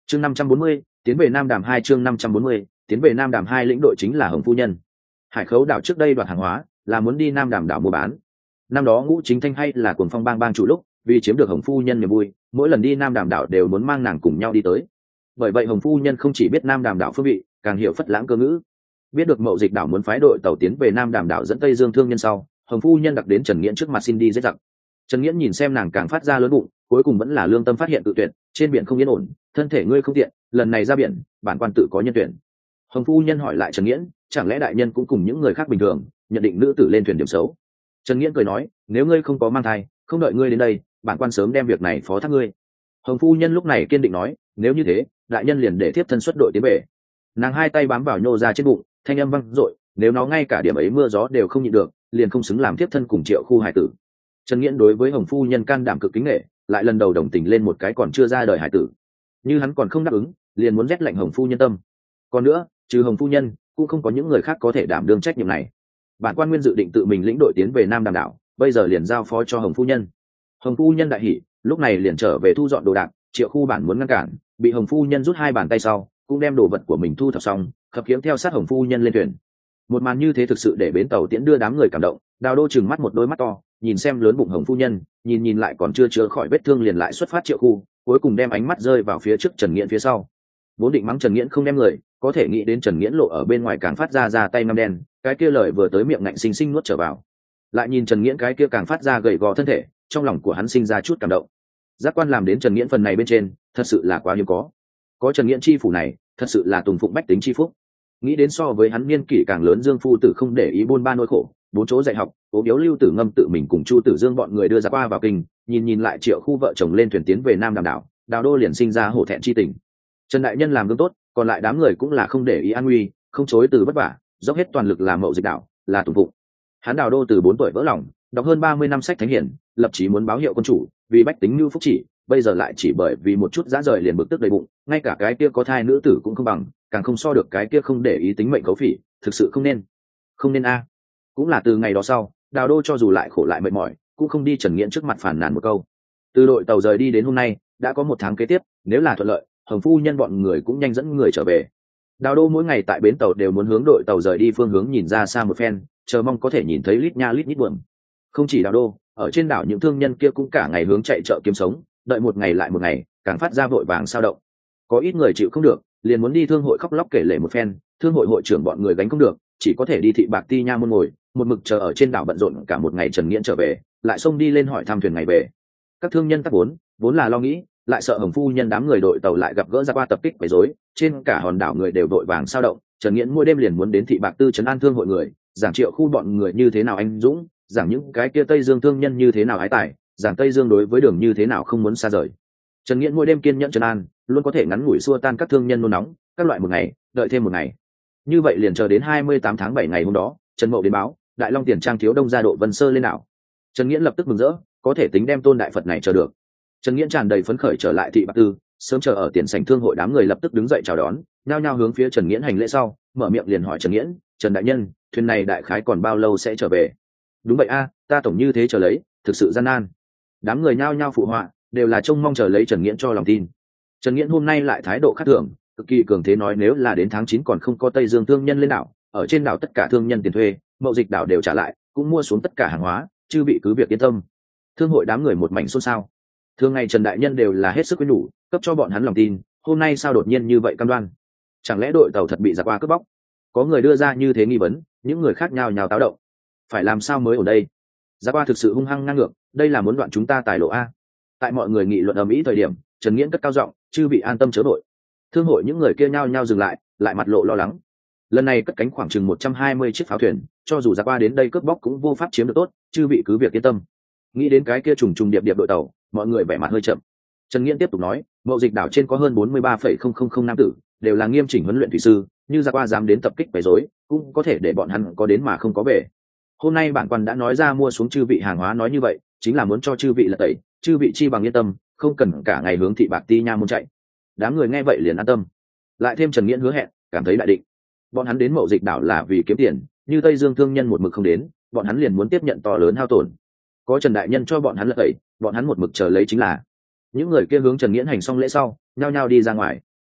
chương 540, tiến về Nam Đàm 2 chương 540, tiến về Nam Đàm 2 lĩnh đội chính là Hồng Phu Nhân. Hải Khấu đảo trước đây đoạt hàng hóa là muốn đi Nam Đàm đảo mua bán. Năm đó Ngũ Chính Thanh hay là Cuồng Phong bang bang chủ lúc, vì chiếm được Hồng Phu Nhân niềm vui, mỗi lần đi Nam Đàm đảo đều muốn mang nàng cùng nhau đi tới. Bởi vậy Hồng Phu Nhân không chỉ biết Nam Đàm đảo phương vị, càng hiểu phất lãng cơ ngữ. Biết được Mậu Dịch đảo muốn phái đội tàu tiến về Nam Đàm đảo dẫn Tây Dương thương nhân sau, Hồng Phu Nhân đặc đến Trần Nghiễn trước mặt xin đi giết giặc. Trần Nghiễn nhìn xem nàng càng phát ra lớn bụng, cuối cùng vẫn là lương tâm phát hiện tự tuyệt, trên biển không yên ổn, thân thể ngươi không tiện, lần này ra biển, bản quan tự có nhân tuyển. Hồng Phu Nhân hỏi lại Trần Nghiễn, chẳng lẽ đại nhân cũng cùng những người khác bình thường nhận định nữ tử lên thuyền điểm xấu? Trần Nghiễn cười nói, nếu ngươi không có mang thai, không đợi ngươi đến đây, bản quan sớm đem việc này phó thác ngươi. Hồng Phu Nhân lúc này kiên định nói, nếu như thế, đại nhân liền để thiếp thân xuất đội tiến về. Nàng hai tay bám vào nhô ra trên bụng, thanh âm vang dội, nếu nó ngay cả điểm ấy mưa gió đều không nhịn được, liền không xứng làm thiếp thân cùng Triệu Khu hải tử. Trần Nghiễn đối với Hồng Phu Nhân can đảm cực kính nể, lại lần đầu đồng tình lên một cái còn chưa ra đời hải tử. Như hắn còn không đáp ứng, liền muốn rét lạnh Hồng Phu Nhân tâm. Còn nữa, trừ Hồng Phu Nhân, cũng không có những người khác có thể đảm đương trách nhiệm này. Bản quan nguyên dự định tự mình lĩnh đội tiến về Nam Đàm đảo, bây giờ liền giao phó cho Hồng Phu Nhân. Hồng Phu Nhân đại hỉ, lúc này liền trở về thu dọn đồ đạc. Triệu Khu bản muốn ngăn cản, bị Hồng Phu Nhân rút hai bàn tay sau, cũng đem đồ vật của mình thu thập xong, khập khiễng theo sát Hồng Phu Nhân lên thuyền. Một màn như thế thực sự để bến tàu tiễn đưa đám người cảm động. Đào Đô chừng mắt một đôi mắt to, nhìn xem lớn bụng Hồng Phu Nhân, nhìn lại còn chưa chữa khỏi vết thương liền lại xuất phát Triệu Khu, cuối cùng đem ánh mắt rơi vào phía trước Trần Nghiễn phía sau. Vốn định mắng Trần Nghiễn không đem người, có thể nghĩ đến Trần Nghiễn lộ ở bên ngoài càng phát ra tay ngăm đen, cái kia lời vừa tới miệng ngạnh xinh xinh nuốt trở vào. Lại nhìn Trần Nghiễn cái kia càng phát ra gầy gò thân thể, trong lòng của hắn sinh ra chút cảm động. Giác quan làm đến Trần Nghiễn phần này bên trên, thật sự là quá hiếm có Trần Nghiễn chi phủ này, thật sự là tùng phụng bách tính chi phúc. Nghĩ đến so với hắn niên kỷ càng lớn Dương Phu Tử không để ý buôn ba nỗi khổ, bốn chỗ dạy học, Cố Yếu Lưu Tử Ngâm tự mình cùng Chu Tử Dương bọn người đưa ra qua vào kinh, nhìn lại Triệu Khu vợ chồng lên thuyền tiến về Nam Đàm đảo, Đào Đô liền sinh ra hổ thẹn chi tình. Trần đại nhân làm gương tốt, còn lại đám người cũng là không để ý an nguy, không chối từ vất vả, dốc hết toàn lực làm Mậu Dịch đảo, là tùng phụng. Hắn Đào Đô từ 4 tuổi vỡ lòng, đọc hơn 30 năm sách thánh hiển, lập chí muốn báo hiệu quân chủ, vì bách tính lưu phúc chỉ, bây giờ lại chỉ bởi vì một chút dã rời liền bực tức đầy bụng, ngay cả cái kia có thai nữ tử cũng không bằng, càng không so được cái kia không để ý tính mệnh cấu phỉ, thực sự không nên a. Cũng là từ ngày đó sau, Đào Đô cho dù lại khổ lại mệt mỏi, cũng không đi Trần Nghiễn trước mặt phàn nàn một câu. Từ đội tàu rời đi đến hôm nay, đã có 1 tháng kế tiếp, nếu là thuận lợi, Hồng Phu Nhân bọn người cũng nhanh dẫn người trở về. Đào Đô mỗi ngày tại bến tàu đều muốn hướng đội tàu rời đi phương hướng nhìn ra xa một phen, chờ mong có thể nhìn thấy lít nha lít nhít buồm. Không chỉ Đào Đô, ở trên đảo những thương nhân kia cũng cả ngày hướng chạy chợ kiếm sống, đợi một ngày lại một ngày, càng phát ra vội vàng sao động. Có ít người chịu không được, liền muốn đi thương hội khóc lóc kể lể một phen, thương hội hội trưởng bọn người gánh không được, chỉ có thể đi thị bạc ti nha môn ngồi, một mực chờ ở trên đảo bận rộn cả một ngày. Trần Nghiễn trở về, lại xông đi lên hỏi thăm thuyền ngày về. Các thương nhân tắc vốn là lo nghĩ, lại sợ Hồng Phu Nhân đám người đội tàu lại gặp gỡ ra qua tập kích quấy rối, trên cả hòn đảo người đều vội vàng sao động. Trần Nghiễn mỗi đêm liền muốn đến thị bạc tư trấn an thương hội người, giảng Triệu Khu bọn người như thế nào anh dũng, giảng những cái kia Tây Dương thương nhân như thế nào ái tài, giảng Tây Dương đối với đường như thế nào không muốn xa rời. Trần Nghiễn mỗi đêm kiên nhẫn trấn an, luôn có thể ngắn ngủi xua tan các thương nhân nôn nóng, các loại một ngày, đợi thêm một ngày. Như vậy liền chờ đến 28 tháng 7 ngày hôm đó, Trần Mậu đến báo, Đại Long Tiền Trang thiếu đông gia Độ Vân Sơ lên đảo. Trần Nghiễn lập tức mừng rỡ, có thể tính đem Tôn đại Phật này chờ được. Trần Nghiễn tràn đầy phấn khởi trở lại thị bạc tư, sớm chờ ở tiền sảnh thương hội đám người lập tức đứng dậy chào đón, nhao nhao hướng phía Trần Nghiễn hành lễ sau, mở miệng liền hỏi Trần Nghiễn, "Trần đại nhân, thuyền này đại khái còn bao lâu sẽ trở về?" "Đúng vậy a, ta tổng như thế chờ lấy, thực sự gian nan." Đám người nhao nhao phụ họa, đều là trông mong chờ lấy Trần Nghiễn cho lòng tin. Trần Nghiễn hôm nay lại thái độ khác thường, cực kỳ cường thế nói nếu là đến tháng 9 còn không có Tây Dương thương nhân lên đảo, ở trên đảo tất cả thương nhân tiền thuê, Mậu Dịch đảo đều trả lại, cũng mua xuống tất cả hàng hóa, chư vị cứ việc yên tâm. Thương hội đám người một mảnh xôn xao. Thường ngày Trần đại nhân đều là hết sức quyến đủ, cấp cho bọn hắn lòng tin, hôm nay sao đột nhiên như vậy cam đoan? Chẳng lẽ đội tàu thật bị giặc qua cướp bóc? Có người đưa ra như thế nghi vấn, những người khác nhao nhao táo động. Phải làm sao mới ở đây? Giặc qua thực sự hung hăng ngang ngược, đây là muốn đoạn chúng ta tài lộ a. Tại mọi người nghị luận ầm ĩ thời điểm, Trần Nghiễn cất cao giọng, chư vị an tâm chớ vội. Thương hội những người kia nhao nhao dừng lại, lại mặt lộ lo lắng. Lần này cất cánh khoảng chừng 120 chiếc pháo thuyền, cho dù giặc qua đến đây cướp bóc cũng vô pháp chiếm được tốt, chư vị cứ việc yên tâm. Nghĩ đến cái kia trùng trùng điệp điệp đội tàu, mọi người vẻ mặt hơi chậm. Trần Nghiễn tiếp tục nói, Mậu Dịch đảo trên có hơn 43,000 nam tử, đều là nghiêm chỉnh huấn luyện thủy sư, như giặc qua dám đến tập kích quấy rối, cũng có thể để bọn hắn có đến mà không có về. Hôm nay bản quan đã nói ra mua xuống chư vị hàng hóa nói như vậy, chính là muốn cho chư vị lật tẩy, chư vị chi bằng yên tâm, không cần cả ngày hướng thị bạc ti nha môn chạy. Đám người nghe vậy liền an tâm. Lại thêm Trần Nghiễn hứa hẹn, cảm thấy đại định. Bọn hắn đến Mậu Dịch đảo là vì kiếm tiền, như Tây Dương thương nhân một mực không đến, bọn hắn liền muốn tiếp nhận to lớn hao tổn. Có Trần đại nhân cho bọn hắn lật tẩy, bọn hắn một mực chờ lấy chính là. Những người kia hướng Trần Nghiễn hành xong lễ sau, nhao nhao đi ra ngoài.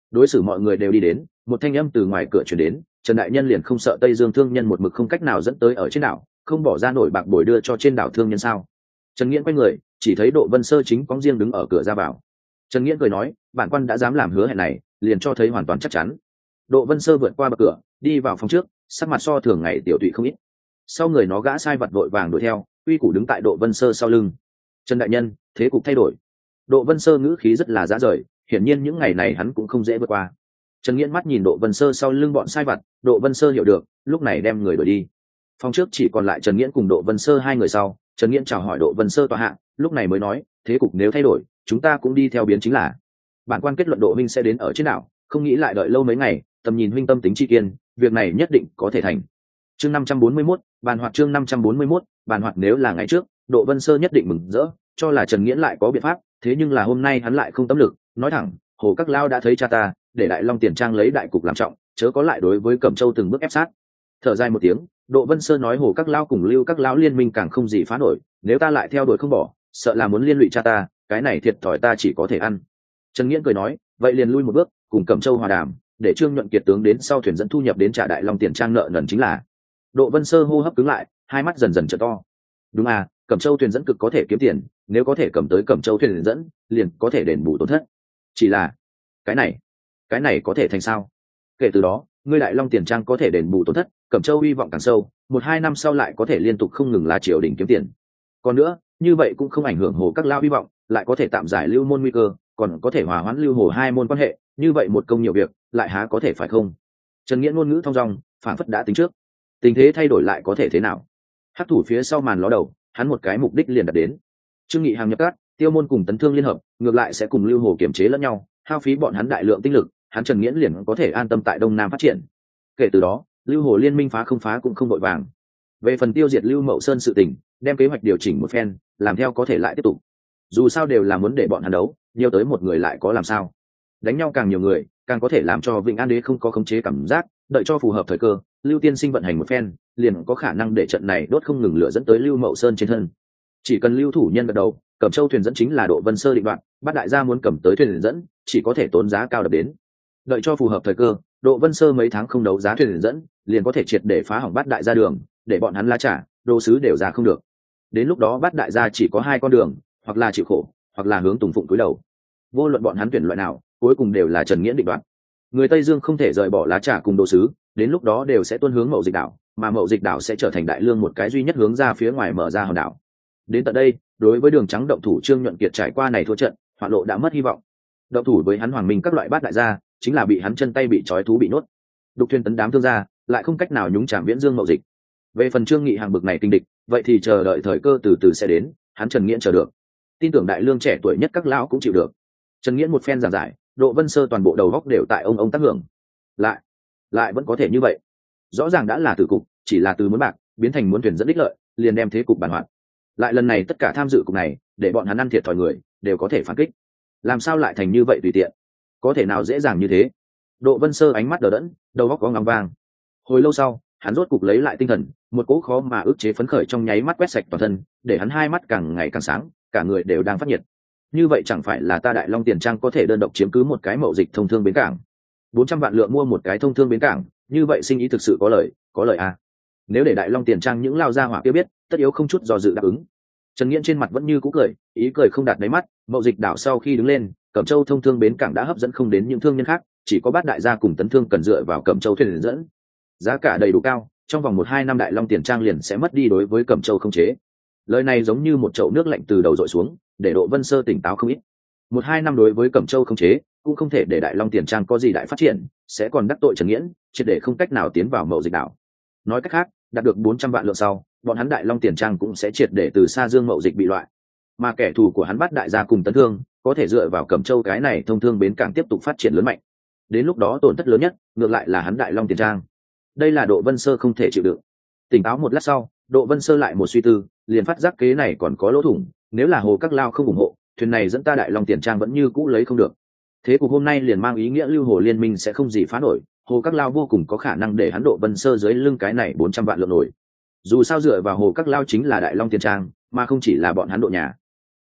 Đối xử mọi người đều đi đến, một thanh âm từ ngoài cửa chuyển đến, Trần đại nhân liền không sợ Tây Dương thương nhân một mực không cách nào dẫn tới ở trên đảo, không bỏ ra nổi bạc bồi đưa cho trên đảo thương nhân sao? Trần Nghiễn quay người, chỉ thấy Độ Vân Sơ chính cóng riêng đứng ở cửa ra vào. Trần Nghiễn cười nói, bản quan đã dám làm hứa hẹn này, liền cho thấy hoàn toàn chắc chắn. Độ Vân Sơ vượt qua bậc cửa, đi vào phòng trước, sắc mặt so thường ngày tiểu tụy không ít. Sau người nó gã sai vật vội vàng đuổi theo, uy củ đứng tại Độ Vân Sơ sau lưng. Trần đại nhân, thế cục thay đổi. Độ Vân Sơ ngữ khí rất là dã rời, hiển nhiên những ngày này hắn cũng không dễ vượt qua. Trần Nghiễn mắt nhìn Độ Vân Sơ sau lưng bọn sai vặt, Độ Vân Sơ hiểu được, lúc này đem người đuổi đi. Phòng trước chỉ còn lại Trần Nghiễn cùng Độ Vân Sơ hai người sau. Trần Nghiễn chào hỏi Độ Vân Sơ tọa hạ, lúc này mới nói, thế cục nếu thay đổi, chúng ta cũng đi theo biến chính là. Bản quan kết luận Độ huynh sẽ đến ở trên đảo, không nghĩ lại đợi lâu mấy ngày, tầm nhìn huynh tâm tính chi kiên, việc này nhất định có thể thành. Chương 541, bàn hoạt chương 541, bàn hoạt nếu là ngày trước, Độ Vân Sơ nhất định mừng rỡ, cho là Trần Nghiễn lại có biện pháp, thế nhưng là hôm nay hắn lại không tâm lực, nói thẳng, Hồ Các Lao đã thấy cha ta, để Đại Long Tiền Trang lấy đại cục làm trọng, chớ có lại đối với Cẩm Châu từng bước ép sát. Thở dài một tiếng, Độ Vân Sơ nói Hồ Các Lao cùng Lưu Các Lão liên minh càng không gì phá nổi, nếu ta lại theo đuổi không bỏ, sợ là muốn liên lụy cha ta, cái này thiệt thòi ta chỉ có thể ăn. Trần Nghiễn cười nói, vậy liền lui một bước, cùng Cẩm Châu hòa đàm, để Trương Nhuận Kiệt tướng đến sau thuyền dẫn thu nhập đến trả Đại Long Tiền Trang nợ nần chính là. Độ Vân Sơ hô hấp cứng lại, hai mắt dần dần trở to. Đúng à, Cẩm Châu thuyền dẫn cực có thể kiếm tiền, nếu có thể cầm tới Cẩm Châu thuyền dẫn, liền có thể đền bù tổn thất. Chỉ là, cái này có thể thành sao? Kể từ đó, ngươi Đại Long Tiền Trang có thể đền bù tổn thất, Cẩm Châu hy vọng càng sâu, 1-2 năm sau lại có thể liên tục không ngừng là triều đình kiếm tiền. Còn nữa, như vậy cũng không ảnh hưởng Hồ Các Lao hy vọng, lại có thể tạm giải Lưu môn nguy cơ, còn có thể hòa hoãn Lưu Hồ hai môn quan hệ, như vậy một công nhiều việc, lại há có thể phải không? Trần Nghiễn ngôn ngữ thong dong, phảng phất đã tính trước. Tình thế thay đổi lại có thể thế nào? Hắc thủ phía sau màn ló đầu, hắn một cái mục đích liền đạt đến. Trương Nghị hàng nhập cát, Tiêu môn cùng Tấn Thương liên hợp, ngược lại sẽ cùng Lưu Hồ kiểm chế lẫn nhau, hao phí bọn hắn đại lượng tinh lực, hắn Trần Nghiễn liền có thể an tâm tại Đông Nam phát triển. Kể từ đó, Lưu Hồ liên minh phá không phá cũng không vội vàng. Về phần tiêu diệt Lưu Mậu Sơn sự tình, đem kế hoạch điều chỉnh một phen, làm theo có thể lại tiếp tục. Dù sao đều là muốn để bọn hắn đấu, nhiều tới một người lại có làm sao? Đánh nhau càng nhiều người, càng có thể làm cho Vịnh An Đế không có khống chế cảm giác, đợi cho phù hợp thời cơ, Lưu tiên sinh vận hành một phen, liền có khả năng để trận này đốt không ngừng lửa dẫn tới Lưu Mậu Sơn trên thân. Chỉ cần Lưu thủ nhân gật đầu, Cẩm Châu thuyền dẫn chính là Độ Vân Sơ định đoạn, Bát đại gia muốn cầm tới thuyền dẫn, chỉ có thể tốn giá cao đập đến. Đợi cho phù hợp thời cơ, Độ Vân Sơ mấy tháng không đấu giá thuyền dẫn, liền có thể triệt để phá hỏng Bát đại gia đường, để bọn hắn lá trả, đồ sứ đều ra không được. Đến lúc đó Bát đại gia chỉ có hai con đường, hoặc là chịu khổ, hoặc là hướng Tùng Phụng cúi đầu. Vô luận bọn hắn tuyển loại nào, cuối cùng đều là Trần Nghiễn định đoạt. Người Tây Dương không thể rời bỏ lá trà cùng đồ sứ, đến lúc đó đều sẽ tuân hướng Mậu Dịch đảo, mà Mậu Dịch đảo sẽ trở thành Đại Lương một cái duy nhất hướng ra phía ngoài mở ra hòn đảo. Đến tận đây, đối với Đường Trắng động thủ Trương Nhuận Kiệt trải qua này thua trận, Hoạn Lộ đã mất hy vọng. Động thủ với hắn Hoàng Minh các loại bát đại gia, chính là bị hắn chân tay bị trói thú bị nuốt. Đục thuyền tấn đám thương gia, lại không cách nào nhúng chạm Viễn Dương Mậu Dịch. Về phần Trương Nghị hàng bực này kinh địch, vậy thì chờ đợi thời cơ từ từ sẽ đến, hắn Trần Nghiễn chờ được. Tin tưởng Đại Lương trẻ tuổi nhất các lão cũng chịu được. Trần Nghiễn một phen giảng giải, Độ Vân Sơ toàn bộ đầu góc đều tại ông tác hưởng. Lại vẫn có thể như vậy. Rõ ràng đã là tử cục, chỉ là từ muốn bạc biến thành muốn thuyền dẫn đích lợi, liền đem thế cục bản hoạt. Lại lần này tất cả tham dự cục này, để bọn hắn ăn thiệt thòi người, đều có thể phản kích. Làm sao lại thành như vậy tùy tiện? Có thể nào dễ dàng như thế? Độ Vân Sơ ánh mắt đờ đẫn, đầu óc có ngắm vàng. Hồi lâu sau, hắn rốt cục lấy lại tinh thần, một cỗ khó mà ức chế phấn khởi trong nháy mắt quét sạch toàn thân, để hắn hai mắt càng ngày càng sáng, cả người đều đang phát nhiệt. Như vậy chẳng phải là ta Đại Long Tiền Trang có thể đơn độc chiếm cứ một cái Mậu Dịch thông thương bến cảng? 400 vạn lượng mua một cái thông thương bến cảng, như vậy sinh ý thực sự có lợi à? Nếu để Đại Long Tiền Trang những lao gia hỏa kia biết, tất yếu không chút do dự đáp ứng. Trần Nghiễn trên mặt vẫn như cũ cười, ý cười không đạt đáy mắt. Mậu Dịch đảo sau khi đứng lên, Cẩm Châu thông thương bến cảng đã hấp dẫn không đến những thương nhân khác, chỉ có Bát đại gia cùng Tấn Thương cần dựa vào Cẩm Châu thuyền dẫn. Giá cả đầy đủ cao, trong vòng 1-2 năm Đại Long Tiền Trang liền sẽ mất đi đối với Cẩm Châu không chế. Lời này giống như một chậu nước lạnh từ đầu dội xuống, để Độ Vân Sơ tỉnh táo không ít. 1-2 năm đối với Cẩm Châu không chế, cũng không thể để Đại Long Tiền Trang có gì đại phát triển, sẽ còn đắc tội Trần Nghiễn, triệt để không cách nào tiến vào Mậu Dịch đảo. Nói cách khác, đạt được 400 vạn lượng sau, bọn hắn Đại Long Tiền Trang cũng sẽ triệt để từ Sa Dương Mậu Dịch bị loại. Mà kẻ thù của hắn Bát đại gia cùng Tấn Thương, có thể dựa vào Cẩm Châu cái này thông thương bến cảng tiếp tục phát triển lớn mạnh. Đến lúc đó tổn thất lớn nhất, ngược lại là hắn Đại Long Tiền Trang. Đây là Độ Vân Sơ không thể chịu đựng. Tỉnh táo một lát sau, Độ Vân Sơ lại một suy tư, liền phát giác kế này còn có lỗ thủng, nếu là Hồ Các Lao không ủng hộ, thuyền này dẫn ta Đại Long Tiền Trang vẫn như cũ lấy không được. Thế cục hôm nay liền mang ý nghĩa Lưu Hồ liên minh sẽ không gì phá nổi, Hồ Các Lao vô cùng có khả năng để hắn Độ Vân Sơ dưới lưng cái này 400 vạn lượng nổi. Dù sao dựa vào Hồ Các Lao chính là Đại Long Tiền Trang, mà không chỉ là bọn hắn Độ nhà.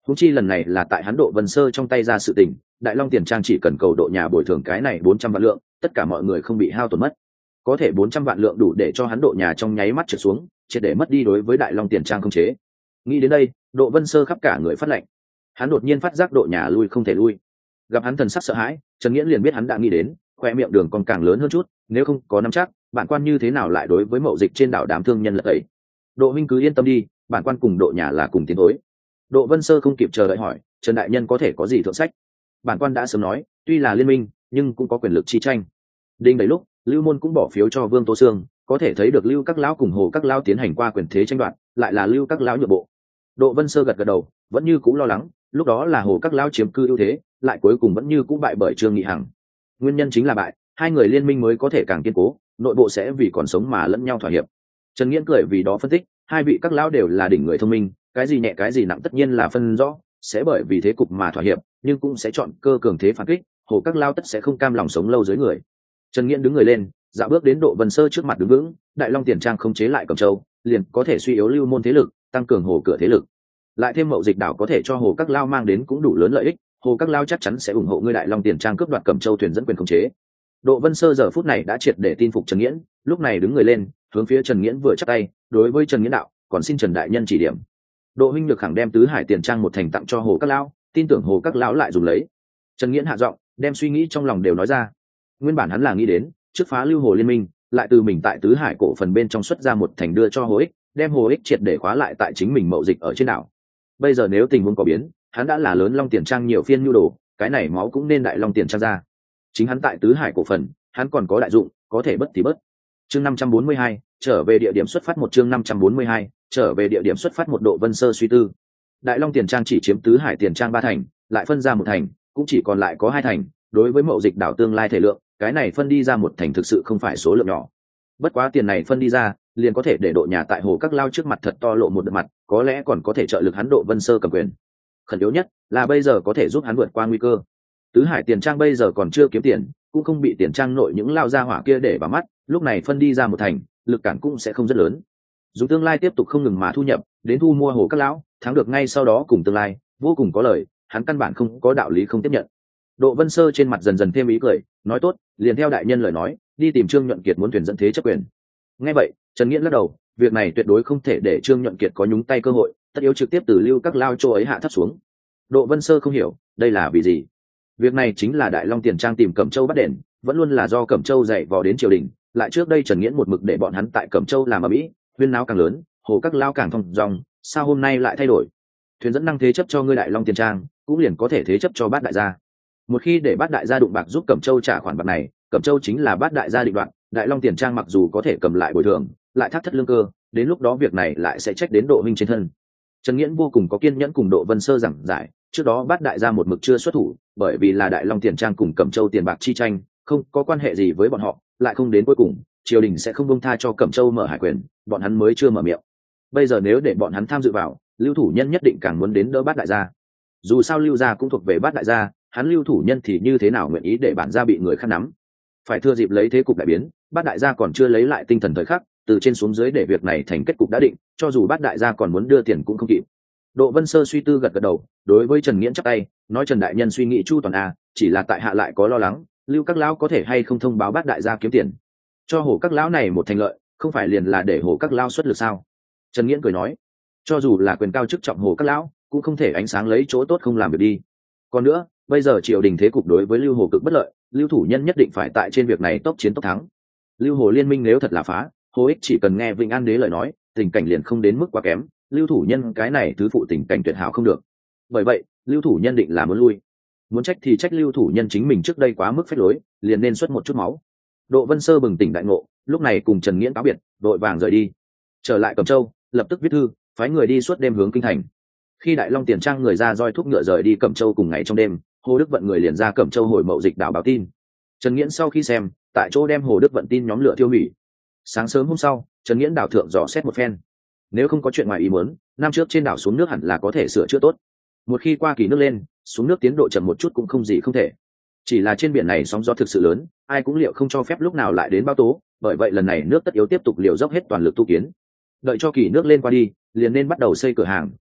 Húng chi lần này là tại hắn Độ Vân Sơ trong tay ra sự tình, Đại Long Tiền Trang chỉ cần cầu độ nhà bồi thường cái này 400 vạn lượng, tất cả mọi người không bị hao tổn mất. Có thể 400 vạn lượng đủ để cho hắn độ nhà trong nháy mắt trượt xuống, triệt để mất đi đối với Đại Long Tiền Trang không chế. Nghĩ đến đây, Độ Vân Sơ khắp cả người phát lạnh. Hắn đột nhiên phát giác độ nhà lui không thể lui. Gặp hắn thần sắc sợ hãi, Trần Nghiễn liền biết hắn đã nghĩ đến, khoe miệng đường còn càng lớn hơn chút, nếu không có nắm chắc, bản quan như thế nào lại đối với mậu dịch trên đảo đám thương nhân lật ấy. Độ huynh cứ yên tâm đi, bản quan cùng độ nhà là cùng tiến thối. Độ Vân Sơ không kịp chờ đợi hỏi, Trần đại nhân có thể có gì thượng sách? Bản quan đã sớm nói, tuy là liên minh, nhưng cũng có quyền lực chi tranh. Đinh đầy lúc, Lưu Môn cũng bỏ phiếu cho Vương Tô Sương, có thể thấy được Lưu các lão cùng Hồ các lão tiến hành qua quyền thế tranh đoạt, lại là Lưu các lão nhượng bộ. Độ Vân Sơ gật gật đầu, vẫn như cũ lo lắng, lúc đó là Hồ các lão chiếm cư ưu thế, lại cuối cùng vẫn như cũ bại bởi Trương Nghị Hằng. Nguyên nhân chính là bại, hai người liên minh mới có thể càng kiên cố, nội bộ sẽ vì còn sống mà lẫn nhau thỏa hiệp. Trần Nghiễn cười vì đó phân tích, hai vị các lão đều là đỉnh người thông minh, cái gì nhẹ cái gì nặng tất nhiên là phân rõ, sẽ bởi vì thế cục mà thỏa hiệp, nhưng cũng sẽ chọn cơ cường thế phản kích, Hồ các lão tất sẽ không cam lòng sống lâu dưới người. Trần Nghiễn đứng người lên, dạo bước đến Độ Vân Sơ trước mặt đứng vững, Đại Long Tiền Trang không chế lại Cẩm Châu, liền có thể suy yếu Lưu Môn thế lực, tăng cường Hồ cửa thế lực. Lại thêm mậu dịch đảo có thể cho Hồ các lão mang đến cũng đủ lớn lợi ích, Hồ các lão chắc chắn sẽ ủng hộ ngươi Đại Long Tiền Trang cướp đoạt Cẩm Châu thuyền dẫn quyền khống chế. Độ Vân Sơ giờ phút này đã triệt để tin phục Trần Nghiễn, lúc này đứng người lên, hướng phía Trần Nghiễn vừa chắp tay, đối với Trần Nghiễn đạo, còn xin Trần đại nhân chỉ điểm. Độ huynh được khẳng đem tứ hải tiền trang một thành tặng cho Hồ các lão, tin tưởng Hồ các lão lại dùng lấy. Trần Nghiễn hạ giọng, đem suy nghĩ trong lòng đều nói ra. Nguyên bản hắn là nghĩ đến, trước phá Lưu Hồ liên minh, lại từ mình tại tứ hải cổ phần bên trong xuất ra một thành đưa cho Hồ Ích, đem Hồ Ích triệt để khóa lại tại chính mình mậu dịch ở trên đảo. Bây giờ nếu tình huống có biến, hắn đã là lớn Long Tiền Trang nhiều phiên nhu đồ, cái này máu cũng nên Đại Long Tiền Trang ra. Chính hắn tại tứ hải cổ phần, hắn còn có đại dụng, có thể bất thì bớt. Chương 542, trở về địa điểm xuất phát một chương 542, trở về địa điểm xuất phát một. Độ Vân Sơ suy tư. Đại Long Tiền Trang chỉ chiếm tứ hải tiền trang 3 thành, lại phân ra một thành, cũng chỉ còn lại có 2 thành, đối với mậu dịch đảo tương lai thể lượng, cái này phân đi ra một thành thực sự không phải số lượng nhỏ. Bất quá tiền này phân đi ra, liền có thể để độ nhà tại Hồ các lao trước mặt thật to lộ một đợt mặt, có lẽ còn có thể trợ lực hắn Độ Vân Sơ cầm quyền. Khẩn yếu nhất là bây giờ có thể giúp hắn vượt qua nguy cơ. Tứ hải tiền trang bây giờ còn chưa kiếm tiền, cũng không bị tiền trang nội những lao gia hỏa kia để vào mắt, lúc này phân đi ra một thành, lực cản cũng sẽ không rất lớn. Dùng tương lai tiếp tục không ngừng mà thu nhập, đến thu mua Hồ các lão, thắng được ngay sau đó cùng tương lai, vô cùng có lời, hắn căn bản không có đạo lý không tiếp nhận. Độ Vân Sơ trên mặt dần dần thêm ý cười, nói tốt, liền theo đại nhân lời nói, đi tìm Trương Nhuận Kiệt muốn thuyền dẫn thế chấp quyền. Nghe vậy, Trần Nghiễn lắc đầu, việc này tuyệt đối không thể để Trương Nhuận Kiệt có nhúng tay cơ hội, tất yếu trực tiếp từ Lưu các lao chỗ ấy hạ thấp xuống. Độ Vân Sơ không hiểu, đây là vì gì? Việc này chính là Đại Long Tiền Trang tìm Cẩm Châu bắt đền, vẫn luôn là do Cẩm Châu dạy vò đến triều đình, lại trước đây Trần Nghiễn một mực để bọn hắn tại Cẩm Châu làm ở mỹ, huyên náo càng lớn, Hồ các lao càng thông dòng, sao hôm nay lại thay đổi? Thuyền dẫn năng thế chấp cho ngươi Đại Long Tiền Trang, cũng liền có thể thế chấp cho Bát đại gia. Một khi để Bát đại gia đụng bạc giúp Cẩm Châu trả khoản bạc này, Cẩm Châu chính là Bát đại gia định đoạt, Đại Long Tiền Trang mặc dù có thể cầm lại bồi thường, lại thác thất lương cơ, đến lúc đó việc này lại sẽ trách đến Độ huynh trên thân. Trần Nghiễn vô cùng có kiên nhẫn cùng Độ Vân Sơ giảng giải, trước đó Bát đại gia một mực chưa xuất thủ, bởi vì là Đại Long Tiền Trang cùng Cẩm Châu tiền bạc chi tranh, không có quan hệ gì với bọn họ, lại không đến cuối cùng, triều đình sẽ không buông tha cho Cẩm Châu mở hải quyền, bọn hắn mới chưa mở miệng. Bây giờ nếu để bọn hắn tham dự vào, Lưu thủ nhân nhất định càng muốn đến đỡ Bát đại gia. Dù sao Lưu gia cũng thuộc về Bát đại gia, hắn Lưu thủ nhân thì như thế nào nguyện ý để bản gia bị người khác nắm? Phải thừa dịp lấy thế cục đại biến, Bát đại gia còn chưa lấy lại tinh thần thời khắc, từ trên xuống dưới để việc này thành kết cục đã định, cho dù Bát đại gia còn muốn đưa tiền cũng không kịp. Độ Vân Sơ suy tư gật gật đầu, đối với Trần Nghiễn chắp tay, nói Trần đại nhân suy nghĩ chu toàn chỉ là tại hạ lại có lo lắng, Lưu các lão có thể hay không thông báo Bát đại gia kiếm tiền, cho Hồ các lão này một thành lợi, không phải liền là để Hồ các lão xuất lực sao? Trần Nghiễn cười nói, cho dù là quyền cao chức trọng Hồ các lão, cũng không thể ánh sáng lấy chỗ tốt không làm được đi. Còn nữa, bây giờ triều đình thế cục đối với Lưu Hồ cực bất lợi, Lưu thủ nhân nhất định phải tại trên việc này tốc chiến tốc thắng. Lưu Hồ liên minh nếu thật là phá, Hồ Ích chỉ cần nghe Vĩnh An đế lời nói, tình cảnh liền không đến mức quá kém, Lưu thủ nhân cái này thứ phụ tình cảnh tuyệt hảo không được. Bởi vậy, Lưu thủ nhân định là muốn lui. Muốn trách thì trách Lưu thủ nhân chính mình trước đây quá mức phách lối, liền nên xuất một chút máu. Độ Vân Sơ bừng tỉnh đại ngộ, lúc này cùng Trần Nghiễn cáo biệt, vội vàng rời đi. Trở lại Cẩm Châu, lập tức viết thư, phái người đi suốt đêm hướng kinh thành. Khi Đại Long Tiền Trang người ra roi thúc ngựa rời đi Cẩm Châu cùng ngày trong đêm, Hồ Đức Vận người liền ra Cẩm Châu hồi mậu dịch đảo báo tin. Trần Nghiễn sau khi xem, tại chỗ đem Hồ Đức Vận tin nhóm lửa tiêu hủy. Sáng sớm hôm sau, Trần Nghiễn đảo thượng dò xét một phen. Nếu không có chuyện ngoài ý muốn, năm trước trên đảo xuống nước hẳn là có thể sửa chữa tốt. Một khi qua kỳ nước lên, xuống nước tiến độ chậm một chút cũng không gì không thể. Chỉ là trên biển này sóng gió thực sự lớn, ai cũng liệu không cho phép lúc nào lại đến bão tố, bởi vậy lần này nước tất yếu tiếp tục liều dốc hết toàn lực tu kiến. Đợi cho kỳ nước lên qua đi, liền nên bắt đầu xây cửa hàng,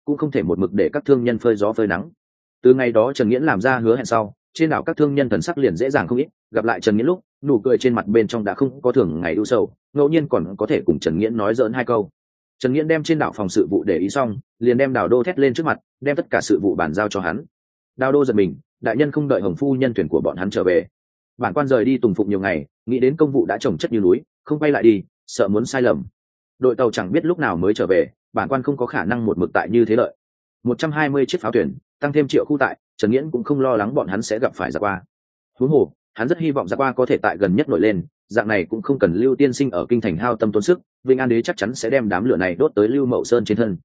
cũng không thể một mực để các thương nhân phơi gió phơi nắng. Từ ngày đó Trần Nghiễn làm ra hứa hẹn sau, trên đảo các thương nhân thần sắc liền dễ dàng không ít, gặp lại Trần Nghiễn lúc nụ cười trên mặt bên trong đã không có thường ngày ưu sầu, ngẫu nhiên còn có thể cùng Trần Nghiễn nói giỡn hai câu. Trần Nghiễn đem trên đảo phòng sự vụ để ý xong, liền đem Đào Đô thét lên trước mặt, đem tất cả sự vụ bàn giao cho hắn. Đào Đô giật mình, đại nhân không đợi Hồng phu nhân thuyền của bọn hắn trở về. Bản quan rời đi Tùng Phụng nhiều ngày, nghĩ đến công vụ đã chồng chất như núi, không quay lại đi, sợ muốn sai lầm. Đội tàu chẳng biết lúc nào mới trở về, bản quan không có khả năng một mực tại như thế lợi. 120 chiếc pháo thuyền, tăng thêm Triệu Khu tại, Trần Nghiễn cũng không lo lắng bọn hắn sẽ gặp phải giặc qua. Huống hồ, hắn rất hy vọng giặc qua có thể tại gần nhất nổi lên, dạng này cũng không cần Lưu Tiên Sinh ở kinh thành hao tâm tốn sức, Vinh An Đế chắc chắn sẽ đem đám lửa này đốt tới Lưu Mậu Sơn trên thân.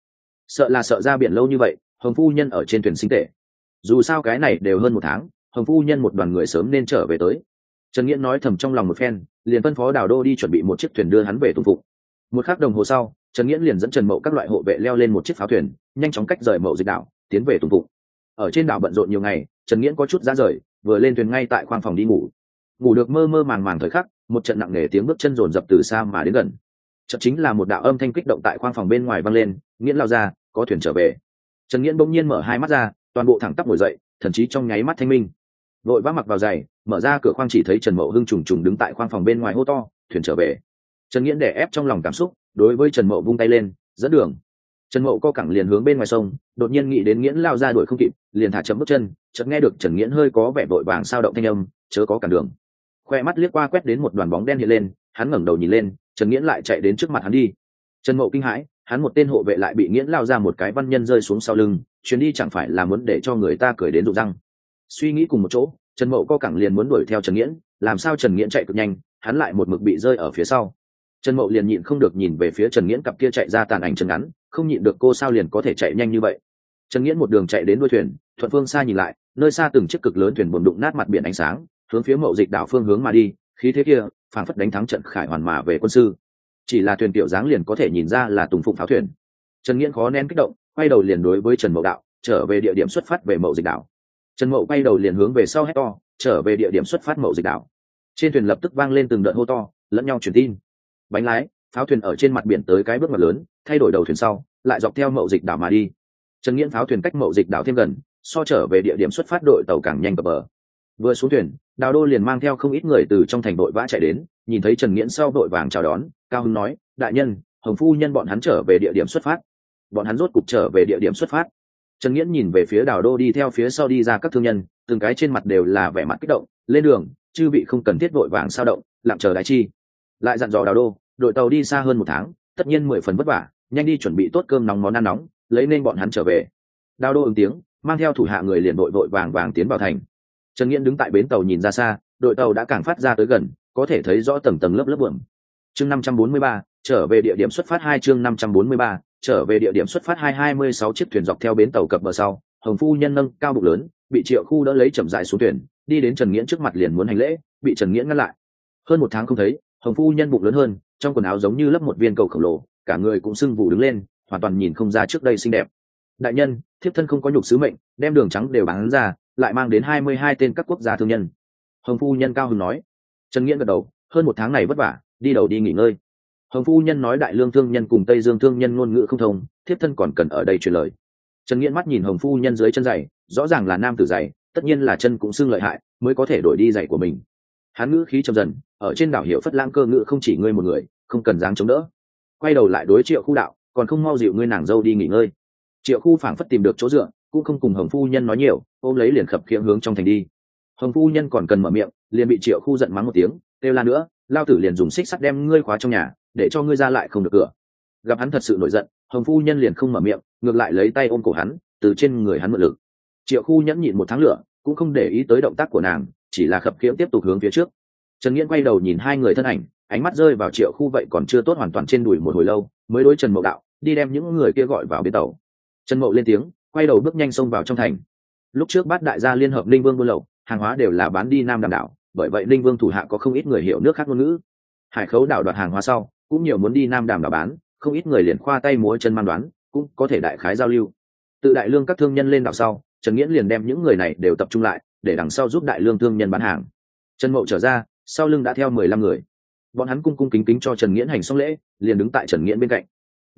Sợ ra biển lâu như vậy, Hồng phu nhân ở trên thuyền sinh tệ. Dù sao cái này đều hơn một tháng, Hồng phu nhân một đoàn người sớm nên trở về tới. Trần Nghiễn nói thầm trong lòng một phen, liền phân phó Đào Đô đi chuẩn bị một chiếc thuyền đưa hắn về Tùng Phụng. Một khắc đồng hồ sau, Trần Nghiễn liền dẫn Trần Mậu các loại hộ vệ leo lên một chiếc pháo thuyền, nhanh chóng cách rời Mậu Dịch đảo, tiến về Tùng Phụng. Ở trên đảo bận rộn nhiều ngày, Trần Nghiễn có chút ra rời, vừa lên thuyền ngay tại khoang phòng đi ngủ. Ngủ được mơ mơ màng màng thời khắc, một trận nặng nề tiếng bước chân rồn rập từ xa mà đến gần. Chợt chính là một đạo âm thanh kích động tại khoang phòng bên ngoài vang lên, Nghiễn lao ra, có thuyền trở về. Trần Nghiễn bỗng nhiên mở hai mắt ra, toàn bộ thẳng tắp ngồi dậy, thần trí trong nháy mắt thanh minh. Vội vã mặc vào giày, mở ra cửa khoang chỉ thấy Trần Mậu Hưng trùng trùng đứng tại khoang phòng bên ngoài hô to, thuyền trở về. Trần Nghiễn đè ép trong lòng cảm xúc, đối với Trần Mậu vung tay lên, dẫn đường. Trần Mậu co cẳng liền hướng bên ngoài sông, đột nhiên nghĩ đến Nghiễn lao ra đuổi không kịp, liền thả chậm bước chân, chợt nghe được Trần Nghiễn hơi có vẻ vội vàng sao động thanh âm, chớ có cản đường. Khoe mắt liếc qua quét đến một đoàn bóng đen hiện lên, hắn ngẩng đầu nhìn lên, Trần Nghiễn lại chạy đến trước mặt hắn đi. Trần Mậu kinh hãi, hắn một tên hộ vệ lại bị Nghiễn lao ra một cái văn nhân rơi xuống sau lưng, chuyến đi chẳng phải là muốn để cho người ta cười đến rụng răng. Suy nghĩ cùng một chỗ, Trần Mậu co cẳng liền muốn đuổi theo Trần Nghiễn, làm sao Trần Nghiễn chạy cực nhanh, hắn lại một mực bị rơi ở phía sau. Trần Mậu liền nhịn không được nhìn về phía Trần Nghiễn cặp kia chạy ra tàn ảnh chân ngắn, không nhịn được cô sao liền có thể chạy nhanh như vậy. Trần Nghiễn một đường chạy đến đuôi thuyền, thuận phương xa nhìn lại, nơi xa từng chiếc cực lớn thuyền buồm đụng nát mặt biển ánh sáng, hướng phía Mậu Dịch đảo phương hướng mà đi, khí thế kia, phảng phất đánh thắng trận khải hoàn mà về quân sư. Chỉ là thuyền tiểu dáng liền có thể nhìn ra là Tùng Phụng pháo thuyền. Trần Nghiễn khó nén kích động, quay đầu liền đối với Trần Mậu đạo, trở về địa điểm xuất phát về Mậu Dịch đảo. Trần Mậu quay đầu liền hướng về sau hét to, trở về địa điểm xuất phát Mậu Dịch đảo. Trên thuyền lập tức vang lên từng đợt hô to, lẫn nhau truyền tin. Bánh lái, pháo thuyền ở trên mặt biển tới cái bước ngoặt lớn, thay đổi đầu thuyền sau, lại dọc theo Mậu Dịch đảo mà đi. Trần Nghiễn pháo thuyền cách Mậu Dịch đảo thêm gần, so trở về địa điểm xuất phát đội tàu càng nhanh cập bờ. Vừa xuống thuyền, Đào Đô liền mang theo không ít người từ trong thành đội vã chạy đến, nhìn thấy Trần Nghiễn sau đội vàng chào đón, cao hứng nói, đại nhân, Hồng phu nhân bọn hắn trở về địa điểm xuất phát. Bọn hắn rốt cục trở về địa điểm xuất phát. Trần Nghiễn nhìn về phía Đào Đô đi theo phía sau đi ra các thương nhân, từng cái trên mặt đều là vẻ mặt kích động, lên đường, chư vị không cần thiết vội vàng sao động, lặng chờ đại chi. Lại dặn dò Đào Đô, đội tàu đi xa hơn một tháng, tất nhiên 10 phần vất vả, nhanh đi chuẩn bị tốt cơm nóng món ăn nóng, lấy nên bọn hắn trở về. Đào Đô ứng tiếng, mang theo thủ hạ người liền vội vàng tiến vào thành. Trần Nghiễn đứng tại bến tàu nhìn ra xa, đội tàu đã càng phát ra tới gần, có thể thấy rõ tầng tầng lớp lớp buồm. Chương 543, trở về địa điểm xuất phát 2 chương 543, trở về địa điểm xuất phát 26 chiếc thuyền dọc theo bến tàu cập bờ sau, Hồng phu nhân nâng cao bụng lớn, bị Triệu Khu đỡ lấy chậm rãi xuống thuyền, đi đến Trần Nghiễn trước mặt liền muốn hành lễ, bị Trần Nghiễn ngăn lại. Hơn một tháng không thấy, Hồng phu nhân bụng lớn hơn, trong quần áo giống như lấp một viên cầu khổng lồ, cả người cũng sưng vù đứng lên, hoàn toàn nhìn không ra trước đây xinh đẹp. Đại nhân, thiếp thân không có nhục sứ mệnh, đem đường trắng đều bán ra, lại mang đến 22 tên các quốc gia thương nhân. Hồng phu nhân cao hứng nói. Trần Nghiễn gật đầu, hơn một tháng này vất vả, đi đầu đi nghỉ ngơi. Hồng phu nhân nói đại lương thương nhân cùng Tây Dương thương nhân ngôn ngữ không thông, thiếp thân còn cần ở đây truyền lời. Trần Nghiễn mắt nhìn Hồng phu nhân dưới chân giày, rõ ràng là nam tử giày, tất nhiên là chân cũng xưng lợi hại, mới có thể đổi đi giày của mình. Hắn ngữ khí trầm dần, ở trên đảo Hiệu Phất Lãng cơ ngữ không chỉ ngươi một người, không cần dáng chống đỡ. Quay đầu lại đối Triệu Khu đạo, còn không mau dịu ngươi nàng dâu đi nghỉ ngơi. Triệu Khu phảng phất tìm được chỗ dựa, cũng không cùng Hồng phu nhân nói nhiều, ôm lấy liền khập khiễng hướng trong thành đi. Hồng phu nhân còn cần mở miệng, liền bị Triệu Khu giận mắng một tiếng, kêu la nữa, lao tử liền dùng xích sắt đem ngươi khóa trong nhà, để cho ngươi ra lại không được cửa. Gặp hắn thật sự nổi giận, Hồng phu nhân liền không mở miệng, ngược lại lấy tay ôm cổ hắn, từ trên người hắn mượn lực. Triệu Khu nhẫn nhịn một tháng lửa, cũng không để ý tới động tác của nàng, chỉ là khập khiễng tiếp tục hướng phía trước. Trần Nghiễn quay đầu nhìn hai người thân ảnh, ánh mắt rơi vào Triệu Khu vậy còn chưa tốt hoàn toàn trên đùi một hồi lâu, mới đối Trần Mậu đạo, đi đem những người kia gọi vào bến tàu. Trần Mậu lên tiếng, quay đầu bước nhanh xông vào trong thành. Lúc trước Bát đại gia liên hợp Ninh Vương buôn lậu, hàng hóa đều là bán đi Nam Đàm đảo, bởi vậy Ninh Vương thủ hạ có không ít người hiểu nước khác ngôn ngữ. Hải Khấu đảo đoạt hàng hóa sau, cũng nhiều muốn đi Nam Đàm đảo bán, không ít người liền khoa tay múa chân man đoán, cũng có thể đại khái giao lưu. Tự đại lương các thương nhân lên đảo sau, Trần Nghiễn liền đem những người này đều tập trung lại, để đằng sau giúp đại lương thương nhân bán hàng. Trần Mậu trở ra, sau lưng đã theo 15 người. Bọn hắn cung cung kính kính cho Trần Nghiễn hành xong lễ, liền đứng tại Trần Nghiễn bên cạnh. Lúc đó,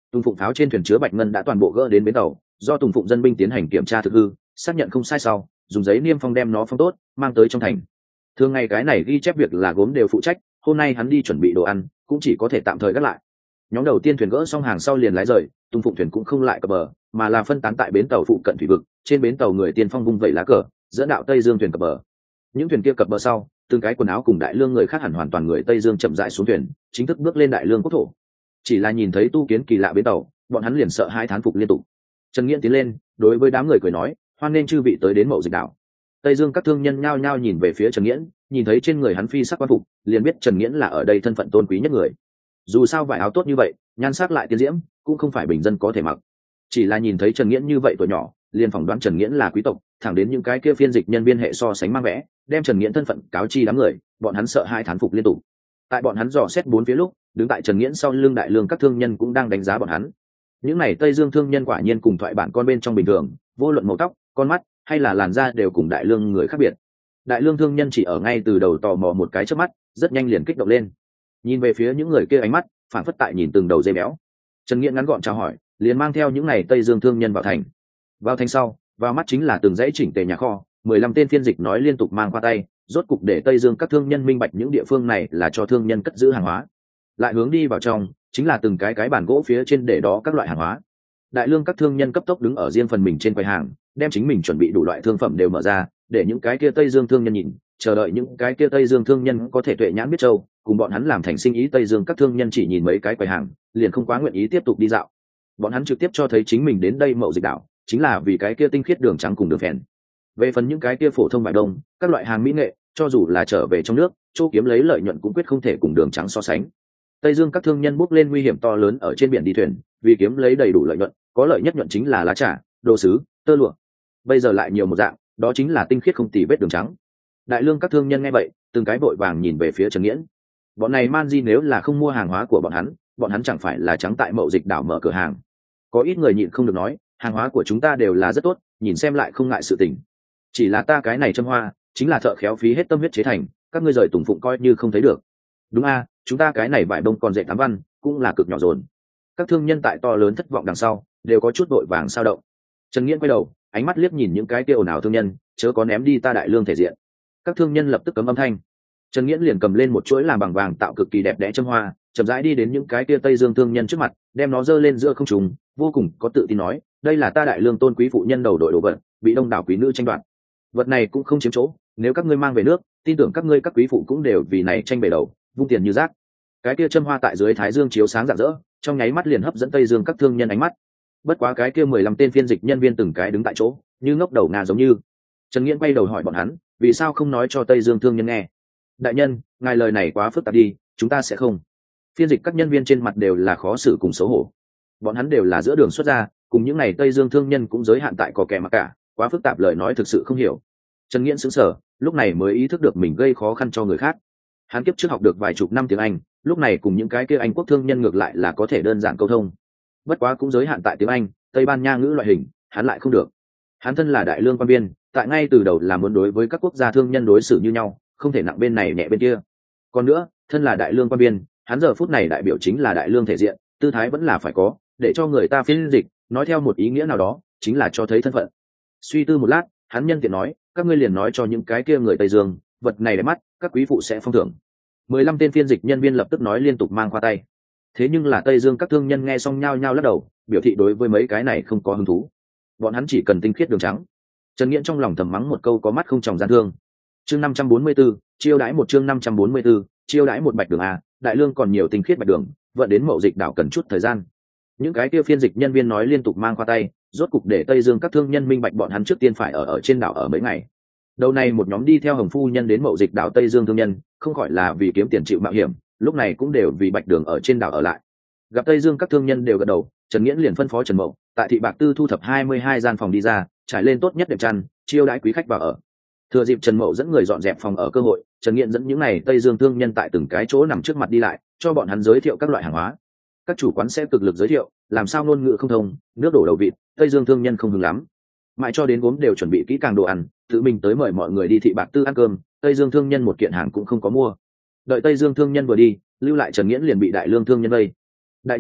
Tùng Phụng pháo trên thuyền chứa bạch ngân đã toàn bộ gỡ đến bến tàu, do Tùng Phụng dân binh tiến hành kiểm tra thực hư, xác nhận không sai sau, dùng giấy niêm phong đem nó phong tốt, mang tới trong thành. Thường ngày cái này ghi chép việc là gốm đều phụ trách, hôm nay hắn đi chuẩn bị đồ ăn, cũng chỉ có thể tạm thời gác lại. Nhóm đầu tiên thuyền gỡ xong hàng sau liền lái rời, Tùng Phụng thuyền cũng không lại cập bờ, mà là phân tán tại bến tàu phụ cận thủy vực, trên bến tàu người tiên phong vung vẩy lá cờ, dẫn đạo Tây Dương thuyền cập bờ. Những thuyền kia cập bờ sau, từng cái quần áo cùng đại lương người khác hẳn hoàn toàn người Tây Dương chậm rãi xuống thuyền, chính thức bước lên đại lương quốc thổ. Chỉ là nhìn thấy tu kiến kỳ lạ bến tàu, bọn hắn liền sợ hai thán phục liên tục. Trần Nghiễn tiến lên, đối với đám người cười nói, hoan nên chư vị tới đến Mậu Dịch đảo. Tây Dương các thương nhân nhao nhao nhìn về phía Trần Nghiễn, nhìn thấy trên người hắn phi sắc quan phục, liền biết Trần Nghiễn là ở đây thân phận tôn quý nhất người. Dù sao vải áo tốt như vậy, nhan sắc lại tiên diễm, cũng không phải bình dân có thể mặc. Chỉ là nhìn thấy Trần Nghiễn như vậy tuổi nhỏ, liền phỏng đoán Trần Nghiễn là quý tộc, thẳng đến những cái kia phiên dịch nhân viên hệ so sánh mang vẽ, đem Trần Nghiễn thân phận cáo chi đám người, bọn hắn sợ hai thán phục liên tục. Tại bọn hắn dò xét bốn phía lúc, đứng tại Trần Nghiễn sau lưng đại lương các thương nhân cũng đang đánh giá bọn hắn. Những này Tây Dương thương nhân quả nhiên cùng thoại bản con bên trong bình thường, vô luận màu tóc, con mắt hay là làn da đều cùng đại lương người khác biệt. Đại lương thương nhân chỉ ở ngay từ đầu tò mò một cái chớp mắt, rất nhanh liền kích động lên, nhìn về phía những người kia ánh mắt phản phất tại nhìn từng đầu dây béo. Trần Nghiễn ngắn gọn chào hỏi, liền mang theo những này Tây Dương thương nhân vào thành. Vào thành sau, vào mắt chính là từng dãy chỉnh tề nhà kho, 15 tên phiên dịch nói liên tục mang qua tay, rốt cục để Tây Dương các thương nhân minh bạch những địa phương này là cho thương nhân cất giữ hàng hóa. Lại hướng đi vào trong, chính là từng cái bàn gỗ phía trên để đó các loại hàng hóa. Đại lương các thương nhân cấp tốc đứng ở riêng phần mình trên quầy hàng, đem chính mình chuẩn bị đủ loại thương phẩm đều mở ra, để những cái kia Tây Dương thương nhân nhìn, chờ đợi những cái kia Tây Dương thương nhân có thể tuệ nhãn biết châu, cùng bọn hắn làm thành sinh ý. Tây Dương các thương nhân chỉ nhìn mấy cái quầy hàng, liền không quá nguyện ý tiếp tục đi dạo. Bọn hắn trực tiếp cho thấy chính mình đến đây Mậu Dịch đảo, chính là vì cái kia tinh khiết đường trắng cùng đường phèn. Về phần những cái kia phổ thông vải đông, các loại hàng mỹ nghệ, cho dù là trở về trong nước, chỗ kiếm lấy lợi nhuận cũng quyết không thể cùng đường trắng so sánh. Tây Dương các thương nhân bước lên nguy hiểm to lớn ở trên biển đi thuyền, vì kiếm lấy đầy đủ lợi nhuận, có lợi nhất nhuận chính là lá trà, đồ sứ, tơ lụa. Bây giờ lại nhiều một dạng, đó chính là tinh khiết không tì vết đường trắng. Đại lương các thương nhân nghe vậy, từng cái vội vàng nhìn về phía Trần Nghiễn. Bọn này man di nếu là không mua hàng hóa của bọn hắn chẳng phải là trắng tại Mậu Dịch đảo mở cửa hàng. Có ít người nhịn không được nói, hàng hóa của chúng ta đều là rất tốt, nhìn xem lại không ngại sự tình. Chỉ là ta cái này châm hoa, chính là thợ khéo phí hết tâm huyết chế thành, các ngươi rời Tùng Phụng coi như không thấy được. Đúng a, chúng ta cái này vải bông còn dệt tám văn, cũng là cực nhỏ dồn. Các thương nhân tại to lớn thất vọng đằng sau, đều có chút vội vàng sao động. Trần Nghiễn quay đầu, ánh mắt liếc nhìn những cái kia ồn ào thương nhân, chớ có ném đi ta đại lương thể diện. Các thương nhân lập tức cấm âm thanh. Trần Nghiễn liền cầm lên một chuỗi làm bằng vàng tạo cực kỳ đẹp đẽ châm hoa, chậm rãi đi đến những cái kia Tây Dương thương nhân trước mặt, đem nó giơ lên giữa không trung, vô cùng có tự tin nói, đây là ta đại lương tôn quý phụ nhân đầu đội đồ vật, bị đông đảo quý nữ tranh đoạt. Vật này cũng không chiếm chỗ, nếu các ngươi mang về nước, tin tưởng các ngươi các quý phụ cũng đều vì này tranh bể đầu, vung tiền như rác. Cái kia châm hoa tại dưới thái dương chiếu sáng rạng rỡ, trong nháy mắt liền hấp dẫn Tây Dương các thương nhân ánh mắt. Bất quá cái kia 15 tên phiên dịch nhân viên từng cái đứng tại chỗ, như ngốc đầu ngà giống như. Trần Nghiễn quay đầu hỏi bọn hắn, vì sao không nói cho Tây Dương thương nhân nghe? Đại nhân, ngài lời này quá phức tạp đi, chúng ta sẽ không. Phiên dịch các nhân viên trên mặt đều là khó xử cùng xấu hổ. Bọn hắn đều là giữa đường xuất ra, cùng những này Tây Dương thương nhân cũng giới hạn tại có kẻ mà cả, quá phức tạp lời nói thực sự không hiểu. Trần Nghiễn sững sờ, lúc này mới ý thức được mình gây khó khăn cho người khác. Hắn kiếp trước học được vài chục năm tiếng Anh, lúc này cùng những cái kia Anh quốc thương nhân ngược lại là có thể đơn giản câu thông. Bất quá cũng giới hạn tại tiếng Anh, Tây Ban Nha ngữ loại hình, hắn lại không được. Hắn thân là đại lương quan viên, tại ngay từ đầu là muốn đối với các quốc gia thương nhân đối xử như nhau, không thể nặng bên này nhẹ bên kia. Còn nữa, thân là đại lương quan viên, hắn giờ phút này đại biểu chính là đại lương thể diện, tư thái vẫn là phải có, để cho người ta phiên dịch, nói theo một ý nghĩa nào đó, chính là cho thấy thân phận. Suy tư một lát, hắn nhân tiện nói, các ngươi liền nói cho những cái kia người Tây Dương, vật này đẹp mắt, các quý phụ sẽ phong thưởng. 15 tên phiên dịch nhân viên lập tức nói liên tục mang qua tay. Thế nhưng là Tây Dương các thương nhân nghe xong nhao nhao lắc đầu, biểu thị đối với mấy cái này không có hứng thú. Bọn hắn chỉ cần tinh khiết đường trắng. Trần Nghiễn trong lòng thầm mắng một câu có mắt không tròng gian thương. Chương 544, chiêu đãi một chương 544, chiêu đãi một bạch đường a, đại lương còn nhiều tinh khiết bạch đường, vận đến Mậu Dịch đảo cần chút thời gian. Những cái kia phiên dịch nhân viên nói liên tục mang qua tay, rốt cục để Tây Dương các thương nhân minh bạch bọn hắn trước tiên phải ở trên đảo ở mấy ngày. Đầu này một nhóm đi theo Hồng phu nhân đến Mậu Dịch đảo Tây Dương thương nhân, không gọi là vì kiếm tiền chịu mạo hiểm, lúc này cũng đều vì bạch đường ở trên đảo ở lại. Gặp Tây Dương các thương nhân đều gật đầu, Trần Nghiễn liền phân phó Trần Mậu, tại thị Bạc Tư thu thập 22 gian phòng đi ra, trải lên tốt nhất đệm chăn, chiêu đãi quý khách vào ở. Thừa dịp Trần Mậu dẫn người dọn dẹp phòng ở cơ hội, Trần Nghiễn dẫn những này Tây Dương thương nhân tại từng cái chỗ nằm trước mặt đi lại, cho bọn hắn giới thiệu các loại hàng hóa. Các chủ quán sẽ cực lực giới thiệu, làm sao ngôn ngữ không thông, nước đổ đầu vịt, Tây Dương thương nhân không hứng lắm. Mãi cho đến gốm đều chuẩn bị kỹ càng đồ ăn, tự mình tới mời mọi người đi thị Bạc Tư ăn cơm, Tây Dương thương nhân một kiện hàng cũng không có mua. Đợi Tây Dương thương nhân vừa đi, lưu lại Trần Nghiễn liền bị đại lương thương nhân vây. Đại nhân,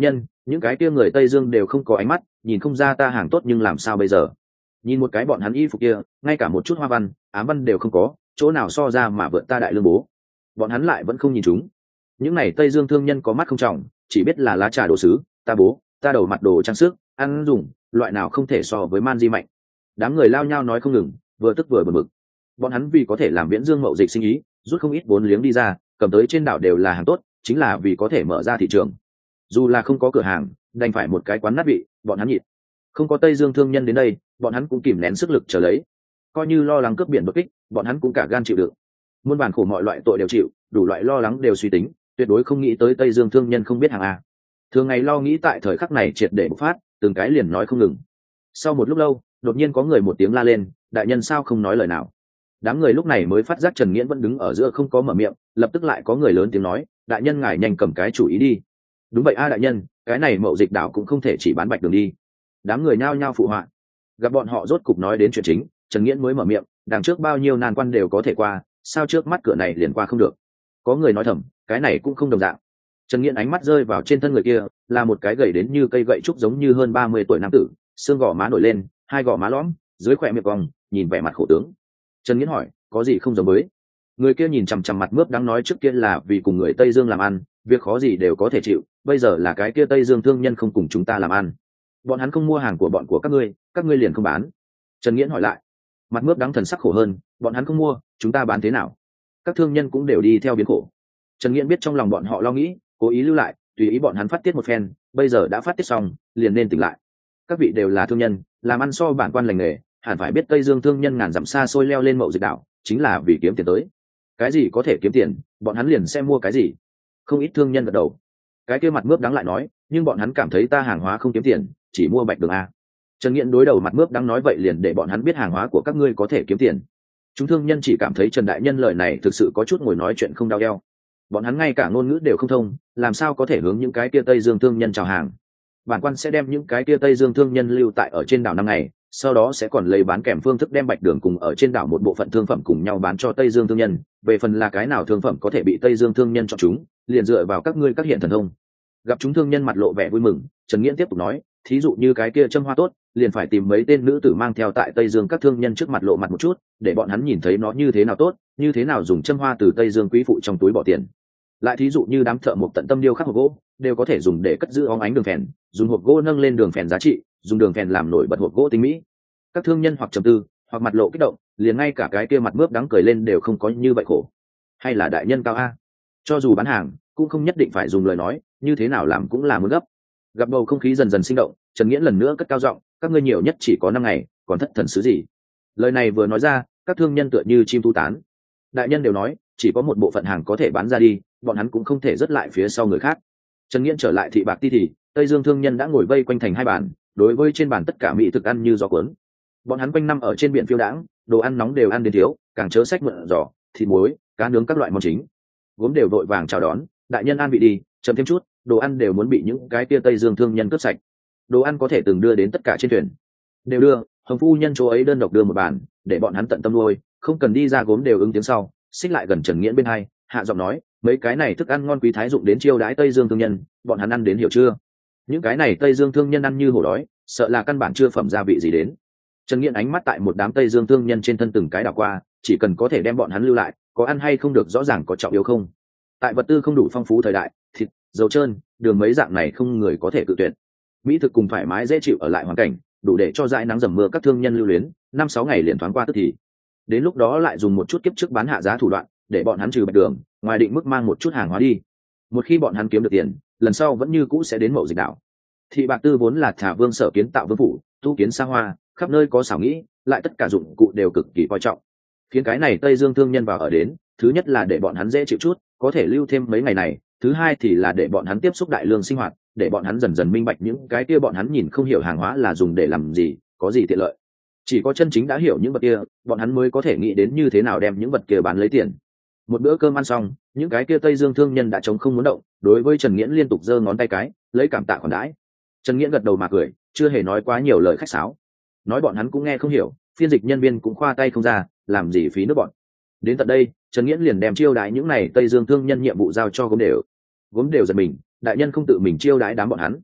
những cái kia người Tây Dương đều không có ánh mắt, nhìn không ra ta hàng tốt nhưng làm sao bây giờ. Nhìn một cái bọn hắn y phục kia, ngay cả một chút hoa văn ám văn đều không có, chỗ nào so ra mà vượt ta đại lương bố. Bọn hắn lại vẫn không nhìn chúng. Những này Tây Dương thương nhân có mắt không trọng, chỉ biết là lá trà đồ sứ, ta bố, ta đầu mặt đồ trang sức, ăn dùng, loại nào không thể so với man di mạnh. Đám người lao nhau nói không ngừng, vừa tức vừa bực bực. Bọn hắn vì có thể làm Viễn Dương mậu dịch sinh ý, rút không ít vốn liếng đi ra, cầm tới trên đảo đều là hàng tốt, chính là vì có thể mở ra thị trường. Dù là không có cửa hàng, đành phải một cái quán nát vị, bọn hắn nhịn. Không có Tây Dương thương nhân đến đây, bọn hắn cũng kìm nén sức lực chờ lấy. Coi như lo lắng cướp biển đột kích, bọn hắn cũng cả gan chịu đựng. Muôn bản khổ mọi loại tội đều chịu, đủ loại lo lắng đều suy tính, tuyệt đối không nghĩ tới Tây Dương thương nhân không biết hàng a. Thường ngày lo nghĩ tại thời khắc này triệt để bộc phát, từng cái liền nói không ngừng. Sau một lúc lâu, đột nhiên có người một tiếng la lên, đại nhân sao không nói lời nào. Đám người lúc này mới phát giác Trần Nghiễn vẫn đứng ở giữa không có mở miệng, lập tức lại có người lớn tiếng nói, đại nhân ngài nhanh cầm cái chủ ý đi. Đúng vậy a đại nhân, cái này mậu dịch đảo cũng không thể chỉ bán bạch đường đi. Đám người nhao nhao phụ họa. Gặp bọn họ rốt cục nói đến chuyện chính, Trần Nghiễn mới mở miệng, đằng trước bao nhiêu nan quan đều có thể qua, sao trước mắt cửa này liền qua không được. Có người nói thầm, cái này cũng không đồng dạng. Trần Nghiễn ánh mắt rơi vào trên thân người kia, là một cái gầy đến như cây gậy trúc giống như hơn 30 tuổi nam tử, xương gò má nổi lên, hai gò má lõm, dưới khóe miệng cong, nhìn vẻ mặt khổ tướng. Trần Nghiễn hỏi, có gì không giống với? Người kia nhìn chằm chằm mặt mướp đang nói trước kia là vì cùng người Tây Dương làm ăn, việc khó gì đều có thể chịu, bây giờ là cái kia Tây Dương thương nhân không cùng chúng ta làm ăn. Bọn hắn không mua hàng của bọn của các ngươi liền không bán. Trần Nghiễn hỏi lại. Mặt mướp đắng thần sắc khổ hơn, bọn hắn không mua, chúng ta bán thế nào? Các thương nhân cũng đều đi theo biến khổ. Trần Nghiễn biết trong lòng bọn họ lo nghĩ, cố ý lưu lại, tùy ý bọn hắn phát tiết một phen, bây giờ đã phát tiết xong, liền nên tỉnh lại. Các vị đều là thương nhân, làm ăn so bản quan lành nghề, hẳn phải biết Tây Dương thương nhân ngàn dặm xa xôi leo lên mậu dịch đảo, chính là vì kiếm tiền tới. Cái gì có thể kiếm tiền, bọn hắn liền sẽ mua cái gì. Không ít thương nhân gật đầu. Cái kia mặt mướp đắng lại nói, nhưng bọn hắn cảm thấy ta hàng hóa không kiếm tiền, chỉ mua bạch đường a. Trần Nghiễn đối đầu mặt mướp đắng nói vậy liền để bọn hắn biết hàng hóa của các ngươi có thể kiếm tiền. Chúng thương nhân chỉ cảm thấy Trần đại nhân lời này thực sự có chút ngồi nói chuyện không đau eo. Bọn hắn ngay cả ngôn ngữ đều không thông, làm sao có thể hướng những cái kia Tây Dương thương nhân chào hàng. Bản quan sẽ đem những cái kia Tây Dương thương nhân lưu tại ở trên đảo năm ngày, sau đó sẽ còn lấy bán kèm phương thức đem bạch đường cùng ở trên đảo một bộ phận thương phẩm cùng nhau bán cho Tây Dương thương nhân, về phần là cái nào thương phẩm có thể bị Tây Dương thương nhân chọn chúng, liền dựa vào các ngươi các hiện thần thông. Gặp chúng thương nhân mặt lộ vẻ vui mừng, Trần Nghiễn tiếp tục nói, thí dụ như cái kia châm hoa tốt, liền phải tìm mấy tên nữ tử mang theo tại Tây Dương các thương nhân trước mặt lộ mặt một chút, để bọn hắn nhìn thấy nó như thế nào tốt, như thế nào dùng châm hoa từ Tây Dương quý phụ trong túi bỏ tiền. Lại thí dụ như đám thợ mộc tận tâm điêu khắc hộp gỗ, đều có thể dùng để cất giữ óng ánh đường phèn, dùng hộp gỗ nâng lên đường phèn giá trị, dùng đường phèn làm nổi bật hộp gỗ tinh mỹ. Các thương nhân hoặc trầm tư, hoặc mặt lộ kích động, liền ngay cả cái kia mặt mướp đắng cười lên đều không có như vậy khổ. Hay là đại nhân cao a, cho dù bán hàng cũng không nhất định phải dùng lời nói, như thế nào làm cũng là muốn gấp. Gặp bầu không khí dần dần sinh động, Trần Nghiễn lần nữa cất cao giọng, các ngươi nhiều nhất chỉ có 5 ngày, còn thất thần sứ gì. Lời này vừa nói ra, các thương nhân tựa như chim thu tán. Đại nhân đều nói, chỉ có một bộ phận hàng có thể bán ra đi, bọn hắn cũng không thể dứt lại phía sau người khác. Trần Nghiễn trở lại thị bạc ti thì, Tây Dương thương nhân đã ngồi vây quanh thành hai bàn, đối với trên bàn tất cả mỹ thực ăn như gió cuốn. Bọn hắn quanh năm ở trên biển phiêu đãng, đồ ăn nóng đều ăn đến thiếu, càng chớ sách mượn giỏ, thịt muối, cá nướng các loại món chính. Gốm đều vội vàng chào đón, đại nhân an vị đi, chậm thêm chút, đồ ăn đều muốn bị những cái tia Tây Dương thương nhân cướp sạch. Đồ ăn có thể từng đưa đến tất cả trên thuyền, đều đưa. Hồng phu nhân chỗ ấy đơn độc đưa một bàn, để bọn hắn tận tâm nuôi, không cần đi ra. Gốm đều ứng tiếng sau, xích lại gần Trần Nghiễn bên hai, hạ giọng nói, mấy cái này thức ăn ngon quý thái dụng đến chiêu đãi Tây Dương thương nhân, bọn hắn ăn đến hiểu chưa? Những cái này Tây Dương thương nhân ăn như hổ đói, sợ là căn bản chưa phẩm gia vị gì đến. Trần Nghiễn ánh mắt tại một đám Tây Dương thương nhân trên thân từng cái đảo qua, chỉ cần có thể đem bọn hắn lưu lại, có ăn hay không được rõ ràng có trọng yếu không. Tại vật tư không đủ phong phú thời đại, thịt, dầu trơn, đường mấy dạng này không người có thể cự tuyệt. Mỹ thực cùng thoải mái dễ chịu ở lại hoàn cảnh, đủ để cho dãi nắng dầm mưa các thương nhân lưu luyến, 5-6 ngày liền thoáng qua tức thì. Đến lúc đó lại dùng một chút kiếp trước bán hạ giá thủ đoạn, để bọn hắn trừ bạch đường, ngoài định mức mang một chút hàng hóa đi. Một khi bọn hắn kiếm được tiền, lần sau vẫn như cũ sẽ đến mậu dịch đảo. Thị bạc tư vốn là Thả Vương sở kiến tạo vương phủ, tu kiến xa hoa, khắp nơi có xảo nghĩ, lại tất cả dụng cụ đều cực kỳ coi trọng. Khiến cái này Tây Dương thương nhân vào ở đến, thứ nhất là để bọn hắn dễ chịu chút, có thể lưu thêm mấy ngày này, thứ hai thì là để bọn hắn tiếp xúc đại lương sinh hoạt, để bọn hắn dần dần minh bạch những cái kia bọn hắn nhìn không hiểu hàng hóa là dùng để làm gì, có gì tiện lợi. Chỉ có chân chính đã hiểu những vật kia, bọn hắn mới có thể nghĩ đến như thế nào đem những vật kia bán lấy tiền. Một bữa cơm ăn xong, những cái kia Tây Dương thương nhân đã trống không muốn động, đối với Trần Nghiễn liên tục giơ ngón tay cái, lấy cảm tạ khoản đãi. Trần Nghiễn gật đầu mà cười, chưa hề nói quá nhiều lời khách sáo. Nói bọn hắn cũng nghe không hiểu, phiên dịch nhân viên cũng khoa tay không ra, làm gì phí nước bọn. Đến tận đây, Trần Nghiễn liền đem chiêu đãi những này Tây Dương thương nhân nhiệm vụ giao cho Gốm đều. Gốm đều giật mình, đại nhân không tự mình chiêu đãi đám bọn hắn.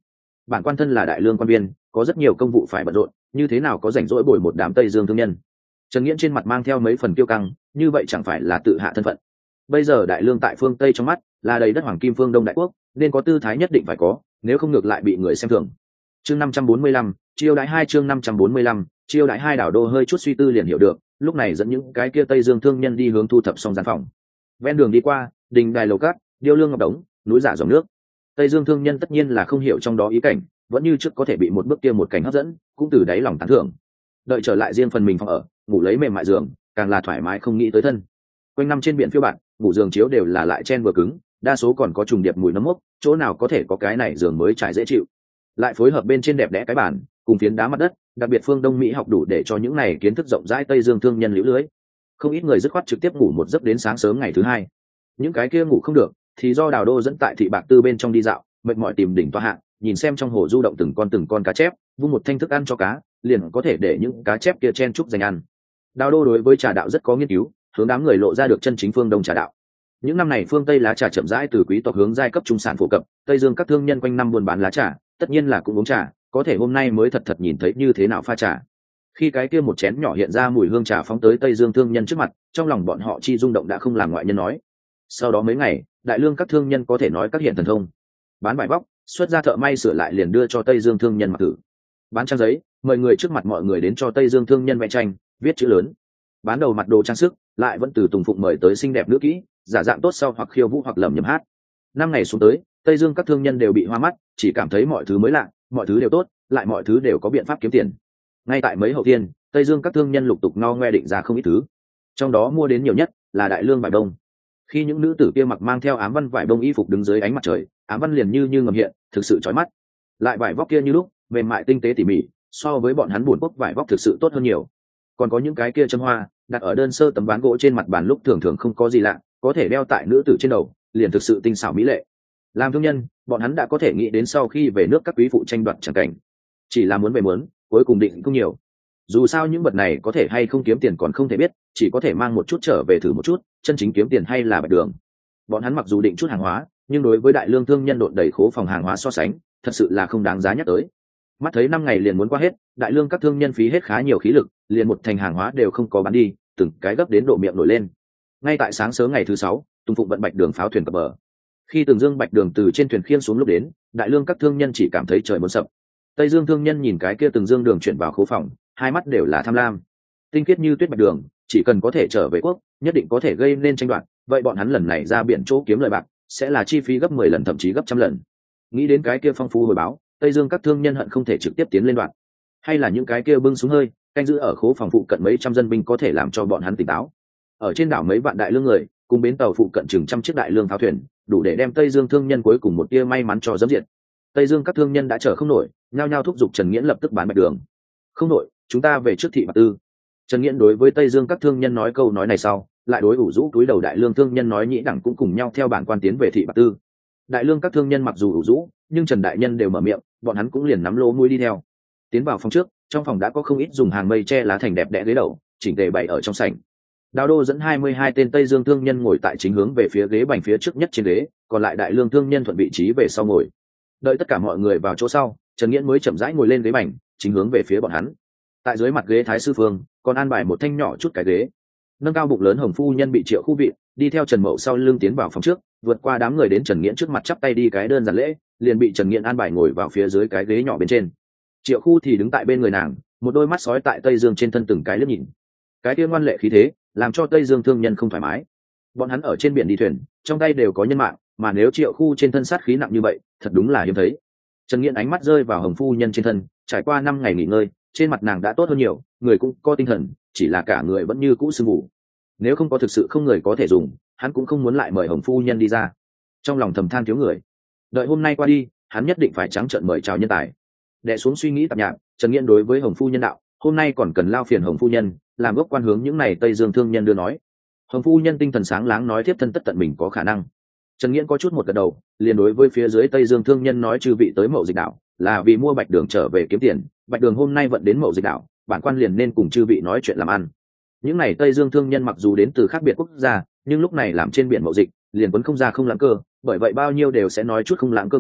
bản quan thân là đại lương quan viên, có rất nhiều công vụ phải bận rộn, như thế nào có rảnh rỗi bồi một đám Tây Dương thương nhân. Trần Nghiễn trên mặt mang theo mấy phần kiêu căng, như vậy chẳng phải là tự hạ thân phận. Bây giờ đại lương tại phương Tây trong mắt là đầy đất hoàng kim phương Đông đại quốc, nên có tư thái nhất định phải có, nếu không ngược lại bị người xem thường. Chương 545, chiêu đãi hai. Chương 545, chiêu đãi hai. Đảo Đô hơi chút suy tư liền hiểu được, lúc này dẫn những cái kia Tây Dương thương nhân đi hướng thu thập xong gian phòng. Ven đường đi qua, đình đài lầu cát, điêu lương ngọc đống, núi giả dòng nước. Tây Dương thương nhân tất nhiên là không hiểu trong đó ý cảnh, vẫn như trước có thể bị một bước kia một cảnh hấp dẫn, cũng từ đáy lòng tán thưởng. Đợi trở lại riêng phần mình phòng ở, ngủ lấy mềm mại giường, càng là thoải mái không nghĩ tới thân. Quanh năm trên biển phiêu bạt, ngủ giường chiếu đều là lại chen vừa cứng, đa số còn có trùng điệp mùi nấm mốc, chỗ nào có thể có cái này giường mới trải dễ chịu. Lại phối hợp bên trên đẹp đẽ cái bàn, cùng phiến đá mặt đất, đặc biệt phương Đông Mỹ học đủ để cho những này kiến thức rộng rãi Tây Dương thương nhân liễu lưới. Không ít người dứt khoát trực tiếp ngủ một giấc đến sáng sớm ngày thứ hai. Những cái kia ngủ không được, thì do Đào Đô dẫn tại thị bạc tư bên trong đi dạo, mệt mỏi tìm đỉnh toa hạng, nhìn xem trong hồ du động từng con cá chép, vung một thanh thức ăn cho cá, liền có thể để những cá chép kia chen chúc dành ăn. Đào Đô đối với trà đạo rất có nghiên cứu, hướng đám người lộ ra được chân chính phương Đông trà đạo. Những năm này phương Tây lá trà chậm rãi từ quý tộc hướng giai cấp trung sản phổ cập, Tây Dương các thương nhân quanh năm buôn bán lá trà, tất nhiên là cũng uống trà, có thể hôm nay mới thật nhìn thấy như thế nào pha trà. Khi cái kia một chén nhỏ hiện ra mùi hương trà phóng tới Tây Dương thương nhân trước mặt, trong lòng bọn họ chi rung động đã không làm ngoại nhân nói. Sau đó mấy ngày, đại lương các thương nhân có thể nói các hiện thần thông, bán vải vóc, xuất ra thợ may sửa lại liền đưa cho Tây Dương thương nhân mặc thử. Bán trang giấy, mời người trước mặt mọi người đến cho Tây Dương thương nhân vẽ tranh, viết chữ lớn. Bán đầu mặt đồ trang sức, lại vẫn từ tùng phụng mời tới xinh đẹp nữ kỹ, giả dạng tốt sau hoặc khiêu vũ hoặc lẩm nhẩm hát. Năm ngày xuống tới, Tây Dương các thương nhân đều bị hoa mắt, chỉ cảm thấy mọi thứ mới lạ, mọi thứ đều tốt, lại mọi thứ đều có biện pháp kiếm tiền. Ngay tại mấy hậu tiên, Tây Dương các thương nhân lục tục no ngoe định ra không ít thứ, trong đó mua đến nhiều nhất là đại lương vải đông. Khi những nữ tử kia mặc mang theo ám văn vải đông y phục đứng dưới ánh mặt trời, ám văn liền như ngầm hiện, thực sự chói mắt. Lại vải vóc kia như lúc, mềm mại tinh tế tỉ mỉ, so với bọn hắn buồn quốc vải vóc thực sự tốt hơn nhiều. Còn có những cái kia châm hoa, đặt ở đơn sơ tấm ván gỗ trên mặt bàn lúc thường thường không có gì lạ, có thể đeo tại nữ tử trên đầu, liền thực sự tinh xảo mỹ lệ. Làm thương nhân, bọn hắn đã có thể nghĩ đến sau khi về nước các quý phụ tranh đoạt chẳng cảnh. Chỉ là muốn về muốn, cuối cùng định không nhiều. Dù sao những vật này có thể hay không kiếm tiền còn không thể biết, chỉ có thể mang một chút trở về thử một chút, chân chính kiếm tiền hay là bạch đường. Bọn hắn mặc dù định chút hàng hóa, nhưng đối với đại lương thương nhân độn đầy khố phòng hàng hóa so sánh, thật sự là không đáng giá nhắc tới. Mắt thấy 5 ngày liền muốn qua hết, đại lương các thương nhân phí hết khá nhiều khí lực, liền một thành hàng hóa đều không có bán đi, từng cái gấp đến độ miệng nổi lên. Ngay tại sáng sớm ngày thứ 6, Tùng Phụng vận bạch đường pháo thuyền cập bờ. Khi từng dương bạch đường từ trên thuyền khiên xuống lúc đến, đại lương các thương nhân chỉ cảm thấy trời muốn sập. Tây Dương thương nhân nhìn cái kia từng dương đường chuyển vào khố phòng, hai mắt đều là tham lam. Tinh khiết như tuyết bạch đường, chỉ cần có thể trở về quốc, nhất định có thể gây nên tranh đoạt, vậy bọn hắn lần này ra biển chỗ kiếm lợi bạc, sẽ là chi phí gấp 10 lần thậm chí gấp trăm lần. Nghĩ đến cái kia phong phú hồi báo, Tây Dương các thương nhân hận không thể trực tiếp tiến lên đoạn. Hay là những cái kia bưng súng hơi, canh giữ ở khố phòng phụ cận mấy trăm dân binh có thể làm cho bọn hắn tỉnh táo. Ở trên đảo mấy vạn đại lương người, cùng bến tàu phụ cận chừng trăm chiếc đại lương tháo thuyền, đủ để đem Tây Dương thương nhân cuối cùng một tia may mắn cho dẫm diệt. Tây Dương các thương nhân đã chờ không nổi, nhao nhao thúc giục Trần Nghiễn lập tức bán bạch đường. Không nổi, chúng ta về trước thị bạc tư. Trần Nghiễn đối với Tây Dương các thương nhân nói câu nói này sau, lại đối ủ rũ túi đầu đại lương thương nhân nói nhĩ đẳng cũng cùng nhau theo bản quan tiến về thị bạc tư. Đại lương các thương nhân mặc dù ủ rũ, nhưng Trần đại nhân đều mở miệng, bọn hắn cũng liền nắm lỗ mũi đi theo. Tiến vào phòng trước, trong phòng đã có không ít dùng hàng mây che lá thành đẹp đẽ ghế đầu, chỉnh tề bày ở trong sảnh. Đào Đô dẫn 22 tên Tây Dương thương nhân ngồi tại chính hướng về phía ghế bành phía trước nhất trên ghế, còn lại đại lương thương nhân thuận vị trí về sau ngồi. Đợi tất cả mọi người vào chỗ sau, Trần Nghiễn mới chậm rãi ngồi lên ghế bành, chính hướng về phía bọn hắn. Tại dưới mặt ghế thái sư phương, còn an bài một thanh nhỏ chút cái ghế. Nâng cao bụng lớn hồng phu nhân bị Triệu Khu vị, đi theo Trần Mậu sau lưng tiến vào phòng trước, vượt qua đám người đến Trần Nghiễn trước mặt chắp tay đi cái đơn giản lễ, liền bị Trần Nghiễn an bài ngồi vào phía dưới cái ghế nhỏ bên trên. Triệu Khu thì đứng tại bên người nàng, một đôi mắt sói tại Tây Dương trên thân từng cái liếc nhìn. Cái kia ngoan lệ khí thế, làm cho Tây Dương thương nhân không thoải mái. Bọn hắn ở trên biển đi thuyền, trong tay đều có nhân mạng, mà nếu Triệu Khu trên thân sát khí nặng như vậy, thật đúng là hiếm thấy. Trần Nghiễn ánh mắt rơi vào hồng phu nhân trên thân, trải qua 5 ngày nghỉ ngơi, trên mặt nàng đã tốt hơn nhiều, người cũng có tinh thần, chỉ là cả người vẫn như cũ sưng mù. Nếu không có thực sự không người có thể dùng, hắn cũng không muốn lại mời hồng phu nhân đi ra. Trong lòng thầm than thiếu người, đợi hôm nay qua đi, hắn nhất định phải trắng trợn mời chào nhân tài. Đè xuống suy nghĩ tạp nhạp, Trần Nghiễn đối với hồng phu nhân đạo, hôm nay còn cần lao phiền hồng phu nhân, làm gốc quan hướng những này Tây Dương thương nhân đưa nói. Hồng phu nhân tinh thần sáng láng nói tiếp thân tất tận mình có khả năng. Trần Nghiễn có chút một gật đầu, liền đối với phía dưới Tây Dương thương nhân nói chư vị tới Mậu Dịch đảo, là vì mua bạch đường trở về kiếm tiền, bạch đường hôm nay vận đến Mậu Dịch đảo, bản quan liền nên cùng chư vị nói chuyện làm ăn. Những này Tây Dương thương nhân mặc dù đến từ khác biệt quốc gia, nhưng lúc này làm trên biển mậu dịch, liền vẫn không ra không lãng cơ, bởi vậy bao nhiêu đều sẽ nói chút không lãng cơ ngữ,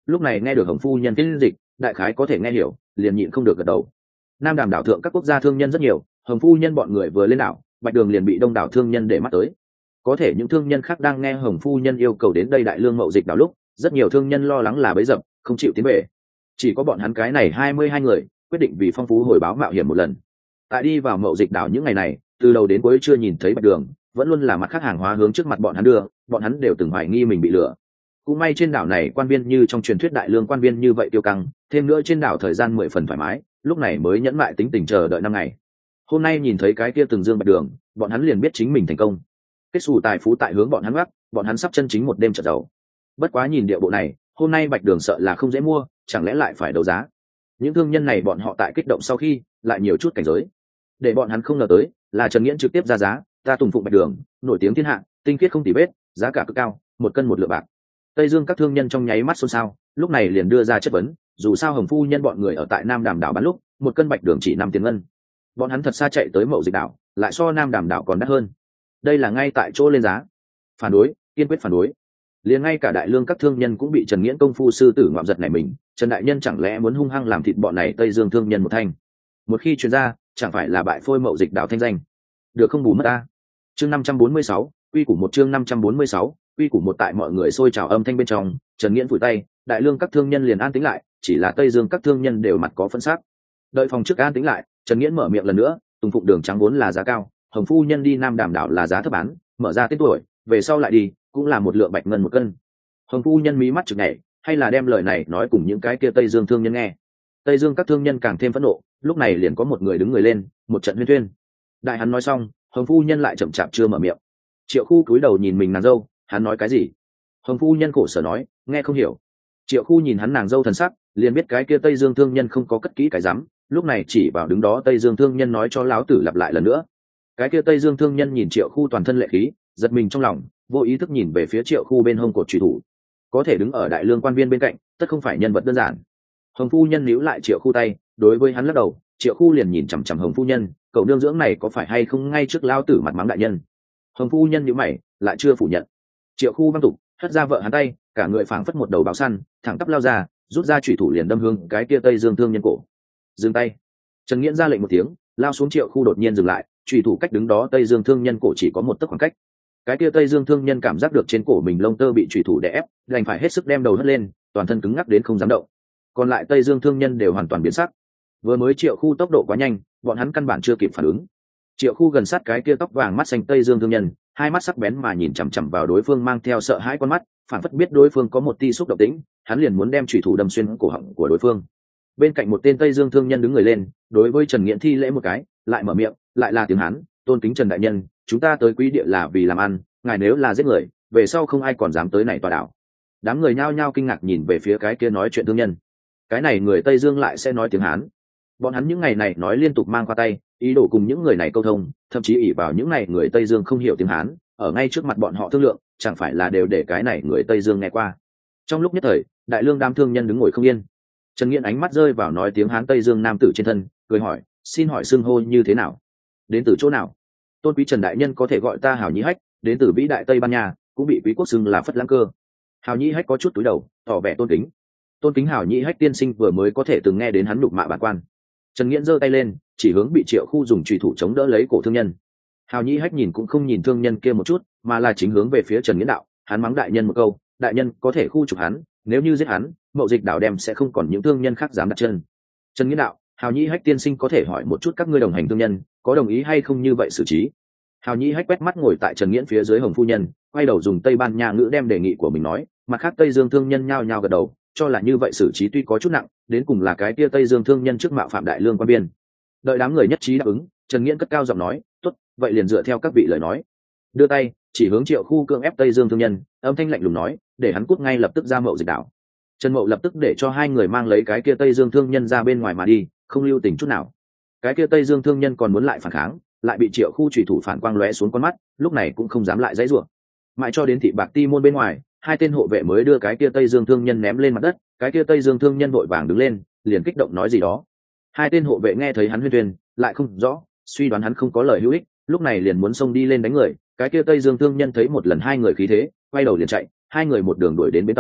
lúc này nghe được hồng phu nhân phiên dịch, đại khái có thể nghe hiểu, liền nhịn không được gật đầu. Nam đàm đảo thượng các quốc gia thương nhân rất nhiều, hồng phu nhân bọn người vừa lên đảo, bạch đường liền bị đông đảo thương nhân để mắt tới. Có thể những thương nhân khác đang nghe hồng phu nhân yêu cầu đến đây đại lương mậu dịch đảo lúc, rất nhiều thương nhân lo lắng là bấy dập, không chịu tiến về. Chỉ có bọn hắn cái này 22 người quyết định vì phong phú hồi báo mạo hiểm một lần. Tại đi vào mậu dịch đảo những ngày này, từ đầu đến cuối chưa nhìn thấy bạch đường, vẫn luôn là mặt khác hàng hóa hướng trước mặt bọn hắn đưa, bọn hắn đều từng hoài nghi mình bị lừa. Cũng may trên đảo này quan viên như trong truyền thuyết đại lương quan viên như vậy tiêu căng, thêm nữa trên đảo thời gian 10 phần thoải mái, lúc này mới nhẫn mại tính tình chờ đợi 5 ngày. Hôm nay nhìn thấy cái kia từng dương bạch đường, bọn hắn liền biết chính mình thành công. Kết xù tài phú tại hướng bọn hắn gác, bọn hắn sắp chân chính một đêm chợt giàu. Bất quá nhìn địa bộ này, hôm nay bạch đường sợ là không dễ mua, chẳng lẽ lại phải đấu giá. Những thương nhân này bọn họ tại kích động sau khi lại nhiều chút cảnh giới, để bọn hắn không ngờ tới là Trần Nghiễn trực tiếp ra giá, ta tùng phụng bạch đường nổi tiếng thiên hạ, tinh khiết không tì vết, giá cả cực cao, 1 cân 1 lượng bạc. Tây Dương các thương nhân trong nháy mắt xôn xao, lúc này liền đưa ra chất vấn, dù sao hồng phu nhân bọn người ở tại Nam Đàm đảo bán lúc 1 cân bạch đường chỉ 5 tiền ngân, bọn hắn thật xa chạy tới mậu dịch đảo lại so Nam Đàm đảo còn đắt hơn, đây là ngay tại chỗ lên giá. Phản đối, kiên quyết phản đối. Liền ngay cả đại lương các thương nhân cũng bị Trần Nghiễn công phu sư tử ngoạm giật này mình, Trần đại nhân chẳng lẽ muốn hung hăng làm thịt bọn này Tây Dương thương nhân một thanh, một khi truyền ra chẳng phải là bại phôi mậu dịch đảo thanh danh, được không bù mất ta. Chương 546, quy củ 1 chương 546, quy củ 1. Tại mọi người xôi trào âm thanh bên trong, Trần Nghiễn phủi tay, đại lương các thương nhân liền an tĩnh lại, chỉ là Tây Dương các thương nhân đều mặt có phân sắc. Đợi phòng trước an tĩnh lại, Trần Nghiễn mở miệng lần nữa, tùng phụng đường trắng vốn là giá cao, hồng phu nhân đi Nam Đàm đảo là giá thấp bán, mở ra tên tuổi, về sau lại đi, cũng là 1 lượng bạch ngân 1 cân. Hồng phu nhân mí mắt chực nhảy, hay là đem lời này nói cùng những cái kia Tây Dương thương nhân nghe. Tây Dương các thương nhân càng thêm phẫn nộ, lúc này liền có một người đứng người lên, một trận huyên thuyên. Đại hắn nói xong, hồng phu nhân lại chậm chạp chưa mở miệng. Triệu Khu cúi đầu nhìn mình nàng dâu, hắn nói cái gì? Hồng phu nhân khổ sở nói, nghe không hiểu. Triệu Khu nhìn hắn nàng dâu thần sắc, liền biết cái kia Tây Dương thương nhân không có cất kỹ cái rắm, lúc này chỉ vào đứng đó Tây Dương thương nhân nói cho lão tử lặp lại lần nữa. Cái kia Tây Dương thương nhân nhìn Triệu Khu toàn thân lệ khí, giật mình trong lòng, vô ý thức nhìn về phía Triệu Khu bên hông cột chủy thủ. Có thể đứng ở đại lương quan viên bên cạnh, tất không phải nhân vật đơn giản. Hồng phu nhân níu lại Triệu Khu tay, đối với hắn lắc đầu. Triệu Khu liền nhìn chằm chằm Hồng phu nhân, cậu nương dưỡng này có phải hay không ngay trước lão tử mặt mắng đại nhân. Hồng phu nhân nhíu mày, lại chưa phủ nhận. Triệu Khu văng tục, hất ra vợ hắn tay, cả người phảng phất một đầu báo săn, thẳng tắp lao ra, rút ra chủy thủ liền đâm hướng cái kia Tây Dương thương nhân cổ. Dừng tay. Trần Nghiễn ra lệnh một tiếng, lao xuống. Triệu Khu đột nhiên dừng lại, chủy thủ cách đứng đó Tây Dương thương nhân cổ chỉ có 1 tấc khoảng cách. Cái kia Tây Dương thương nhân cảm giác được trên cổ mình lông tơ bị chủy thủ đè ép, đành phải hết sức đem đầu hất lên, toàn thân cứng ngắc đến không dám động. Còn lại Tây Dương thương nhân đều hoàn toàn biến sắc. Vừa mới Triệu Khu tốc độ quá nhanh, bọn hắn căn bản chưa kịp phản ứng. Triệu Khu gần sát cái kia tóc vàng mắt xanh Tây Dương thương nhân, hai mắt sắc bén mà nhìn chằm chằm vào đối phương, mang theo sợ hãi con mắt, phản phất biết đối phương có một tia xúc động tĩnh, hắn liền muốn đem chủy thủ đâm xuyên cổ họng của đối phương. Bên cạnh một tên Tây Dương thương nhân đứng người lên, đối với Trần Nghiễn thi lễ một cái, lại mở miệng, lại là tiếng Hán, tôn kính Trần đại nhân, chúng ta tới Quý địa là vì làm ăn, ngài nếu là giết người, về sau không ai còn dám tới này tòa đảo. Đám người nhao nhao kinh ngạc nhìn về phía cái kia nói chuyện thương nhân. Cái này người Tây Dương lại sẽ nói tiếng Hán. Bọn hắn những ngày này nói liên tục mang qua tay, ý đồ cùng những người này câu thông, thậm chí ỷ vào những này người Tây Dương không hiểu tiếng Hán, ở ngay trước mặt bọn họ thương lượng, chẳng phải là đều để cái này người Tây Dương nghe qua. Trong lúc nhất thời, đại lương đám thương nhân đứng ngồi không yên. Trần Nghiễn ánh mắt rơi vào nói tiếng Hán Tây Dương nam tử trên thân, cười hỏi, xin hỏi xưng hô như thế nào, đến từ chỗ nào? Tôn quý Trần đại nhân có thể gọi ta Hào Nhĩ Hách, đến từ vĩ đại Tây Ban Nha, cũng bị quý quốc xưng là Phất Lãng Cơ. Hào Nhĩ Hách có chút túi đầu, tỏ vẻ tôn kính. Tôn kính Hào Nhĩ Hách tiên sinh vừa mới có thể từng nghe đến hắn nhục mạ bản quan. Trần Nghiễn giơ tay lên, chỉ hướng bị Triệu Khu dùng chùy thủ chống đỡ lấy cổ thương nhân. Hào Nhĩ Hách nhìn cũng không nhìn thương nhân kia một chút, mà là chính hướng về phía Trần Nghiễn đạo, hắn mắng đại nhân một câu, đại nhân có thể khu trục hắn, nếu như giết hắn, mậu dịch đảo đem sẽ không còn những thương nhân khác dám đặt chân. Trần Nghiễn đạo, Hào Nhĩ Hách tiên sinh có thể hỏi một chút các ngươi đồng hành thương nhân, có đồng ý hay không như vậy xử trí. Hào Nhĩ Hách quét mắt ngồi tại Trần Nghiễn phía dưới Hồng phu nhân, quay đầu dùng Tây Ban Nha ngữ đem đề nghị của mình nói, mặt khác Tây Dương thương nhân nhao nhao gật đầu, cho là như vậy xử trí tuy có chút nặng, đến cùng là cái kia Tây Dương thương nhân trước mạo phạm đại lương quan biên. Đợi đám người nhất trí đáp ứng, Trần Nghiễn cất cao giọng nói, tốt, vậy liền dựa theo các vị lời nói. Đưa tay chỉ hướng Triệu Khu cưỡng ép Tây Dương thương nhân, âm thanh lạnh lùng nói, để hắn cút ngay lập tức ra mậu dịch đảo. Trần Mậu lập tức để cho hai người mang lấy cái kia Tây Dương thương nhân ra bên ngoài mà đi, không lưu tình chút nào. Cái kia Tây Dương thương nhân còn muốn lại phản kháng, lại bị Triệu Khu chủy thủ phản quang lóe xuống con mắt, lúc này cũng không dám lại giãy giụa. Mãi cho đến thị bạc ti môn bên ngoài, hai tên hộ vệ mới đưa cái kia Tây Dương thương nhân ném lên mặt đất, cái kia Tây Dương thương nhân vội vàng đứng lên, liền kích động nói gì đó. Hai tên hộ vệ nghe thấy hắn huyên thuyên, lại không rõ, suy đoán hắn không có lời hữu ích, lúc này liền muốn xông đi lên đánh người. Cái kia Tây Dương thương nhân thấy một lần hai người khí thế, quay đầu liền chạy, hai người một đường đuổi đến bến tàu,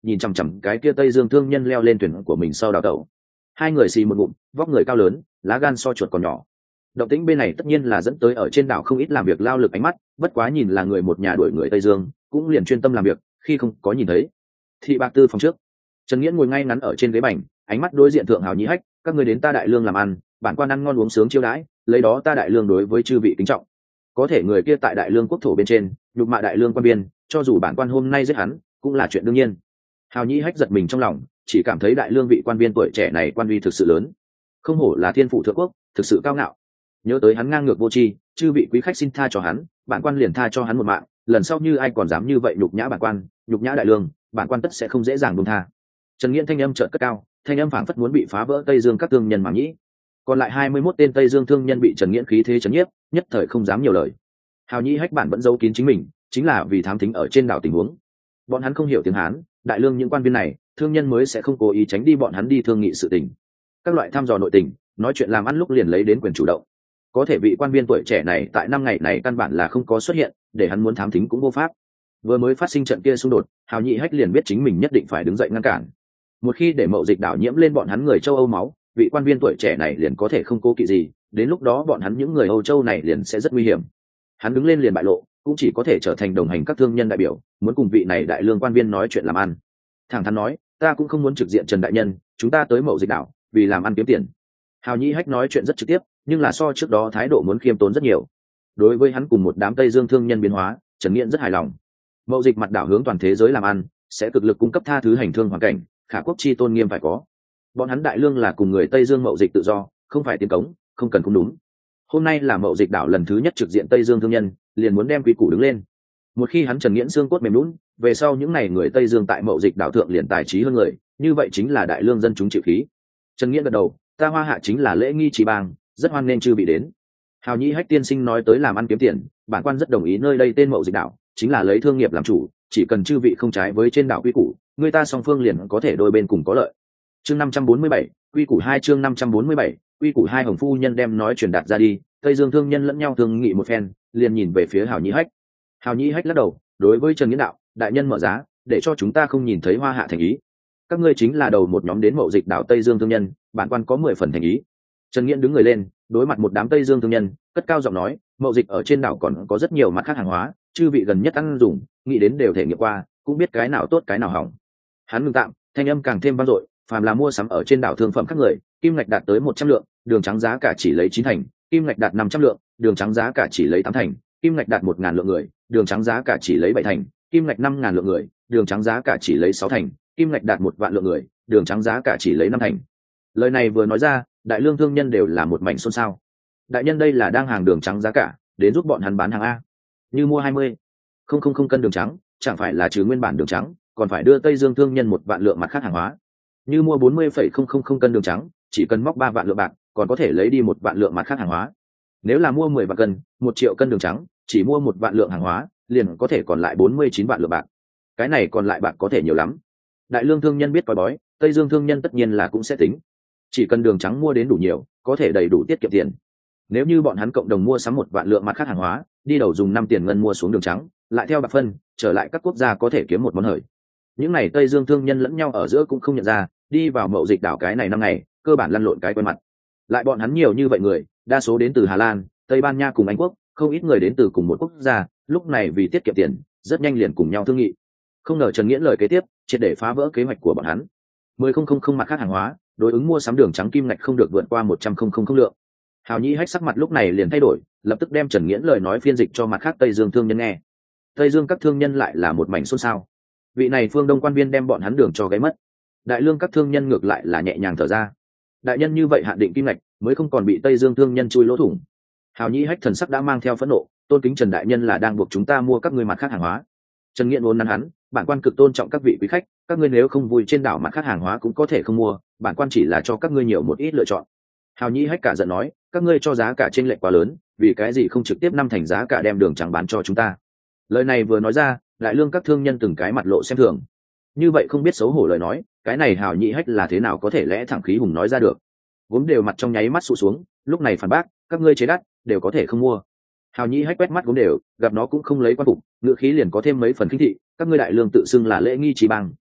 nhìn chằm chằm cái kia Tây Dương thương nhân leo lên thuyền của mình sau đào tẩu. Hai người xì một ngụm, vóc người cao lớn, lá gan so chuột còn nhỏ. Động tĩnh bên này tất nhiên là dẫn tới ở trên đảo không ít làm việc lao lực ánh mắt, bất quá nhìn là người một nhà đuổi người Tây Dương, cũng liền chuyên tâm làm việc, khi không có nhìn thấy. Thị Bạc Tư phòng trước, Trần Nghiễn ngồi ngay ngắn ở trên ghế bành, ánh mắt đối diện thượng hào nhĩ hách, các ngươi đến ta Đại Lương làm ăn, bản quan ăn ngon uống sướng chiêu đãi, lấy đó ta Đại Lương đối với chư vị kính trọng. Có thể người kia tại Đại Lương quốc thổ bên trên, nhục mạ Đại Lương quan biên, cho dù bản quan hôm nay giết hắn, cũng là chuyện đương nhiên. Hào nhĩ hách giật mình trong lòng, chỉ cảm thấy Đại Lương vị quan biên tuổi trẻ này quan uy thực sự lớn, không hổ là thiên phụ thượng quốc, thực sự cao ngạo. Nhớ tới hắn ngang ngược vô tri, chư vị quý khách xin tha cho hắn, bản quan liền tha cho hắn một mạng, lần sau như ai còn dám như vậy nhục nhã bản quan, nhục nhã Đại Lương, bản quan tất sẽ không dễ dàng buông tha. Trần Nghiễn thanh âm chợt cất cao, thanh âm phảng phất muốn bị phá vỡ Tây Dương các thương nhân màng nhĩ. Còn lại 21 tên Tây Dương thương nhân bị Trần Nghiễn khí thế chấn nhiếp, nhất thời không dám nhiều lời. Hào nhĩ hách bản vẫn giấu kín chính mình, chính là vì thám thính ở trên đảo tình huống. Bọn hắn không hiểu tiếng Hán, Đại Lương những quan viên này, thương nhân mới sẽ không cố ý tránh đi bọn hắn đi thương nghị sự tình. Các loại thăm dò nội tình, nói chuyện làm ăn lúc liền lấy đến quyền chủ động. Có thể vị quan viên tuổi trẻ này tại 5 ngày này căn bản là không có xuất hiện, để hắn muốn thám thính cũng vô pháp. Vừa mới phát sinh trận kia xung đột, Hào nhĩ hách liền biết chính mình nhất định phải đứng dậy ngăn cản. Một khi để Mậu Dịch đảo nhiễm lên bọn hắn người châu Âu máu, vị quan viên tuổi trẻ này liền có thể không cố kỵ gì, đến lúc đó bọn hắn những người Âu Châu này liền sẽ rất nguy hiểm. Hắn đứng lên liền bại lộ, cũng chỉ có thể trở thành đồng hành các thương nhân đại biểu, muốn cùng vị này Đại Lương quan viên nói chuyện làm ăn. Thẳng thắn nói, ta cũng không muốn trực diện Trần đại nhân, chúng ta tới Mậu Dịch đảo vì làm ăn kiếm tiền. Hào nhĩ hách nói chuyện rất trực tiếp, nhưng là so trước đó thái độ muốn khiêm tốn rất nhiều. Đối với hắn cùng một đám Tây Dương thương nhân biến hóa, Trần Nghiễn rất hài lòng. Mậu Dịch mặt đảo hướng toàn thế giới làm ăn, sẽ cực lực cung cấp tha thứ hành thương hoàn cảnh, khả quốc chi tôn nghiêm phải có. Bọn hắn Đại Lương là cùng người Tây Dương Mậu Dịch tự do, không phải tiến cống, không cần cũng đúng. Hôm nay là Mậu Dịch đảo lần thứ nhất trực diện Tây Dương thương nhân, liền muốn đem quy củ đứng lên. Một khi hắn Trần Nghiễn xương cốt mềm nhũn, về sau những ngày người Tây Dương tại Mậu Dịch đảo thượng liền tài trí hơn người, như vậy chính là Đại Lương dân chúng chịu khí. Trần Nghiễn gật đầu, ta Hoa Hạ chính là lễ nghi trí bang, rất hoan nên chư bị đến. Hào nhĩ hách tiên sinh nói tới làm ăn kiếm tiền, bản quan rất đồng ý, nơi đây tên Mậu Dịch đảo chính là lấy thương nghiệp làm chủ, chỉ cần chư vị không trái với trên đảo quy củ, người ta song phương liền có thể đôi bên cùng có lợi. Chương 547, quy củ 2 chương 547, quy củ 2 Hồng phu nhân đem nói truyền đạt ra đi, Tây Dương thương nhân lẫn nhau thương nghị một phen, liền nhìn về phía Hào nhĩ hách. Hào nhĩ hách lắc đầu, đối với Trần Nghiễn đạo, đại nhân mở giá, để cho chúng ta không nhìn thấy Hoa Hạ thành ý. Các ngươi chính là đầu một nhóm đến Mậu Dịch đảo Tây Dương thương nhân, bản quan có 10 phần thành ý. Trần Nghiễn đứng người lên, đối mặt một đám Tây Dương thương nhân, cất cao giọng nói, Mậu Dịch ở trên đảo còn có rất nhiều mặt khác hàng hóa, chư vị gần nhất ăn dùng, nghĩ đến đều thể nghiệm qua, cũng biết cái nào tốt cái nào hỏng. Hắn ngừng tạm, thanh âm càng thêm vang dội, phàm là mua sắm ở trên đảo thương phẩm các người, kim ngạch đạt tới 100 lượng, đường trắng giá cả chỉ lấy 9 thành, kim ngạch đạt 500 lượng, đường trắng giá cả chỉ lấy 8 thành, kim ngạch đạt 1000 lượng người, đường trắng giá cả chỉ lấy 7 thành, kim ngạch 5000 lượng người, đường trắng giá cả chỉ lấy 6 thành, kim ngạch đạt 1 vạn lượng người, đường trắng giá cả chỉ lấy 5 thành. Lời này vừa nói ra, Đại Lương thương nhân đều là một mảnh xôn xao. Đại nhân đây là đang hàng đường trắng giá cả, đến giúp bọn hắn bán hàng a. Như mua 20,000 cân đường trắng, chẳng phải là trừ nguyên bản đường trắng, còn phải đưa Tây Dương thương nhân 1 vạn lượng mặt khác hàng hóa. Như mua 40,000 cân đường trắng, chỉ cần móc 3 vạn lượng bạc, còn có thể lấy đi 1 vạn lượng mặt khác hàng hóa. Nếu là mua 10 vạn cân, 1 triệu cân đường trắng, chỉ mua 1 vạn lượng hàng hóa, liền có thể còn lại 49 vạn lượng bạc. Cái này còn lại bạc có thể nhiều lắm. Đại Lương thương nhân biết coi bói, Tây Dương thương nhân tất nhiên là cũng sẽ tính. Chỉ cần đường trắng mua đến đủ nhiều, có thể đầy đủ tiết kiệm tiền. Nếu như bọn hắn cộng đồng mua sắm 1 vạn lượng mặt khác hàng hóa, đi đầu dùng 5 tiền ngân mua xuống đường trắng, lại theo bạc phân, trở lại các quốc gia có thể kiếm một món hời. Những này Tây Dương thương nhân lẫn nhau ở giữa cũng không nhận ra, đi vào Mậu Dịch đảo cái này năm ngày, cơ bản lăn lộn cái quen mặt. Lại bọn hắn nhiều như vậy người, đa số đến từ Hà Lan, Tây Ban Nha cùng Anh quốc, không ít người đến từ cùng một quốc gia, lúc này vì tiết kiệm tiền, rất nhanh liền cùng nhau thương nghị. Không ngờ Trần Nghiễn lời kế tiếp, triệt để phá vỡ kế hoạch của bọn hắn. 10,000 mặt khác hàng hóa, đối ứng mua sắm đường trắng kim ngạch không được vượt qua 100,000 lượng. Hào nhĩ hách sắc mặt lúc này liền thay đổi, lập tức đem Trần Nghiễn lời nói phiên dịch cho mặt khác Tây Dương thương nhân nghe. Tây Dương các thương nhân lại là một mảnh xôn xao. Vị này phương Đông quan viên đem bọn hắn đường cho gáy mất. Đại Lương các thương nhân ngược lại là nhẹ nhàng thở ra. Đại nhân như vậy hạn định kim ngạch, mới không còn bị Tây Dương thương nhân chui lỗ thủng. Hào nhĩ hách thần sắc đã mang theo phẫn nộ, tôn kính Trần đại nhân là đang buộc chúng ta mua các ngươi mặt khác hàng hóa. Trần Nghiễn vốn nắn hắn, bản quan cực tôn trọng các vị quý khách, các ngươi nếu không vui trên đảo mặt khác hàng hóa cũng có thể không mua, bản quan chỉ là cho các ngươi nhiều một ít lựa chọn. Hào nhĩ hách cả giận nói, các ngươi cho giá cả chênh lệch quá lớn, vì cái gì không trực tiếp 5 thành giá cả đem đường trắng bán cho chúng ta. Lời này vừa nói ra, Đại Lương các thương nhân từng cái mặt lộ xem thường. Như vậy không biết xấu hổ lời nói, cái này Hào nhĩ hách là thế nào có thể lẽ thẳng khí hùng nói ra được. Vốn đều mặt trong nháy mắt sụ xuống, lúc này phản bác, các ngươi chế đắt, đều có thể không mua. Hào nhĩ hách quét mắt vốn đều, gặp nó cũng không lấy quan phục, ngữ khí liền có thêm mấy phần khinh thị, các ngươi Đại Lương tự xưng là lễ nghi trí bang,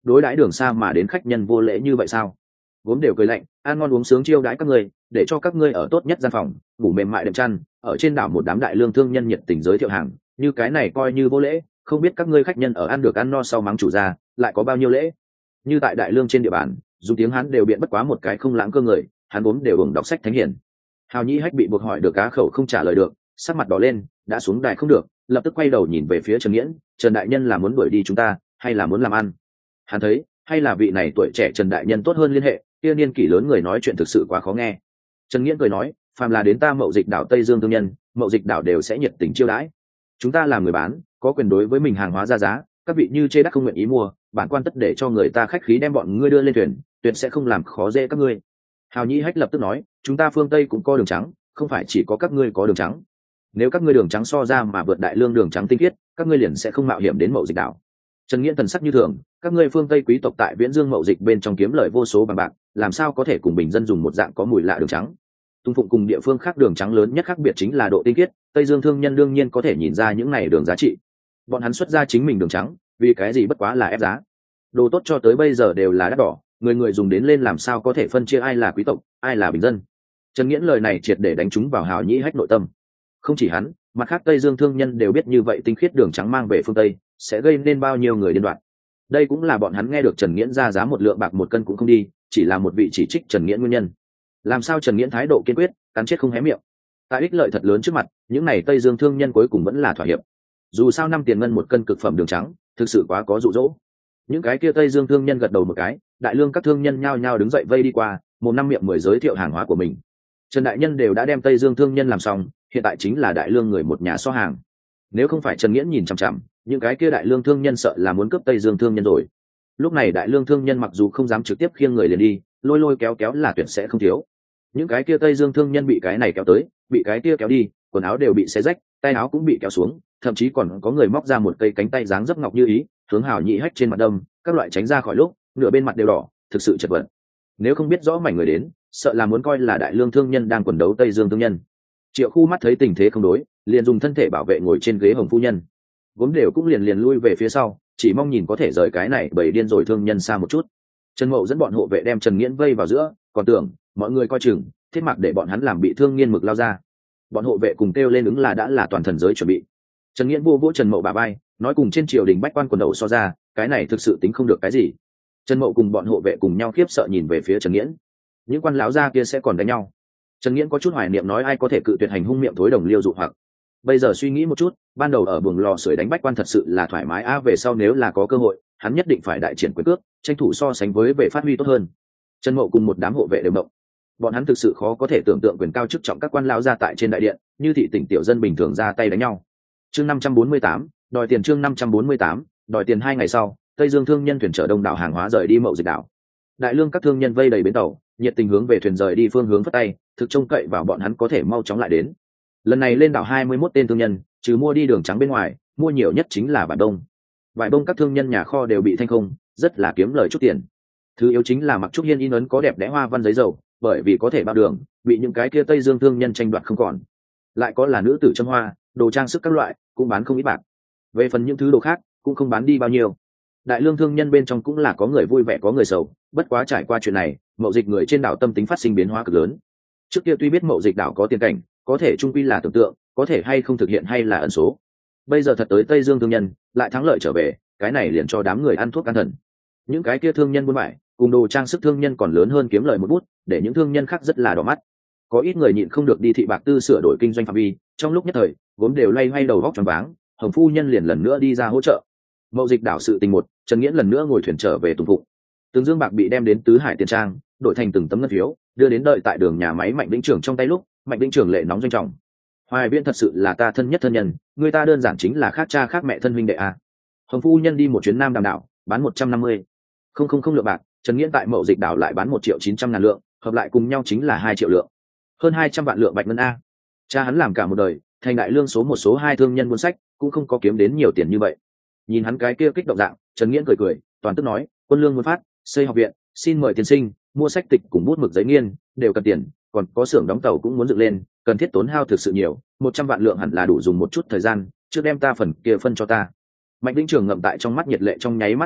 đối đãi đường xa mà đến khách nhân vô lễ như vậy sao? Gốm đều cười lạnh, ăn ngon uống sướng chiêu đãi các ngươi, để cho các ngươi ở tốt nhất gian phòng, ngủ mềm mại đệm chăn, ở trên đảo một đám đại lương thương nhân nhiệt tình giới thiệu hàng, như cái này coi như vô lễ, không biết các ngươi khách nhân ở ăn được ăn no sau mắng chủ gia, lại có bao nhiêu lễ? Như tại đại lương trên địa bàn, dùng tiếng Hán đều biện bất quá một cái không lãng cơ người, hắn vốn đều hưởng đọc sách thánh hiển. Hào Nhĩ Hách bị buộc hỏi được cá khẩu không trả lời được, sắc mặt đỏ lên, đã xuống đài không được, lập tức quay đầu nhìn về phía Trần Nghiễn, Trần đại nhân là muốn đuổi đi chúng ta, hay là muốn làm ăn? Hắn thấy, hay là vị này tuổi trẻ Trần đại nhân tốt hơn liên hệ, kia niên kỷ lớn người nói chuyện thực sự quá khó nghe. Trần Nghiễn cười nói, phàm là đến ta Mậu Dịch đảo Tây Dương thương nhân, Mậu Dịch đảo đều sẽ nhiệt tình chiêu đãi. Chúng ta làm người bán, có quyền đối với mình hàng hóa ra giá, các vị như chê đắt không nguyện ý mua, bản quan tất để cho người ta khách khí đem bọn ngươi đưa lên thuyền, tuyệt sẽ không làm khó dễ các ngươi. Hào Nhĩ Hách lập tức nói, chúng ta phương Tây cũng có đường trắng, không phải chỉ có các ngươi có đường trắng. Nếu các ngươi đường trắng so ra mà vượt đại lương đường trắng tinh khiết, các ngươi liền sẽ không mạo hiểm đến Mậu Dịch đảo. Trần Nghiễn thần sắc như thường, các ngươi phương Tây quý tộc tại Viễn Dương Mậu Dịch bên trong kiếm lời vô số bằng bạc, làm sao có thể cùng bình dân dùng một dạng có mùi lạ đường trắng? Tung Phụng cùng địa phương khác đường trắng lớn nhất khác biệt chính là độ tinh khiết, Tây Dương thương nhân đương nhiên có thể nhìn ra những này đường giá trị. Bọn hắn xuất ra chính mình đường trắng, vì cái gì bất quá là ép giá. Đồ tốt cho tới bây giờ đều là đắt đỏ, người người dùng đến lên làm sao có thể phân chia ai là quý tộc, ai là bình dân. Trần Nghiễn lời này triệt để đánh trúng vào Hào Nhĩ Hách nội tâm. Không chỉ hắn, mặt khác Tây Dương thương nhân đều biết như vậy tinh khiết đường trắng mang về phương Tây sẽ gây nên bao nhiêu người điên loạn. Đây cũng là bọn hắn nghe được Trần Nghiễn ra giá một lượng bạc một cân cũng không đi, chỉ là một vị chỉ trích Trần Nghiễn nguyên nhân. Làm sao Trần Nghiễn thái độ kiên quyết, cắn chết không hé miệng. Tại ích lợi thật lớn trước mặt, những này Tây Dương thương nhân cuối cùng vẫn là thỏa hiệp. Dù sao 5 tiền ngân một cân cực phẩm đường trắng, thực sự quá có dụ dỗ. Những cái kia Tây Dương thương nhân gật đầu một cái, đại lương các thương nhân nhao nhao đứng dậy vây đi qua, một năm miệng mười giới thiệu hàng hóa của mình. Trần đại nhân đều đã đem Tây Dương thương nhân làm xong, hiện tại chính là đại lương người một nhà so hàng. Nếu không phải Trần Nghiễn nhìn chằm chằm, những cái kia đại lương thương nhân sợ là muốn cướp Tây Dương thương nhân rồi. Lúc này đại lương thương nhân mặc dù không dám trực tiếp khiêng người liền đi, lôi lôi kéo kéo là tuyệt sẽ không thiếu. Những cái kia Tây Dương thương nhân bị cái này kéo tới, bị cái kia kéo đi, quần áo đều bị xé rách, tay áo cũng bị kéo xuống, thậm chí còn có người móc ra một cây cánh tay dáng dấp ngọc như ý, hướng Hào Nhĩ Hách trên mặt đâm, các loại tránh ra khỏi lúc, nửa bên mặt đều đỏ, thực sự chật vật. Nếu không biết rõ mảnh người đến, sợ là muốn coi là đại lương thương nhân đang quần đấu Tây Dương thương nhân. Triệu Khu mắt thấy tình thế không đối, liền dùng thân thể bảo vệ ngồi trên ghế Hồng phu nhân. Gốm đều cũng liền lui về phía sau, chỉ mong nhìn có thể rời cái này bầy điên rồi thương nhân xa một chút. Trần Mậu dẫn bọn hộ vệ đem Trần Nghiễn vây vào giữa, còn tưởng mọi người coi chừng, thiết mặc để bọn hắn làm bị thương nghiên mực lao ra. Bọn hộ vệ cùng kêu lên ứng là đã là toàn thần giới chuẩn bị. Trần Nghiễn vô vỗ Trần Mậu bả vai, nói cùng trên triều đình bách quan quần đầu so ra, cái này thực sự tính không được cái gì. Trần Mậu cùng bọn hộ vệ cùng nhau khiếp sợ nhìn về phía Trần Nghiễn. Những quan lão gia kia sẽ còn đánh nhau. Trần Nghiễn có chút hoài niệm nói ai có thể cự tuyệt hành hung miệng thối đồng liêu dụ hoặc. Bây giờ suy nghĩ một chút, ban đầu ở buồng lò sưởi đánh bách quan thật sự là thoải mái về sau nếu là có cơ hội, hắn nhất định phải đại triển quyền cước, tranh thủ so sánh với về phát huy tốt hơn. Trần Mậu cùng một đám hộ vệ đều mộng. Bọn hắn thực sự khó có thể tưởng tượng quyền cao chức trọng các quan lão gia tại trên đại điện, như thị tỉnh tiểu dân bình thường ra tay đánh nhau. Chương 548, đòi tiền chương 548, đòi tiền 2 ngày sau, Tây Dương thương nhân thuyền chở đông đảo hàng hóa rời đi Mậu Dịch đảo. Đại lương các thương nhân vây đầy bến tàu, nhiệt tình hướng về thuyền rời đi phương hướng phất tay, thực trông cậy vào bọn hắn có thể mau chóng lại đến. Lần này lên đảo 21 tên thương nhân, trừ mua đi đường trắng bên ngoài, mua nhiều nhất chính là vải đông. Vải đông các thương nhân nhà kho đều bị thanh không, rất là kiếm lời chút tiền. Thứ yếu chính là mặc trúc hiên in ấn có đẹp đẽ hoa văn giấy dầu, bởi vì có thể bao đường, bị những cái kia Tây Dương thương nhân tranh đoạt không còn. Lại có là nữ tử châm hoa, đồ trang sức các loại, cũng bán không ít bạc. Về phần những thứ đồ khác, cũng không bán đi bao nhiêu. Đại lương thương nhân bên trong cũng là có người vui vẻ có người sầu, bất quá trải qua chuyện này, Mậu Dịch người trên đảo tâm tính phát sinh biến hóa cực lớn. Trước kia tuy biết Mậu Dịch đảo có tiền cảnh, có thể trung quy là tưởng tượng, có thể hay không thực hiện hay là ẩn số. Bây giờ thật tới Tây Dương thương nhân, lại thắng lợi trở về, cái này liền cho đám người ăn thuốc an thần. Những cái kia thương nhân buôn bại, cùng đồ trang sức thương nhân còn lớn hơn kiếm lời một bút, để những thương nhân khác rất là đỏ mắt. Có ít người nhịn không được đi thị bạc tư sửa đổi kinh doanh phạm vi, trong lúc nhất thời, vốn đều loay hoay đầu góc choáng váng, Hồng phu nhân liền lần nữa đi ra hỗ trợ. Mậu Dịch đảo sự tình một, Trần Nghiễn lần nữa ngồi thuyền trở về Tùng Phụng. Từng dương bạc bị đem đến Tứ Hải tiền trang, đổi thành từng tấm ngân phiếu, đưa đến đợi tại đường nhà máy Mạnh Vĩnh Trường trong tay lúc, Mạnh Vĩnh Trường lệ nóng doanh trọng. Hoài Viễn thật sự là ta thân nhất thân nhân, người ta đơn giản chính là khác cha khác mẹ thân huynh đệ a. Hồng phu nhân đi một chuyến Nam Đàm đảo, bán 150 không lượng bạc, Trần Nghiễn tại Mậu Dịch đảo lại bán 1.900.000 lượng, hợp lại cùng nhau chính là 2 triệu lượng, hơn 200 vạn lượng bạch ngân a. Cha hắn làm cả một đời, thành đại lương số 1 số 2 thương nhân buôn sách, cũng không có kiếm đến nhiều tiền như vậy. Nhìn hắn cái kia kích động dạng, Trần Nghiễn cười cười, toàn tức nói, quân lương muốn phát, xây học viện, xin mời tiên sinh, mua sách tịch cùng bút mực giấy nghiên, đều cần tiền, còn có xưởng đóng tàu cũng muốn dựng lên, cần thiết tốn hao thực sự nhiều, 100 vạn lượng hẳn là đủ dùng một chút thời gian, trước đem ta phần kia phân cho ta. Mạnh Vĩnh Trường ngậm tại trong mắt nhiệt lệ trong nháy mắt biến mất,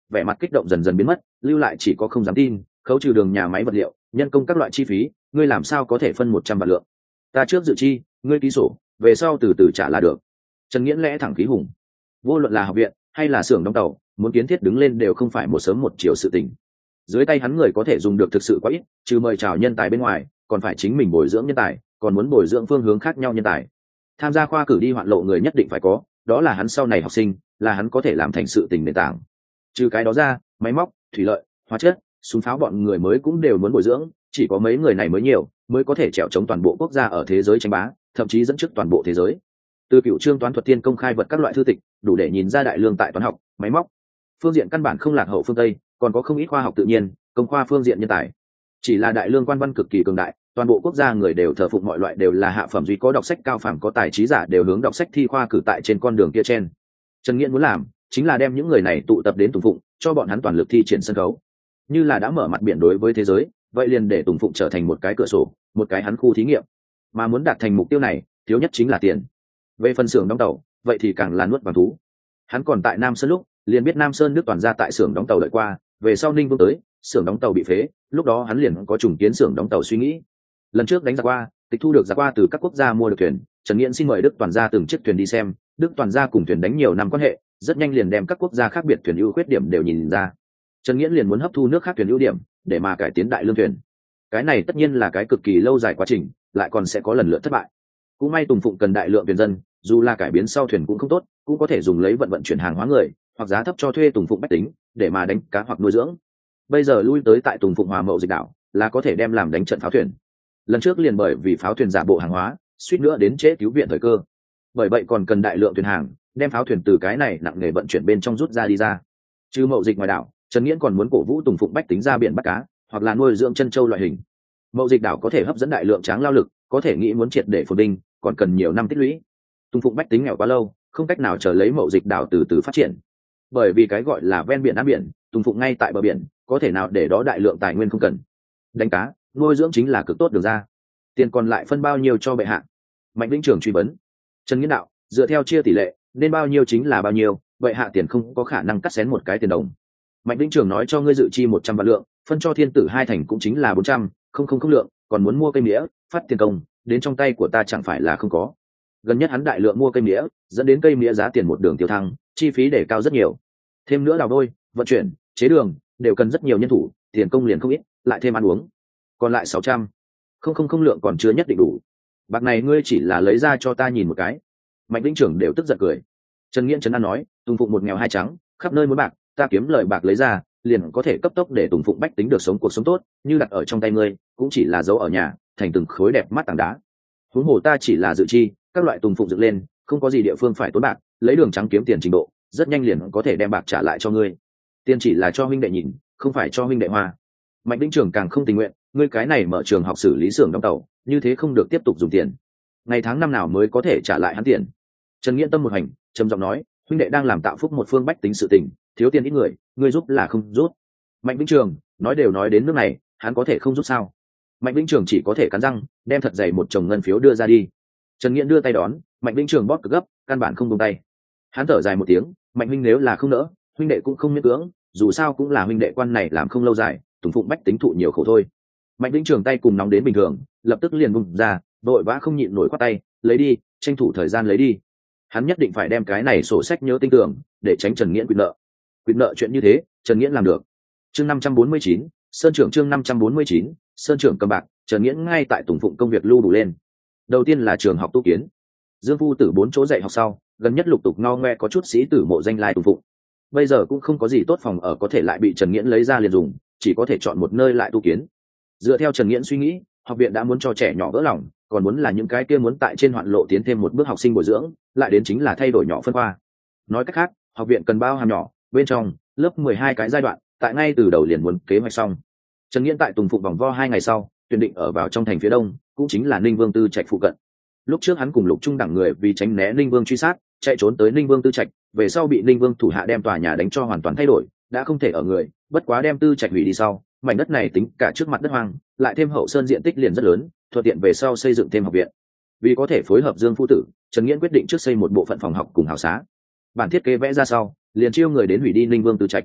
vẻ mặt kích động dần dần biến mất, lưu lại chỉ có không dám tin, khấu trừ đường nhà máy vật liệu, nhân công các loại chi phí, ngươi làm sao có thể phân 100 vạn lượng? Ta trước dự chi, ngươi ký sổ, về sau từ từ trả là được. Trần Nghiễn lẽ thẳng khí hùng. Vô luận là học viện hay là xưởng đóng tàu, muốn kiến thiết đứng lên đều không phải một sớm một chiều sự tình. Dưới tay hắn người có thể dùng được thực sự quá ít, trừ mời chào nhân tài bên ngoài, còn phải chính mình bồi dưỡng nhân tài, còn muốn bồi dưỡng phương hướng khác nhau nhân tài. Tham gia khoa cử đi hoạn lộ người nhất định phải có, đó là hắn sau này học sinh, là hắn có thể làm thành sự tình nền tảng. Trừ cái đó ra, máy móc, thủy lợi, hóa chất, súng pháo bọn người mới cũng đều muốn bồi dưỡng, chỉ có mấy người này mới nhiều, mới có thể trèo chống toàn bộ quốc gia ở thế giới tranh bá, thậm chí dẫn trước toàn bộ thế giới. Từ Cựu Chương Toán Thuật Tiên công khai vật các loại thư tịch, đủ để nhìn ra đại lương tại toán học, máy móc phương diện căn bản không lạc hậu phương Tây, còn có không ít khoa học tự nhiên, công khoa phương diện nhân tài. Chỉ là đại lương quan văn cực kỳ cường đại, toàn bộ quốc gia người đều thờ phụng mọi loại đều là hạ phẩm duy có đọc sách cao phàm có tài trí giả đều hướng đọc sách thi khoa cử tại trên con đường kia trên. Trần Nghiễn muốn làm chính là đem những người này tụ tập đến Tùng Phụng, cho bọn hắn toàn lực thi triển sân khấu. Như là đã mở mặt biển đối với thế giới, vậy liền để Tùng Phụng trở thành một cái cửa sổ, một cái hắn khu thí nghiệm. Mà muốn đạt thành mục tiêu này, thiếu nhất chính là tiền. Về phần xưởng đóng tàu, vậy thì càng là nuốt vào thú. Hắn còn tại Nam Sơn lúc, liền biết Nam Sơn nước toàn ra tại xưởng đóng tàu đợi qua, về sau Ninh Vương tới, xưởng đóng tàu bị phế, lúc đó hắn liền có trùng kiến xưởng đóng tàu suy nghĩ. Lần trước đánh giặc qua, tịch thu được giặc qua từ các quốc gia mua được thuyền, Trần Nghiễn xin mời Đức toàn gia từng chiếc thuyền đi xem, Đức toàn gia cùng thuyền đánh nhiều năm quan hệ, rất nhanh liền đem các quốc gia khác biệt thuyền ưu khuyết điểm đều nhìn ra. Trần Nghiễn liền muốn hấp thu nước khác thuyền ưu điểm, để mà cải tiến đại lương thuyền. Cái này tất nhiên là cái cực kỳ lâu dài quá trình, lại còn sẽ có lần lượt thất bại. Cũng may Tùng Phụng cần đại lượng thuyền dân, dù là cải biến sau thuyền cũng không tốt, cũng có thể dùng lấy vận chuyển hàng hóa người, hoặc giá thấp cho thuê Tùng Phụng bách tính, để mà đánh cá hoặc nuôi dưỡng. Bây giờ lui tới tại Tùng Phụng Hòa Mậu Dịch đảo, là có thể đem làm đánh trận pháo thuyền. Lần trước liền bởi vì pháo thuyền giả bộ hàng hóa, suýt nữa đến trễ cứu viện thời cơ. Bởi vậy còn cần đại lượng thuyền hàng, đem pháo thuyền từ cái này nặng nghề vận chuyển bên trong rút ra đi ra. Trừ Mậu Dịch ngoài đảo, Trần Nghiễn còn muốn cổ vũ Tùng Phụng bách tính ra biển bắt cá, hoặc là nuôi dưỡng chân châu loại hình. Mậu Dịch đảo có thể hấp dẫn đại lượng tráng lao lực, có thể nghĩ muốn triệt để phồn vinh, còn cần nhiều năm tích lũy. Tùng Phụng bách tính nghèo quá lâu, không cách nào chờ lấy Mậu Dịch đảo từ từ phát triển. Bởi vì cái gọi là ven biển ám biển, Tùng Phụng ngay tại bờ biển, có thể nào để đó đại lượng tài nguyên không cần. Đánh cá, nuôi dưỡng chính là cực tốt được ra. Tiền còn lại phân bao nhiêu cho bệ hạ? Mạnh Vĩnh Trường truy vấn. Trần Nghiễn đạo, dựa theo chia tỷ lệ, nên bao nhiêu chính là bao nhiêu, bệ hạ tiền không có khả năng cắt xén một cái tiền đồng. Mạnh Vĩnh Trường nói cho ngươi dự chi 100 vạn lượng, phân cho thiên tử hai thành cũng chính là 400, không lượng, còn muốn mua cây mía, phát tiền công, đến trong tay của ta chẳng phải là không có. Gần nhất hắn đại lượng mua cây mía, dẫn đến cây mía giá tiền một đường tiêu thăng, chi phí để cao rất nhiều. Thêm nữa đào vôi, vận chuyển, chế đường đều cần rất nhiều nhân thủ, tiền công liền không ít, lại thêm ăn uống, còn lại 600, không lượng còn chưa nhất định đủ. Bạc này ngươi chỉ là lấy ra cho ta nhìn một cái. Mạnh Vĩnh Trường đều tức giận cười. Trần Nghiễn trấn an nói, Tùng Phụng một nghèo hai trắng, khắp nơi muốn bạc, ta kiếm lời bạc lấy ra, liền có thể cấp tốc để Tùng Phụng bách tính được sống cuộc sống tốt, như đặt ở trong tay ngươi, cũng chỉ là giấu ở nhà, thành từng khối đẹp mắt tảng đá. Huống hồ ta chỉ là dự chi, các loại Tùng Phụng dựng lên, không có gì địa phương phải tốn bạc, lấy đường trắng kiếm tiền trình độ, rất nhanh liền có thể đem bạc trả lại cho ngươi. Tiền chỉ là cho huynh đệ nhìn, không phải cho huynh đệ hoa. Mạnh Vĩnh Trường càng không tình nguyện, ngươi cái này mở trường học xử lý xưởng đóng tàu, như thế không được tiếp tục dùng tiền. Ngày tháng năm nào mới có thể trả lại hắn tiền? Trần Nghiễn tâm một hành, trầm giọng nói, huynh đệ đang làm tạo phúc một phương bách tính sự tình, thiếu tiền ít người, ngươi giúp là không giúp. Mạnh Vĩnh Trường nói đều nói đến nước này, hắn có thể không giúp sao? Mạnh Vĩnh Trường chỉ có thể cắn răng, đem thật dày một chồng ngân phiếu đưa ra đi. Trần Nghiễn đưa tay đón, Mạnh Vĩnh Trường bóp cực gấp, căn bản không buông tay. Hắn thở dài một tiếng, Mạnh huynh nếu là không nỡ, huynh đệ cũng không miễn cưỡng, dù sao cũng là huynh đệ quan này làm không lâu dài, Tùng Phụng bách tính thụ nhiều khổ thôi. Mạnh Vĩnh Trường tay cùng nóng đến bình thường, lập tức liền bung ra, đội vã không nhịn nổi quát tay, lấy đi, tranh thủ thời gian lấy đi. Hắn nhất định phải đem cái này sổ sách nhớ tinh tường, để tránh Trần Nghiễn quyết nợ chuyện như thế, Trần Nghiễn làm được. Chương 549, Sơn trưởng chương 549, Sơn trưởng cầm bạc, Trần Nghiễn ngay tại Tùng Phụng công việc lưu đủ lên. Đầu tiên là trường học tu kiến. Dương Phu Tử 4 chỗ dạy học sau, gần nhất lục tục ngo ngoe có chút sĩ tử mộ danh lai Tùng Phụng. Bây giờ cũng không có gì tốt phòng ở có thể lại bị Trần Nghiễn lấy ra liền dùng, chỉ có thể chọn một nơi lại tu kiến. Dựa theo Trần Nghiễn suy nghĩ, học viện đã muốn cho trẻ nhỏ vỡ lòng, còn muốn là những cái kia muốn tại trên hoạn lộ tiến thêm một bước học sinh bồi dưỡng, lại đến chính là thay đổi nhỏ phân khoa. Nói cách khác, học viện cần bao hàm nhỏ, bên trong lớp 12 cái giai đoạn, tại ngay từ đầu liền muốn kế hoạch xong. Trần Nghiễn tại Tùng Phụng vòng vo 2 ngày sau, tuyển định ở vào trong thành phía đông, cũng chính là Ninh Vương Tư Trạch phụ cận. Lúc trước hắn cùng Lục Trung đẳng người vì tránh né Ninh Vương truy sát, chạy trốn tới Ninh Vương Tư Trạch, về sau bị Ninh Vương thủ hạ đem tòa nhà đánh cho hoàn toàn thay đổi, đã không thể ở người, bất quá đem Tư Trạch hủy đi sau, mảnh đất này tính cả trước mặt đất hoang, lại thêm hậu sơn diện tích liền rất lớn, thuận tiện về sau xây dựng thêm học viện. Vì có thể phối hợp Dương Phu Tử, Trần Nghiễn quyết định trước xây một bộ phận phòng học cùng hào xá. Bản thiết kế vẽ ra sau, liền chiêu người đến hủy đi Ninh Vương Tư Trạch.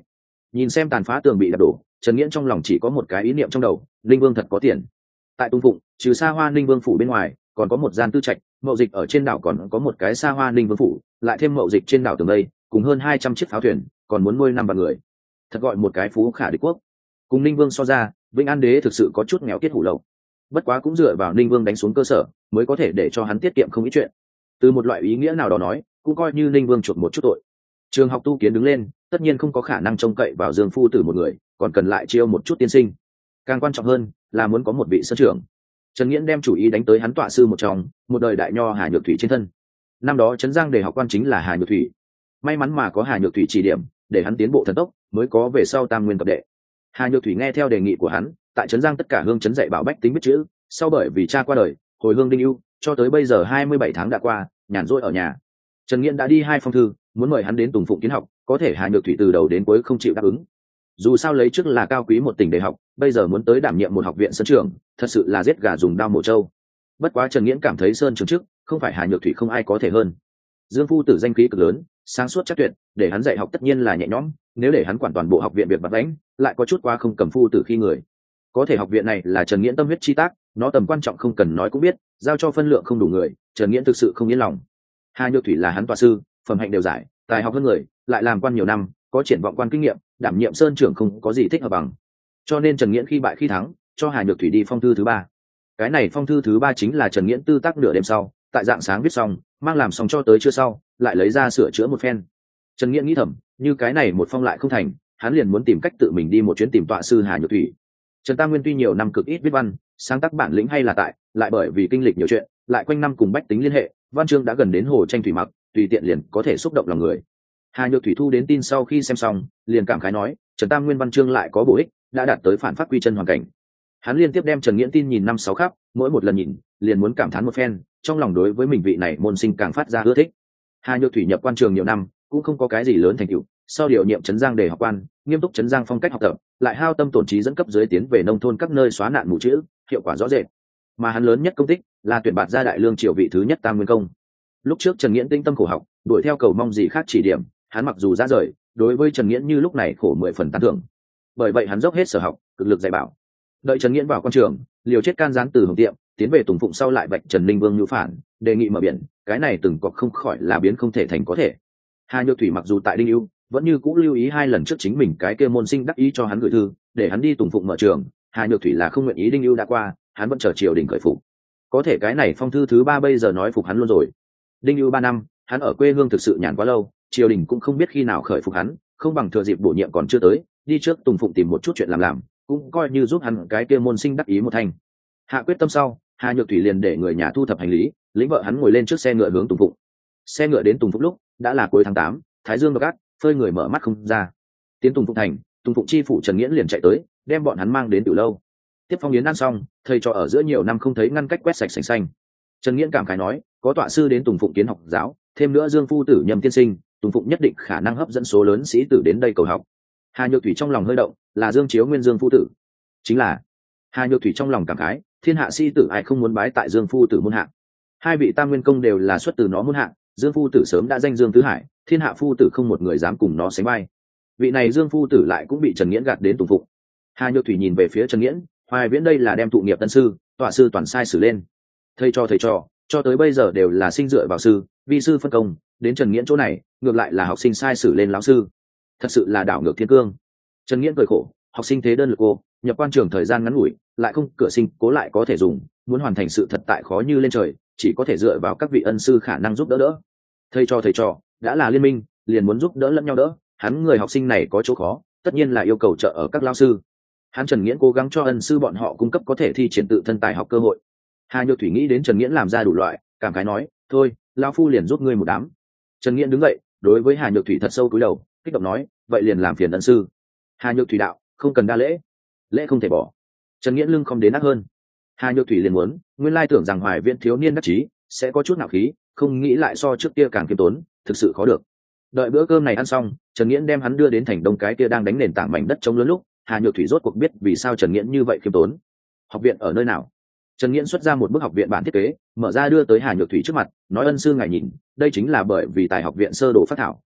Nhìn xem tàn phá tường bị đập đổ, Trần Nghiễn trong lòng chỉ có một cái ý niệm trong đầu, Linh Vương thật có tiền. Tại Tung Phụng, trừ xa hoa Linh Vương phủ bên ngoài, còn có một gian tư trạch, mậu dịch ở trên đảo còn có một cái xa hoa Linh Vương phủ, lại thêm mậu dịch trên đảo tường đây, cùng hơn 200 chiếc pháo thuyền, còn muốn nuôi 5 vạn người. Thật gọi một cái phú khả địch quốc. Cùng Linh Vương so ra, Vĩnh An Đế thực sự có chút nghèo kiết hủ lậu. Bất quá cũng dựa vào Linh Vương đánh xuống cơ sở, mới có thể để cho hắn tiết kiệm không ít chuyện. Từ một loại ý nghĩa nào đó nói, cũng coi như Linh Vương chuộc một chút tội. Trường học tu kiến đứng lên, tất nhiên không có khả năng trông cậy vào Dương phu tử một người, còn cần lại chiêu một chút tiên sinh. Càng quan trọng hơn là muốn có một vị sơn trưởng. Trần Nghiễn đem chủ ý đánh tới hắn tọa sư một trong, một đời đại nho Hà Nhược Thủy trên thân. Năm đó Trấn Giang để học quan chính là Hà Nhược Thủy. May mắn mà có Hà Nhược Thủy chỉ điểm, để hắn tiến bộ thần tốc, mới có về sau tam nguyên cập đệ. Hà Nhược Thủy nghe theo đề nghị của hắn, tại Trấn Giang tất cả hương trấn dạy bảo bách tính biết chữ, sau bởi vì cha qua đời, hồi hương đinh ưu, cho tới bây giờ 27 tháng đã qua, nhàn rỗi ở nhà. Trần Nghiễn đã đi 2 phong thư, muốn mời hắn đến Tùng Phụng kiến học, có thể Hà Nhược Thủy từ đầu đến cuối không chịu đáp ứng. Dù sao lấy trước là cao quý một tỉnh để học, bây giờ muốn tới đảm nhiệm một học viện sơn trưởng, thật sự là giết gà dùng đao mổ trâu. Bất quá Trần Nghiễn cảm thấy sơn trưởng trước, không phải Hà Nhược Thủy không ai có thể hơn. Dương phu tử danh khí cực lớn, sáng suốt chắc tuyệt, để hắn dạy học tất nhiên là nhẹ nhõm, nếu để hắn quản toàn bộ học viện việc vặt vãnh, lại có chút quá không cầm phu tử khi người. Có thể học viện này là Trần Nghiễn tâm huyết chi tác, nó tầm quan trọng không cần nói cũng biết, giao cho phân lượng không đủ người, Trần Nghiễn thực sự không yên lòng. Hà Nhược Thủy là hắn tọa sư, phẩm hạnh đều giải, tài học hơn người, lại làm quan nhiều năm, có triển vọng quan kinh nghiệm, đảm nhiệm sơn trưởng không có gì thích hợp bằng. Cho nên Trần Nghiễn khi bại khi thắng, cho Hà Nhược Thủy đi phong thư thứ 3. Cái này phong thư thứ 3 chính là Trần Nghiễn tư tác nửa đêm sau, tại dạng sáng viết xong, mang làm xong cho tới trưa sau, lại lấy ra sửa chữa một phen. Trần Nghiễn nghĩ thầm, như cái này một phong lại không thành, hắn liền muốn tìm cách tự mình đi một chuyến tìm tọa sư Hà Nhược Thủy. Trần Tam Nguyên tuy nhiều năm cực ít viết văn, sáng tác bản lĩnh hay là tại, lại bởi vì kinh lịch nhiều chuyện, lại quanh năm cùng bách tính liên hệ, văn chương đã gần đến hồ tranh thủy mặc, tùy tiện liền có thể xúc động lòng người. Hà Nhược Thủy thu đến tin sau khi xem xong, liền cảm khái nói, Trần Tam Nguyên văn chương lại có bổ ích, đã đạt tới phản phát quy chân hoàn cảnh. Hắn liên tiếp đem Trần Nghiễn tin nhìn 5-6 khắp, mỗi một lần nhìn, liền muốn cảm thán một phen, trong lòng đối với mình vị này môn sinh càng phát ra ưa thích. Hà Nhược Thủy nhập quan trường nhiều năm, cũng không có cái gì lớn thành tựu, sau điều nhiệm Trấn Giang để học quan, nghiêm túc Trấn Giang phong cách học tập, lại hao tâm tổn trí dẫn cấp dưới tiến về nông thôn các nơi xóa nạn mù chữ, hiệu quả rõ rệt. Mà hắn lớn nhất công tích là tuyển bạt ra đại lương triều vị thứ nhất Tam Nguyên công. Lúc trước Trần Nghiễn tinh tâm khổ học, đuổi theo cầu mong gì khác chỉ điểm, hắn mặc dù ra rời, đối với Trần Nghiễn như lúc này khổ 10 phần tán thưởng. Bởi vậy hắn dốc hết sở học, cực lực dạy bảo. Đợi Trần Nghiễn vào quan trường, liều chết can gián từ Hồng Tiệm, tiến về Tùng Phụng sau lại vạch Trần Ninh Vương nhu phản, đề nghị mở biển, cái này từng có không khỏi là biến không thể thành có thể. Hà Nhược Thủy mặc dù tại Đinh Ưu, vẫn như cũ lưu ý 2 lần trước chính mình cái kia môn sinh đắc ý cho hắn gửi thư, để hắn đi Tùng Phụng mở trường, Hà Nhược Thủy là không nguyện ý Đinh Ưu đã qua, hắn vẫn chờ triều đình khởi phục. Có thể cái này phong thư thứ 3 bây giờ nói phục hắn luôn rồi. Đinh Ưu 3 năm, hắn ở quê hương thực sự nhàn quá lâu, triều đình cũng không biết khi nào khởi phục hắn, không bằng thừa dịp bổ nhiệm còn chưa tới, đi trước Tùng Phụng tìm một chút chuyện làm, cũng coi như giúp hắn cái kia môn sinh đắc ý một thành. Hạ quyết tâm sau, Hà Nhược Thủy liền để người nhà thu thập hành lý, lĩnh vợ hắn ngồi lên trước xe ngựa hướng Tùng Phụng. Xe ngựa đến Tùng Phụng lúc đã là cuối tháng 8, thái dương độc ác, phơi người mở mắt không ra. Tiến Tùng Phụng thành, Tùng Phụng chi phủ Trần Nghiễn liền chạy tới, đem bọn hắn mang đến Tiểu lâu. Tiếp phong yến ăn xong, thầy trò ở giữa nhiều năm không thấy ngăn cách quét sạch sành xanh. Trần Nghiễn cảm khái nói, có tọa sư đến Tùng Phụng kiến học giáo, thêm nữa Dương phu tử Nhâm tiên sinh, Tùng Phụng nhất định khả năng hấp dẫn số lớn sĩ tử đến đây cầu học. Hà Nhược Thủy trong lòng hơi động, là Dương Chiếu Nguyên Dương phu tử. Chính là Hà Nhược Thủy trong lòng cảm khái, thiên hạ sĩ tử ai không muốn bái tại Dương phu tử môn hạ. 2 vị Tam Nguyên công đều là xuất từ nó môn hạ, Dương phu tử sớm đã danh Dương tứ hải, thiên hạ phu tử không một người dám cùng nó sánh vai. Vị này Dương phu tử lại cũng bị Trần Nghiễn gạt đến Tùng Phụng. Hà Nhược Thủy nhìn về phía Trần Nghiễn, Hoài Viễn đây là đem tụ nghiệp tân sư, tọa sư toàn sai xử lên. Thầy trò, cho tới bây giờ đều là sinh dựa vào sư, vi sư phân công, đến Trần Nghiễn chỗ này, ngược lại là học sinh sai xử lên lão sư. Thật sự là đảo ngược thiên cương. Trần Nghiễn cười khổ, học sinh thế đơn lực cô, nhập quan trường thời gian ngắn ngủi, lại không cửa sinh cố lại có thể dùng, muốn hoàn thành sự thật tại khó như lên trời, chỉ có thể dựa vào các vị ân sư khả năng giúp đỡ. Thầy trò đã là liên minh, liền muốn giúp đỡ lẫn nhau đỡ, hắn người học sinh này có chỗ khó, tất nhiên là yêu cầu trợ ở các lão sư. Hắn Trần Nghiễn cố gắng cho ân sư bọn họ cung cấp có thể thi triển tự thân tài học cơ hội. Hà Nhược Thủy nghĩ đến Trần Nghiễn làm ra đủ loại, cảm khái nói, thôi, lão phu liền giúp ngươi một đám. Trần Nghiễn đứng dậy, đối với Hà Nhược Thủy thật sâu cúi đầu, kích động nói, vậy liền làm phiền ân sư. Hà Nhược Thủy đạo, không cần đa lễ, lễ không thể bỏ. Trần Nghiễn lưng không đến nát hơn. Hà Nhược Thủy liền muốn, nguyên lai tưởng rằng Hoài Viễn thiếu niên đắc chí sẽ có chút nạo khí, không nghĩ lại so trước kia càng kiêm tốn, thực sự khó được. Đợi bữa cơm này ăn xong, Trần Nghiễn đem hắn đưa đến thành Đông cái kia đang đánh nền tảng mảnh đất trống lớn lúc, Hà Nhược Thủy rốt cuộc biết vì sao Trần Nghiễn như vậy khiêm tốn. Học viện ở nơi nào? Trần Nghiễn xuất ra một bức học viện bản thiết kế, mở ra đưa tới Hà Nhược Thủy trước mặt, nói ân sư ngài nhìn, đây chính là bởi vì tài học viện sơ đồ phát thảo,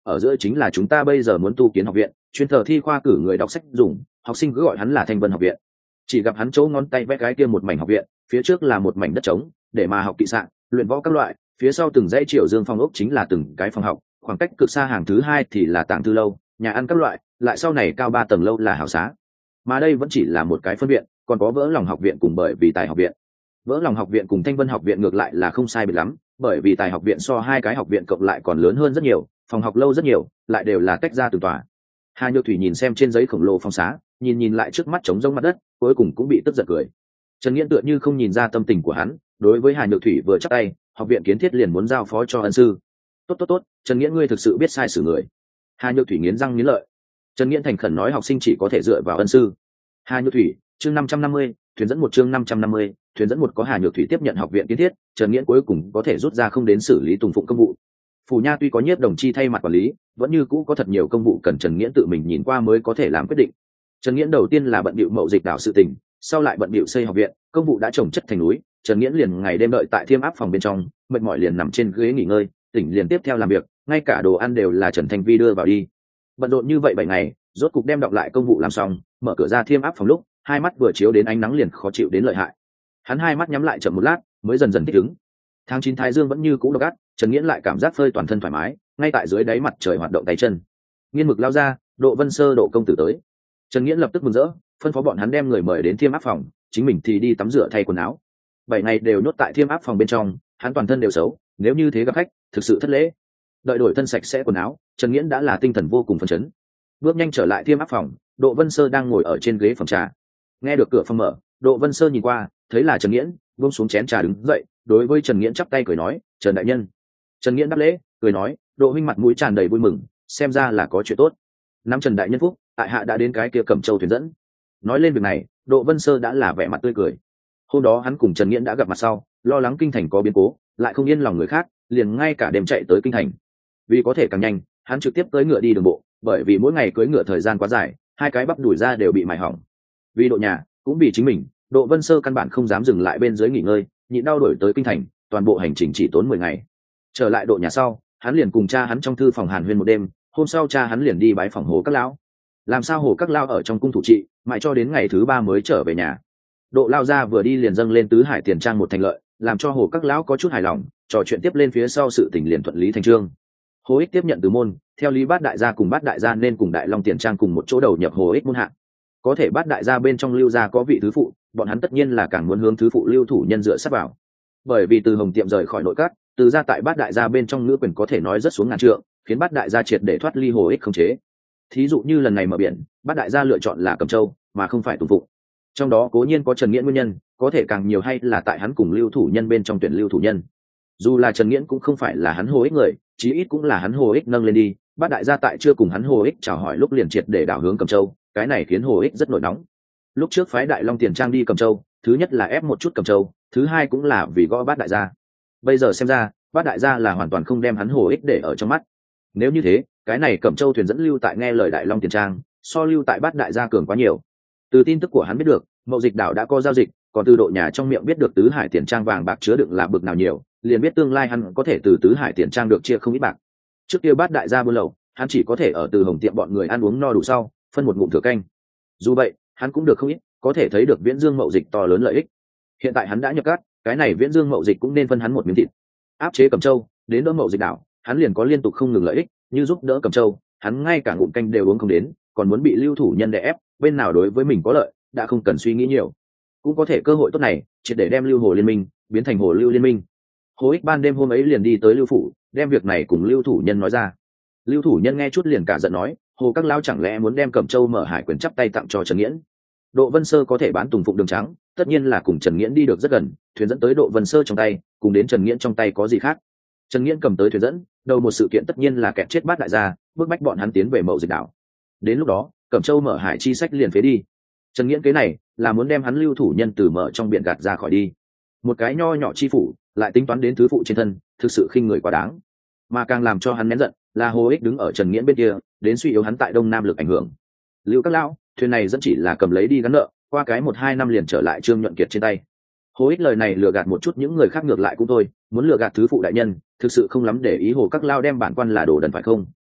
ở giữa chính là chúng ta bây giờ muốn tu kiến học viện, chuyên thờ thi khoa cử người đọc sách dùng, học sinh cứ gọi hắn là Thanh Vân học viện. Chỉ gặp hắn chỗ ngón tay vẽ cái kia một mảnh học viện, phía trước là một mảnh đất trống để mà học kỵ xạ, luyện võ các loại, phía sau từng dãy triệu dương phong ốc chính là từng cái phòng học, khoảng cách cực xa hàng thứ hai thì là tàng thư lâu, nhà ăn các loại, lại sau này cao 3 tầng lâu là hảo xá. Mà đây vẫn chỉ là một cái phân viện, còn có Vỡ Lòng học viện cùng bởi vì Tài học viện. Vỡ Lòng học viện cùng Thanh Vân học viện ngược lại là không sai biệt lắm, bởi vì Tài học viện so hai cái học viện cộng lại còn lớn hơn rất nhiều, phòng học lâu rất nhiều, lại đều là tách ra từ tòa. Hà Nhược Thủy nhìn xem trên giấy khổng lồ phong xá, nhìn lại trước mắt trống rỗng mặt đất, cuối cùng cũng bị tức giận cười. Trần Nghiễn tựa như không nhìn ra tâm tình của hắn, đối với Hà Nhược Thủy vừa chắp tay, học viện kiến thiết liền muốn giao phó cho ân sư. Tốt, Trần Nghiễn ngươi thực sự biết sai xử người. Hà Nhược Thủy nghiến răng nghiến lợi. Trần Nghiễn thành khẩn nói học sinh chỉ có thể dựa vào ân sư. Hà Nhược Thủy, chương 550, thuyền dẫn một chương 550, thuyền dẫn một có Hà Nhược Thủy tiếp nhận học viện kiến thiết, Trần Nghiễn cuối cùng có thể rút ra không đến xử lý tùng phụng công vụ. Phủ Nha tuy có Nhiếp đồng chi thay mặt quản lý, vẫn như cũ có thật nhiều công vụ cần Trần Nghiễn tự mình nhìn qua mới có thể làm quyết định. Trần Nghiễn đầu tiên là bận bịu mậu dịch đảo sự tình, sau lại bận bịu xây học viện, công vụ đã chồng chất thành núi, Trần Nghiễn liền ngày đêm đợi tại Thiêm Áp phòng bên trong, mệt mỏi liền nằm trên ghế nghỉ ngơi, tỉnh liền tiếp theo làm việc, ngay cả đồ ăn đều là Trần Thành Vi đưa vào đi. Bận rộn như vậy 7 ngày, rốt cục đem đọc lại công vụ làm xong, mở cửa ra Thiêm Áp phòng lúc, hai mắt vừa chiếu đến ánh nắng liền khó chịu đến lợi hại. Hắn hai mắt nhắm lại chậm một lát, mới dần dần thích ứng. Tháng 9 thái dương vẫn như cũ độc ác, Trần Nghiễn lại cảm giác phơi toàn thân thoải mái, ngay tại dưới đáy mặt trời hoạt động tay chân. Nghiên Mực lao ra, Độ Vân Sơ Độ công tử tới. Trần Nghiễn lập tức mừng rỡ, phân phó bọn hắn đem người mời đến Thiêm Áp phòng, chính mình thì đi tắm rửa thay quần áo. 7 ngày đều nhốt tại Thiêm Áp phòng bên trong, hắn toàn thân đều xấu, nếu như thế gặp khách, thực sự thất lễ. Đợi đổi thân sạch sẽ quần áo, Trần Nghiễn đã là tinh thần vô cùng phấn chấn. Bước nhanh trở lại Thiêm Áp phòng, Độ Vân Sơ đang ngồi ở trên ghế phòng trà. Nghe được cửa phòng mở, Độ Vân Sơ nhìn qua, thấy là Trần Nghiễn, buông xuống chén trà đứng dậy, đối với Trần Nghiễn chắp tay cười nói, "Trần đại nhân." Trần Nghiễn đáp lễ, cười nói, "Độ huynh mặt mũi tràn đầy vui mừng, xem ra là có chuyện tốt. Năm Trần đại nhân phúc, tại hạ đã đến cái kia Cẩm Châu thuyền dẫn." Nói lên việc này, Độ Vân Sơ đã là vẻ mặt tươi cười. Hôm đó hắn cùng Trần Nghiễn đã gặp mặt sau, lo lắng kinh thành có biến cố, lại không yên lòng người khác, liền ngay cả đêm chạy tới kinh thành. Vì có thể càng nhanh, hắn trực tiếp tới ngựa đi đường bộ, bởi vì mỗi ngày cưỡi ngựa thời gian quá dài, hai cái bắp đùi ra đều bị mài hỏng. Vì độ nhà, cũng vì chính mình, Độ Vân Sơ căn bản không dám dừng lại bên dưới nghỉ ngơi, nhịn đau đổi tới kinh thành, toàn bộ hành trình chỉ tốn 10 ngày. Trở lại độ nhà sau, hắn liền cùng cha hắn trong thư phòng hàn huyên một đêm, hôm sau cha hắn liền đi bái phòng Hồ Các lão. Làm sao Hồ Các lão ở trong cung thủ trị, mãi cho đến ngày thứ 3 mới trở về nhà. Độ lao ra vừa đi liền dâng lên tứ hải tiền trang một thành lợi, làm cho Hồ Các lão có chút hài lòng, trò chuyện tiếp lên phía sau sự tình liền thuận lý thành chương. Hồ Ích tiếp nhận từ môn, theo lý Bát đại gia cùng Bát đại gia nên cùng Đại Long tiền trang cùng một chỗ đầu nhập Hồ Ích môn hạ. Có thể Bát đại gia bên trong Lưu gia có vị thứ phụ, bọn hắn tất nhiên là càng muốn hướng thứ phụ Lưu thủ nhân dựa sát vào. Bởi vì từ Hồng Tiệm rời khỏi nội các, từ gia tại Bát đại gia bên trong ngữ quyền có thể nói rất xuống ngàn trượng, khiến Bát đại gia triệt để thoát ly Hồ Ích khống chế. Thí dụ như lần này mở biển, Bát đại gia lựa chọn là Cẩm Châu, mà không phải Tùng Phụng. Trong đó cố nhiên có Trần Nghiễn nguyên nhân, có thể càng nhiều hay là tại hắn cùng Lưu thủ nhân bên trong tuyển Lưu thủ nhân. Dù là Trần Nghiễn cũng không phải là hắn Hồ Ích người, chí ít cũng là hắn Hồ Ích nâng lên đi. Bát đại gia tại chưa cùng hắn Hồ Ích chào hỏi lúc liền triệt để đảo hướng Cẩm Châu, cái này khiến Hồ Ích rất nổi nóng. Lúc trước phái Đại Long tiền trang đi Cẩm Châu, thứ nhất là ép một chút Cẩm Châu, thứ hai cũng là vì gõ Bát đại gia. Bây giờ xem ra, Bát đại gia là hoàn toàn không đem hắn Hồ Ích để ở trong mắt. Nếu như thế, cái này Cẩm Châu thuyền dẫn lưu tại nghe lời Đại Long tiền trang, so lưu tại Bát đại gia cường quá nhiều. Từ tin tức của hắn biết được, mậu dịch đảo đã có giao dịch, còn từ độ nhà trong miệng biết được tứ hải tiền trang vàng bạc chứa đựng là bực nào nhiều, liền biết tương lai hắn có thể từ tứ hải tiền trang được chia không ít bạc. Trước kia Bát đại gia buôn lậu, hắn chỉ có thể ở từ Hồng Tiệm bọn người ăn uống no đủ sau, phân một ngụm thừa canh. Dù vậy, hắn cũng được không ít, có thể thấy được Viễn Dương mậu dịch to lớn lợi ích. Hiện tại hắn đã nhập cát, cái này Viễn Dương mậu dịch cũng nên phân hắn một miếng thịt. Áp chế Cẩm Châu, đến đỡ mậu dịch đảo, hắn liền có liên tục không ngừng lợi ích, như giúp đỡ Cẩm Châu, hắn ngay cả ngụm canh đều uống không đến, còn muốn bị Lưu thủ nhân đè ép, bên nào đối với mình có lợi, đã không cần suy nghĩ nhiều. Cũng có thể cơ hội tốt này, triệt để đem Lưu Hồ liên minh biến thành Hồ Lưu liên minh. Hồ Ích ban đêm hôm ấy liền đi tới Lưu phủ, đem việc này cùng Lưu thủ nhân nói ra. Lưu thủ nhân nghe chút liền cả giận nói, Hồ các lão chẳng lẽ muốn đem Cẩm Châu mở hải quyền chắp tay tặng cho Trần Nghiễn? Độ Vân Sơ có thể bán Tùng Phụng đường trắng, tất nhiên là cùng Trần Nghiễn đi được rất gần, thuyền dẫn tới Độ Vân Sơ trong tay, cùng đến Trần Nghiễn trong tay có gì khác? Trần Nghiễn cầm tới thuyền dẫn, đầu một sự kiện tất nhiên là kẹt chết Bát đại gia, bức bách bọn hắn tiến về mậu dịch đảo. Đến lúc đó, Cẩm Châu mở hải chi sách liền phế đi. Trần Nghiễn kế này là muốn đem hắn Lưu thủ nhân từ mở trong biển gạt ra khỏi đi. Một cái nho nhỏ chi phủ, lại tính toán đến thứ phụ trên thân, thực sự khinh người quá đáng. Mà càng làm cho hắn nén giận, là Hồ Ích đứng ở Trần Nghiễn bên kia, đến suy yếu hắn tại Đông Nam lực ảnh hưởng. Lưu các lão, thuyền này dẫn chỉ là cầm lấy đi gắn nợ, qua cái 1-2 năm liền trở lại Trương Nhuận Kiệt trên tay. Hồ Ích lời này lừa gạt một chút những người khác ngược lại cũng thôi, muốn lừa gạt thứ phụ đại nhân, thực sự không lắm để ý Hồ các lao đem bản quan là đồ đần phải không?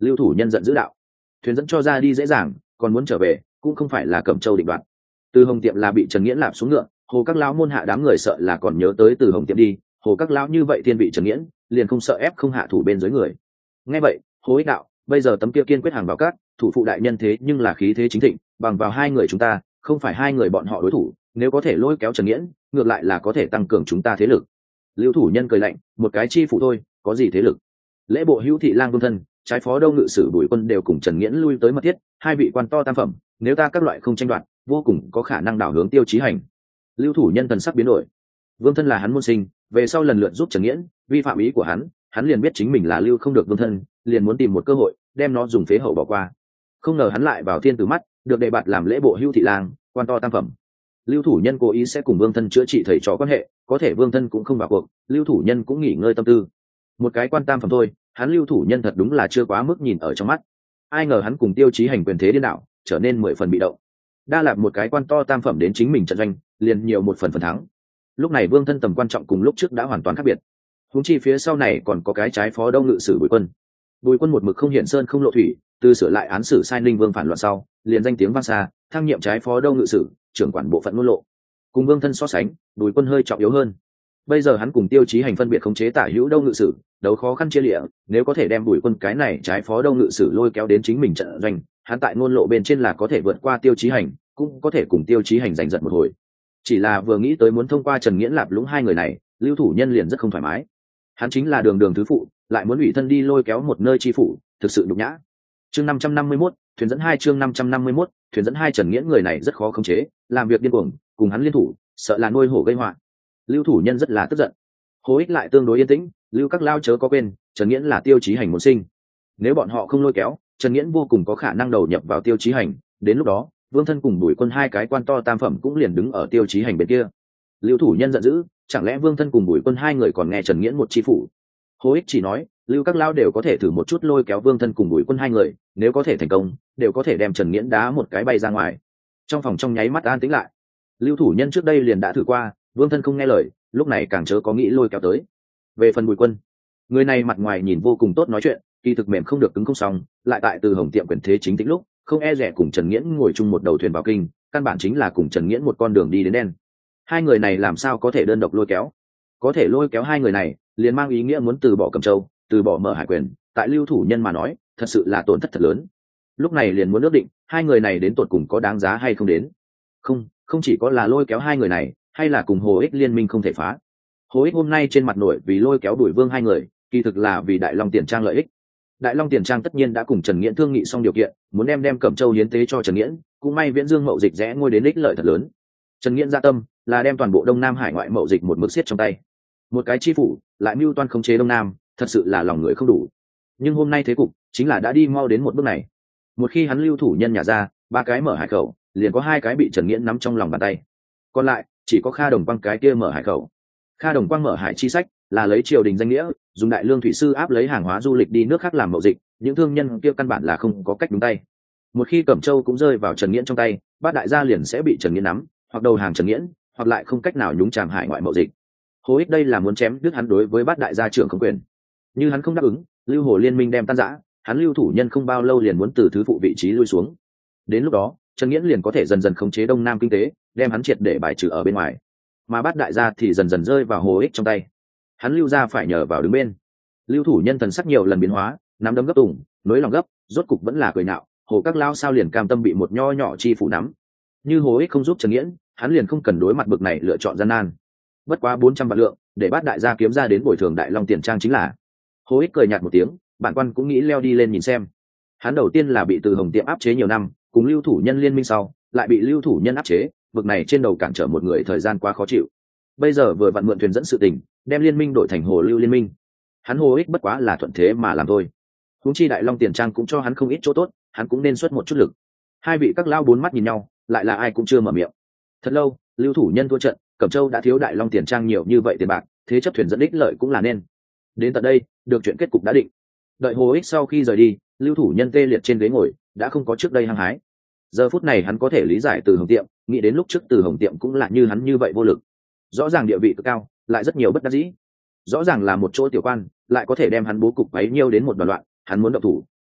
Lưu thủ nhân giận dữ đạo. Thuyền dẫn cho ra đi dễ dàng, còn muốn trở về cũng không phải là Cẩm Châu định đoạt. Từ Hồng Tiệm là bị Trần Nghiễn lạp xuống ngựa, Hồ các lão môn hạ đám người sợ là còn nhớ tới Từ Hồng Tiệm đi, Hồ các lão như vậy thiên vị Trần Nghiễn, liền không sợ ép không hạ thủ bên dưới người. Nghe vậy, Hồ Ích đạo, bây giờ tấm kia kiên quyết hàng vào cát, thủ phụ đại nhân thế nhưng là khí thế chính thịnh, bằng vào hai người chúng ta, không phải hai người bọn họ đối thủ, nếu có thể lôi kéo Trần Nghiễn, ngược lại là có thể tăng cường chúng ta thế lực. Lưu thủ nhân cười lạnh, một cái chi phụ thôi, có gì thế lực? Lễ bộ hữu thị lang vương thân, trái phó đâu ngự sử Bùi Quân đều cùng Trần Nghiễn lui tới mật thiết, hai vị quan to tam phẩm, nếu ta các loại không tranh đoạt, vô cùng có khả năng đảo hướng Tiêu Chí Hành. Lưu thủ nhân thần sắc biến đổi. Vương thân là hắn môn sinh, về sau lần lượt giúp Trần Nghiễn, vi phạm ý của hắn liền biết chính mình là lưu không được vương thân, liền muốn tìm một cơ hội đem nó dùng phế hậu bỏ qua. Không ngờ hắn lại vào thiên tử mắt, được đề bạt làm lễ bộ hữu thị lang, quan to tam phẩm. Lưu thủ nhân cố ý sẽ cùng vương thân chữa trị thầy trò quan hệ, có thể vương thân cũng không vào cuộc, lưu thủ nhân cũng nghỉ ngơi tâm tư. Một cái quan tam phẩm thôi, hắn lưu thủ nhân thật đúng là chưa quá mức nhìn ở trong mắt. Ai ngờ hắn cùng Tiêu Chí Hành quyền thế điên đảo, trở nên 10 phần bị động. Đa lạc một cái quan to tam phẩm đến chính mình trận doanh, liền nhiều một phần thắng. Lúc này vương thân tầm quan trọng cùng lúc trước đã hoàn toàn khác biệt. Huống chi phía sau này còn có cái trái phó đông ngự sử Bùi Quân. Bùi Quân một mực không hiện sơn không lộ thủy, từ sửa lại án xử sai Ninh Vương phản loạn sau, liền danh tiếng vang xa, thăng nhiệm trái phó đông ngự sử, trưởng quản bộ phận ngôn lộ. Cùng vương thân so sánh, Bùi Quân hơi trọng yếu hơn. Bây giờ hắn cùng Tiêu Chí Hành phân biệt khống chế tả hữu đông ngự sử, đấu khó khăn chia lịa, nếu có thể đem Bùi Quân cái này trái phó đông ngự sử lôi kéo đến chính mình trận doanh, hắn tại ngôn lộ bên trên là có thể vượt qua Tiêu Chí Hành, cũng có thể cùng Tiêu Chí Hành giành giật một hồi. Chỉ là vừa nghĩ tới muốn thông qua Trần Nghiễn lạp lũng hai người này, lưu thủ nhân liền rất không thoải mái. Hắn chính là đường đường thứ phụ, lại muốn ủy thân đi lôi kéo một nơi chi phủ, thực sự nhục nhã. Chương 551, thuyền dẫn 2 chương 551, thuyền dẫn 2 Trần Nghiễn người này rất khó khống chế, làm việc điên cuồng, cùng hắn liên thủ, sợ là nuôi hổ gây họa. Lưu thủ nhân rất là tức giận. Hồ Ích lại tương đối yên tĩnh, lưu các lao chớ có quên, Trần Nghiễn là Tiêu Chí Hành môn sinh. Nếu bọn họ không lôi kéo, Trần Nghiễn vô cùng có khả năng đầu nhập vào Tiêu Chí Hành, đến lúc đó, vương thân cùng Bùi Quân hai cái quan to tam phẩm cũng liền đứng ở Tiêu Chí Hành bên kia. Lưu thủ nhân giận dữ, chẳng lẽ vương thân cùng Bùi Quân hai người còn nghe Trần Nghiễn một chi phủ? Hồ Ích chỉ nói, lưu các lao đều có thể thử một chút lôi kéo vương thân cùng Bùi Quân hai người, nếu có thể thành công, đều có thể đem Trần Nghiễn đá một cái bay ra ngoài. Trong phòng trong nháy mắt an tĩnh lại. Lưu thủ nhân trước đây liền đã thử qua, vương thân không nghe lời, lúc này càng chớ có nghĩ lôi kéo tới. Về phần Bùi Quân, người này mặt ngoài nhìn vô cùng tốt nói chuyện, kỳ thực mềm không được cứng không xong, lại tại Từ Hồng Tiệm quyền thế chính tĩnh lúc, không e rẻ cùng Trần Nghiễn ngồi chung một đầu thuyền vào kinh, căn bản chính là cùng Trần Nghiễn một con đường đi đến đen. Hai người này làm sao có thể đơn độc lôi kéo? Có thể lôi kéo hai người này, liền mang ý nghĩa muốn từ bỏ Cẩm Châu, từ bỏ Mở Hải quyền, tại lưu thủ nhân mà nói, thật sự là tổn thất thật lớn. Lúc này liền muốn ước định, hai người này đến tột cùng có đáng giá hay không đến. Không chỉ có là lôi kéo hai người này, hay là cùng Hồ Ích liên minh không thể phá. Hồ Ích hôm nay trên mặt nổi vì lôi kéo Đuổi Vương hai người, kỳ thực là vì Đại Long Tiền Trang lợi ích. Đại Long Tiền Trang tất nhiên đã cùng Trần Nghiễn thương nghị xong điều kiện, muốn đem Cẩm Châu hiến tế cho Trần Nghiễn, cũng may Viễn Dương mậu dịch rẽ ngôi đến ích lợi thật lớn. Trần Nghiễn gia tâm là đem toàn bộ Đông Nam Hải ngoại mậu dịch một mực siết trong tay. Một cái chi phủ lại mưu toan khống chế Đông Nam, thật sự là lòng người không đủ. Nhưng hôm nay thế cục chính là đã đi mau đến một bước này. Một khi hắn lưu thủ nhân nhà ra, ba cái Mở Hải khẩu, liền có hai cái bị Trần Nghiễn nắm trong lòng bàn tay. Còn lại chỉ có Kha Đồng Quang cái kia Mở Hải khẩu. Kha Đồng Quang Mở Hải chi sách là lấy triều đình danh nghĩa, dùng đại lương thủy sư áp lấy hàng hóa du lịch đi nước khác làm mậu dịch, những thương nhân kia căn bản là không có cách đúng tay. Một khi Cẩm Châu cũng rơi vào Trần Nghiễn trong tay, bát đại gia liền sẽ bị Trần Nghiễn nắm, hoặc đầu hàng Trần Nghiễn, hoặc lại không cách nào nhúng chàm hải ngoại mậu dịch. Hồ Ích đây là muốn chém đứt hắn đối với bát đại gia trưởng không quyền. Như hắn không đáp ứng, lưu hồ liên minh đem tan rã, hắn lưu thủ nhân không bao lâu liền muốn từ thứ phụ vị trí lui xuống. Đến lúc đó, Trần Nghiễn liền có thể dần dần khống chế Đông Nam kinh tế, đem hắn triệt để bài trừ ở bên ngoài. Mà bát đại gia thì dần dần rơi vào Hồ Ích trong tay. Hắn lưu ra phải nhờ vào đứng bên. Lưu thủ nhân thần sắc nhiều lần biến hóa, nắm đấm gấp tùng, nối lòng gấp, rốt cục vẫn là cười nạo, Hồ các lao sao liền cam tâm bị một nho nhỏ chi phủ nắm. Như Hồ Ích không giúp Trần Nghiễn, hắn liền không cần đối mặt bực này lựa chọn gian nan. Bất quá 400 vạn lượng, để bát đại gia kiếm ra đến bồi thường Đại Long Tiền Trang chính là. Hồ Ích cười nhạt một tiếng, bản quan cũng nghĩ leo đi lên nhìn xem. Hắn đầu tiên là bị Từ Hồng Tiệm áp chế nhiều năm, cùng lưu thủ nhân liên minh sau, lại bị lưu thủ nhân áp chế, bực này trên đầu cản trở một người thời gian quá khó chịu. Bây giờ vừa vặn mượn thuyền dẫn sự tình, đem liên minh đổi thành Hồ Lưu liên minh. Hắn Hồ Ích bất quá là thuận thế mà làm thôi. Huống chi Đại Long Tiền Trang cũng cho hắn không ít chỗ tốt, hắn cũng nên xuất một chút lực. Hai vị các lao bốn mắt nhìn nhau, lại là ai cũng chưa mở miệng. Thật lâu, lưu thủ nhân thua trận, Cẩm Châu đã thiếu Đại Long Tiền Trang nhiều như vậy tiền bạc, thế chấp thuyền dẫn ích lợi cũng là nên. Đến tận đây, được chuyện kết cục đã định. Đợi Hồ Ích sau khi rời đi, lưu thủ nhân tê liệt trên ghế ngồi, đã không có trước đây hăng hái. Giờ phút này hắn có thể lý giải Từ Hồng Tiệm, nghĩ đến lúc trước Từ Hồng Tiệm cũng là như hắn như vậy vô lực. Rõ ràng địa vị cực cao, lại rất nhiều bất đắc dĩ. Rõ ràng là một chỗ tiểu quan, lại có thể đem hắn bố cục bấy nhiêu đến một đoàn loạn, hắn muốn động thủ,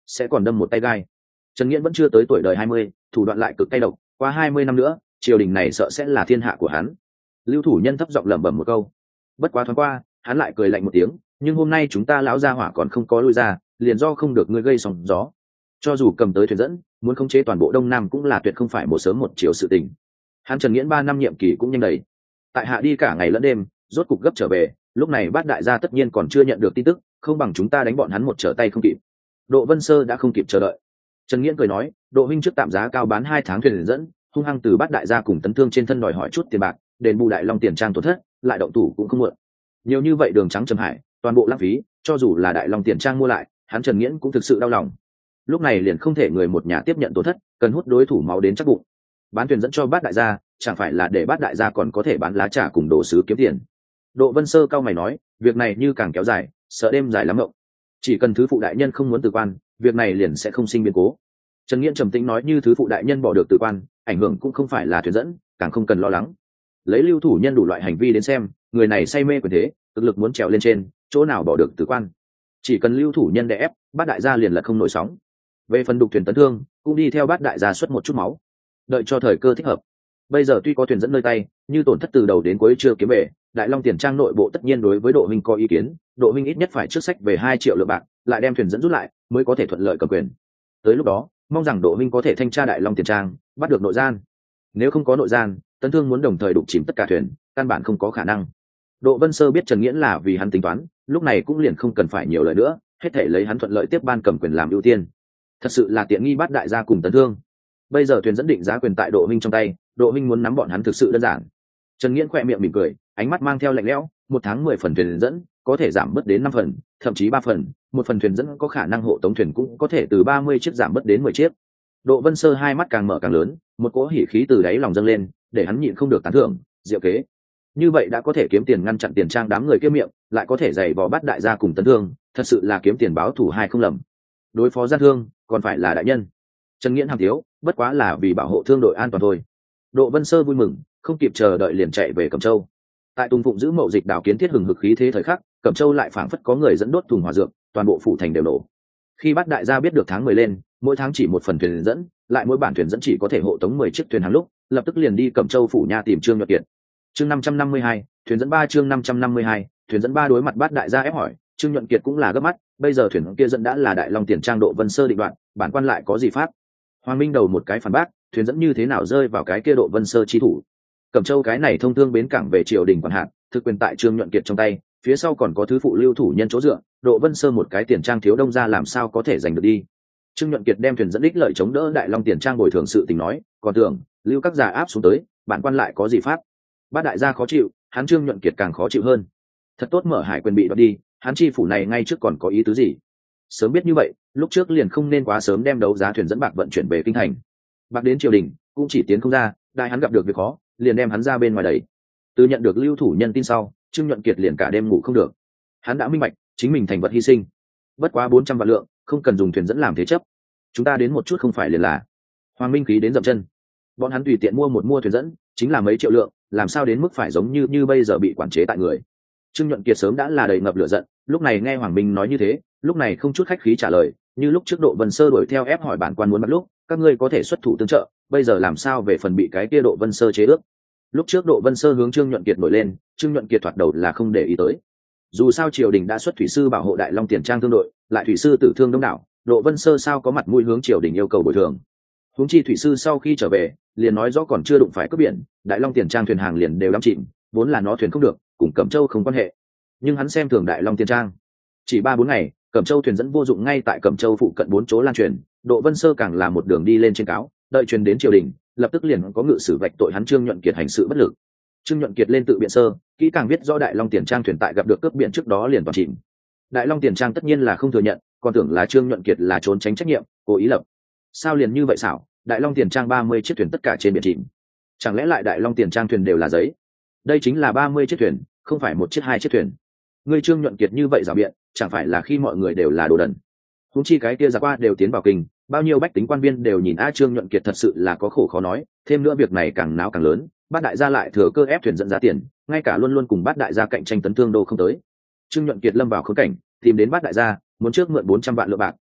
sẽ còn đâm một tay gai. Trần Nghiễn vẫn chưa tới tuổi đời 20, thủ đoạn lại cực cay độc, qua 20 năm nữa triều đình này sợ sẽ là thiên hạ của hắn. Lưu Thủ Nhân thấp giọng lẩm bẩm một câu. Bất quá thoáng qua, hắn lại cười lạnh một tiếng, nhưng hôm nay chúng ta lão gia hỏa còn không có lui ra, liền do không được ngươi gây sóng gió. Cho dù cầm tới thuyền dẫn, muốn khống chế toàn bộ Đông Nam cũng là tuyệt không phải một sớm một chiều sự tình. Hắn Trần Nghiễn 3 năm nhiệm kỳ cũng nhanh đầy, tại hạ đi cả ngày lẫn đêm, rốt cục gấp trở về, lúc này Bát đại gia tất nhiên còn chưa nhận được tin tức, không bằng chúng ta đánh bọn hắn một trở tay không kịp. Độ Vân Sơ đã không kịp chờ đợi. Trần Nghiễn cười nói, Độ huynh trước tạm giá cao bán 2 tháng thuyền dẫn, hung hăng từ Bát đại gia cùng Tấn Thương trên thân đòi hỏi chút tiền bạc, đền bù Đại Long tiền trang tổn thất, lại động thủ cũng không muộn. Nhiều như vậy đường trắng trầm hải, toàn bộ lãng phí, cho dù là Đại Long tiền trang mua lại, hắn Trần Nghiễn cũng thực sự đau lòng. Lúc này liền không thể người một nhà tiếp nhận tổn thất, cần hút đối thủ máu đến chắc bụng. Bán thuyền dẫn cho Bát đại gia, chẳng phải là để Bát đại gia còn có thể bán lá trà cùng đồ sứ kiếm tiền. Độ Vân Sơ cao mày nói, việc này như càng kéo dài, sợ đêm dài lắm ngộng. Chỉ cần thứ phụ đại nhân không muốn từ quan, việc này liền sẽ không sinh biến cố. Trần Nghiễn trầm tĩnh nói, như thứ phụ đại nhân bỏ được từ quan, ảnh hưởng cũng không phải là thuyền dẫn, càng không cần lo lắng. Lấy Lưu Thủ Nhân đủ loại hành vi đến xem, người này say mê quyền thế, thực lực muốn trèo lên trên, chỗ nào bỏ được từ quan. Chỉ cần Lưu Thủ Nhân đè ép, Bát đại gia liền là không nổi sóng. Về phần đục thuyền Tấn Thương, cũng đi theo Bát đại gia xuất một chút máu, đợi cho thời cơ thích hợp. Bây giờ tuy có thuyền dẫn nơi tay, như tổn thất từ đầu đến cuối chưa kiếm về, Đại Long tiền trang nội bộ tất nhiên đối với Độ huynh có ý kiến, Độ huynh ít nhất phải trước sách về 2 triệu lượng bạc, lại đem thuyền dẫn rút lại, mới có thể thuận lợi cầm quyền. Tới lúc đó, mong rằng Độ huynh có thể thanh tra Đại Long tiền trang, bắt được nội gian. Nếu không có nội gian, Tấn Thương muốn đồng thời đục chìm tất cả thuyền, căn bản không có khả năng. Độ Vân Sơ biết Trần Nghiễn là vì hắn tính toán, lúc này cũng liền không cần phải nhiều lời nữa, hết thể lấy hắn thuận lợi tiếp ban cầm quyền làm ưu tiên. Thật sự là tiện nghi Bát đại gia cùng Tấn Thương. Bây giờ thuyền dẫn định giá quyền tại Độ huynh trong tay, Độ huynh muốn nắm bọn hắn thực sự đơn giản. Trần Nghiễn khẽ miệng mỉm cười, ánh mắt mang theo lạnh lẽo, 1 tháng 10 phần thuyền dẫn, có thể giảm bớt đến 5 phần, thậm chí 3 phần, 1 phần thuyền dẫn có khả năng hộ tống thuyền cũng có thể từ 30 chiếc giảm bớt đến 10 chiếc. Độ Vân Sơ hai mắt càng mở càng lớn, một cỗ hỉ khí từ đáy lòng dâng lên, để hắn nhịn không được tán thưởng, diệu kế. Như vậy đã có thể kiếm tiền ngăn chặn tiền trang đám người kia miệng, lại có thể giày vò Bát đại gia cùng Tấn Thương, thật sự là kiếm tiền báo thù hai không lầm. Đối phó gian thương, còn phải là đại nhân. Trần Nghiễn hàm thiếu, bất quá là vì bảo hộ thương đội an toàn thôi. Độ Vân Sơ vui mừng, không kịp chờ đợi liền chạy về Cẩm Châu. Tại Tùng Phụng giữ mậu dịch đảo kiến thiết hừng hực khí thế thời khắc, Cẩm Châu lại phảng phất có người dẫn đốt thùng hỏa dược, toàn bộ phủ thành đều nổ. Khi Bát đại gia biết được tháng 10 lên, mỗi tháng chỉ 1 phần thuyền dẫn, lại mỗi bản thuyền dẫn chỉ có thể hộ tống 10 chiếc thuyền hàng lúc, lập tức liền đi Cẩm Châu phủ nha tìm Trương Nhuận Kiệt. Chương 552, thuyền dẫn 3 chương 552, thuyền dẫn 3 đối mặt Bát đại gia ép hỏi, Trương Nhuận Kiệt cũng là gấp mắt, bây giờ thuyền kia dẫn đã là Đại Long tiền trang Độ Vân Sơ định đoạn, bản quan lại có gì pháp? Hoàng Minh đầu một cái phản bác, thuyền dẫn như thế nào rơi vào cái kia Độ Vân Sơ chi thủ? Cẩm Châu cái này thông thương bến cảng về triều đình quản hạt, thực quyền tại Trương Nhuận Kiệt trong tay, phía sau còn có thứ phụ Lưu Thủ Nhân chỗ dựa, Độ Vân Sơ một cái tiền trang thiếu đông ra làm sao có thể giành được đi. Trương Nhuận Kiệt đem thuyền dẫn ích lợi chống đỡ Đại Long tiền trang bồi thường sự tình nói, còn tưởng Lưu các già áp xuống tới, bản quan lại có gì pháp? Bát đại gia khó chịu, hắn Trương Nhuận Kiệt càng khó chịu hơn. Thật tốt mở hải quyền bị đoạt đi, hắn chi phủ này ngay trước còn có ý tứ gì? Sớm biết như vậy, lúc trước liền không nên quá sớm đem đấu giá thuyền dẫn bạc vận chuyển về kinh thành. Bạc đến triều đình, cũng chỉ tiến không ra, đại hắn gặp được việc khó, liền đem hắn ra bên ngoài đẩy. Từ nhận được Lưu Thủ Nhân tin sau, Trương Nhuận Kiệt liền cả đêm ngủ không được. Hắn đã minh bạch, chính mình thành vật hy sinh. Bất quá 400 vạn lượng, không cần dùng thuyền dẫn làm thế chấp. Chúng ta đến một chút không phải liền là. Hoàng Minh khí đến dậm chân. Bọn hắn tùy tiện mua thuyền dẫn, chính là mấy triệu lượng, làm sao đến mức phải giống như bây giờ bị quản chế tại người. Trương Nhuận Kiệt sớm đã là đầy ngập lửa giận, lúc này nghe Hoàng Minh nói như thế, lúc này không chút khách khí trả lời, như lúc trước Độ Vân Sơ đuổi theo ép hỏi bản quan muốn bắt lúc, các ngươi có thể xuất thủ tương trợ, bây giờ làm sao về phần bị cái kia Độ Vân Sơ chế ước. Lúc trước Độ Vân Sơ hướng Trương Nhuận Kiệt nổi lên, Trương Nhuận Kiệt thoạt đầu là không để ý tới. Dù sao triều đình đã xuất thủy sư bảo hộ Đại Long tiền trang thương đội, lại thủy sư tử thương đông đảo, Độ Vân Sơ sao có mặt mũi hướng triều đình yêu cầu bồi thường. Huống chi thủy sư sau khi trở về, liền nói rõ còn chưa đụng phải cướp biển, Đại Long tiền trang thuyền hàng liền đều đắm chìm, vốn là nó thuyền không được, cùng Cẩm Châu không quan hệ. Nhưng hắn xem thường Đại Long tiền trang. Chỉ 3-4 ngày, Cẩm Châu thuyền dẫn vô dụng ngay tại Cẩm Châu phụ cận 4 chỗ lan truyền, Độ Vân Sơ càng là một đường đi lên trên cáo, đợi truyền đến triều đình, lập tức liền có ngự sử vạch tội hắn Trương Nhuận Kiệt hành sự bất lực. Trương Nhuận Kiệt lên tự biện sơ, kỹ càng viết rõ Đại Long tiền trang thuyền tại gặp được cướp biển trước đó liền toàn chìm. Đại Long tiền trang tất nhiên là không thừa nhận, còn tưởng là Trương Nhuận Kiệt là trốn tránh trách nhiệm, cố ý lập. Sao liền như vậy xảo, Đại Long tiền trang 30 chiếc thuyền tất cả trên biển chìm. Chẳng lẽ lại Đại Long tiền trang thuyền đều là giấy? Đây chính là 30 chiếc thuyền, không phải 1 chiếc 2 chiếc thuyền. Ngươi Trương Nhuận Kiệt như vậy giảo biện, chẳng phải là khi mọi người đều là đồ đần. Huống chi cái kia ra qua đều tiến vào kinh, bao nhiêu bách tính quan viên đều nhìn Trương Nhuận Kiệt thật sự là có khổ khó nói, thêm nữa việc này càng náo càng lớn, Bát đại gia lại thừa cơ ép thuyền dẫn giá tiền, ngay cả luôn luôn cùng Bát đại gia cạnh tranh Tấn Thương đô không tới. Trương Nhuận Kiệt lâm vào khốn cảnh, tìm đến Bát đại gia, muốn trước mượn 400 vạn lượng bạc,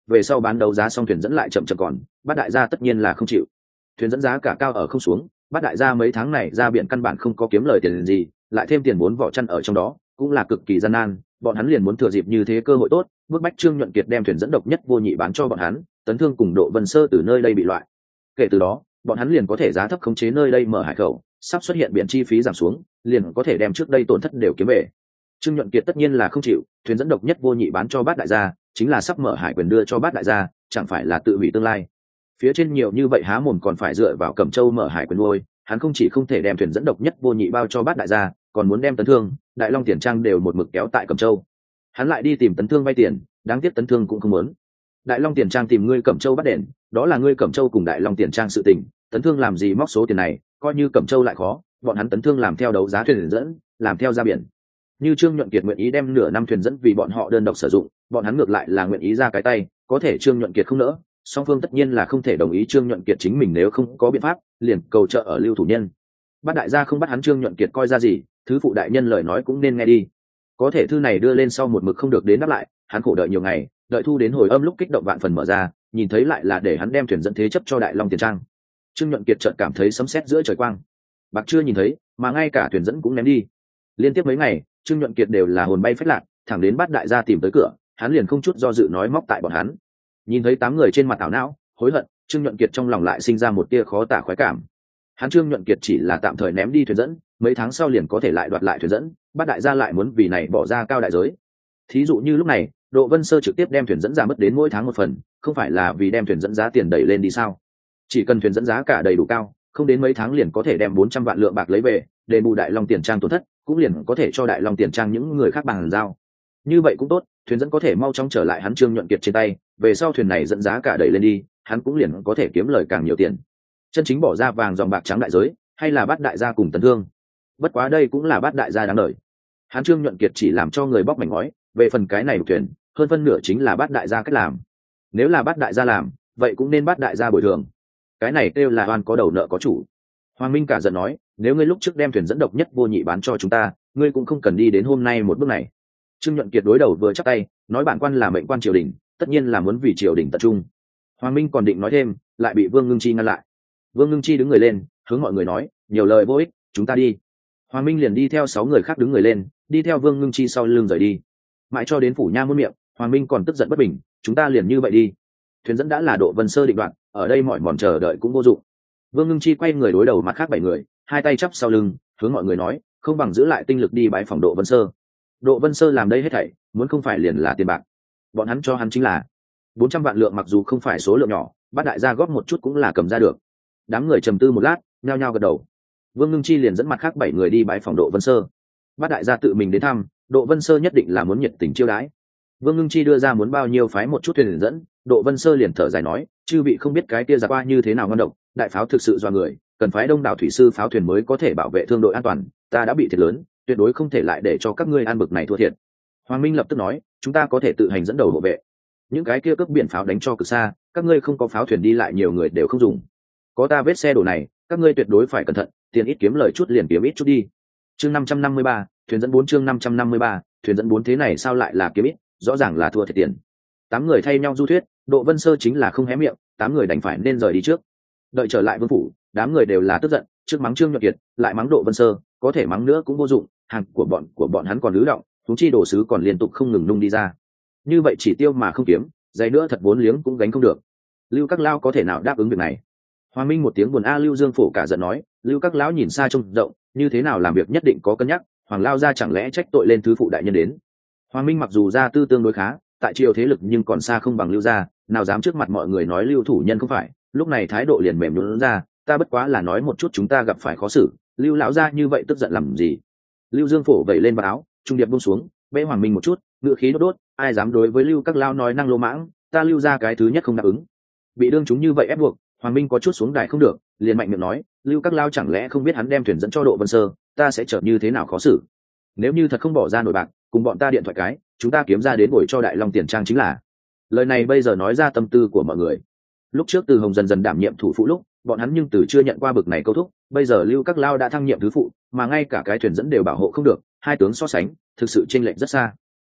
về sau bán đấu giá xong thuyền dẫn lại chậm chậm còn bát đại gia tất nhiên là không chịu. Thuyền dẫn giá cả cao ở không xuống, bát đại gia mấy tháng này ra biển căn bản không có kiếm lời tiền gì, lại thêm tiền vốn vỏ chăn ở trong đó cũng là cực kỳ gian nan. Bọn hắn liền muốn thừa dịp như thế cơ hội tốt, bức bách Trương Nhuận Kiệt đem thuyền dẫn độc nhất vô nhị bán cho bọn hắn. Tấn Thương cùng Độ Vân Sơ từ nơi đây bị loại, kể từ đó bọn hắn liền có thể giá thấp khống chế nơi đây mở hải khẩu, sắp xuất hiện biển chi phí giảm xuống, liền có thể đem trước đây tổn thất đều kiếm về. Trương Nhuận Kiệt tất nhiên là không chịu, thuyền dẫn độc nhất vô nhị bán cho bát đại gia chính là sắp mở hải quyền đưa cho bát đại gia, chẳng phải là tự hủy tương lai. Phía trên nhiều như vậy há mồm còn phải dựa vào Cẩm Châu mở hải quyền nuôi, hắn không chỉ không thể đem thuyền dẫn độc nhất vô nhị bao cho bát đại gia, còn muốn đem Tấn Thương, Đại Long Tiền Trang đều một mực kéo tại Cẩm Châu. Hắn lại đi tìm Tấn Thương vay tiền, đáng tiếc Tấn Thương cũng không muốn. Đại Long Tiền Trang tìm ngươi Cẩm Châu bắt đền, đó là ngươi Cẩm Châu cùng Đại Long Tiền Trang sự tình, Tấn Thương làm gì móc số tiền này, coi như Cẩm Châu lại khó, bọn hắn Tấn Thương làm theo đấu giá thuyền dẫn, làm theo ra biển. Như Trương Nhuận Kiệt nguyện ý đem nửa năm thuyền dẫn vì bọn họ đơn độc sử dụng, bọn hắn ngược lại là nguyện ý ra cái tay, có thể Trương Nhuận Kiệt không nỡ, song phương tất nhiên là không thể đồng ý. Trương Nhuận Kiệt chính mình nếu không có biện pháp, liền cầu trợ ở Lưu Thủ Nhân. Bát đại gia không bắt hắn Trương Nhuận Kiệt coi ra gì, thứ phụ đại nhân lời nói cũng nên nghe đi. Có thể thư này đưa lên sau một mực không được đến đáp lại, hắn khổ đợi nhiều ngày, đợi thu đến hồi âm lúc kích động vạn phần mở ra, nhìn thấy lại là để hắn đem thuyền dẫn thế chấp cho Đại Long Tiền Trang. Trương Nhuận Kiệt chợt cảm thấy sấm sét giữa trời quang, bạc chưa nhìn thấy mà ngay cả thuyền dẫn cũng ném đi. Liên tiếp mấy ngày Trương Nhuận Kiệt đều là hồn bay phách lạc, thẳng đến Bát đại gia tìm tới cửa, hắn liền không chút do dự nói móc tại bọn hắn. Nhìn thấy 8 người trên mặt ảo não hối hận, Trương Nhuận Kiệt trong lòng lại sinh ra một tia khó tả khoái cảm. Hắn Trương Nhuận Kiệt chỉ là tạm thời ném đi thuyền dẫn, mấy tháng sau liền có thể lại đoạt lại thuyền dẫn, Bát đại gia lại muốn vì này bỏ ra cao đại giới. Thí dụ như lúc này Độ Vân Sơ trực tiếp đem thuyền dẫn ra mất đến mỗi tháng một phần, không phải là vì đem thuyền dẫn giá tiền đẩy lên đi sao? Chỉ cần thuyền dẫn giá cả đầy đủ cao, không đến mấy tháng liền có thể đem 400 vạn lượng bạc lấy về, đền bù Đại Long Tiền Trang tổn thất, cũng liền có thể cho Đại Long Tiền Trang những người khác bàn giao. Như vậy cũng tốt, thuyền dẫn có thể mau chóng trở lại hắn Trương Nhuận Kiệt trên tay, về sau thuyền này dẫn giá cả đẩy lên đi, hắn cũng liền có thể kiếm lời càng nhiều tiền. Chân chính bỏ ra vàng dòng bạc trắng đại giới, hay là Bát đại gia cùng Tấn Thương. Bất quá đây cũng là Bát đại gia đáng đời. Hắn Trương Nhuận Kiệt chỉ làm cho người bóc mảnh ngói, về phần cái này thuyền, hơn phân nửa chính là Bát đại gia cách làm. Nếu là Bát đại gia làm, vậy cũng nên Bát đại gia bồi thường. Cái này kêu là oan có đầu nợ có chủ. Hoàng Minh cả giận nói, nếu ngươi lúc trước đem thuyền dẫn độc nhất vô nhị bán cho chúng ta, ngươi cũng không cần đi đến hôm nay một bước này. Trương Nhuận Kiệt đối đầu vừa chắp tay, nói bản quan là mệnh quan triều đình, tất nhiên là muốn vì triều đình tập trung. Hoàng Minh còn định nói thêm, lại bị Vương Ngưng Chi ngăn lại. Vương Ngưng Chi đứng người lên, hướng mọi người nói, nhiều lời vô ích, chúng ta đi. Hoàng Minh liền đi theo 6 người khác đứng người lên, đi theo Vương Ngưng Chi sau lưng rời đi. Mãi cho đến phủ nha muôn miệng, Hoàng Minh còn tức giận bất bình, chúng ta liền như vậy đi. Thuyền dẫn đã là Độ Vân Sơ định đoạt, ở đây mọi mòn chờ đợi cũng vô dụng. Vương Ngưng Chi quay người đối đầu mặt khác 7 người, hai tay chắp sau lưng, hướng mọi người nói, không bằng giữ lại tinh lực đi bái phòng Độ Vân Sơ. Độ Vân Sơ làm đây hết thảy, muốn không phải liền là tiền bạc. Bọn hắn cho hắn chính là 400 vạn lượng, mặc dù không phải số lượng nhỏ, Bát đại gia góp một chút cũng là cầm ra được. Đám người trầm tư một lát, nhao nhao gật đầu. Vương Ngưng Chi liền dẫn mặt khác 7 người đi bái phòng Độ Vân Sơ. Bát đại gia tự mình đến thăm, Độ Vân Sơ nhất định là muốn nhiệt tình chiêu đãi. Vương Ngưng Chi đưa ra muốn bao nhiêu phái một chút thuyền dẫn, Độ Vân Sơ liền thở dài nói, chư vị không biết cái kia giặc qua như thế nào ngon độc, đại pháo thực sự doa người, cần phái đông đảo thủy sư pháo thuyền mới có thể bảo vệ thương đội an toàn, ta đã bị thiệt lớn, tuyệt đối không thể lại để cho các ngươi ăn bực này thua thiệt. Hoàng Minh lập tức nói, chúng ta có thể tự hành dẫn đầu hộ vệ. Những cái kia cướp biển pháo đánh cho cực xa, các ngươi không có pháo thuyền đi lại nhiều người đều không dùng. Có ta vết xe đổ này, các ngươi tuyệt đối phải cẩn thận, tiền ít kiếm lời chút liền kiếm ít chút đi. Chương 553, thuyền dẫn 4 chương 553, thuyền dẫn 4 thế này sao lại là kiếm ít, rõ ràng là thua thiệt tiền. 8 người thay nhau du thuyết, Độ Vân Sơ chính là không hé miệng, 8 người đành phải nên rời đi trước. Đợi trở lại vương phủ, đám người đều là tức giận, trước mắng Trương Nhuận Kiệt, lại mắng Độ Vân Sơ, có thể mắng nữa cũng vô dụng, hàng của bọn hắn còn lứ động, chúng chi đồ sứ còn liên tục không ngừng nung đi ra. Như vậy chỉ tiêu mà không kiếm, dày nữa thật vốn liếng cũng gánh không được. Lưu Các Lao có thể nào đáp ứng việc này? Hoàng Minh một tiếng buồn a. Lưu Dương Phổ cả giận nói, Lưu Các Lão nhìn xa trông rộng, như thế nào làm việc nhất định có cân nhắc, Hoàng Lao ra chẳng lẽ trách tội lên thứ phụ đại nhân đến. Hoàng Minh mặc dù gia tư tương đối khá, tại triều thế lực nhưng còn xa không bằng Lưu gia, nào dám trước mặt mọi người nói Lưu thủ nhân không phải, lúc này thái độ liền mềm nhũn ra, ta bất quá là nói một chút chúng ta gặp phải khó xử, Lưu lão gia như vậy tức giận làm gì? Lưu Dương Phổ vẩy lên vào áo, trung điệp buông xuống, bẽ Hoàng Minh một chút, ngựa khí đốt đốt, ai dám đối với Lưu Các Lao nói năng lô mãng, ta Lưu gia cái thứ nhất không đáp ứng. Bị đương chúng như vậy ép buộc, Hoàng Minh có chút xuống đài không được, liền mạnh miệng nói, Lưu Các Lao chẳng lẽ không biết hắn đem thuyền dẫn cho Độ Vân Sơ, ta sẽ trở như thế nào khó xử. Nếu như thật không bỏ ra nổi bạc, cùng bọn ta điện thoại cái, chúng ta kiếm ra đến bồi cho Đại Long Tiền Trang chính là. Lời này bây giờ nói ra tâm tư của mọi người. Lúc trước Từ Hồng dần dần đảm nhiệm thủ phụ lúc, bọn hắn nhưng từ chưa nhận qua bực này câu thúc, bây giờ Lưu Các Lao đã thăng nhiệm thứ phụ, mà ngay cả cái thuyền dẫn đều bảo hộ không được, hai tướng so sánh, thực sự chênh lệch rất xa.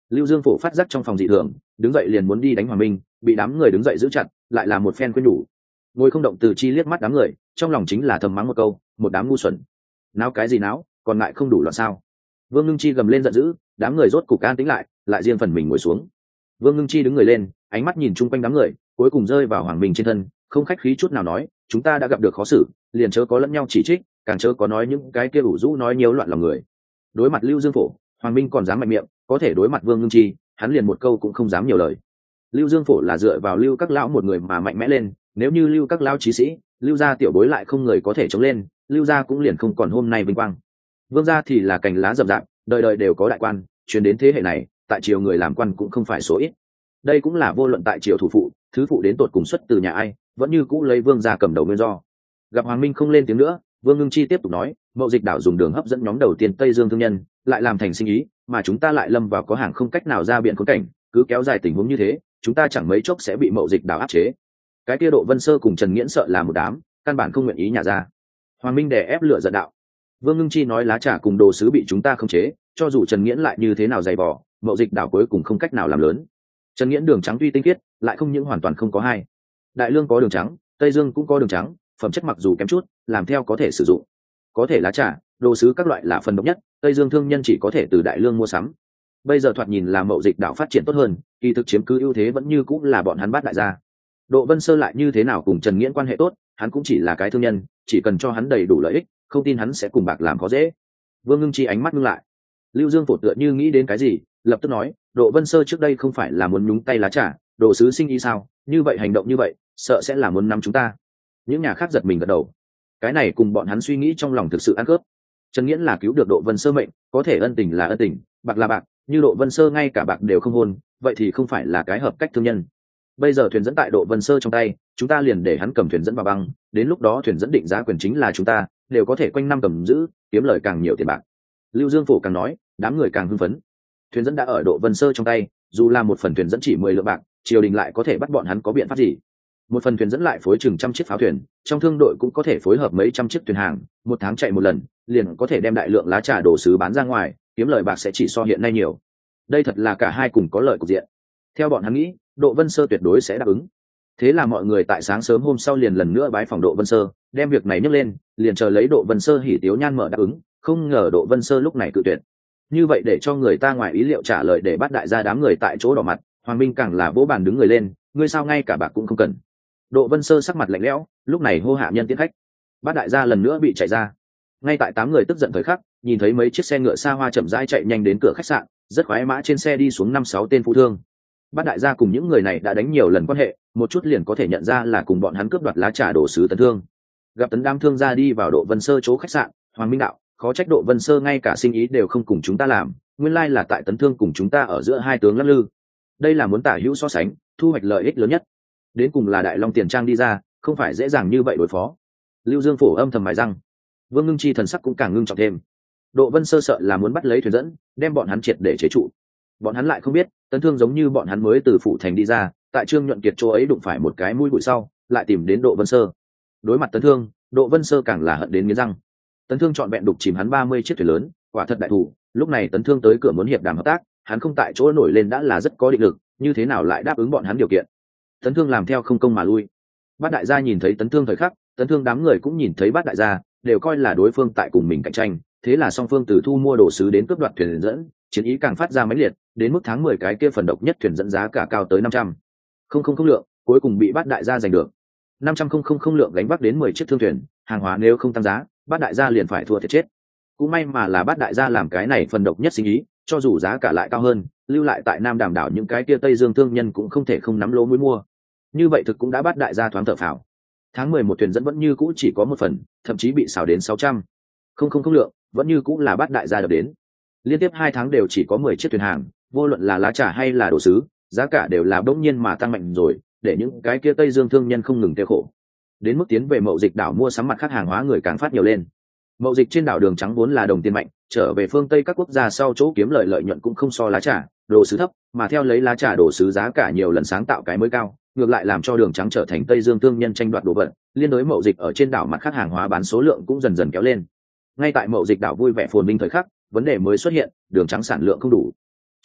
Lưu Dương Phổ phát giác trong phòng dị thường, đứng dậy liền muốn đi đánh Hoàng Minh, bị đám người đứng dậy giữ chặt, lại là một phen khuyên nhủ. Ngồi không động Từ Chi liếc mắt đám người, trong lòng chính là thầm mắng một câu, một đám ngu xuẩn. Náo cái gì náo, còn ngại không đủ loạn sao? Vương Ngưng Chi gầm lên giận dữ, đám người rốt cục an tĩnh lại riêng phần mình ngồi xuống. Vương Ngưng Chi đứng người lên, ánh mắt nhìn chung quanh đám người, cuối cùng rơi vào Hoàng Minh trên thân, không khách khí chút nào nói, chúng ta đã gặp được khó xử, liền chớ có lẫn nhau chỉ trích, càng chớ có nói những cái kia ủ rũ nói nhiều loạn lòng người. Đối mặt Lưu Dương Phổ, Hoàng Minh còn dám mạnh miệng, có thể đối mặt Vương Ngưng Chi, hắn liền một câu cũng không dám nhiều lời. Lưu Dương Phổ là dựa vào Lưu các lão một người mà mạnh mẽ lên, nếu như Lưu các lão chí sĩ, Lưu gia tiểu bối lại không người có thể chống lên, Lưu gia cũng liền không còn hôm nay vinh quang. Vương gia thì là cành lá rậm rạp, đời đời đều có đại quan, truyền đến thế hệ này, tại triều người làm quan cũng không phải số ít. Đây cũng là vô luận tại triều thủ phụ, thứ phụ đến tột cùng xuất từ nhà ai, vẫn như cũ lấy Vương gia cầm đầu nguyên do. Gặp Hoàng Minh không lên tiếng nữa, Vương Ngưng Chi tiếp tục nói, Mậu Dịch đảo dùng đường hấp dẫn nhóm đầu tiên Tây Dương thương nhân, lại làm thành sinh ý, mà chúng ta lại lâm vào có hàng không cách nào ra biển khốn cảnh, cứ kéo dài tình huống như thế, chúng ta chẳng mấy chốc sẽ bị Mậu Dịch đảo áp chế. Cái kia Độ Vân Sơ cùng Trần Nghiễn sợ là một đám, căn bản không nguyện ý nhả ra. Hoàng Minh đè ép lửa giận đạo. Vương Ngưng Chi nói lá trà cùng đồ sứ bị chúng ta khống chế, cho dù Trần Nghiễn lại như thế nào dày vò, Mậu Dịch đảo cuối cùng không cách nào làm lớn. Trần Nghiễn đường trắng tuy tinh khiết, lại không những hoàn toàn không có hai. Đại Lương có đường trắng, Tây Dương cũng có đường trắng, phẩm chất mặc dù kém chút, làm theo có thể sử dụng. Có thể lá trà, đồ sứ các loại là phần độc nhất, Tây Dương thương nhân chỉ có thể từ Đại Lương mua sắm. Bây giờ thoạt nhìn là Mậu Dịch đảo phát triển tốt hơn, kỳ thực chiếm cứ ưu thế vẫn như cũng là bọn hắn Bát đại gia. Độ Vân Sơ lại như thế nào cùng Trần Nghiễn quan hệ tốt, hắn cũng chỉ là cái thương nhân, chỉ cần cho hắn đầy đủ lợi ích, không tin hắn sẽ cùng bạc làm khó dễ. Vương Ngưng Chi ánh mắt ngưng lại. Lưu Dương Phổ tựa như nghĩ đến cái gì, lập tức nói, Độ Vân Sơ trước đây không phải là muốn nhúng tay lá trà, đồ sứ sinh ý sao, như vậy hành động như vậy, sợ sẽ là muốn nắm chúng ta. Những nhà khác giật mình gật đầu. Cái này cùng bọn hắn suy nghĩ trong lòng thực sự ăn cướp. Trần Nghiễn là cứu được Độ Vân Sơ mệnh, có thể ân tình là ân tình, bạc là bạc, như Độ Vân Sơ ngay cả bạc đều không hôn, vậy thì không phải là cái hợp cách thương nhân. Bây giờ thuyền dẫn tại Độ Vân Sơ trong tay, chúng ta liền để hắn cầm thuyền dẫn vào băng, đến lúc đó thuyền dẫn định giá quyền chính là chúng ta, đều có thể quanh năm cầm giữ, kiếm lời càng nhiều tiền bạc. Lưu Dương Phổ càng nói, đám người càng hưng phấn. Thuyền dẫn đã ở Độ Vân Sơ trong tay, dù là một phần thuyền dẫn chỉ 10 lượng bạc, triều đình lại có thể bắt bọn hắn có biện pháp gì? Một phần thuyền dẫn lại phối chừng trăm chiếc pháo thuyền, trong thương đội cũng có thể phối hợp mấy trăm chiếc thuyền hàng, một tháng chạy một lần, liền có thể đem đại lượng lá trà đồ sứ bán ra ngoài, kiếm lời bạc sẽ chỉ so hiện nay nhiều. Đây thật là cả hai cùng có lợi cục diện. Theo bọn hắn nghĩ, Độ Vân Sơ tuyệt đối sẽ đáp ứng. Thế là mọi người tại sáng sớm hôm sau liền lần nữa bái phòng Độ Vân Sơ, đem việc này nhấc lên, liền chờ lấy Độ Vân Sơ hỉ tiếu nhan mở đáp ứng, không ngờ Độ Vân Sơ lúc này cự tuyệt. Như vậy để cho người ta ngoài ý liệu trả lời để bắt đại gia đám người tại chỗ đỏ mặt, Hoàng Minh càng là vỗ bàn đứng người lên, ngươi sao ngay cả bạc cũng không cần. Độ Vân Sơ sắc mặt lạnh lẽo, lúc này hô hạ nhân tiến khách. Bát đại gia lần nữa bị chạy ra. Ngay tại 8 người tức giận thời khắc, nhìn thấy mấy chiếc xe ngựa xa hoa chậm rãi chạy nhanh đến cửa khách sạn, rất khoái mã trên xe đi xuống 5-6 tên phụ thương. Bát đại gia cùng những người này đã đánh nhiều lần quan hệ, một chút liền có thể nhận ra là cùng bọn hắn cướp đoạt lá trà đồ sứ Tấn Thương. Gặp Tấn Đam thương gia đi vào Độ Vân Sơ chỗ khách sạn, Hoàng Minh đạo, khó trách Độ Vân Sơ ngay cả sinh ý đều không cùng chúng ta làm, nguyên lai là tại Tấn Thương cùng chúng ta ở giữa hai tướng lắc lư. Đây là muốn tả hữu so sánh, thu hoạch lợi ích lớn nhất. Đến cùng là Đại Long tiền trang đi ra, không phải dễ dàng như vậy đối phó. Lưu Dương Phổ âm thầm mài răng. Vương Ngưng Chi thần sắc cũng càng ngưng trọng thêm. Độ Vân Sơ sợ là muốn bắt lấy thuyền dẫn, đem bọn hắn triệt để chế trụ. Bọn hắn lại không biết, Tấn Thương giống như bọn hắn mới từ phủ thành đi ra, tại Trương Nhuận Kiệt chỗ ấy đụng phải một cái mũi bụi sau, lại tìm đến Độ Vân Sơ. Đối mặt Tấn Thương, Độ Vân Sơ càng là hận đến nghiến răng. Tấn Thương chọn vẹn đục chìm hắn 30 chiếc thuyền lớn, quả thật đại thủ. Lúc này Tấn Thương tới cửa muốn hiệp đàm hợp tác, hắn không tại chỗ nổi lên đã là rất có định lực, như thế nào lại đáp ứng bọn hắn điều kiện? Tấn Thương làm theo không công mà lui. Bát đại gia nhìn thấy Tấn Thương thời khắc, Tấn Thương đám người cũng nhìn thấy Bát đại gia, đều coi là đối phương tại cùng mình cạnh tranh, thế là song phương từ thu mua đồ sứ đến cướp đoạt thuyền dẫn, chiến ý càng phát ra mãnh liệt, đến mức tháng 10 cái kia phần độc nhất thuyền dẫn giá cả cao tới 500 không lượng, cuối cùng bị Bát đại gia giành được. 500 không lượng gánh vác đến 10 chiếc thương thuyền, hàng hóa nếu không tăng giá, Bát đại gia liền phải thua thiệt chết. Cũng may mà là Bát đại gia làm cái này phần độc nhất sinh ý, cho dù giá cả lại cao hơn, lưu lại tại Nam Đàm đảo những cái kia Tây Dương thương nhân cũng không thể không nắm lỗ mũi mua. Như vậy thực cũng đã Bát đại gia thoáng thở phào. Tháng 11 thuyền dẫn vẫn như cũ chỉ có một phần, thậm chí bị xào đến 600 không lượng, vẫn như cũ là Bát đại gia đập đến. Liên tiếp 2 tháng đều chỉ có 10 chiếc thuyền hàng, vô luận là lá trà hay là đồ sứ, giá cả đều là bỗng nhiên mà tăng mạnh rồi, để những cái kia Tây Dương thương nhân không ngừng tiêu khổ. Đến mức tiến về Mậu Dịch đảo mua sắm mặt khác hàng hóa người càng phát nhiều lên. Mậu Dịch trên đảo đường trắng vốn là đồng tiền mạnh, trở về phương Tây các quốc gia sau chỗ kiếm lợi nhuận cũng không so lá trà, đồ sứ thấp, mà theo lấy lá trà đồ sứ giá cả nhiều lần sáng tạo cái mới cao, ngược lại làm cho đường trắng trở thành Tây Dương thương nhân tranh đoạt đồ vật, liên đối Mậu Dịch ở trên đảo mặt khác hàng hóa bán số lượng cũng dần dần kéo lên. Ngay tại Mậu Dịch đảo vui vẻ phồn vinh thời khắc, vấn đề mới xuất hiện, đường trắng sản lượng không đủ.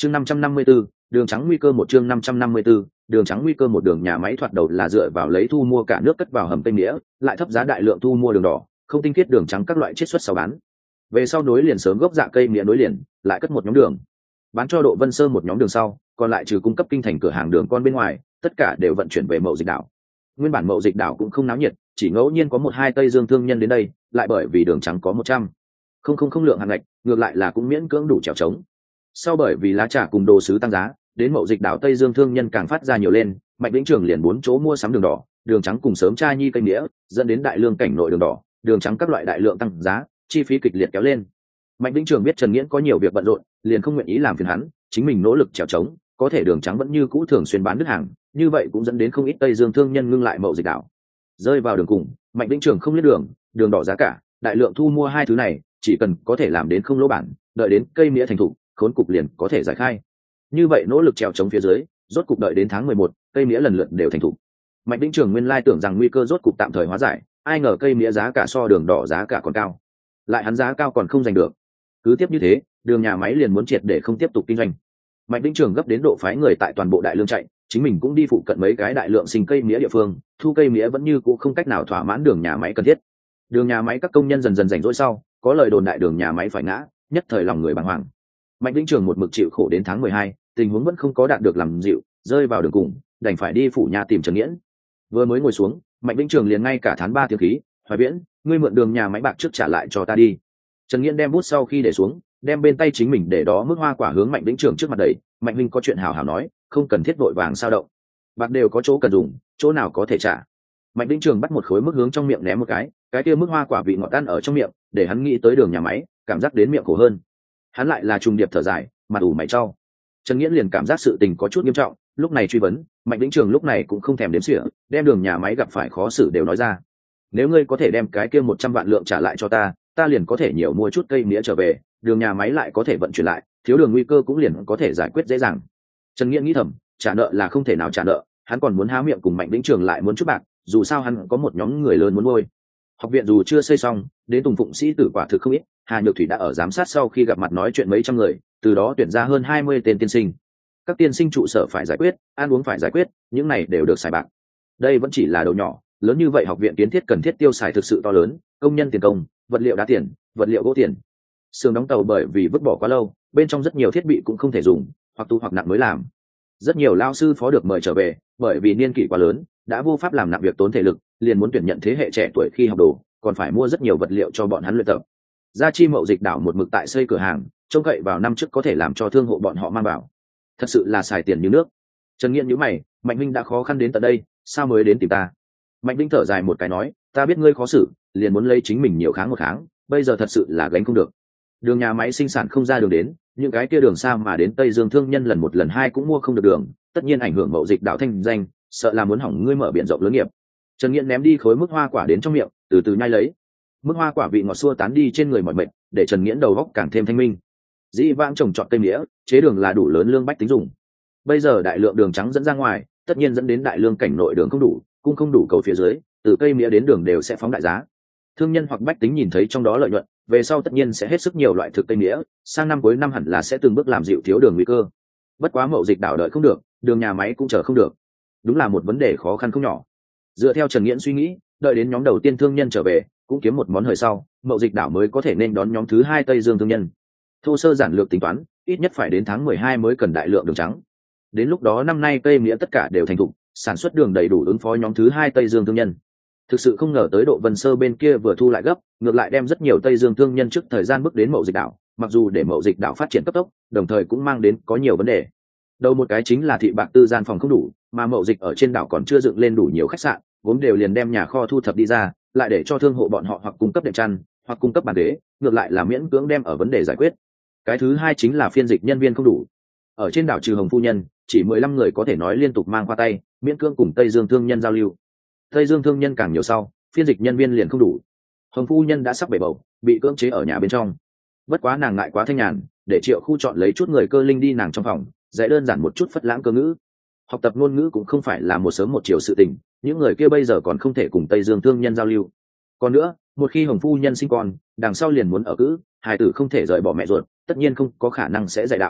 chương 554, đường trắng nguy cơ một chương 554, đường trắng nguy cơ một. Đường nhà máy thoạt đầu là dựa vào lấy thu mua cả nước cất vào hầm cây mía, lại thấp giá đại lượng thu mua đường đỏ, không tinh khiết đường trắng các loại chiết xuất sau bán. Về sau nối liền sớm gốc dạ cây mía nối liền, lại cất một nhóm đường, bán cho Độ Vân Sơn một nhóm đường sau, còn lại trừ cung cấp kinh thành cửa hàng đường con bên ngoài, tất cả đều vận chuyển về Mậu Dịch đảo. Nguyên bản Mậu Dịch đảo cũng không náo nhiệt, chỉ ngẫu nhiên có một hai Tây Dương thương nhân đến đây, lại bởi vì đường trắng có 100,000 lượng hàng ngạch, ngược lại là cũng miễn cưỡng đủ trèo trống. Sau bởi vì lá trà cùng đồ sứ tăng giá, đến Mậu Dịch đảo Tây Dương thương nhân càng phát ra nhiều lên, Mạnh Vĩnh Trường liền 4 chỗ mua sắm đường đỏ, đường trắng cùng sớm tra nhi cây mía, dẫn đến đại lương cảnh nội đường đỏ, đường trắng các loại đại lượng tăng giá, chi phí kịch liệt kéo lên. Mạnh Vĩnh Trường biết Trần Nghiễn có nhiều việc bận rộn, liền không nguyện ý làm phiền hắn, chính mình nỗ lực trèo trống, có thể đường trắng vẫn như cũ thường xuyên bán đứt hàng, như vậy cũng dẫn đến không ít Tây Dương thương nhân ngưng lại Mậu Dịch đảo. Rơi vào đường cùng, Mạnh Vĩnh Trường không biết đường đỏ giá cả, đại lượng thu mua hai thứ này, chỉ cần có thể làm đến không lỗ bản, đợi đến cây mía thành thục, khốn cục liền có thể giải khai. Như vậy nỗ lực trèo trống phía dưới, rốt cục đợi đến tháng 11, cây mía lần lượt đều thành thục. Mạnh Vĩnh Trường nguyên lai tưởng rằng nguy cơ rốt cục tạm thời hóa giải, ai ngờ cây mía giá cả so đường đỏ giá cả còn cao. Lại hắn giá cao còn không giành được. Cứ tiếp như thế, đường nhà máy liền muốn triệt để không tiếp tục kinh doanh. Mạnh Vĩnh Trường gấp đến độ phái người tại toàn bộ đại lương chạy, chính mình cũng đi phụ cận mấy cái đại lượng sinh cây mía địa phương, thu cây mía vẫn như cũ không cách nào thỏa mãn đường nhà máy cần thiết. Đường nhà máy các công nhân dần dần rảnh rỗi sau, có lời đồn đại đường nhà máy phải ngã, nhất thời lòng người bàng hoàng. Mạnh Vĩnh Trường một mực chịu khổ đến tháng 12, tình huống vẫn không có đạt được làm dịu, rơi vào đường cùng, đành phải đi phủ nhà tìm Trần Nghiễn. Vừa mới ngồi xuống, Mạnh Vĩnh Trường liền ngay cả thán 3 tiếng khí, "Hoài Viễn, ngươi mượn đường nhà máy bạc trước trả lại cho ta đi." Trần Nghiễn đem bút sau khi để xuống, đem bên tay chính mình để đó mức hoa quả hướng Mạnh Vĩnh Trường trước mặt đẩy, "Mạnh huynh có chuyện hào hào nói, không cần thiết vội vàng sao động. Bạc đều có chỗ cần dùng, chỗ nào có thể trả." Mạnh Vĩnh Trường bắt một khối mức hướng trong miệng ném một cái kia mức hoa quả vị ngọt ăn ở trong miệng, để hắn nghĩ tới đường nhà máy, cảm giác đến miệng khổ hơn. Hắn lại là trùng điệp thở dài, mặt ủ mày chau. Trần Nghiễn liền cảm giác sự tình có chút nghiêm trọng, lúc này truy vấn, Mạnh Vĩnh Trường lúc này cũng không thèm đếm xỉa, đem đường nhà máy gặp phải khó xử đều nói ra. "Nếu ngươi có thể đem cái kia 100 vạn lượng trả lại cho ta, ta liền có thể nhiều mua chút cây mía trở về, đường nhà máy lại có thể vận chuyển lại, thiếu đường nguy cơ cũng liền có thể giải quyết dễ dàng." Trần Nghiễn nghĩ thầm, trả nợ là không thể nào trả nợ, hắn còn muốn há miệng cùng Mạnh Vĩnh Trường lại muốn chút bạc, dù sao hắn có một nhóm người lớn muốn nuôi. Học viện dù chưa xây xong, đến Tùng Phụng sĩ tử quả thực không ít, Hà Nhược Thủy đã ở giám sát sau khi gặp mặt nói chuyện mấy trăm người, từ đó tuyển ra hơn 20 tên tiên sinh. Các tiên sinh trụ sở phải giải quyết, ăn uống phải giải quyết, những này đều được xài bạc. Đây vẫn chỉ là đầu nhỏ, lớn như vậy học viện kiến thiết cần thiết tiêu xài thực sự to lớn, công nhân tiền công, vật liệu đá tiền, vật liệu gỗ tiền. Xưởng đóng tàu bởi vì vứt bỏ quá lâu, bên trong rất nhiều thiết bị cũng không thể dùng, hoặc tu hoặc nặng mới làm. Rất nhiều lao sư phó được mời trở về, bởi vì niên kỷ quá lớn, đã vô pháp làm nặng việc tốn thể lực, liền muốn tuyển nhận thế hệ trẻ tuổi khi học đồ, còn phải mua rất nhiều vật liệu cho bọn hắn luyện tập. Gia Chi Mậu Dịch đảo một mực tại xây cửa hàng, trông cậy vào năm trước có thể làm cho thương hộ bọn họ mang vào. Thật sự là xài tiền như nước. Trần Nghiễn nhíu mày, Mạnh Minh đã khó khăn đến tận đây, sao mới đến tìm ta? Mạnh Minh thở dài một cái nói, ta biết ngươi khó xử, liền muốn lấy chính mình nhiều kháng một kháng, bây giờ thật sự là gánh không được. Đường nhà máy sinh sản không ra đường đến, những cái kia đường xa mà đến Tây Dương thương nhân lần một lần hai cũng mua không được đường, tất nhiên ảnh hưởng Mậu Dịch đảo thanh danh, sợ là muốn hỏng ngươi mở biển rộng lớn nghiệp. Trần Nghiễn ném đi khối mức hoa quả đến trong miệng, từ từ nhai lấy. Mức hoa quả vị ngọt xua tán đi trên người mọi mệt, để Trần Nghiễn đầu óc càng thêm thanh minh. Dĩ vãng trồng trọt cây mía, chế đường là đủ lớn lương bách tính dùng. Bây giờ đại lượng đường trắng dẫn ra ngoài, tất nhiên dẫn đến đại lương cảnh nội đường không đủ, cung không đủ cầu phía dưới, từ cây mía đến đường đều sẽ phóng đại giá. Thương nhân hoặc bách tính nhìn thấy trong đó lợi nhuận, về sau tất nhiên sẽ hết sức nhiều loại thực cây mía, sang năm cuối năm hẳn là sẽ từng bước làm dịu thiếu đường nguy cơ. Bất quá Mậu Dịch đảo đợi không được, đường nhà máy cũng chờ không được. Đúng là một vấn đề khó khăn không nhỏ. Dựa theo Trần Nghiễn suy nghĩ, đợi đến nhóm đầu tiên thương nhân trở về, cũng kiếm một món hời sau, Mậu Dịch đảo mới có thể nên đón nhóm thứ hai Tây Dương thương nhân. Thô sơ giản lược tính toán, ít nhất phải đến tháng 12 mới cần đại lượng đường trắng. Đến lúc đó năm nay cây mía tất cả đều thành thục, sản xuất đường đầy đủ ứng phó nhóm thứ hai Tây Dương thương nhân. Thực sự không ngờ tới Độ Vân Sơ bên kia vừa thu lại gấp, ngược lại đem rất nhiều Tây Dương thương nhân trước thời gian bước đến Mậu Dịch đảo, mặc dù để Mậu Dịch đảo phát triển cấp tốc, đồng thời cũng mang đến có nhiều vấn đề. Đầu một cái chính là thị bạc tư gian phòng không đủ, mà Mậu Dịch ở trên đảo còn chưa dựng lên đủ nhiều khách sạn, vốn đều liền đem nhà kho thu thập đi ra, lại để cho thương hộ bọn họ hoặc cung cấp đệm chăn, hoặc cung cấp bàn ghế, ngược lại là miễn cưỡng đem ở vấn đề giải quyết. Cái thứ hai chính là phiên dịch nhân viên không đủ. Ở trên đảo trừ Hồng phu nhân, chỉ 15 người có thể nói liên tục mang qua tay, miễn cưỡng cùng Tây Dương thương nhân giao lưu. Tây Dương thương nhân càng nhiều sau, phiên dịch nhân viên liền không đủ. Hồng phu nhân đã sắp bể bầu, bị cưỡng chế ở nhà bên trong. Bất quá nàng ngại quá thanh nhàn, để Triệu Khu chọn lấy chút người cơ linh đi nàng trong phòng, dạy đơn giản một chút phất lãng cơ ngữ. Học tập ngôn ngữ cũng không phải là một sớm một chiều sự tình, những người kia bây giờ còn không thể cùng Tây Dương thương nhân giao lưu. Còn nữa, một khi Hồng phu nhân sinh con, đằng sau liền muốn ở cữ, hài tử không thể rời bỏ mẹ ruột, tất nhiên không có khả năng sẽ dạy đạo.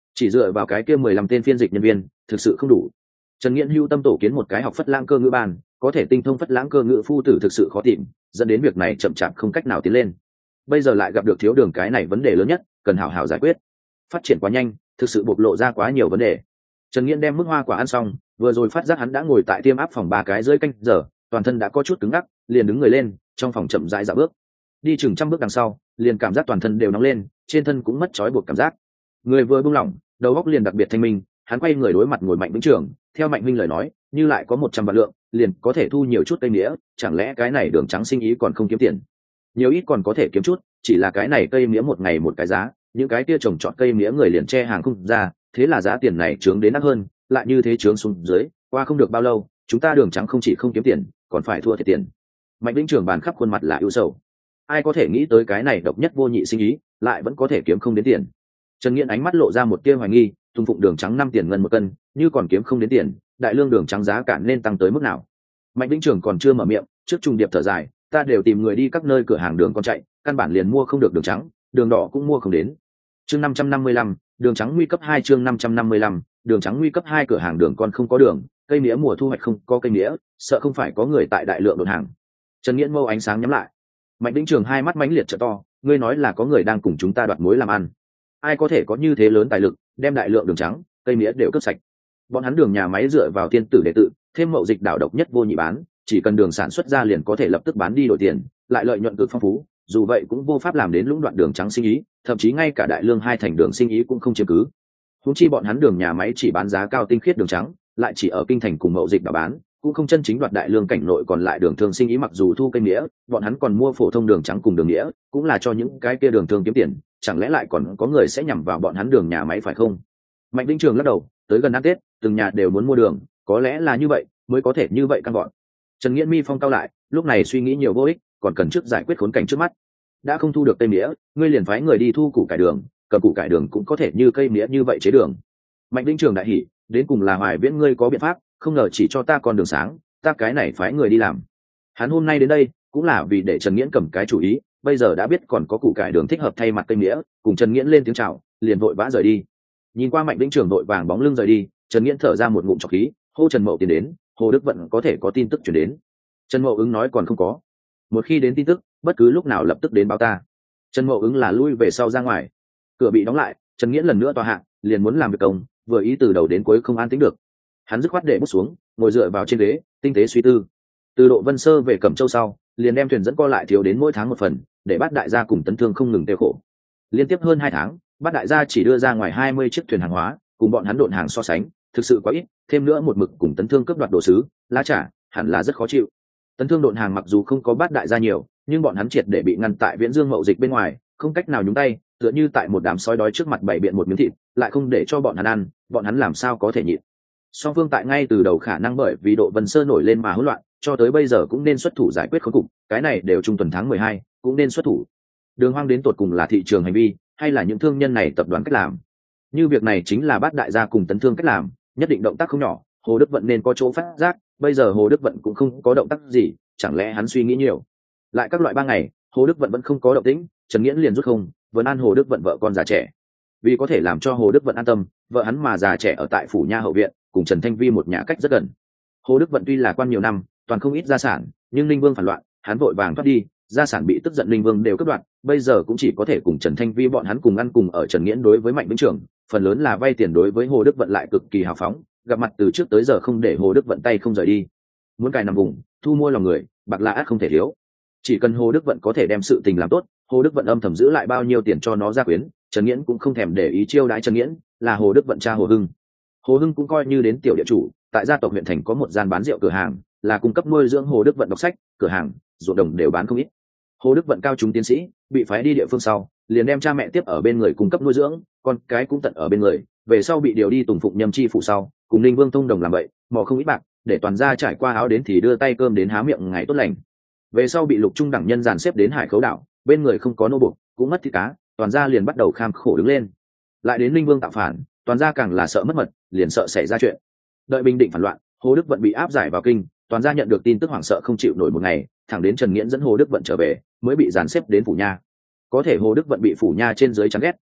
chỉ dựa vào cái kia 15 tên phiên dịch nhân viên thực sự không đủ. Trần Nghiễn hưu tâm tổ kiến một cái học Phất Lãng cơ ngữ ban, có thể tinh thông Phất Lãng cơ ngữ phu tử thực sự khó tìm, dẫn đến việc này chậm chạp không cách nào tiến lên. Bây giờ lại gặp được thiếu đường cái này vấn đề lớn nhất, cần hảo hảo giải quyết. Phát triển quá nhanh, thực sự bộc lộ ra quá nhiều vấn đề. Trần Nghiễn đem mức hoa quả ăn xong, vừa rồi phát giác hắn đã ngồi tại tiêm áp phòng 3 cái rưỡi canh giờ, toàn thân đã có chút cứng ngắc, liền đứng người lên, trong phòng chậm rãi dạo bước. Đi chừng 100 bước đằng sau, liền cảm giác toàn thân đều nóng lên, trên thân cũng mất trói buộc cảm giác. Người vừa buông lỏng, đầu óc liền đặc biệt thanh minh, hắn quay người đối mặt ngồi Mạnh Vĩnh Trường, theo Mạnh Minh lời nói, như lại có 100 vạn lượng, liền có thể thu nhiều chút cây mía, chẳng lẽ cái này đường trắng sinh ý còn không kiếm tiền? Nhiều ít còn có thể kiếm chút, chỉ là cái này cây mía một ngày một cái giá, những cái kia trồng trọt cây mía người liền che hàng không ra, thế là giá tiền này trướng đến nặng hơn, lại như thế trướng xuống dưới, qua không được bao lâu, chúng ta đường trắng không chỉ không kiếm tiền, còn phải thua thiệt tiền. Mạnh Vĩnh Trường bàn khắp khuôn mặt là ưu sầu. Ai có thể nghĩ tới cái này độc nhất vô nhị sinh ý, lại vẫn có thể kiếm không đến tiền. Trần Nghiễn ánh mắt lộ ra một tia hoài nghi, thùng phụng đường trắng 5 tiền ngân một cân, như còn kiếm không đến tiền, đại lương đường trắng giá cả nên tăng tới mức nào? Mạnh Vĩnh Trường còn chưa mở miệng, trước trùng điệp thở dài, ta đều tìm người đi các nơi cửa hàng đường con chạy, căn bản liền mua không được đường trắng, đường đỏ cũng mua không đến. Chương 555, đường trắng nguy cấp 2 chương 555, đường trắng nguy cấp 2 cửa hàng đường con không có đường, cây mía mùa thu hoạch không có cây mía, sợ không phải có người tại đại lượng đột hàng. Trần Nghiễn mâu ánh sáng nhắm lại. Mạnh Vĩnh Trường hai mắt mãnh liệt trợ to, ngươi nói là có người đang cùng chúng ta đoạt mối làm ăn. Ai có thể có như thế lớn tài lực, đem đại lượng đường trắng, cây mía đều cướp sạch. Bọn hắn đường nhà máy dựa vào tiên tử đệ tự, thêm mậu dịch đảo độc nhất vô nhị bán, chỉ cần đường sản xuất ra liền có thể lập tức bán đi đổi tiền, lại lợi nhuận cực phong phú, dù vậy cũng vô pháp làm đến lũng đoạn đường trắng sinh ý, thậm chí ngay cả đại lương 2 thành đường sinh ý cũng không chiếm cứ. Huống chi bọn hắn đường nhà máy chỉ bán giá cao tinh khiết đường trắng, lại chỉ ở kinh thành cùng mậu dịch đảo bán, cũng không chân chính đoạt đại lương cảnh nội còn lại đường thương sinh ý. Mặc dù thu cây nghĩa, bọn hắn còn mua phổ thông đường trắng cùng đường nghĩa, cũng là cho những cái kia đường thương kiếm tiền, chẳng lẽ lại còn có người sẽ nhằm vào bọn hắn đường nhà máy phải không? Mạnh Vĩnh Trường lắc đầu, tới gần ăn Tết, từng nhà đều muốn mua đường, có lẽ là như vậy mới có thể như vậy căng gọn. Trần Nghiễn mi phong cao lại, lúc này suy nghĩ nhiều vô ích, còn cần trước giải quyết khốn cảnh trước mắt. Đã không thu được cây mía, ngươi liền phái người đi thu củ cải đường, cầm củ cải đường cũng có thể như cây mía như vậy chế đường. Mạnh Vĩnh Trường đại hỉ, đến cùng là Hoài Viễn ngươi có biện pháp, không ngờ chỉ cho ta con đường sáng, ta cái này phái người đi làm. Hắn hôm nay đến đây cũng là vì để Trần Nghiễn cầm cái chủ ý, bây giờ đã biết còn có củ cải đường thích hợp thay mặt cây mía, cùng Trần Nghiễn lên tiếng chào, liền vội vã rời đi. Nhìn qua Mạnh Vĩnh Trường vội vàng bóng lưng rời đi, Trần Nghiễn thở ra một ngụm trọc khí, hô Trần Mậu tiến đến, Hồ Đức Vận có thể có tin tức chuyển đến. Trần Mậu ứng nói còn không có, một khi đến tin tức, bất cứ lúc nào lập tức đến báo ta. Trần Mậu ứng là lui về sau ra ngoài, cửa bị đóng lại, Trần Nghiễn lần nữa tòa hạ, liền muốn làm việc công, vừa ý từ đầu đến cuối không an tĩnh được. Hắn dứt khoát để bút xuống, ngồi dựa vào trên ghế, tinh tế suy tư. Từ Độ Vân Sơ về Cẩm Châu sau, liền đem thuyền dẫn co lại thiếu đến mỗi tháng một phần, để Bát Đại gia cùng Tấn Thương không ngừng tiêu khổ. Liên tiếp hơn 2 tháng, Bát Đại gia chỉ đưa ra ngoài 20 chiếc thuyền hàng hóa, cùng bọn hắn độn hàng so sánh, thực sự quá ít, thêm nữa một mực cùng Tấn Thương cướp đoạt đồ sứ, lá trả, hẳn là rất khó chịu. Tấn Thương độn hàng mặc dù không có Bát Đại gia nhiều, nhưng bọn hắn triệt để bị ngăn tại Viễn Dương mậu dịch bên ngoài, không cách nào nhúng tay, tựa như tại một đám sói đói trước mặt bày biện một miếng thịt, lại không để cho bọn hắn ăn, bọn hắn làm sao có thể nhịn. Song phương tại ngay từ đầu khả năng bởi vì Độ Vân Sơ nổi lên mà hỗn loạn, cho tới bây giờ cũng nên xuất thủ giải quyết khốn cục, cái này đều trung tuần tháng 12, cũng nên xuất thủ. Đường Hoang đến tột cùng là thị trường hành vi, hay là những thương nhân này tập đoàn cách làm? Như việc này chính là Bát Đại gia cùng Tấn Thương cách làm, nhất định động tác không nhỏ, Hồ Đức Vận nên có chỗ phát giác, bây giờ Hồ Đức Vận cũng không có động tác gì, chẳng lẽ hắn suy nghĩ nhiều? Lại các loại 3 ngày, Hồ Đức Vận vẫn không có động tĩnh, Trần Nghiễn liền rút không, vẫn an Hồ Đức Vận vợ con già trẻ. Vì có thể làm cho Hồ Đức Vận an tâm, vợ hắn mà già trẻ ở tại phủ nha hậu viện, cùng Trần Thanh Vi một nhà cách rất gần. Hồ Đức Vận tuy là quan nhiều năm, toàn không ít gia sản, nhưng Linh Vương phản loạn, hắn vội vàng thoát đi, gia sản bị tức giận Linh Vương đều cướp đoạt, bây giờ cũng chỉ có thể cùng Trần Thanh Vi bọn hắn cùng ăn cùng ở. Trần Nghiễn đối với Mạnh Vĩnh Trường, phần lớn là vay tiền, đối với Hồ Đức Vận lại cực kỳ hào phóng, gặp mặt từ trước tới giờ không để Hồ Đức Vận tay không rời đi. Muốn cài nằm vùng, thu mua lòng người, bạc là ắt không thể thiếu. Chỉ cần Hồ Đức Vận có thể đem sự tình làm tốt, Hồ Đức Vận âm thầm giữ lại bao nhiêu tiền cho nó gia quyến, Trần Nghiễn cũng không thèm để ý chiêu đãi Trần Nghiễn, là Hồ Đức Vận cha Hồ Hưng. Hồ Hưng cũng coi như đến tiểu địa chủ, tại gia tộc huyện thành có một gian bán rượu cửa hàng, là cung cấp nuôi dưỡng Hồ Đức Vận đọc sách, cửa hàng, ruộng đồng đều bán không ít. Hồ Đức Vận cao trung tiến sĩ, bị phái đi địa phương sau, liền đem cha mẹ tiếp ở bên người cung cấp nuôi dưỡng, con cái cũng tận ở bên người, về sau bị điều đi Tùng Phụng Nhâm chi phủ sau, cùng Ninh Vương thông đồng làm vậy, mò không ít bạc, để toàn gia trải qua áo đến thì đưa tay cơm đến há miệng ngày tốt lành. Về sau bị Lục Trung đẳng nhân dàn xếp đến Hải Khấu đảo, bên người không có nô buộc, cũng mất thịt cá, toàn gia liền bắt đầu kham khổ đứng lên. Lại đến Ninh Vương tạo phản, toàn gia càng là sợ mất mật, liền sợ xảy ra chuyện. Đợi bình định phản loạn, Hồ Đức Vận bị áp giải vào kinh, toàn gia nhận được tin tức hoảng sợ không chịu nổi một ngày, thẳng đến Trần Nghiễn dẫn Hồ Đức Vận trở về, mới bị dàn xếp đến phủ nha. Có thể Hồ Đức Vận bị phủ nha trên dưới chán ghét,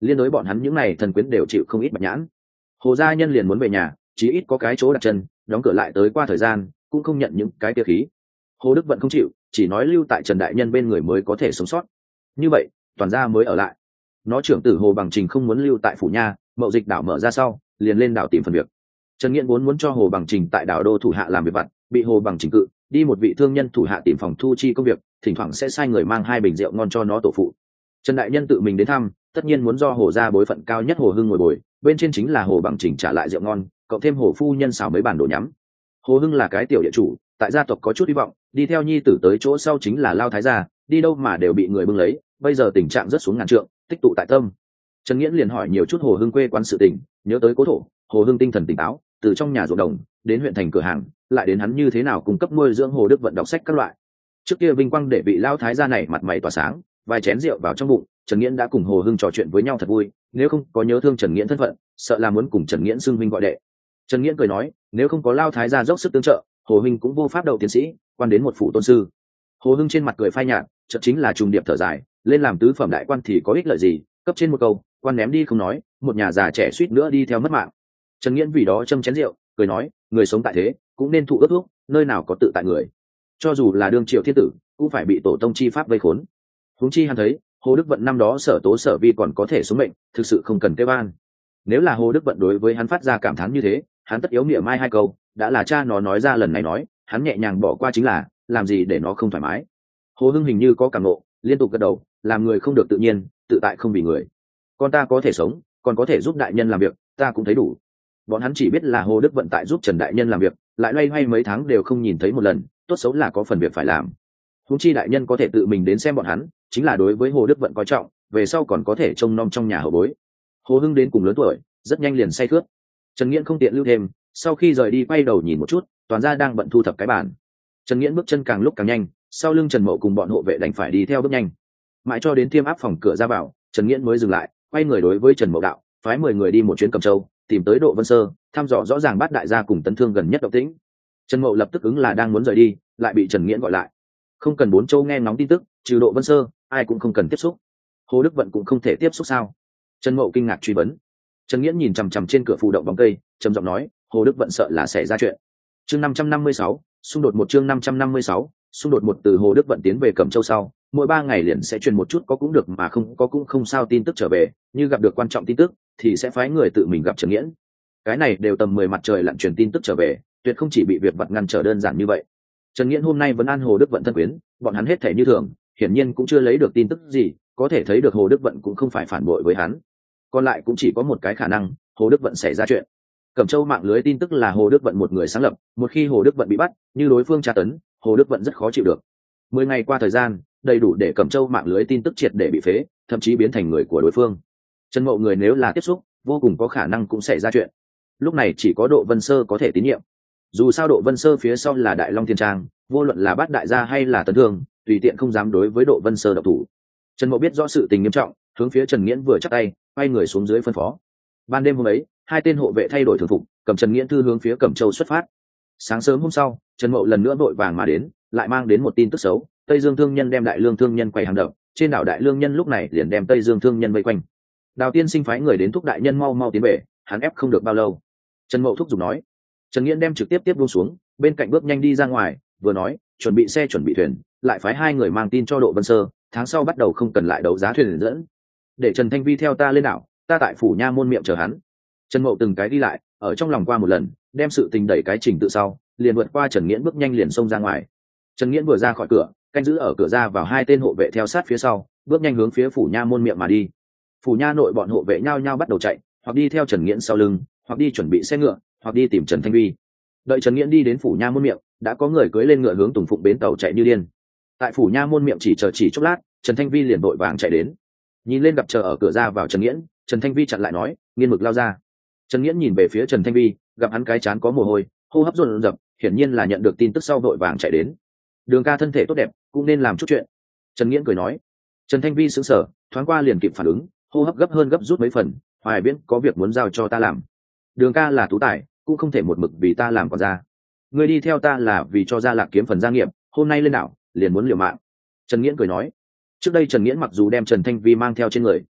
liên đối bọn hắn những n à y thần quyến đều chịu không ít bạch nhãn. Hồ gia nhân liền muốn về nhà, chí ít có cái chỗ đặt chân, đóng cửa lại tới qua thời gian cũng không nhận những cái tia khí. Hồ Đức Vận không chịu, chỉ nói lưu tại Trần đại nhân bên người mới có thể sống sót. Như vậy toàn gia mới ở lại. Nó trưởng tử Hồ Bằng Trình không muốn lưu tại phủ nha, mậu dịch đảo mở ra sau liền lên đảo tìm phần việc. Trần Nghiễn vốn muốn cho Hồ Bằng Trình tại đảo đô thủ hạ làm việc vặt, bị Hồ Bằng Trình cự, đi một vị thương nhân thủ hạ tìm phòng thu chi công việc, thỉnh thoảng sẽ sai người mang 2 bình rượu ngon cho nó tổ phụ. Trần đại nhân tự mình đến thăm, tất nhiên muốn do Hồ gia bối phận cao nhất Hồ Hưng ngồi bồi, bên trên chính là Hồ Bằng Trình trả lại rượu ngon, cộng thêm Hồ phu nhân xào mấy bàn đồ nhắm. Hồ Hưng là cái tiểu địa chủ, tại gia tộc có chút hy vọng, đi theo nhi tử tới chỗ sau chính là Lao thái gia, đi đâu mà đều bị người bưng lấy, bây giờ tình trạng rất xuống ngàn trượng, tích tụ tại tâm. Trần Nghiễn liền hỏi nhiều chút Hồ Hưng quê quán sự tình, nhớ tới cố thổ, Hồ Hưng tinh thần tỉnh táo, từ trong nhà ruộng đồng đến huyện thành cửa hàng, lại đến hắn như thế nào cung cấp nuôi dưỡng Hồ Đức Vận đọc sách các loại. Trước kia vinh quang để vị Lao thái gia này mặt mày tỏa sáng, vài chén rượu vào trong bụng, Trần Nghiễn đã cùng Hồ Hưng trò chuyện với nhau thật vui, nếu không có nhớ thương Trần Nghiễn thân phận, sợ là muốn cùng Trần Nghiễn xưng huynh gọi đệ. Trần Nghiễn cười nói, nếu không có Lao thái gia dốc sức tương trợ, Hồ Hưng cũng vô pháp đậu tiến sĩ, quan đến một phủ tôn sư. Hồ Hưng trên mặt cười phai nhạt, chợt chính là trùng điệp thở dài, lên làm tứ phẩm đại quan thì có ích lợi gì, cấp trên một câu, quan ném đi không nói, một nhà già trẻ suýt nữa đi theo mất mạng. Trần Nghiễn vì đó châm chén rượu, cười nói, người sống tại thế cũng nên thụ ước thuốc, nơi nào có tự tại người, cho dù là đương triều thiên tử cũng phải bị tổ tông chi pháp vây khốn. Huống chi hắn thấy Hồ Đức Vận năm đó sở tố sở vi còn có thể sống mệnh, thực sự không cần kêu an. Nếu là Hồ Đức Vận đối với hắn phát ra cảm thán như thế, hắn tất yếu niệm mai 2 câu, đã là cha nó nói ra lần này nói, hắn nhẹ nhàng bỏ qua chính là, làm gì để nó không thoải mái. Hồ Hưng hình như có cảm ngộ, liên tục gật đầu, làm người không được tự nhiên, tự tại không vì người. Con ta có thể sống, còn có thể giúp đại nhân làm việc, ta cũng thấy đủ. Bọn hắn chỉ biết là Hồ Đức Vận tại giúp Trần đại nhân làm việc, lại loay hoay mấy tháng đều không nhìn thấy một lần, tốt xấu là có phần việc phải làm. Huống chi đại nhân có thể tự mình đến xem bọn hắn, chính là đối với Hồ Đức Vận coi trọng, về sau còn có thể trông nom trong nhà hậu bối. Hồ Hưng đến cùng lớn tuổi, rất nhanh liền say khướt. Trần Nghiễn không tiện lưu thêm, sau khi rời đi quay đầu nhìn một chút, toàn gia đang bận thu thập cái bàn. Trần Nghiễn bước chân càng lúc càng nhanh, sau lưng Trần Mậu cùng bọn hộ vệ đành phải đi theo bước nhanh. Mãi cho đến Thiêm Áp phòng cửa ra vào, Trần Nghiễn mới dừng lại, quay người đối với Trần Mậu đạo, phái 10 người đi một chuyến Cẩm Châu, tìm tới Độ Vân Sơ, thăm dò rõ ràng Bát đại gia cùng Tấn Thương gần nhất động tĩnh. Trần Mậu lập tức ứng là đang muốn rời đi, lại bị Trần Nghiễn gọi lại. Không cần 4 châu nghe ngóng tin tức, trừ Độ Vân Sơ, ai cũng không cần tiếp xúc. Hồ Đức Vận cũng không thể tiếp xúc sao? Trần Mậu kinh ngạc truy vấn. Trần Nghiễn nhìn chằm chằm trên cửa phụ động bóng cây, trầm giọng nói, Hồ Đức Vận sợ là xảy ra chuyện. Chương 556, xung đột 1 chương 556, xung đột 1 từ Hồ Đức Vận tiến về Cẩm Châu sau, mỗi 3 ngày liền sẽ truyền một chút có cũng được mà không có cũng không sao tin tức trở về, như gặp được quan trọng tin tức thì sẽ phái người tự mình gặp Trần Nghiễn. Cái này đều tầm 10 mặt trời lặn truyền tin tức trở về, tuyệt không chỉ bị việc vặt ngăn trở đơn giản như vậy. Trần Nghiễn hôm nay vẫn an Hồ Đức Vận thân quyến, bọn hắn hết thể như thường, hiển nhiên cũng chưa lấy được tin tức gì, có thể thấy được Hồ Đức Vận cũng không phải phản bội với hắn. Còn lại cũng chỉ có một cái khả năng, Hồ Đức Vận xảy ra chuyện. Cẩm Châu mạng lưới tin tức là Hồ Đức Vận một người sáng lập, một khi Hồ Đức Vận bị bắt, như đối phương tra tấn, Hồ Đức Vận rất khó chịu được. 10 ngày qua thời gian, đầy đủ để Cẩm Châu mạng lưới tin tức triệt để bị phế, thậm chí biến thành người của đối phương. Trần Mậu người nếu là tiếp xúc, vô cùng có khả năng cũng xảy ra chuyện. Lúc này chỉ có Độ Vân Sơ có thể tín nhiệm. Dù sao Độ Vân Sơ phía sau là Đại Long Thiên Trang, vô luận là Bát đại gia hay là Tấn Thương, tùy tiện không dám đối với Độ Vân Sơ độc thủ. Trần Mậu biết rõ sự tình nghiêm trọng, hướng phía Trần Nghiễn vừa chắp tay, quay người xuống dưới phân phó. Ban đêm hôm ấy, 2 tên hộ vệ thay đổi thường phục, cầm Trần Nghiễn thư hướng phía Cẩm Châu xuất phát. Sáng sớm hôm sau, Trần Mậu lần nữa vội vàng mà đến, lại mang đến một tin tức xấu, Tây Dương thương nhân đem Đại Lương thương nhân quầy hàng đập, trên đảo Đại Lương nhân lúc này liền đem Tây Dương thương nhân vây quanh. Đào tiên sinh phái người đến thúc đại nhân mau mau tiến về, hắn ép không được bao lâu. Trần Mậu thúc giục nói. Trần Nghiễn đem trực tiếp buông xuống, bên cạnh bước nhanh đi ra ngoài, vừa nói, chuẩn bị xe chuẩn bị thuyền, lại phái 2 người mang tin cho Độ Vân Sơ, tháng sau bắt đầu không cần lại đấu giá thuyền dẫn. Để Trần Thanh Vi theo ta lên đảo, ta tại phủ nha môn miệng chờ hắn. Trần Mậu từng cái đi lại, ở trong lòng qua một lần, đem sự tình đẩy cái trình tự sau, liền vượt qua Trần Nghiễn bước nhanh liền xông ra ngoài. Trần Nghiễn vừa ra khỏi cửa, canh giữ ở cửa ra vào 2 tên hộ vệ theo sát phía sau, bước nhanh hướng phía phủ nha môn miệng mà đi. Phủ nha nội bọn hộ vệ nhao nhao bắt đầu chạy, hoặc đi theo Trần Nghiễn sau lưng, hoặc đi chuẩn bị xe ngựa, hoặc đi tìm Trần Thanh Vi. Đợi Trần Nghiễn đi đến phủ nha môn miệng, đã có người cưỡi lên ngựa hướng Tùng Phụng bến tàu chạy như điên. Tại phủ nha môn miệng chỉ chờ chỉ chốc lát, Trần Thanh Vi liền vội vàng chạy đến. Nhìn lên gặp chờ ở cửa ra vào Trần Nghiễn, Trần Thanh Vi chặn lại nói, nghiên mực lao ra. Trần Nghiễn nhìn về phía Trần Thanh Vi, gặp hắn cái trán có mồ hôi, hô hấp dồn dập, hiển nhiên là nhận được tin tức sau vội vàng chạy đến. Đường ca thân thể tốt đẹp, cũng nên làm chút chuyện. Trần Nghiễn cười nói. Trần Thanh Vi sững sờ, thoáng qua liền kịp phản ứng, hô hấp gấp hơn gấp rút mấy phần, Hoài Viễn có việc muốn giao cho ta làm. Đường ca là tú tài, cũng không thể một mực vì ta làm còn ra. Người đi theo ta là vì cho Gia Lạc kiếm phần gia nghiệp, hôm nay lên đảo liền muốn liều mạng. Trần Nghiễn cười nói. Trước đây Trần Nghiễn mặc dù đem Trần Thanh Vi mang theo trên người,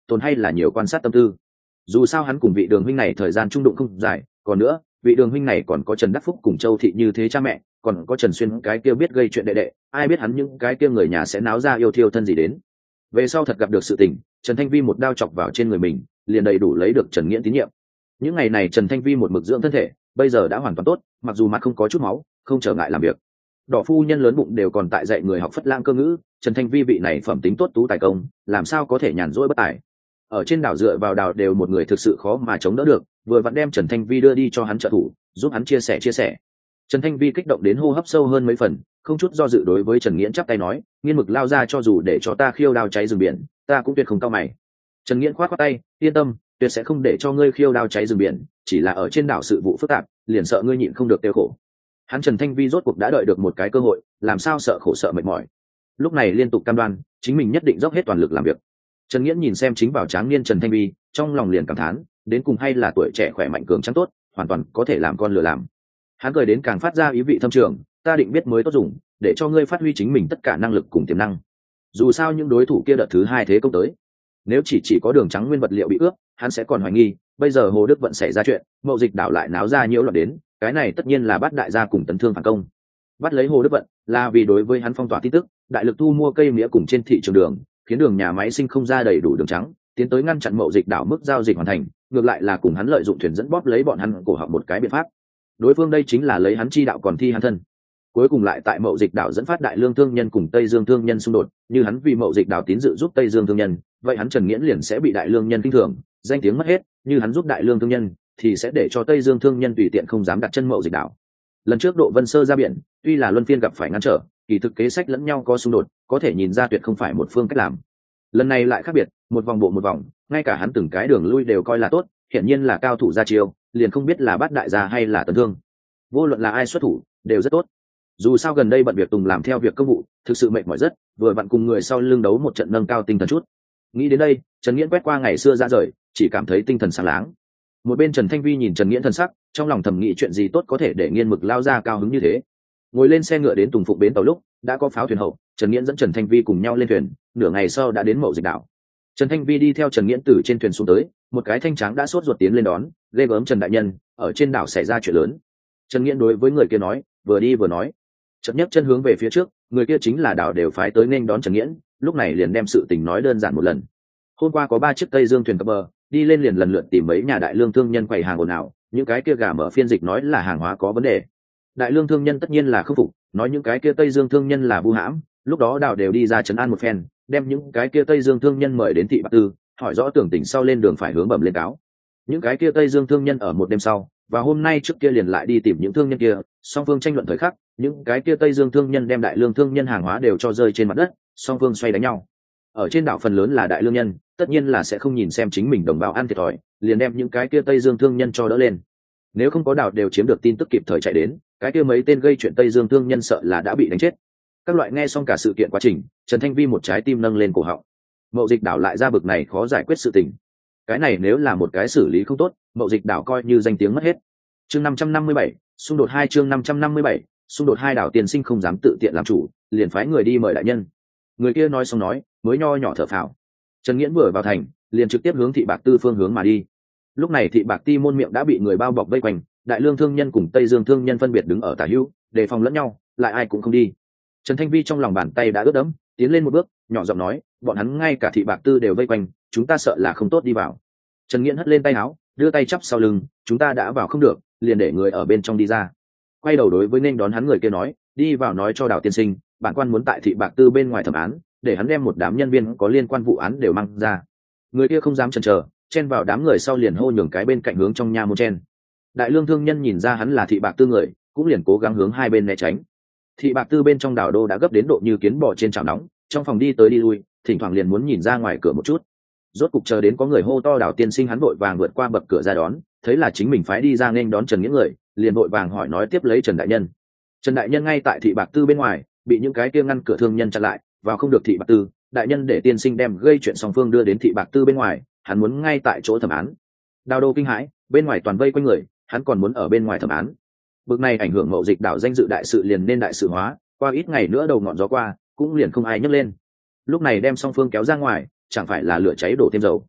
tồn hay là nhiều quan sát tâm tư. Dù sao hắn cùng vị Đường huynh này thời gian trung đụng không dài, còn nữa vị Đường huynh này còn có Trần Đắc Phúc cùng Châu Thị như thế cha mẹ, còn có Trần Xuyên cái kia biết gây chuyện đệ đệ, ai biết hắn những cái kia người nhà sẽ náo ra yêu thiêu thân gì đến. Về sau thật gặp được sự tình, Trần Thanh Vi một đao chọc vào trên người mình, liền đầy đủ lấy được Trần Nghiễn tín nhiệm. Những ngày này Trần Thanh Vi một mực dưỡng thân thể, bây giờ đã hoàn toàn tốt, mặc dù mặt không có chút máu, không trở ngại làm việc. Đỏ phu nhân lớn bụng đều còn tại dạy người học phất lang cơ ngữ, Trần Thanh Vi vị này phẩm tính tốt tú tài công, làm sao có thể nhàn rỗi bất tài. Ở trên đảo dựa vào đảo đều một người thực sự khó mà chống đỡ được, vừa vặn đem Trần Thanh Vi đưa đi cho hắn trợ thủ, giúp hắn chia sẻ. Trần Thanh Vi kích động đến hô hấp sâu hơn mấy phần, không chút do dự đối với Trần Nghiễn chắp tay nói, nghiên mực lao ra cho dù để cho ta khiêu đao cháy rừng biển, ta cũng tuyệt không cao mày. Trần Nghiễn khoát tay, yên tâm, tuyệt sẽ không để cho ngươi khiêu đao cháy rừng biển, chỉ là ở trên đảo sự vụ phức tạp, liền sợ ngươi nhịn không được tiêu khổ. Hắn Trần Thanh Vi rốt cuộc đã đợi được một cái cơ hội, làm sao sợ khổ sợ mệt mỏi. Lúc này liên tục cam đoan, chính mình nhất định dốc hết toàn lực làm việc. Trần Nghiễn nhìn xem chính vào tráng niên Trần Thanh Vi, trong lòng liền cảm thán, đến cùng hay là tuổi trẻ khỏe mạnh cường tráng tốt, hoàn toàn có thể làm con lừa làm. Hắn cười đến càng phát ra ý vị thâm trường, ta định biết mới tốt dùng, để cho ngươi phát huy chính mình tất cả năng lực cùng tiềm năng. Dù sao những đối thủ kia đợt thứ hai thế công tới, nếu chỉ có Đường Trắng nguyên vật liệu bị ướp, hắn sẽ còn hoài nghi, bây giờ Hồ Đức Vận xảy ra chuyện, Mậu Dịch đảo lại náo ra nhiễu loạn đến, cái này tất nhiên là bắt đại gia cùng Tấn Thương phản công. Bắt lấy Hồ Đức Vận là vì đối với hắn phong tỏa tin tức, đại lực thu mua cây mía cùng trên thị trường đường, khiến đường nhà máy sinh không ra đầy đủ đường trắng, tiến tới ngăn chặn Mậu Dịch đảo mức giao dịch hoàn thành, ngược lại là cùng hắn lợi dụng thuyền dẫn bóp lấy bọn hắn cổ họng một cái biện pháp. Đối phương đây chính là lấy hắn chi đạo còn thi hắn thân. Cuối cùng lại tại Mậu Dịch đảo dẫn phát đại lương thương nhân cùng Tây Dương thương nhân xung đột, như hắn vì Mậu Dịch đảo tín dự giúp Tây Dương thương nhân, vậy hắn Trần Nghiễn liền sẽ bị đại lương nhân kinh thường, danh tiếng mất hết, như hắn giúp đại lương thương nhân thì sẽ để cho Tây Dương thương nhân tùy tiện không dám đặt chân Mậu Dịch đảo. Lần trước Độ Vân Sơ ra biển, tuy là luân phiên gặp phải ngăn trở, kỳ thực kế sách lẫn nhau có xung đột, có thể nhìn ra tuyệt không phải một phương cách làm. Lần này lại khác biệt, một vòng bộ một vòng, ngay cả hắn từng cái đường lui đều coi là tốt, hiển nhiên là cao thủ ra chiêu, liền không biết là Bát đại gia hay là Tấn Thương. Vô luận là ai xuất thủ, đều rất tốt. Dù sao gần đây bận việc Tùng làm theo việc công vụ, thực sự mệt mỏi rất, vừa vặn cùng người sau lưng đấu một trận nâng cao tinh thần chút. Nghĩ đến đây, Trần Nghiễn quét qua ngày xưa ra rời, chỉ cảm thấy tinh thần sáng láng. Một bên Trần Thanh Vi nhìn Trần Nghiễn thân sắc, trong lòng thầm nghĩ chuyện gì tốt có thể để Nghiên Mực lao ra cao hứng như thế. Ngồi lên xe ngựa đến Tùng Phụng bến tàu lúc, đã có pháo thuyền hậu, Trần Nghiễn dẫn Trần Thanh Vi cùng nhau lên thuyền, nửa ngày sau đã đến Mậu Dịch đảo. Trần Thanh Vi đi theo Trần Nghiễn từ trên thuyền xuống tới, một cái thanh tráng đã sốt ruột tiến lên đón, ghê gớm Trần đại nhân, ở trên đảo xảy ra chuyện lớn. Trần Nghiễn đối với người kia nói, vừa đi vừa nói, chợt nhấc chân hướng về phía trước, người kia chính là đảo đều phái tới nên đón Trần Nghiễn, lúc này liền đem sự tình nói đơn giản một lần. Hôm qua có 3 chiếc Tây Dương thuyền cập bờ, đi lên liền lần lượt tìm mấy nhà đại lương thương nhân quầy hàng ồn ào, những cái kia gà mở phiên dịch nói là hàng hóa có vấn đề. Đại lương thương nhân tất nhiên là không phục, nói những cái kia Tây Dương thương nhân là vu hãm, lúc đó đảo đều đi ra trấn an một phen, đem những cái kia Tây Dương thương nhân mời đến thị Bạc Tư, hỏi rõ tưởng tình sau lên đường phải hướng bẩm lên cáo. Những cái kia Tây Dương thương nhân ở một đêm sau, và hôm nay trước kia liền lại đi tìm những thương nhân kia, song phương tranh luận thời khắc, những cái kia Tây Dương thương nhân đem đại lương thương nhân hàng hóa đều cho rơi trên mặt đất, song phương xoay đánh nhau. Ở trên đảo phần lớn là đại lương nhân, tất nhiên là sẽ không nhìn xem chính mình đồng bào ăn thiệt thòi, liền đem những cái kia Tây Dương thương nhân cho đỡ lên. Nếu không có đảo đều chiếm được tin tức kịp thời chạy đến, cái kia mấy tên gây chuyện Tây Dương thương nhân sợ là đã bị đánh chết. Các loại nghe xong cả sự kiện quá trình, Trần Thanh Vi một trái tim nâng lên cổ họng. Mậu Dịch đảo lại ra bực này khó giải quyết sự tình. Cái này nếu là một cái xử lý không tốt, Mậu Dịch đảo coi như danh tiếng mất hết. Chương 557, xung đột 2 chương 557, xung đột 2 đảo tiên sinh không dám tự tiện làm chủ, liền phái người đi mời đại nhân. Người kia nói xong nói, mới nho nhỏ thở phào. Trần Nghiễn vừa vào thành, liền trực tiếp hướng thị Bạc Tư phương hướng mà đi. Lúc này thị Bạc Ti môn miệng đã bị người bao bọc vây quanh, đại lương thương nhân cùng Tây Dương thương nhân phân biệt đứng ở tả hữu, đề phòng lẫn nhau, lại ai cũng không đi. Trần Thanh Vi trong lòng bàn tay đã ướt đẫm, tiến lên một bước, nhỏ giọng nói, bọn hắn ngay cả thị Bạc Tư đều vây quanh, chúng ta sợ là không tốt đi vào. Trần Nghiễn hất lên tay áo, đưa tay chắp sau lưng, chúng ta đã vào không được, liền để người ở bên trong đi ra. Quay đầu đối với nên đón hắn người kia nói, đi vào nói cho Đào tiên sinh, bản quan muốn tại thị Bạc Tư bên ngoài thẩm án, để hắn đem một đám nhân viên có liên quan vụ án đều mang ra. Người kia không dám chần chờ, chen vào đám người sau liền hô nhường cái bên cạnh hướng trong nha môn chen. Đại lương thương nhân nhìn ra hắn là thị Bạc Tư người, cũng liền cố gắng hướng hai bên né tránh. Thị Bạc Tư bên trong đảo đô đã gấp đến độ như kiến bò trên chảo nóng, trong phòng đi tới đi lui, thỉnh thoảng liền muốn nhìn ra ngoài cửa một chút. Rốt cục chờ đến có người hô to Đào tiên sinh, hắn vội vàng vượt qua bậc cửa ra đón, thấy là chính mình phái đi ra nên đón Trần Nghiễn người, liền vội vàng hỏi nói tiếp lấy Trần đại nhân. Trần đại nhân ngay tại thị Bạc Tư bên ngoài, bị những cái kia ngăn cửa thương nhân chặn lại, vào không được thị Bạc Tư, đại nhân để tiên sinh đem gây chuyện song phương đưa đến thị Bạc Tư bên ngoài, hắn muốn ngay tại chỗ thẩm án. Đào đô kinh hãi, bên ngoài toàn vây quanh người, hắn còn muốn ở bên ngoài thẩm án. Bực này ảnh hưởng Mậu Dịch đảo danh dự đại sự liền nên đại sự hóa, qua ít ngày nữa đầu ngọn gió qua, cũng liền không ai nhấc lên. Lúc này đem song phương kéo ra ngoài, chẳng phải là lửa cháy đổ thêm dầu,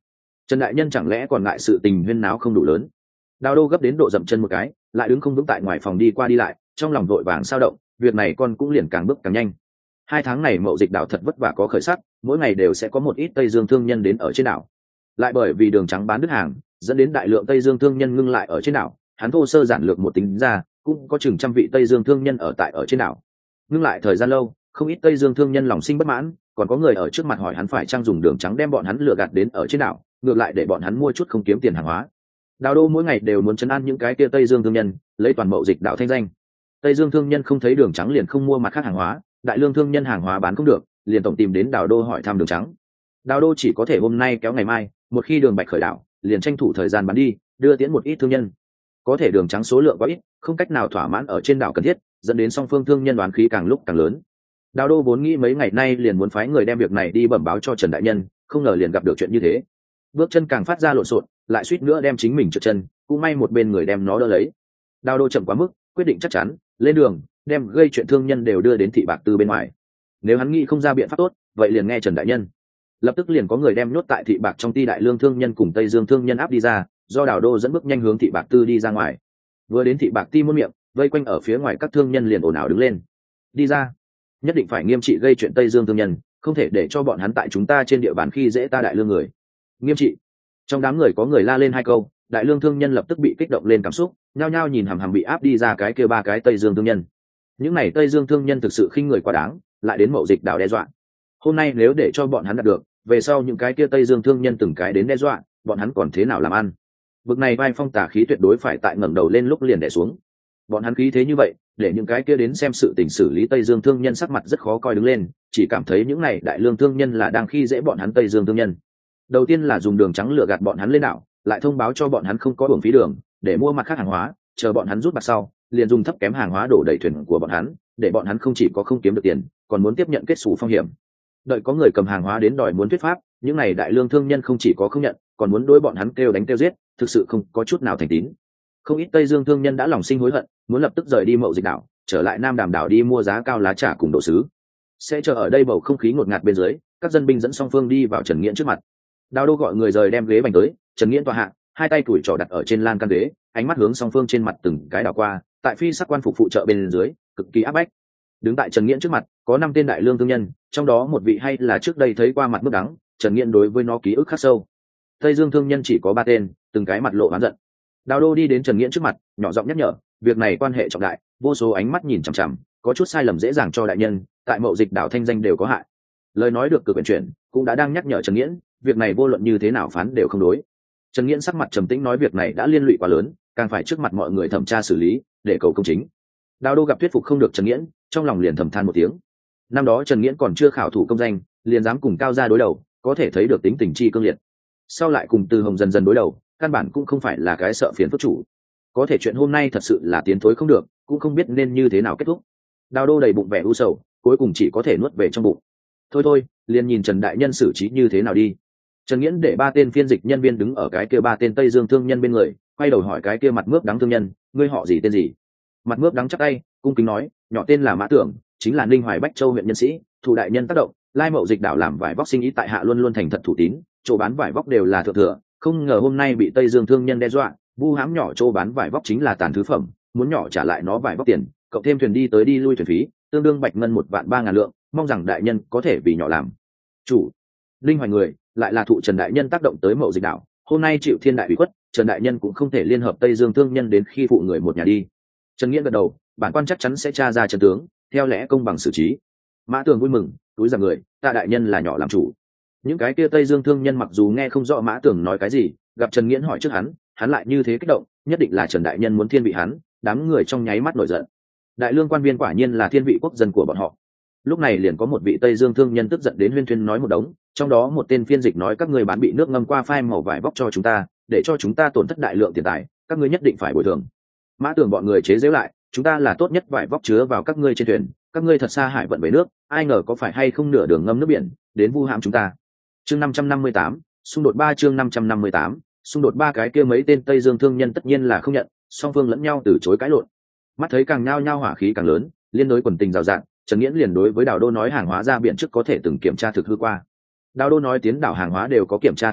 Trần đại nhân chẳng lẽ còn ngại sự tình huyên náo không đủ lớn? Đào Đô gấp đến độ dậm chân một cái, lại đứng không vững tại ngoài phòng đi qua đi lại, trong lòng vội vàng sao động, việc này con cũng liền càng bước càng nhanh. 2 tháng này Mậu Dịch đảo thật vất vả có khởi sắc, mỗi ngày đều sẽ có một ít Tây Dương thương nhân đến ở trên đảo. Lại bởi vì đường trắng bán đứt hàng, dẫn đến đại lượng Tây Dương thương nhân ngưng lại ở trên đảo, hắn thô sơ giản lược một tính ra, cũng có chừng trăm vị Tây Dương thương nhân ở trên đảo. Ngưng lại thời gian lâu, không ít Tây Dương thương nhân lòng sinh bất mãn, còn có người ở trước mặt hỏi hắn phải trang dùng đường trắng đem bọn hắn lừa gạt đến ở trên đảo, ngược lại để bọn hắn mua chút không kiếm tiền hàng hóa. Đào Đô mỗi ngày đều muốn trấn an những cái kia Tây Dương thương nhân, lấy toàn Mậu Dịch đảo thanh danh. Tây Dương thương nhân không thấy đường trắng liền không mua mặt khác hàng hóa, đại lương thương nhân hàng hóa bán không được, liền tổng tìm đến Đào Đô hỏi thăm đường trắng. Đào Đô chỉ có thể hôm nay kéo ngày mai, một khi đường bạch khởi đảo, liền tranh thủ thời gian bán đi, đưa tiễn một ít thương nhân. Có thể đường trắng số lượng quá ít, không cách nào thỏa mãn ở trên đảo cần thiết, dẫn đến song phương thương nhân đoán khí càng lúc càng lớn. Đào Đô vốn nghĩ mấy ngày nay liền muốn phái người đem việc này đi bẩm báo cho Trần đại nhân, không ngờ liền gặp được chuyện như thế. Bước chân càng phát ra lộn xộn, lại suýt nữa đem chính mình trượt chân, cũng may một bên người đem nó đỡ lấy. Đào Đô chậm quá mức, quyết định chắc chắn, lên đường, đem gây chuyện thương nhân đều đưa đến thị bạc tư bên ngoài. Nếu hắn nghĩ không ra biện pháp tốt, vậy liền nghe Trần đại nhân. Lập tức liền có người đem nhốt tại thị bạc trong ty đại lương thương nhân cùng Tây Dương thương nhân áp đi ra, do Đào Đô dẫn bước nhanh hướng thị bạc tư đi ra ngoài. Vừa đến thị bạc ti muôn miệng, vây quanh ở phía ngoài các thương nhân liền ồn ào đứng lên. Đi ra, nhất định phải nghiêm trị gây chuyện Tây Dương thương nhân, không thể để cho bọn hắn tại chúng ta trên địa bàn khi dễ ta đại lương người. Nghiêm trị. Trong đám người có người la lên 2 câu, đại lương thương nhân lập tức bị kích động lên cảm xúc, nhao nhao nhìn hằm hằm bị áp đi ra cái kia 3 cái Tây Dương thương nhân. Những này Tây Dương thương nhân thực sự khinh người quá đáng, lại đến Mậu Dịch đảo đe dọa. Hôm nay nếu để cho bọn hắn đạt được, về sau những cái kia Tây Dương thương nhân từng cái đến đe dọa, bọn hắn còn thế nào làm ăn? Vực này vai phong tà khí tuyệt đối phải tại ngẩng đầu lên lúc liền đè xuống. Bọn hắn khí thế như vậy, để những cái kia đến xem sự tình xử lý Tây Dương thương nhân sắc mặt rất khó coi đứng lên, chỉ cảm thấy những này đại lương thương nhân là đang khi dễ bọn hắn Tây Dương thương nhân. Đầu tiên là dùng đường trắng lừa gạt bọn hắn lên đảo, lại thông báo cho bọn hắn không có uổng phí đường, để mua mặt khác hàng hóa, chờ bọn hắn rút bạc sau, liền dùng thấp kém hàng hóa đổ đầy thuyền của bọn hắn, để bọn hắn không chỉ có không kiếm được tiền, còn muốn tiếp nhận kết sủ phong hiểm. Đợi có người cầm hàng hóa đến đòi muốn thuyết pháp, những này đại lương thương nhân không chỉ có không nhận, còn muốn đối bọn hắn kêu đánh kêu giết, thực sự không có chút nào thành tín. Không ít Tây Dương thương nhân đã lòng sinh hối hận, muốn lập tức rời đi Mậu Dịch đảo, trở lại Nam Đàm đảo đi mua giá cao lá trà cùng đồ sứ. Sẽ chờ ở đây bầu không khí ngột ngạt bên dưới, các dân binh dẫn song phương đi vào Trần Nghiễn trước mặt. Đào Đô gọi người rời đem ghế bành tới, Trần Nghiễn tọa hạ, 2 tay tuổi trỏ đặt ở trên lan can ghế, ánh mắt hướng song phương trên mặt từng cái đảo qua, tại phi sắc quan phục phụ trợ bên dưới, cực kỳ áp bách. Đứng tại Trần Nghiễn trước mặt, có 5 tên đại lương thương nhân, trong đó một vị hay là trước đây thấy qua mặt mức đắng, Trần Nghiễn đối với nó ký ức khắc sâu. Tây Dương thương nhân chỉ có 3 tên, từng cái mặt lộ oán giận. Đào Đô đi đến Trần Nghiễn trước mặt, nhỏ giọng nhắc nhở, việc này quan hệ trọng đại, vô số ánh mắt nhìn chằm chằm, có chút sai lầm dễ dàng cho đại nhân, tại Mậu Dịch đảo thanh danh đều có hại. Lời nói được cực quyển chuyển, cũng đã đang nhắc nhở Trần Nghiễn, việc này vô luận như thế nào phán đều không đối. Trần Nghiễn sắc mặt trầm tĩnh nói việc này đã liên lụy quá lớn, càng phải trước mặt mọi người thẩm tra xử lý, để cầu công chính. Đào Đô gặp thuyết phục không được Trần Nghiễn, trong lòng liền thầm than một tiếng. Năm đó Trần Nghiễn còn chưa khảo thủ công danh, liền dám cùng Cao gia đối đầu, có thể thấy được tính tình chi cương liệt. Sau lại cùng Từ Hồng dần dần đối đầu, căn bản cũng không phải là cái sợ phiền phức chủ. Có thể chuyện hôm nay thật sự là tiến thối không được, cũng không biết nên như thế nào kết thúc. Đào Đô đầy bụng vẻ u sầu, cuối cùng chỉ có thể nuốt về trong bụng. Thôi, liền nhìn Trần đại nhân xử trí như thế nào đi. Trần Nghiễn để 3 tên phiên dịch nhân viên đứng ở cái kia 3 tên Tây Dương thương nhân bên người, quay đầu hỏi cái kia mặt mướp đắng thương nhân, ngươi họ gì tên gì? Mặt mướp đắng chắp tay, cung kính nói, nhỏ tên là Mã Tưởng, chính là Ninh Hoài Bách Châu huyện nhân sĩ, thủ đại nhân tác động, lai Mậu Dịch đảo làm vải vóc sinh ý tại hạ luôn luôn thành thật thủ tín, chỗ bán vải vóc đều là thượng thừa, không ngờ hôm nay bị Tây Dương thương nhân đe dọa, vu hãm nhỏ chỗ bán vải vóc chính là tàn thứ phẩm, muốn nhỏ trả lại nó vải vóc tiền, cộng thêm thuyền đi tới đi lui thuyền phí, tương đương bạch ngân 1.300.000 lượng, mong rằng đại nhân có thể vì nhỏ làm chủ. Linh Hoài người lại là thụ Trần đại nhân tác động tới Mậu Dịch đảo, hôm nay chịu thiên đại ủy khuất, Trần đại nhân cũng không thể liên hợp Tây Dương thương nhân đến khi phụ người một nhà đi. Trần Nghiễn gật đầu, bản quan chắc chắn sẽ tra ra chân tướng, theo lẽ công bằng xử trí. Mã Tường vui mừng, túi rằng người, ta đại nhân là nhỏ làm chủ. Những cái kia Tây Dương thương nhân mặc dù nghe không rõ Mã Tường nói cái gì, gặp Trần Nghiễn hỏi trước hắn lại như thế kích động, nhất định là Trần đại nhân muốn thiên vị hắn, đám người trong nháy mắt nổi giận. Đại lương quan viên quả nhiên là thiên vị quốc dân của bọn họ. Lúc này liền có một vị Tây Dương thương nhân tức giận đến huyên thuyên nói một đống, trong đó một tên phiên dịch nói các người bán bị nước ngâm qua phai màu vải vóc cho chúng ta, để cho chúng ta tổn thất đại lượng tiền tài, các ngươi nhất định phải bồi thường. Mã Tường bọn người chế giễu lại, chúng ta là tốt nhất vải vóc chứa vào các ngươi trên thuyền, các ngươi thật xa hải vận về nước, ai ngờ có phải hay không nửa đường ngâm nước biển, đến vu hãm chúng ta. Chương 558, xung đột 3 chương 558, xung đột 3 cái kia mấy tên Tây Dương thương nhân tất nhiên là không nhận, song phương lẫn nhau từ chối cãi lộn. Mắt thấy càng nhao nhao hỏa khí càng lớn, liên đối quần tình rào rạng, Trần Nghiễn liền đối với Đào Đô nói hàng hóa ra biển trước có thể từng kiểm tra thực hư qua. Đào Đô nói tiến đảo hàng hóa đều có kiểm tra thực hư,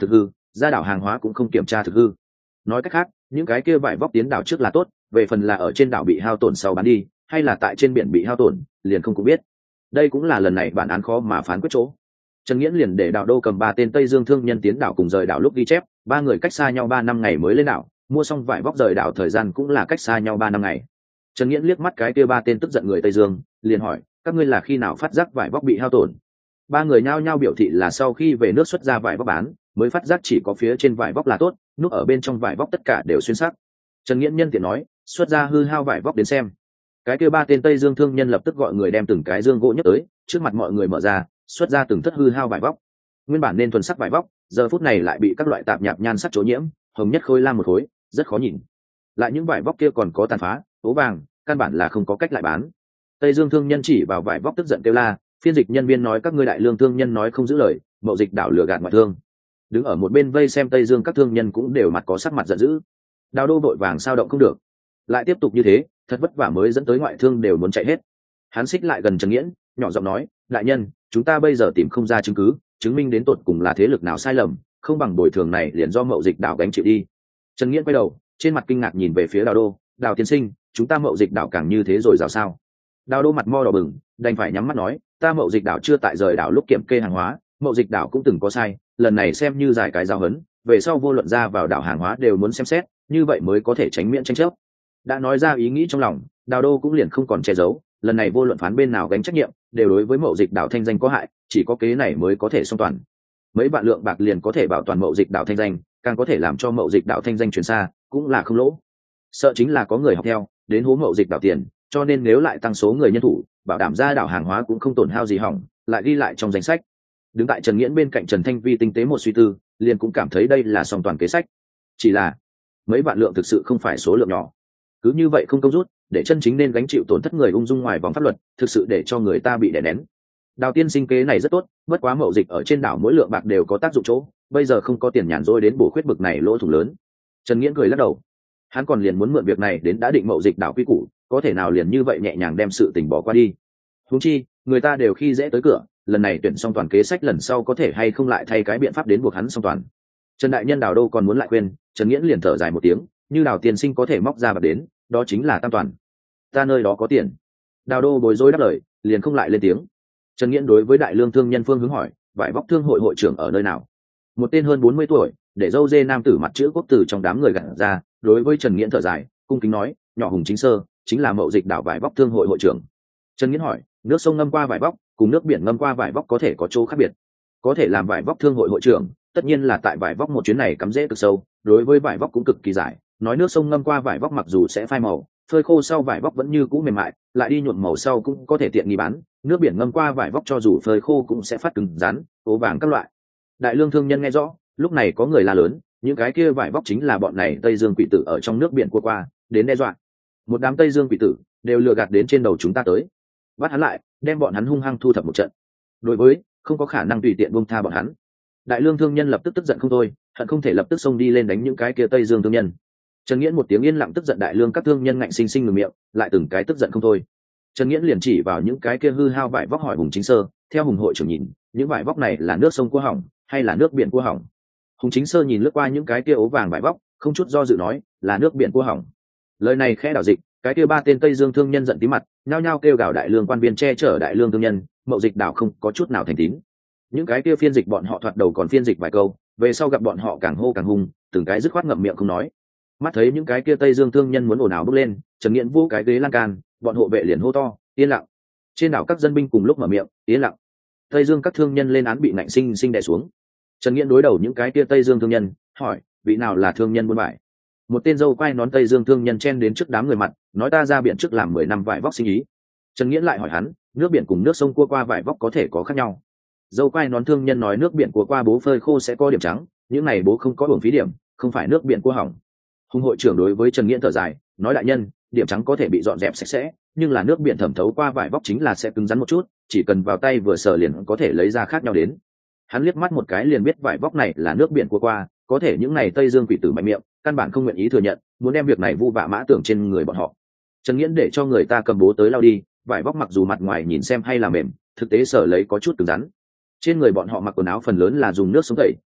ra đảo hàng hóa cũng không kiểm tra thực hư. Nói cách khác, những cái kia vải vóc tiến đảo trước là tốt, về phần là ở trên đảo bị hao tổn sau bán đi hay là tại trên biển bị hao tổn liền không cũng biết. Đây cũng là lần này bản án khó mà phán quyết chỗ. Trần Nghiễn liền để Đạo Đô cầm 3 tên Tây Dương thương nhân tiến đảo cùng rời đảo lúc ghi chép, 3 người cách xa nhau 3 năm ngày mới lên đảo, mua xong vải vóc rời đảo thời gian cũng là cách xa nhau 3 năm ngày. Trần Nghiễn liếc mắt cái kia 3 tên tức giận người Tây Dương, liền hỏi, các ngươi là khi nào phát giác vải vóc bị hao tổn? 3 người nhao nhao biểu thị là sau khi về nước xuất ra vải vóc bán, mới phát giác chỉ có phía trên vải vóc là tốt, nút ở bên trong vải vóc tất cả đều xuyên sắc. Trần Nghiễn nhân tiện nói, xuất ra hư hao vải vóc đến xem. Cái kia 3 tên Tây Dương thương nhân lập tức gọi người đem từng cái dương gỗ nhấc tới, trước mặt mọi người mở ra, xuất ra từng thất hư hao vải vóc. Nguyên bản nên thuần sắc vải vóc, giờ phút này lại bị các loại tạp nhạp nhan sắc chỗ nhiễm, hồng nhất khôi lam một khối, rất khó nhìn. Lại những vải vóc kia còn có tàn phá, ố vàng, căn bản là không có cách lại bán. Tây Dương thương nhân chỉ vào vải vóc tức giận kêu la, phiên dịch nhân viên nói các ngươi đại lương thương nhân nói không giữ lời, mậu dịch đảo lừa gạt ngoại thương. Đứng ở một bên vây xem Tây Dương các thương nhân cũng đều mặt có sắc mặt giận dữ. Đào Đô vội vàng sao động không được, lại tiếp tục như thế, thật vất vả mới dẫn tới ngoại thương đều muốn chạy hết. Hắn xích lại gần Trần Nghiễn, nhỏ giọng nói, đại nhân, chúng ta bây giờ tìm không ra chứng cứ chứng minh đến tột cùng là thế lực nào sai lầm, không bằng bồi thường này liền do mậu dịch đảo gánh chịu đi. Trần Nghiễn quay đầu, trên mặt kinh ngạc nhìn về phía Đào Đô, Đào tiên sinh, chúng ta mậu dịch đảo càng như thế rồi rào sao? Đào Đô mặt mo đỏ bừng, đành phải nhắm mắt nói, ta mậu dịch đảo chưa tại rời đảo lúc kiểm kê hàng hóa, mậu dịch đảo cũng từng có sai, lần này xem như giải cái giáo huấn, về sau vô luận ra vào đảo hàng hóa đều muốn xem xét, như vậy mới có thể tránh miễn tranh chấp. Đã nói ra ý nghĩ trong lòng, Đào Đô cũng liền không còn che giấu, lần này vô luận phán bên nào gánh trách nhiệm đều đối với mậu dịch đảo thanh danh có hại, chỉ có kế này mới có thể song toàn. Mấy vạn lượng bạc liền có thể bảo toàn mậu dịch đảo thanh danh, càng có thể làm cho mậu dịch đảo thanh danh truyền xa, cũng là không lỗ. Sợ chính là có người học theo đến hố mậu dịch đảo tiền, cho nên nếu lại tăng số người nhân thủ, bảo đảm ra đảo hàng hóa cũng không tổn hao gì hỏng, lại ghi lại trong danh sách. Đứng tại Trần Nghiễn bên cạnh Trần Thanh Vi tinh tế một suy tư, liền cũng cảm thấy đây là song toàn kế sách. Chỉ là mấy vạn lượng thực sự không phải số lượng nhỏ, cứ như vậy không công rút, để chân chính nên gánh chịu tổn thất người ung dung ngoài vòng pháp luật, thực sự để cho người ta bị đè nén. Đào tiên sinh kế này rất tốt, bất quá mậu dịch ở trên đảo mỗi lượng bạc đều có tác dụng chỗ, bây giờ không có tiền nhàn rỗi đến bổ khuyết bực này lỗ thủng lớn. Trần Nghiễn cười lắc đầu, hắn còn liền muốn mượn việc này đến đã định mậu dịch đảo quy củ, có thể nào liền như vậy nhẹ nhàng đem sự tình bỏ qua đi. Huống chi người ta đều khi dễ tới cửa, lần này tuyển xong toàn kế sách lần sau có thể hay không lại thay cái biện pháp đến buộc hắn xong toàn. Trần đại nhân Đào Đô còn muốn lại khuyên, Trần Nghiễn liền thở dài một tiếng, như Đào tiên sinh có thể móc ra bạc đến, đó chính là tam toàn. Ta nơi đó có tiền. Đào Đô bối rối đáp lời, liền không lại lên tiếng. Trần Nghiễn đối với đại lương thương nhân phương hướng hỏi, vải vóc thương hội hội trưởng ở nơi nào? Một tên hơn 40 tuổi, để râu dê nam tử mặt chữ quốc tử trong đám người gặt ra, đối với Trần Nghiễn thở dài, cung kính nói, nhỏ Hùng Chính Sơ chính là mậu dịch đảo vải vóc thương hội hội trưởng. Trần Nghiễn hỏi, nước sông ngâm qua vải vóc cùng nước biển ngâm qua vải vóc có thể có chỗ khác biệt? Có thể làm vải vóc thương hội hội trưởng, tất nhiên là tại vải vóc một chuyến này cắm rễ cực sâu, đối với vải vóc cũng cực kỳ giải. Nói nước sông ngâm qua vải vóc mặc dù sẽ phai màu, phơi khô sau vải vóc vẫn như cũ mềm mại, lại đi nhuộm màu sau cũng có thể tiện nghi bán. Nước biển ngâm qua vải vóc cho dù phơi khô cũng sẽ phát cứng rắn, ố vàng các loại. Đại lương thương nhân nghe rõ, lúc này có người la lớn, những cái kia vải vóc chính là bọn này Tây Dương quỷ tử ở trong nước biển qua đến đe dọa. Một đám Tây Dương quỷ tử đều lừa gạt đến trên đầu chúng ta tới, bắt hắn lại, đem bọn hắn hung hăng thu thập một trận. Đối với không có khả năng tùy tiện buông tha bọn hắn. Đại lương thương nhân lập tức tức giận không thôi, hận không thể lập tức xông đi lên đánh những cái kia Tây Dương thương nhân. Trần Nghiễn một tiếng yên lặng tức giận đại lương các thương nhân ngạnh sinh sinh ngừng miệng, lại từng cái tức giận không thôi. Trần Nghiễn liền chỉ vào những cái kia hư hao vải vóc hỏi Hùng Chính Sơ, theo Hùng hội trưởng nhìn, những vải vóc này là nước sông cua hỏng hay là nước biển cua hỏng? Hùng Chính Sơ nhìn lướt qua những cái kia ố vàng vải vóc, không chút do dự nói, là nước biển cua hỏng. Lời này khẽ đảo dịch, cái kia 3 tên Tây Dương thương nhân giận tí mặt, nhao nhao kêu gào đại lương quan viên che chở đại lương thương nhân, mậu dịch đảo không có chút nào thành tín. Những cái kia phiên dịch bọn họ thoạt đầu còn phiên dịch vài câu, về sau gặp bọn họ càng hô càng hung, từng cái dứt khoát ngậm miệng không nói. Mắt thấy những cái kia Tây Dương thương nhân muốn ồn ào bước lên, Trần Nghiễn vô cái ghế lan can, bọn hộ vệ liền hô to, yên lặng. Trên đảo các dân binh cùng lúc mở miệng, yên lặng. Tây Dương các thương nhân lên án bị nạnh sinh sinh đè xuống. Trần Nghiễn đối đầu những cái kia Tây Dương thương nhân, hỏi, vị nào là thương nhân buôn vải? Một tên dâu quai nón Tây Dương thương nhân chen đến trước đám người mặt, nói ta ra biển trước làm 10 năm vải vóc sinh ý. Trần Nghiễn lại hỏi hắn, nước biển cùng nước sông cua qua vải vóc có thể có khác nhau? Dâu quai nón thương nhân nói nước biển cua qua bố phơi khô sẽ có điểm trắng, những này bố không có uổng phí điểm, không phải nước biển cua hỏng. Hùng hội trưởng đối với Trần Nghiễn thở dài, nói đại nhân, điểm trắng có thể bị dọn dẹp sạch sẽ, nhưng là nước biển thẩm thấu qua vải vóc chính là sẽ cứng rắn một chút, chỉ cần vào tay vừa sờ liền có thể lấy ra khác nhau đến. Hắn liếc mắt một cái liền biết vải vóc này là nước biển cua qua, có thể những này Tây Dương quỷ tử mạnh miệng, căn bản không nguyện ý thừa nhận, muốn đem việc này vu vạ mã tưởng trên người bọn họ. Trần Nghiễn để cho người ta cầm bố tới lau đi, vải vóc mặc dù mặt ngoài nhìn xem hay là mềm, thực tế sở lấy có chút cứng rắn. Trên người bọn họ mặc quần áo phần lớn là dùng nước sống tẩy,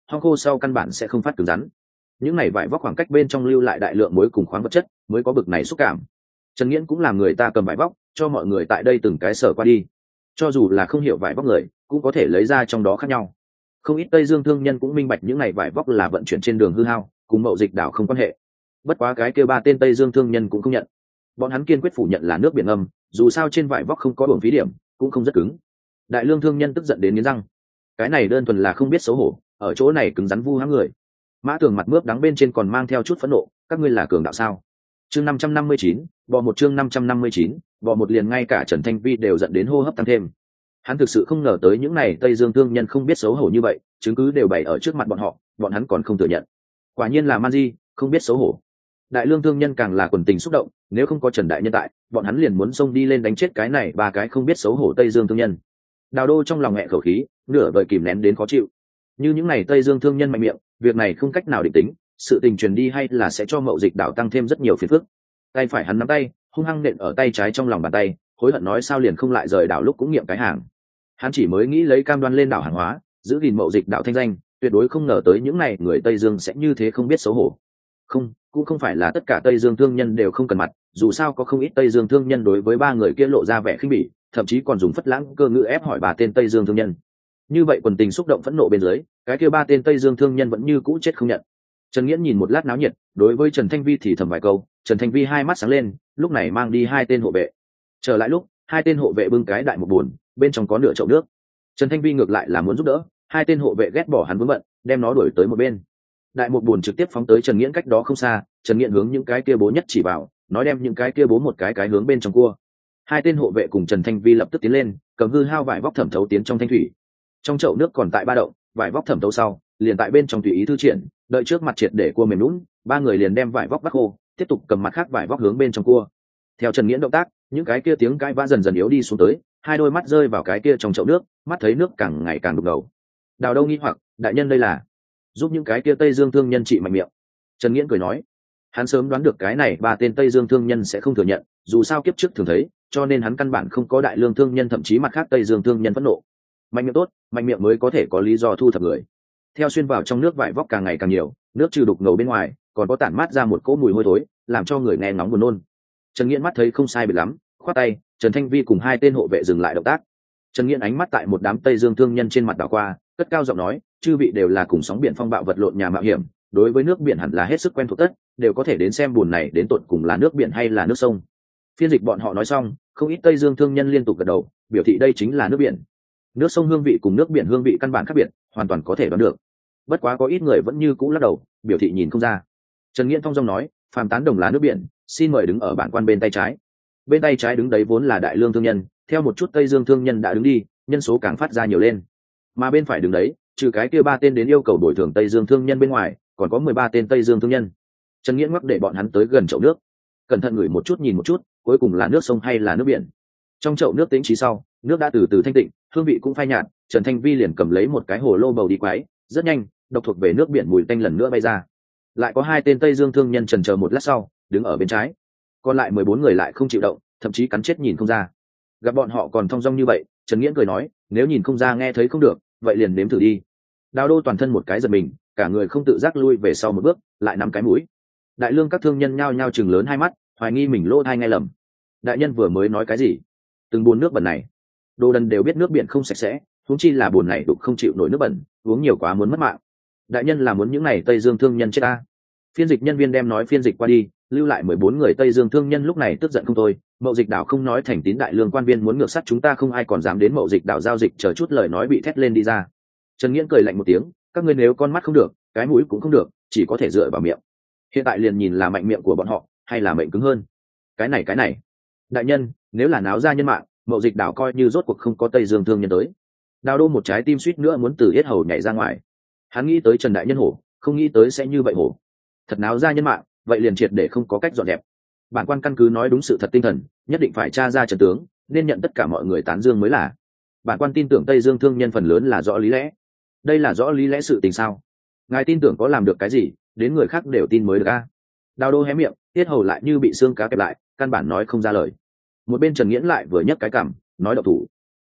hong khô sau căn bản sẽ không phát cứng rắn. Những này vải vóc khoảng cách bên trong lưu lại đại lượng muối cùng khoáng vật chất mới có bực này xúc cảm. Trần Nghiễn cũng làm người ta cầm vải vóc cho mọi người tại đây từng cái sở qua đi, cho dù là không hiểu vải vóc người cũng có thể lấy ra trong đó khác nhau. Không ít Tây Dương thương nhân cũng minh bạch những này vải vóc là vận chuyển trên đường hư hao, cùng mậu dịch đảo không quan hệ. Bất quá cái kia ba tên Tây Dương thương nhân cũng không nhận, bọn hắn kiên quyết phủ nhận là nước biển ngâm, dù sao trên vải vóc không có uổng phí điểm, cũng không rất cứng. Đại lương thương nhân tức giận đến nghiến răng, cái này đơn thuần là không biết xấu hổ, ở chỗ này cứng rắn vu hãm người. Mã Tường mặt mướp đắng bên trên còn mang theo chút phẫn nộ, các ngươi là cường đạo sao? Chương 559, bò một chương 559, bò một liền ngay cả Trần Thanh Vi đều giận đến hô hấp tăng thêm. Hắn thực sự không ngờ tới những này Tây Dương thương nhân không biết xấu hổ như vậy, chứng cứ đều bày ở trước mặt bọn họ, bọn hắn còn không thừa nhận. Quả nhiên là man di, không biết xấu hổ. Đại lương thương nhân càng là quần tình xúc động, nếu không có Trần đại nhân tại, bọn hắn liền muốn xông đi lên đánh chết cái này ba cái không biết xấu hổ Tây Dương thương nhân. Đào Đô trong lòng nghẹn khẩu khí, nửa vời kìm nén đến khó chịu. Như những này Tây Dương thương nhân mạnh miệng, việc này không cách nào định tính, sự tình truyền đi hay là sẽ cho mậu dịch đảo tăng thêm rất nhiều phiền phức. Tay phải hắn nắm tay, hung hăng nện ở tay trái trong lòng bàn tay, hối hận nói sao liền không lại rời đảo lúc cũng nghiệm cái hàng. Hắn chỉ mới nghĩ lấy cam đoan lên đảo hàng hóa, giữ gìn mậu dịch đảo thanh danh, tuyệt đối không ngờ tới những này người Tây Dương sẽ như thế không biết xấu hổ. Không, cũng không phải là tất cả Tây Dương thương nhân đều không cần mặt, dù sao có không ít Tây Dương thương nhân đối với ba người kia lộ ra vẻ khinh bỉ, thậm chí còn dùng phất lãng cơ ngữ ép hỏi bà tên Tây Dương thương nhân. Như vậy quần tình xúc động phẫn nộ bên dưới, cái kia ba tên Tây Dương thương nhân vẫn như cũ chết không nhận. Trần Nghiễn nhìn một lát náo nhiệt, đối với Trần Thanh Vi thì thầm vài câu, Trần Thanh Vi hai mắt sáng lên, lúc này mang đi hai tên hộ vệ. Trở lại lúc, hai tên hộ vệ bưng cái đại một buồn, bên trong có nửa chậu nước. Trần Thanh Vi ngược lại là muốn giúp đỡ, hai tên hộ vệ ghét bỏ hắn vướng bận, đem nó đuổi tới một bên. Đại một buồn trực tiếp phóng tới Trần Nghiễn cách đó không xa, Trần Nghiễn hướng những cái kia bố nhất chỉ vào, nói đem những cái kia bố một cái hướng bên trong cua. Hai tên hộ vệ cùng Trần Thanh Vi lập tức tiến lên, cầm hư hao vải vóc thẩm thấu tiến trong thanh thủy. Trong chậu nước còn tại ba động, vải vóc thẩm thấu sau, liền tại bên trong tùy ý thư triển, đợi trước mặt triệt để cua mềm lún, ba người liền đem vải vóc bắt khô, tiếp tục cầm mặt khác vải vóc hướng bên trong cua. Theo Trần Nghiễn động tác, những cái kia tiếng cãi vã dần dần yếu đi xuống tới, hai đôi mắt rơi vào cái kia trong chậu nước, mắt thấy nước càng ngày càng đục ngầu. Đào Đâu nghi hoặc, đại nhân đây là giúp những cái kia Tây Dương thương nhân trị mạnh miệng. Trần Nghiễn cười nói, hắn sớm đoán được cái này ba tên Tây Dương thương nhân sẽ không thừa nhận, dù sao kiếp trước thường thấy, cho nên hắn căn bản không có đại lương thương nhân thậm chí mặt khác Tây Dương thương nhân phẫn nộ. Mạnh miệng tốt, mạnh miệng mới có thể có lý do thu thập người. Theo xuyên vào trong nước vải vóc càng ngày càng nhiều, nước trừ đục ngầu bên ngoài, còn có tản mát ra một cỗ mùi hôi thối, làm cho người nghe ngóng buồn nôn. Trần Nghiễn mắt thấy không sai biệt lắm, khoát tay, Trần Thanh Vi cùng hai tên hộ vệ dừng lại động tác. Trần Nghiễn ánh mắt tại một đám Tây Dương thương nhân trên mặt đảo qua, cất cao giọng nói, chư vị đều là cùng sóng biển phong bạo vật lộn nhà mạo hiểm, đối với nước biển hẳn là hết sức quen thuộc tất, đều có thể đến xem buồn này đến tận cùng là nước biển hay là nước sông. Phiên dịch bọn họ nói xong, không ít Tây Dương thương nhân liên tục gật đầu, biểu thị đây chính là nước biển. Nước sông hương vị cùng nước biển hương vị căn bản khác biệt, hoàn toàn có thể đoán được. Bất quá có ít người vẫn như cũ lắc đầu, biểu thị nhìn không ra. Trần Nghiễn thong dong nói, phàm tán đồng là nước biển, xin mời đứng ở bản quan bên tay trái. Bên tay trái đứng đấy vốn là đại lương thương nhân, theo một chút Tây Dương thương nhân đã đứng đi, nhân số càng phát ra nhiều lên. Mà bên phải đứng đấy, trừ cái kia ba tên đến yêu cầu bồi thường Tây Dương thương nhân bên ngoài, còn có 13 tên Tây Dương thương nhân. Trần Nghiễn ngoắc để bọn hắn tới gần chậu nước, cẩn thận ngửi một chút nhìn một chút, cuối cùng là nước sông hay là nước biển. Trong chậu nước tĩnh trí sau, nước đã từ từ thanh tịnh, hương vị cũng phai nhạt, Trần Thanh Vi liền cầm lấy một cái hồ lô bầu đi quái, rất nhanh, độc thuộc về nước biển mùi tanh lần nữa bay ra. Lại có hai tên Tây Dương thương nhân chần chờ một lát sau, đứng ở bên trái. Còn lại 14 người lại không chịu động, thậm chí cắn chết nhìn không ra. Gặp bọn họ còn thong dong như vậy, Trần Nghiễn cười nói, nếu nhìn không ra nghe thấy không được, vậy liền nếm thử đi. Đào Đô toàn thân một cái giật mình, cả người không tự giác lui về sau một bước, lại nắm cái mũi. Đại lương các thương nhân nhao nhao chừng lớn hai mắt, hoài nghi mình lỗ tai nghe lầm. Đại nhân vừa mới nói cái gì? Từng bồn nước bẩn này, đồ đần đều biết nước biển không sạch sẽ, huống chi là bồn này đục không chịu nổi nước bẩn, uống nhiều quá muốn mất mạng. Đại nhân là muốn những này Tây Dương thương nhân chết ta? Phiên dịch nhân viên đem nói phiên dịch qua đi, lưu lại 14 người Tây Dương thương nhân lúc này tức giận không thôi. Mậu dịch đảo không nói thành tín đại lương quan viên muốn ngược sắt chúng ta, không ai còn dám đến mậu dịch đảo giao dịch, chờ chút lời nói bị thét lên đi ra. Trần Nghiễn cười lạnh một tiếng, các ngươi nếu con mắt không được, cái mũi cũng không được, chỉ có thể dựa vào miệng. Hiện tại liền nhìn là mạnh miệng của bọn họ hay là mệnh cứng hơn. Cái này đại nhân, nếu là náo ra nhân mạng, mậu dịch đảo coi như rốt cuộc không có Tây Dương thương nhân tới. Đào Đô một trái tim suýt nữa muốn từ yết hầu nhảy ra ngoài. Hắn nghĩ tới Trần đại nhân hổ, không nghĩ tới sẽ như vậy hổ. Thật náo ra nhân mạng, vậy liền triệt để không có cách dọn dẹp. Bản quan căn cứ nói đúng sự thật tinh thần, nhất định phải tra ra trận tướng, nên nhận tất cả mọi người tán dương mới là. Bản quan tin tưởng Tây Dương thương nhân phần lớn là rõ lý lẽ. Đây là rõ lý lẽ sự tình sao? Ngài tin tưởng có làm được cái gì, đến người khác đều tin mới được a. Đào Đô hé miệng, tiết hầu lại như bị xương cá kẹp lại, căn bản nói không ra lời. Một bên Trần Nghiễn lại vừa nhấc cái cằm, nói độc thủ.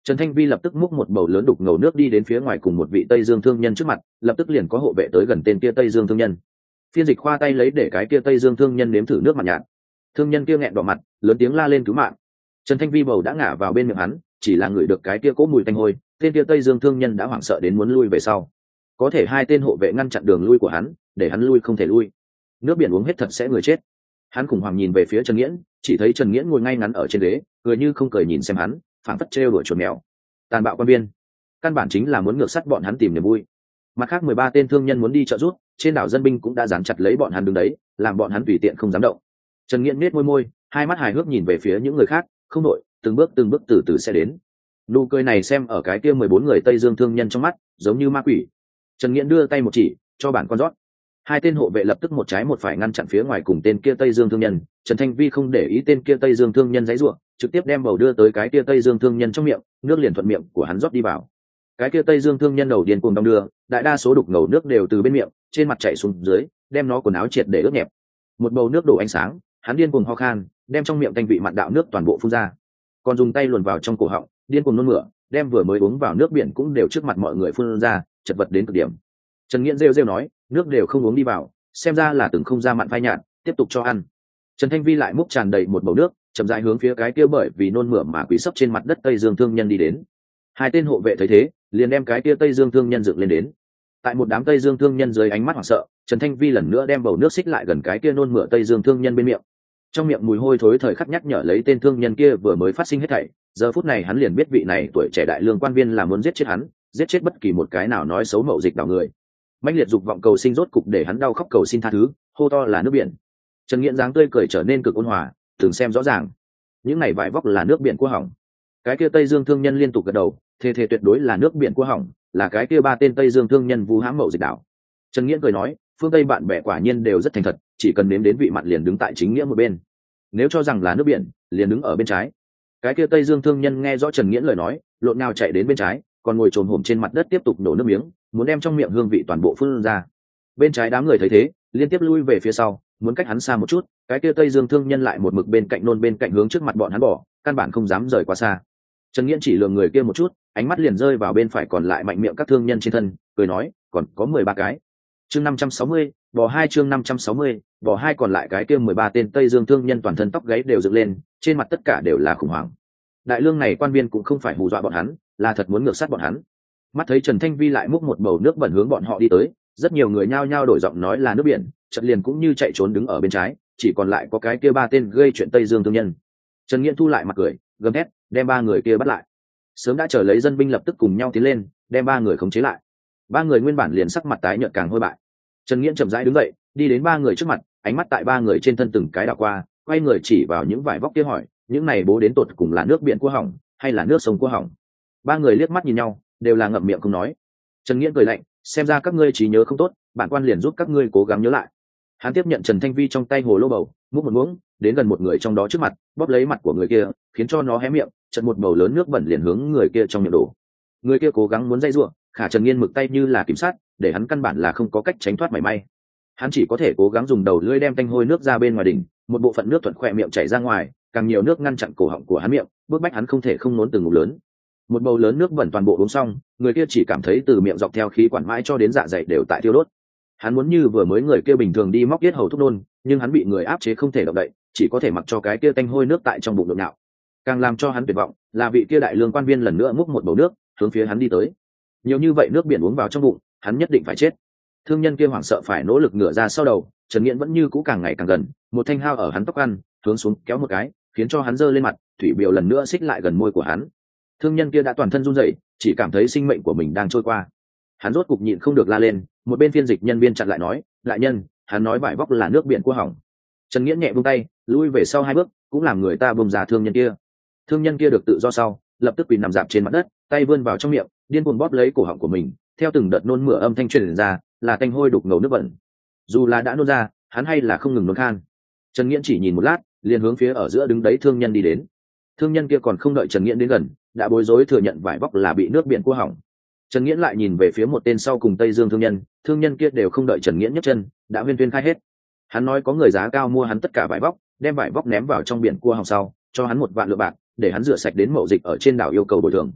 Trần Thanh Vi lập tức múc một bầu lớn đục ngầu nước đi đến phía ngoài cùng một vị Tây Dương thương nhân trước mặt, lập tức liền có hộ vệ tới gần tên kia Tây Dương thương nhân. Phiên dịch khoa tay lấy để cái kia Tây Dương thương nhân nếm thử nước mặt nhạt. Thương nhân kia nghẹn đỏ mặt, lớn tiếng la lên cứu mạng. Trần Thanh Vi bầu đã ngả vào bên miệng hắn, chỉ là ngửi được cái kia cỗ mùi tanh hôi, tên kia Tây Dương thương nhân đã hoảng sợ đến muốn lui về sau. Có thể hai tên hộ vệ ngăn chặn đường lui của hắn, để hắn lui không thể lui. Nước biển uống hết thật sẽ người chết. Hắn khủng hoảng nhìn về phía Trần Nghiễn, chỉ thấy Trần Nghiễn ngồi ngay ngắn ở trên ghế, cười như không cười nhìn xem hắn, phảng phất trêu đuổi chuột mèo. Tàn bạo quan viên, căn bản chính là muốn ngược sắt bọn hắn tìm niềm vui. Mặt khác 13 tên thương nhân muốn đi trợ giúp, trên đảo dân binh cũng đã dán chặt lấy bọn hắn đứng đấy, làm bọn hắn tùy tiện không dám động. Trần Nghiễn nhếch môi, hai mắt hài hước nhìn về phía những người khác, không đội, từng bước từ từ sẽ đến. Nụ cười này xem ở cái kia 14 người Tây Dương thương nhân trong mắt, giống như ma quỷ. Trần Nghiễn đưa tay một chỉ, cho bản con rót. Hai tên hộ vệ lập tức một trái một phải ngăn chặn phía ngoài cùng tên kia Tây Dương thương nhân. Trần Thanh Vi không để ý tên kia Tây Dương thương nhân giãy giụa, trực tiếp đem bầu đưa tới cái kia Tây Dương thương nhân trong miệng, nước liền thuận miệng của hắn rót đi vào. Cái kia Tây Dương thương nhân đầu điên cuồng đong đưa, đại đa số đục ngầu nước đều từ bên miệng, trên mặt chảy xuống dưới, đem nó quần áo triệt để ướt nhẹp. Một bầu nước đổ ánh sáng, hắn điên cuồng ho khan, đem trong miệng tanh vị mặn đạo nước toàn bộ phun ra. Còn dùng tay luồn vào trong cổ họng, điên cuồng nôn mửa, đem vừa mới uống vào nước biển cũng đều trước mặt mọi người phun ra, chật vật đến cực điểm. Trần Nghiễn rêu nói, nước đều không uống đi vào, xem ra là từng không ra mặn phai nhạt, tiếp tục cho ăn. Trần Thanh Vi lại múc tràn đầy một bầu nước, chậm rãi hướng phía cái kia bởi vì nôn mửa mà quỳ sấp trên mặt đất Tây Dương thương nhân đi đến. Hai tên hộ vệ thấy thế, liền đem cái kia Tây Dương thương nhân dựng lên đến. Tại một đám Tây Dương thương nhân dưới ánh mắt hoảng sợ, Trần Thanh Vi lần nữa đem bầu nước xích lại gần cái kia nôn mửa Tây Dương thương nhân bên miệng. Trong miệng mùi hôi thối thời khắc nhắc nhở lấy tên thương nhân kia vừa mới phát sinh hết thảy, giờ phút này hắn liền biết vị này tuổi trẻ đại lương quan viên là muốn giết chết hắn, giết chết bất kỳ một cái nào nói xấu mậu dịch đảo người. Mãnh liệt dục vọng cầu sinh rốt cục để hắn đau khóc cầu xin tha thứ, hô to là nước biển. Trần Nghiễn dáng tươi cười trở nên cực ôn hòa, thường xem rõ ràng, những này vải vóc là nước biển cua hỏng. Cái kia Tây Dương thương nhân liên tục gật đầu, thề tuyệt đối là nước biển cua hỏng, là cái kia ba tên Tây Dương thương nhân vu hãm mậu dịch đảo. Trần Nghiễn cười nói, phương Tây bạn bè quả nhiên đều rất thành thật, chỉ cần nếm đến vị mặn liền đứng tại chính nghĩa một bên, nếu cho rằng là nước biển liền đứng ở bên trái. Cái kia Tây Dương thương nhân nghe rõ Trần Nghiễn lời nói, lộn nhào chạy đến bên trái, còn ngồi trồm hổm trên mặt đất tiếp tục nổ nước miếng, muốn đem trong miệng hương vị toàn bộ phun ra. Bên trái đám người thấy thế, liên tiếp lui về phía sau, muốn cách hắn xa một chút. Cái kia Tây Dương thương nhân lại một mực bên cạnh nôn bên cạnh hướng trước mặt bọn hắn bỏ, căn bản không dám rời quá xa. Trần Nghiễn chỉ lườm người kia một chút, ánh mắt liền rơi vào bên phải còn lại mạnh miệng các thương nhân trên thân, cười nói, còn có 13 cái. Chương 560, bò hai chương 560, bò hai còn lại cái kia 13 tên Tây Dương thương nhân toàn thân tóc gáy đều dựng lên, trên mặt tất cả đều là khủng hoảng. Đại lương này quan viên cũng không phải hù dọa bọn hắn, là thật muốn ngược sát bọn hắn. Mắt thấy Trần Thanh Vi lại múc một bầu nước bẩn hướng bọn họ đi tới, rất nhiều người nhao nhao đổi giọng nói là nước biển, chợt liền cũng như chạy trốn đứng ở bên trái, chỉ còn lại có cái kia ba tên gây chuyện Tây Dương thương nhân. Trần Nghiễn thu lại mặt cười, gầm thét, đem ba người kia bắt lại. Sớm đã chờ lấy dân binh lập tức cùng nhau tiến lên, đem ba người khống chế lại. Ba người nguyên bản liền sắc mặt tái nhợt càng hôi bại. Trần Nghiễn chậm rãi đứng dậy, đi đến ba người trước mặt, ánh mắt tại ba người trên thân từng cái đảo qua, quay người chỉ vào những vải vóc kia hỏi, những này bố đến tột cùng là nước biển cua hỏng hay là nước sông cua hỏng? Ba người liếc mắt nhìn nhau, đều là ngậm miệng không nói. Trần Nghiễn cười lạnh, xem ra các ngươi trí nhớ không tốt, bản quan liền giúp các ngươi cố gắng nhớ lại. Hắn tiếp nhận Trần Thanh Vi trong tay hồ lô bầu, múc một muỗng, đến gần một người trong đó trước mặt, bóp lấy mặt của người kia, khiến cho nó hé miệng, chợt một bầu lớn nước bẩn liền hướng người kia trong miệng đổ. Người kia cố gắng muốn dây giụa, khả Trần Nghiên mực tay như là kiểm sát, để hắn căn bản là không có cách tránh thoát mảy may. Hắn chỉ có thể cố gắng dùng đầu lưỡi đem tanh hôi nước ra bên ngoài đỉnh, một bộ phận nước thuận khỏe miệng chảy ra ngoài, càng nhiều nước ngăn chặn cổ họng của hắn miệng, bức bách hắn không thể không nốn từng ngụm lớn. Một bầu lớn nước bẩn toàn bộ uống xong, người kia chỉ cảm thấy từ miệng dọc theo khí quản mãi cho đến dạ dày đều tại thiêu đốt. Hắn muốn như vừa mới người kia bình thường đi móc yết hầu thúc nôn, nhưng hắn bị người áp chế không thể động đậy, chỉ có thể mặc cho cái kia tanh hôi nước tại trong bụng nhộn nhạo. Càng làm cho hắn tuyệt vọng là vị kia đại lương quan viên lần nữa múc một bầu nước hướng phía hắn đi tới. Nhiều như vậy nước biển uống vào trong bụng, hắn nhất định phải chết. Thương nhân kia hoảng sợ phải nỗ lực ngửa ra sau đầu, Trần Nghiễn vẫn như cũ càng ngày càng gần, một thanh hao ở hắn tóc ăn, hướng xuống kéo một cái, khiến cho hắn giơ lên mặt, thủy biểu lần nữa xích lại gần môi của hắn. Thương nhân kia đã toàn thân run rẩy, chỉ cảm thấy sinh mệnh của mình đang trôi qua. Hắn rốt cục nhịn không được la lên, một bên phiên dịch nhân viên chặn lại nói, đại nhân, hắn nói vải vóc là nước biển cua hỏng. Trần Nghiễn nhẹ buông tay, lui về sau 2 bước, cũng làm người ta bông ra thương nhân kia. Thương nhân kia được tự do sau, lập tức quỳ nằm dạp trên mặt đất, tay vươn vào trong miệng, điên cuồng bóp lấy cổ họng của mình, theo từng đợt nôn mửa âm thanh truyền ra, là tanh hôi đục ngầu nước bẩn. Dù là đã nôn ra, hắn hay là không ngừng nôn khan. Trần Nghiễn chỉ nhìn một lát, liền hướng phía ở giữa đứng đấy thương nhân đi đến. Thương nhân kia còn không đợi Trần Nghiễn đến gần, đã bối rối thừa nhận vải vóc là bị nước biển cua hỏng. Trần Nghiễn lại nhìn về phía một tên sau cùng Tây Dương thương nhân kia đều không đợi Trần Nghiễn nhấc chân, đã huyên thuyên khai hết. Hắn nói có người giá cao mua hắn tất cả vải vóc, đem vải vóc ném vào trong biển cua hỏng sau, cho hắn 1 vạn lượng bạc, để hắn rửa sạch đến mậu dịch ở trên đảo yêu cầu bồi thường.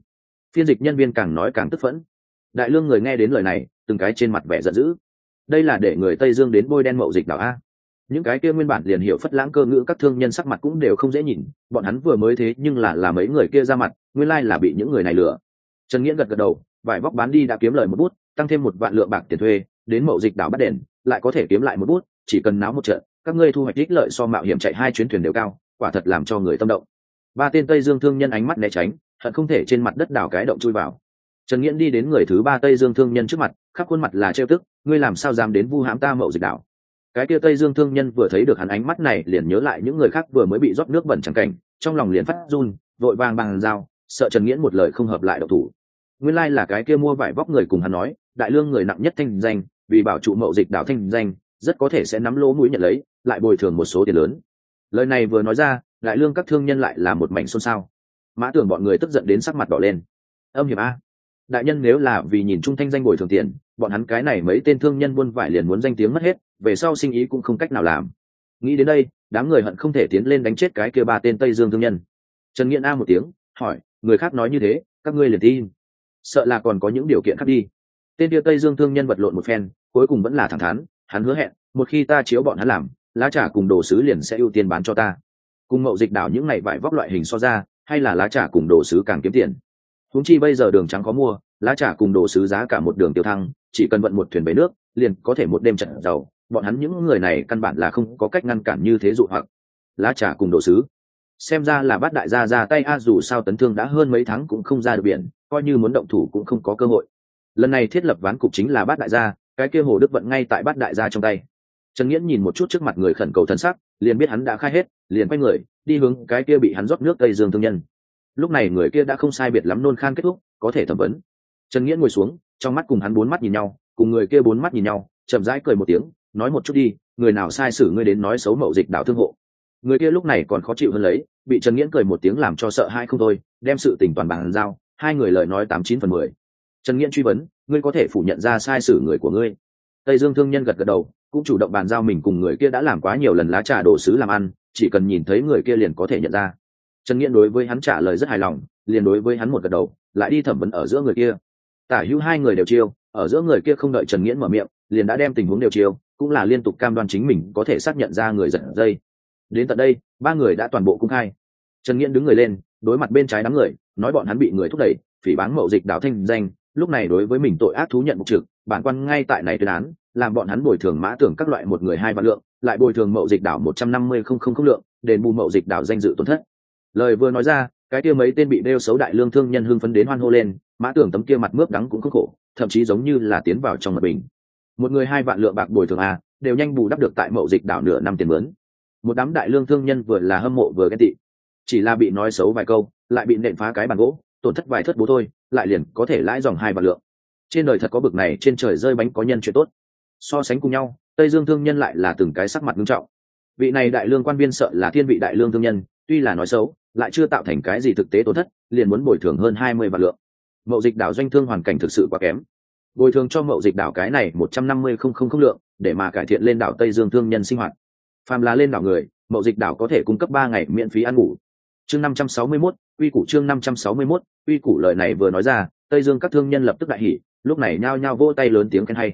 Phiên dịch nhân viên càng nói càng tức phẫn. Đại lương người nghe đến lời này từng cái trên mặt vẻ giận dữ. Đây là để người Tây Dương đến bôi đen Mậu Dịch Đảo a. Những cái kia nguyên bản liền hiểu phất lãng cơ ngữ các thương nhân sắc mặt cũng đều không dễ nhìn, bọn hắn vừa mới thế nhưng là mấy người kia ra mặt, nguyên lai là bị những người này lừa. Trần Nghiễn gật gật đầu, vải vóc bán đi đã kiếm lời một bút, tăng thêm 1 vạn lượng bạc tiền thuê, đến Mậu Dịch Đảo bắt đền, lại có thể kiếm lại một bút, chỉ cần náo một trận, các ngươi thu hoạch ích lợi so mạo hiểm chạy 2 chuyến thuyền đều cao, quả thật làm cho người tâm động. Ba tên Tây Dương thương nhân ánh mắt né tránh, hận không thể trên mặt đất đào cái động chui vào. Trần Nghiễn đi đến người thứ 3 Tây Dương thương nhân trước mặt, khắp khuôn mặt là trêu tức, ngươi làm sao dám đến vu hãm ta Mậu Dịch Đảo? Cái kia Tây Dương thương nhân vừa thấy được hắn ánh mắt này liền nhớ lại những người khác vừa mới bị rót nước bẩn chẳng cảnh, trong lòng liền phát run, vội vàng bằng dao, sợ Trần Nghiễn một lời không hợp lại động thủ. Nguyên lai là cái kia mua vải vóc người cùng hắn nói, đại lương người nặng nhất thanh danh, vì bảo trụ Mậu Dịch Đảo thanh danh, rất có thể sẽ nắm lỗ mũi nhận lấy, lại bồi thường một số tiền lớn. Lời này vừa nói ra, đại lương các thương nhân lại là một mảnh xôn xao. Mã Tưởng bọn người tức giận đến sắc mặt đỏ lên. Âm hiểm a! Đại nhân nếu là vì nhìn chung thanh danh bồi thường tiền, bọn hắn cái này mấy tên thương nhân buôn vải liền muốn danh tiếng mất hết, về sau sinh ý cũng không cách nào làm. Nghĩ đến đây, đám người hận không thể tiến lên đánh chết cái kia 3 tên Tây Dương thương nhân. Trần Nghiễn a một tiếng, hỏi, người khác nói như thế, các ngươi liền tin? Sợ là còn có những điều kiện khác đi. Tên kia Tây Dương thương nhân vật lộn một phen, cuối cùng vẫn là thẳng thắn, hắn hứa hẹn, một khi ta chiếu bọn hắn làm, lá trà cùng đồ sứ liền sẽ ưu tiên bán cho ta. Cùng Mậu Dịch Đảo những ngày vải vóc loại hình so ra, hay là lá trà cùng đồ sứ càng kiếm tiền. Huống chi bây giờ đường trắng có mua, lá trà cùng đồ sứ giá cả một đường tiêu thăng, chỉ cần vận một thuyền bể nước, liền có thể một đêm trận giàu. Bọn hắn những người này căn bản là không có cách ngăn cản như thế dụ hoặc. Lá trà cùng đồ sứ, xem ra là Bát đại gia ra tay a, dù sao Tấn Thương đã hơn mấy tháng cũng không ra được biển, coi như muốn động thủ cũng không có cơ hội. Lần này thiết lập ván cục chính là Bát đại gia, cái kia Hồ Đức vận ngay tại Bát đại gia trong tay. Trần Nghiễn nhìn một chút trước mặt người khẩn cầu thân sắc, liền biết hắn đã khai hết, liền quay người đi hướng cái kia bị hắn rót nước Tây Dương thương nhân. Lúc này người kia đã không sai biệt lắm nôn khan kết thúc, có thể thẩm vấn. Trần Nghiễn ngồi xuống, trong mắt cùng hắn 4 mắt nhìn nhau, cùng người kia 4 mắt nhìn nhau, chậm rãi cười một tiếng, nói một chút đi, người nào sai sử ngươi đến nói xấu Mậu Dịch Đảo thương hộ? Người kia lúc này còn khó chịu hơn lấy, bị Trần Nghiễn cười một tiếng làm cho sợ hãi không thôi, đem sự tình toàn bàn giao, hai người lời nói 89/10. Trần Nghiễn truy vấn, ngươi có thể phủ nhận ra sai sử người của ngươi? Tây Dương thương nhân gật gật đầu, cũng chủ động bàn giao mình cùng người kia đã làm quá nhiều lần lá trà đồ sứ làm ăn, chỉ cần nhìn thấy người kia liền có thể nhận ra. Trần Nghiễn đối với hắn trả lời rất hài lòng, liền đối với hắn một gật đầu, lại đi thẩm vấn ở giữa người kia. Tả hữu hai người đều chiêu, ở giữa người kia không đợi Trần Nghiễn mở miệng, liền đã đem tình huống đều chiêu, cũng là liên tục cam đoan chính mình có thể xác nhận ra người giật dây. Đến tận đây, 3 người đã toàn bộ công khai. Trần Nghiễn đứng người lên, đối mặt bên trái đám người, nói bọn hắn bị người thúc đẩy, phỉ báng Mậu Dịch Đảo thanh danh, lúc này đối với mình tội ác thú nhận mục trực, bản quan ngay tại này tuyên án, làm bọn hắn bồi thường Mã Tưởng các loại một người 2 vạn lượng, lại bồi thường Mậu Dịch Đảo 150,000 lượng, đền bù Mậu Dịch Đảo danh dự tổn thất. Lời vừa nói ra, cái kia mấy tên bị đeo xấu đại lương thương nhân hưng phấn đến hoan hô lên, Mã Tưởng tấm kia mặt mướp đắng cũng khốn khổ, thậm chí giống như là tiến vào trong mật bình. Một người 2 vạn lượng bạc bồi thường a, đều nhanh bù đắp được tại Mậu Dịch Đảo nửa năm tiền mướn. Một đám đại lương thương nhân vừa là hâm mộ vừa ghen tị, chỉ là bị nói xấu vài câu, lại bị nện phá cái bàn gỗ, tổn thất vài thất bố thôi, lại liền có thể lãi dòng 2 vạn lượng. Trên đời thật có bực này trên trời rơi bánh có nhân chuyện tốt. So sánh cùng nhau, Tây Dương thương nhân lại là từng cái sắc mặt nghiêm trọng. Vị này đại lương quan viên sợ là thiên vị đại lương thương nhân, tuy là nói xấu, lại chưa tạo thành cái gì thực tế tổn thất, liền muốn bồi thường hơn 20 vạn lượng. Mậu Dịch Đảo doanh thương hoàn cảnh thực sự quá kém, bồi thường cho Mậu Dịch Đảo cái này 150,000 lượng, để mà cải thiện lên đảo Tây Dương thương nhân sinh hoạt. Phàm là lên đảo người, Mậu Dịch Đảo có thể cung cấp 3 ngày miễn phí ăn ngủ. Chương 561, uy củ chương 561, uy củ lời này vừa nói ra, Tây Dương các thương nhân lập tức đại hỉ, lúc này nhao nhao vỗ tay lớn tiếng khen hay.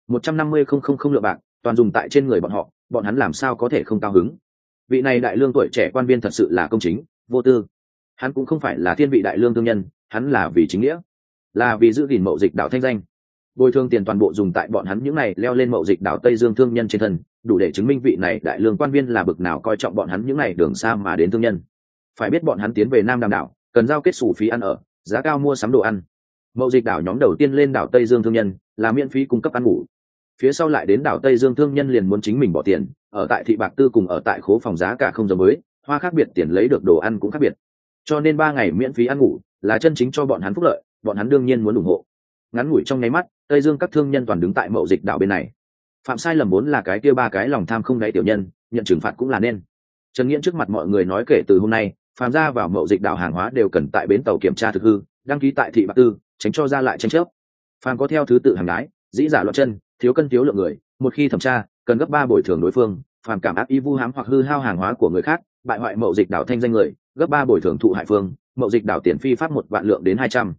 150,000 lượng bạc, toàn dùng tại trên người bọn họ, bọn hắn làm sao có thể không cao hứng. Vị này đại lương tuổi trẻ quan viên thật sự là công chính, vô tư. Hắn cũng không phải là thiên vị đại lương thương nhân, hắn là vì chính nghĩa, là vì giữ gìn Mậu Dịch Đảo thanh danh. Bồi thường tiền toàn bộ dùng tại bọn hắn những này leo lên Mậu Dịch Đảo Tây Dương thương nhân trên thân, đủ để chứng minh vị này đại lương quan viên là bực nào coi trọng bọn hắn những này đường xa mà đến thương nhân. Phải biết bọn hắn tiến về Nam Đàm đảo, cần giao kết sổ phí ăn ở, giá cao mua sắm đồ ăn. Mậu Dịch Đảo nhóm đầu tiên lên đảo Tây Dương thương nhân là miễn phí cung cấp ăn ngủ, phía sau lại đến đảo Tây Dương thương nhân liền muốn chính mình bỏ tiền, ở tại thị bạc tư cùng ở tại khố phòng giá cả không giống với, hoa khác biệt tiền lấy được đồ ăn cũng khác biệt. Cho nên 3 ngày miễn phí ăn ngủ là chân chính cho bọn hắn phúc lợi, bọn hắn đương nhiên muốn ủng hộ. Ngắn ngủi trong nháy mắt, Tây Dương các thương nhân toàn đứng tại Mậu Dịch Đảo bên này. Phạm sai lầm vốn là cái kia 3 cái lòng tham không đáy tiểu nhân, nhận trừng phạt cũng là nên. Trần Nghiễn trước mặt mọi người nói kể từ hôm nay, phàm ra vào Mậu Dịch Đảo hàng hóa đều cần tại bến tàu kiểm tra thực hư, đăng ký tại thị bạc tư, tránh cho ra lại tranh chấp. Phàm có theo thứ tự hàng đái, dĩ giả loạn chân, thiếu cân thiếu lượng người, một khi thẩm tra, cần gấp 3 bồi thường đối phương. Phàm cảm ác ý vu hãm hoặc hư hao hàng hóa của người khác, bại hoại Mậu Dịch Đảo thanh danh người, gấp 3 bồi thường thụ hại phương. Mậu Dịch Đảo tiền phi pháp 1 vạn lượng đến 200.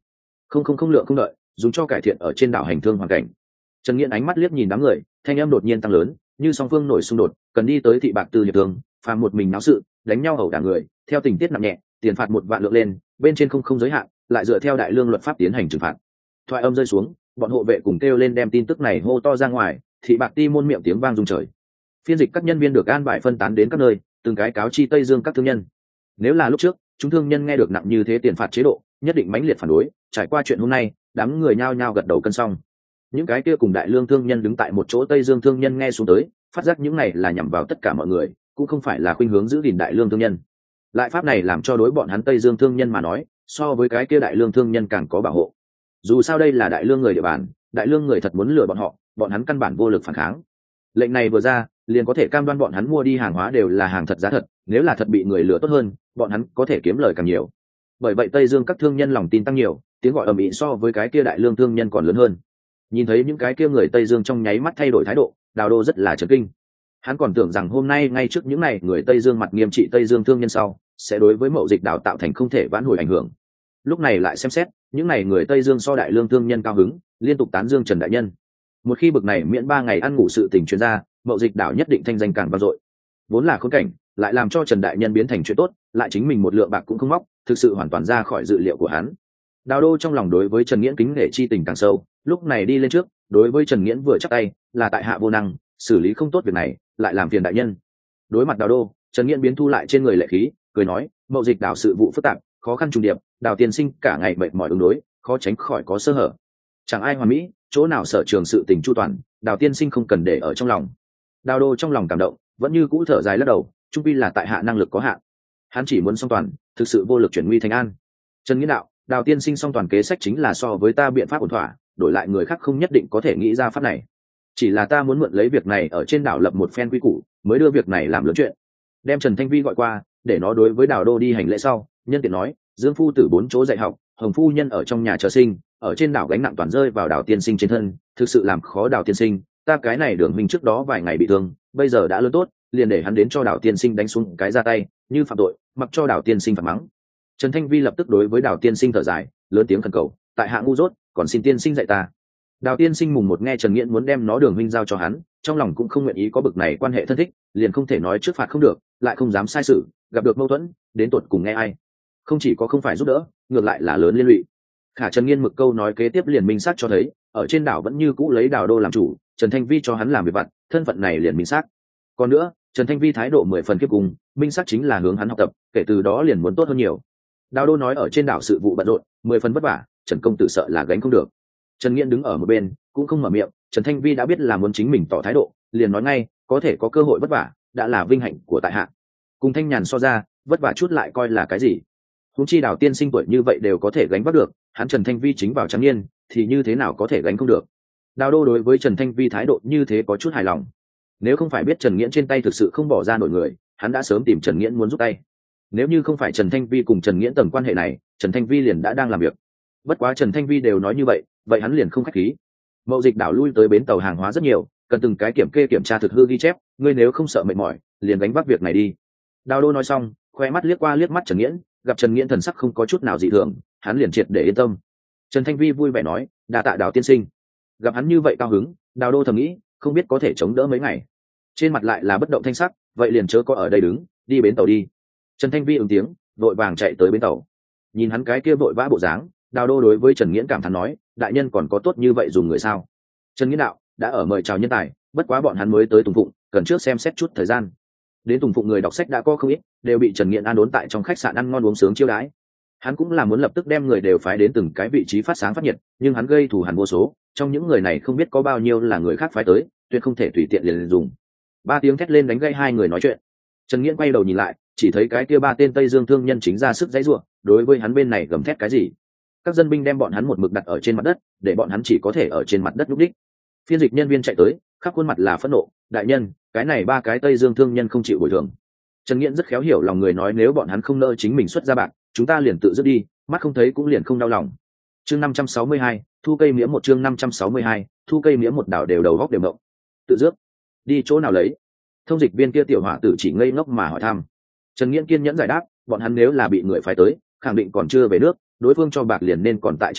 không lượng không đợi, dùng cho cải thiện ở trên đảo hành thương hoàn cảnh. Trần Nghiễn ánh mắt liếc nhìn đám người, thanh âm đột nhiên tăng lớn, như song phương nổi xung đột, cần đi tới thị bạc tư hiệp thương, phàm một mình náo sự, đánh nhau ẩu đả người, theo tình tiết nặng nhẹ, tiền phạt 1 vạn lượng lên, bên trên không giới hạn, lại dựa theo đại lương luật pháp tiến hành trừng phạt. Thoại âm rơi xuống, bọn hộ vệ cùng kêu lên đem tin tức này hô to ra ngoài, thị bạc ti môn miệng tiếng vang rung trời. Phiên dịch các nhân viên được an bài phân tán đến các nơi, từng cái cáo chi Tây Dương các thương nhân. Nếu là lúc trước, chúng thương nhân nghe được nặng như thế tiền phạt chế độ, nhất định mãnh liệt phản đối. Trải qua chuyện hôm nay, đám người nhao nhao gật đầu cân xong. Những cái kia cùng đại lương thương nhân đứng tại một chỗ Tây Dương thương nhân nghe xuống tới, phát giác những này là nhằm vào tất cả mọi người, cũng không phải là khuynh hướng giữ gìn đại lương thương nhân. Lại pháp này làm cho đối bọn hắn Tây Dương thương nhân mà nói, so với cái kia đại lương thương nhân càng có bảo hộ. Dù sao đây là đại lương người địa bàn, đại lương người thật muốn lừa bọn hắn căn bản vô lực phản kháng. Lệnh này vừa ra, liền có thể cam đoan bọn hắn mua đi hàng hóa đều là hàng thật giá thật, nếu là thật bị người lừa tốt hơn, bọn hắn có thể kiếm lời càng nhiều. Bởi vậy Tây Dương các thương nhân lòng tin tăng nhiều, tiếng gọi ầm ĩ so với cái kia đại lương thương nhân còn lớn hơn. Nhìn thấy những cái kia người Tây Dương trong nháy mắt thay đổi thái độ, Đào Đô rất là chấn kinh. Hắn còn tưởng rằng hôm nay ngay trước những này người Tây Dương mặt nghiêm trị Tây Dương thương nhân sau, sẽ đối với mậu dịch đảo tạo thành không thể vãn hồi ảnh hưởng. Lúc này lại xem xét, những này người Tây Dương so đại lương thương nhân cao hứng, liên tục tán dương Trần đại nhân. Một khi bực này miễn 3 ngày ăn ngủ sự tình truyền ra, mậu dịch đảo nhất định thanh danh càng vang dội. Vốn là khốn cảnh, lại làm cho Trần đại nhân biến thành chuyện tốt, lại chính mình một lượng bạc cũng không móc, thực sự hoàn toàn ra khỏi dự liệu của hắn. Đào Đô trong lòng đối với Trần Nghiễn kính nể chi tình càng sâu, lúc này đi lên trước, đối với Trần Nghiễn vừa chắc tay, là tại hạ vô năng, xử lý không tốt việc này, lại làm phiền đại nhân. Đối mặt Đào Đô, Trần Nghiễn biến thu lại trên người lệ khí, cười nói, mậu dịch đảo sự vụ phức tạp, khó khăn trùng điệp, Đào tiên sinh cả ngày mệt mỏi ứng đối, khó tránh khỏi có sơ hở. Chẳng ai hoàn mỹ, chỗ nào sở trường sự tình chu toàn, Đào tiên sinh không cần để ở trong lòng. Đào Đô trong lòng cảm động, vẫn như cũ thở dài lắc đầu, trung pi là tại hạ năng lực có hạn. Hắn chỉ muốn song toàn, thực sự vô lực chuyển nguy thành an. Trần Nghiễn đạo, Đào tiên sinh song toàn kế sách chính là so với ta biện pháp ổn thỏa, đổi lại người khác không nhất định có thể nghĩ ra pháp này. Chỉ là ta muốn mượn lấy việc này ở trên đảo lập một phen quy củ, mới đưa việc này làm lớn chuyện. Đem Trần Thanh Vi gọi qua, để nó đối với Đào Đô đi hành lễ sau, nhân tiện nói, Dương phu tử 4 chỗ dạy học, Hồng phu nhân ở trong nhà chờ sinh, ở trên đảo gánh nặng toàn rơi vào Đào tiên sinh trên thân, thực sự làm khó Đào tiên sinh. Ta cái này Đường huynh trước đó vài ngày bị thương, bây giờ đã lớn tốt, liền để hắn đến cho Đào tiên sinh đánh xuống cái ra tay, như phạm tội, mặc cho Đào tiên sinh phạt mắng. Trần Thanh Vi lập tức đối với Đào tiên sinh thở dài, lớn tiếng khẩn cầu, tại hạ ngu dốt, còn xin tiên sinh dạy ta. Đào tiên sinh mùng một nghe Trần Nghiễn muốn đem nó Đường huynh giao cho hắn, trong lòng cũng không nguyện ý có bực này quan hệ thân thích, liền không thể nói trước phạt không được, lại không dám sai sự, gặp được mâu thuẫn, đến tột cùng nghe ai. Không chỉ có không phải giúp đỡ, ngược lại là lớn liên lụy. Khả Trần Nghiên mực câu nói kế tiếp liền minh xác cho thấy, ở trên đảo vẫn như cũ lấy Đào Đô làm chủ, Trần Thanh Vi cho hắn làm việc vặt, thân phận này liền minh xác. Còn nữa, Trần Thanh Vi thái độ 10 phần kiếp cùng, minh xác chính là hướng hắn học tập, kể từ đó liền muốn tốt hơn nhiều. Đào Đô nói ở trên đảo sự vụ bận rộn, 10 phần vất vả, Trần công tử sợ là gánh không được. Trần Nghiên đứng ở một bên, cũng không mở miệng, Trần Thanh Vi đã biết là muốn chính mình tỏ thái độ, liền nói ngay, có thể có cơ hội vất vả, đã là vinh hạnh của tại hạ. Cùng Thanh Nhàn so ra, vất vả chút lại coi là cái gì? Huống chi Đào tiên sinh tuổi như vậy đều có thể gánh vác được, hắn Trần Thanh Vi chính vào trắng niên, thì như thế nào có thể gánh không được? Đào Đô đối với Trần Thanh Vi thái độ như thế có chút hài lòng. Nếu không phải biết Trần Nghiễn trên tay thực sự không bỏ ra nổi người, hắn đã sớm tìm Trần Nghiễn muốn giúp tay. Nếu như không phải Trần Thanh Vi cùng Trần Nghiễn tầng quan hệ này, Trần Thanh Vi liền đã đang làm việc. Bất quá Trần Thanh Vi đều nói như vậy, vậy hắn liền không khách khí. Mậu dịch đảo lui tới bến tàu hàng hóa rất nhiều, cần từng cái kiểm kê kiểm tra thực hư ghi chép, ngươi nếu không sợ mệt mỏi, liền gánh vác việc này đi. Đào Đô nói xong, khoe mắt liếc qua liếc mắt Trần Nghiễn, gặp Trần Nghiễn thần sắc không có chút nào dị thường, hắn liền triệt để yên tâm. Trần Thanh Vi vui vẻ nói, đa tạ Đào tiên sinh. Gặp hắn như vậy cao hứng, Đào Đô thầm nghĩ, không biết có thể chống đỡ mấy ngày. Trên mặt lại là bất động thanh sắc, vậy liền chớ có ở đây đứng, đi bến tàu đi. Trần Thanh Vi ứng tiếng, vội vàng chạy tới bến tàu. Nhìn hắn cái kia vội vã bộ dáng, Đào Đô đối với Trần Nghiễn cảm thán nói, đại nhân còn có tốt như vậy dùng người sao? Trần Nghiễn đạo, đã ở mời chào nhân tài, bất quá bọn hắn mới tới Tùng Phụng, cần trước xem xét chút thời gian. Đến Tùng Phụng người đọc sách đã có không ít, đều bị Trần Nghiễn an đốn tại trong khách sạn ăn ngon uống sướng chiêu đãi. Hắn cũng là muốn lập tức đem người đều phái đến từng cái vị trí phát sáng phát nhiệt, nhưng hắn gây thù hằn vô số, trong những người này không biết có bao nhiêu là người khác phái tới, tuyệt không thể tùy tiện liền dùng. 3 tiếng thét lên đánh gây hai người nói chuyện. Trần Nghiễn quay đầu nhìn lại, chỉ thấy cái kia 3 tên Tây Dương thương nhân chính ra sức giãy giụa, đối với hắn bên này gầm thét cái gì. Các dân binh đem bọn hắn một mực đặt ở trên mặt đất, để bọn hắn chỉ có thể ở trên mặt đất lúc đích. Phiên dịch nhân viên chạy tới, khắp khuôn mặt là phẫn nộ, đại nhân, cái này 3 cái Tây Dương thương nhân không chịu bồi thường. Trần Nghiễn rất khéo hiểu lòng người nói nếu bọn hắn không nỡ chính mình xuất ra bạc, chúng ta liền tự dứt đi, mắt không thấy cũng liền không đau lòng. Chương 562, thu cây mía một chương 562, thu cây mía một đảo đều đầu góc đều mộng. Tự dứt? Đi chỗ nào lấy? Thông dịch viên kia tiểu hỏa tử chỉ ngây ngốc mà hỏi thăm. Trần Nghiễn kiên nhẫn giải đáp, bọn hắn nếu là bị người phái tới, khẳng định còn chưa về nước, đối phương cho bạc liền nên còn tại trên thuyền,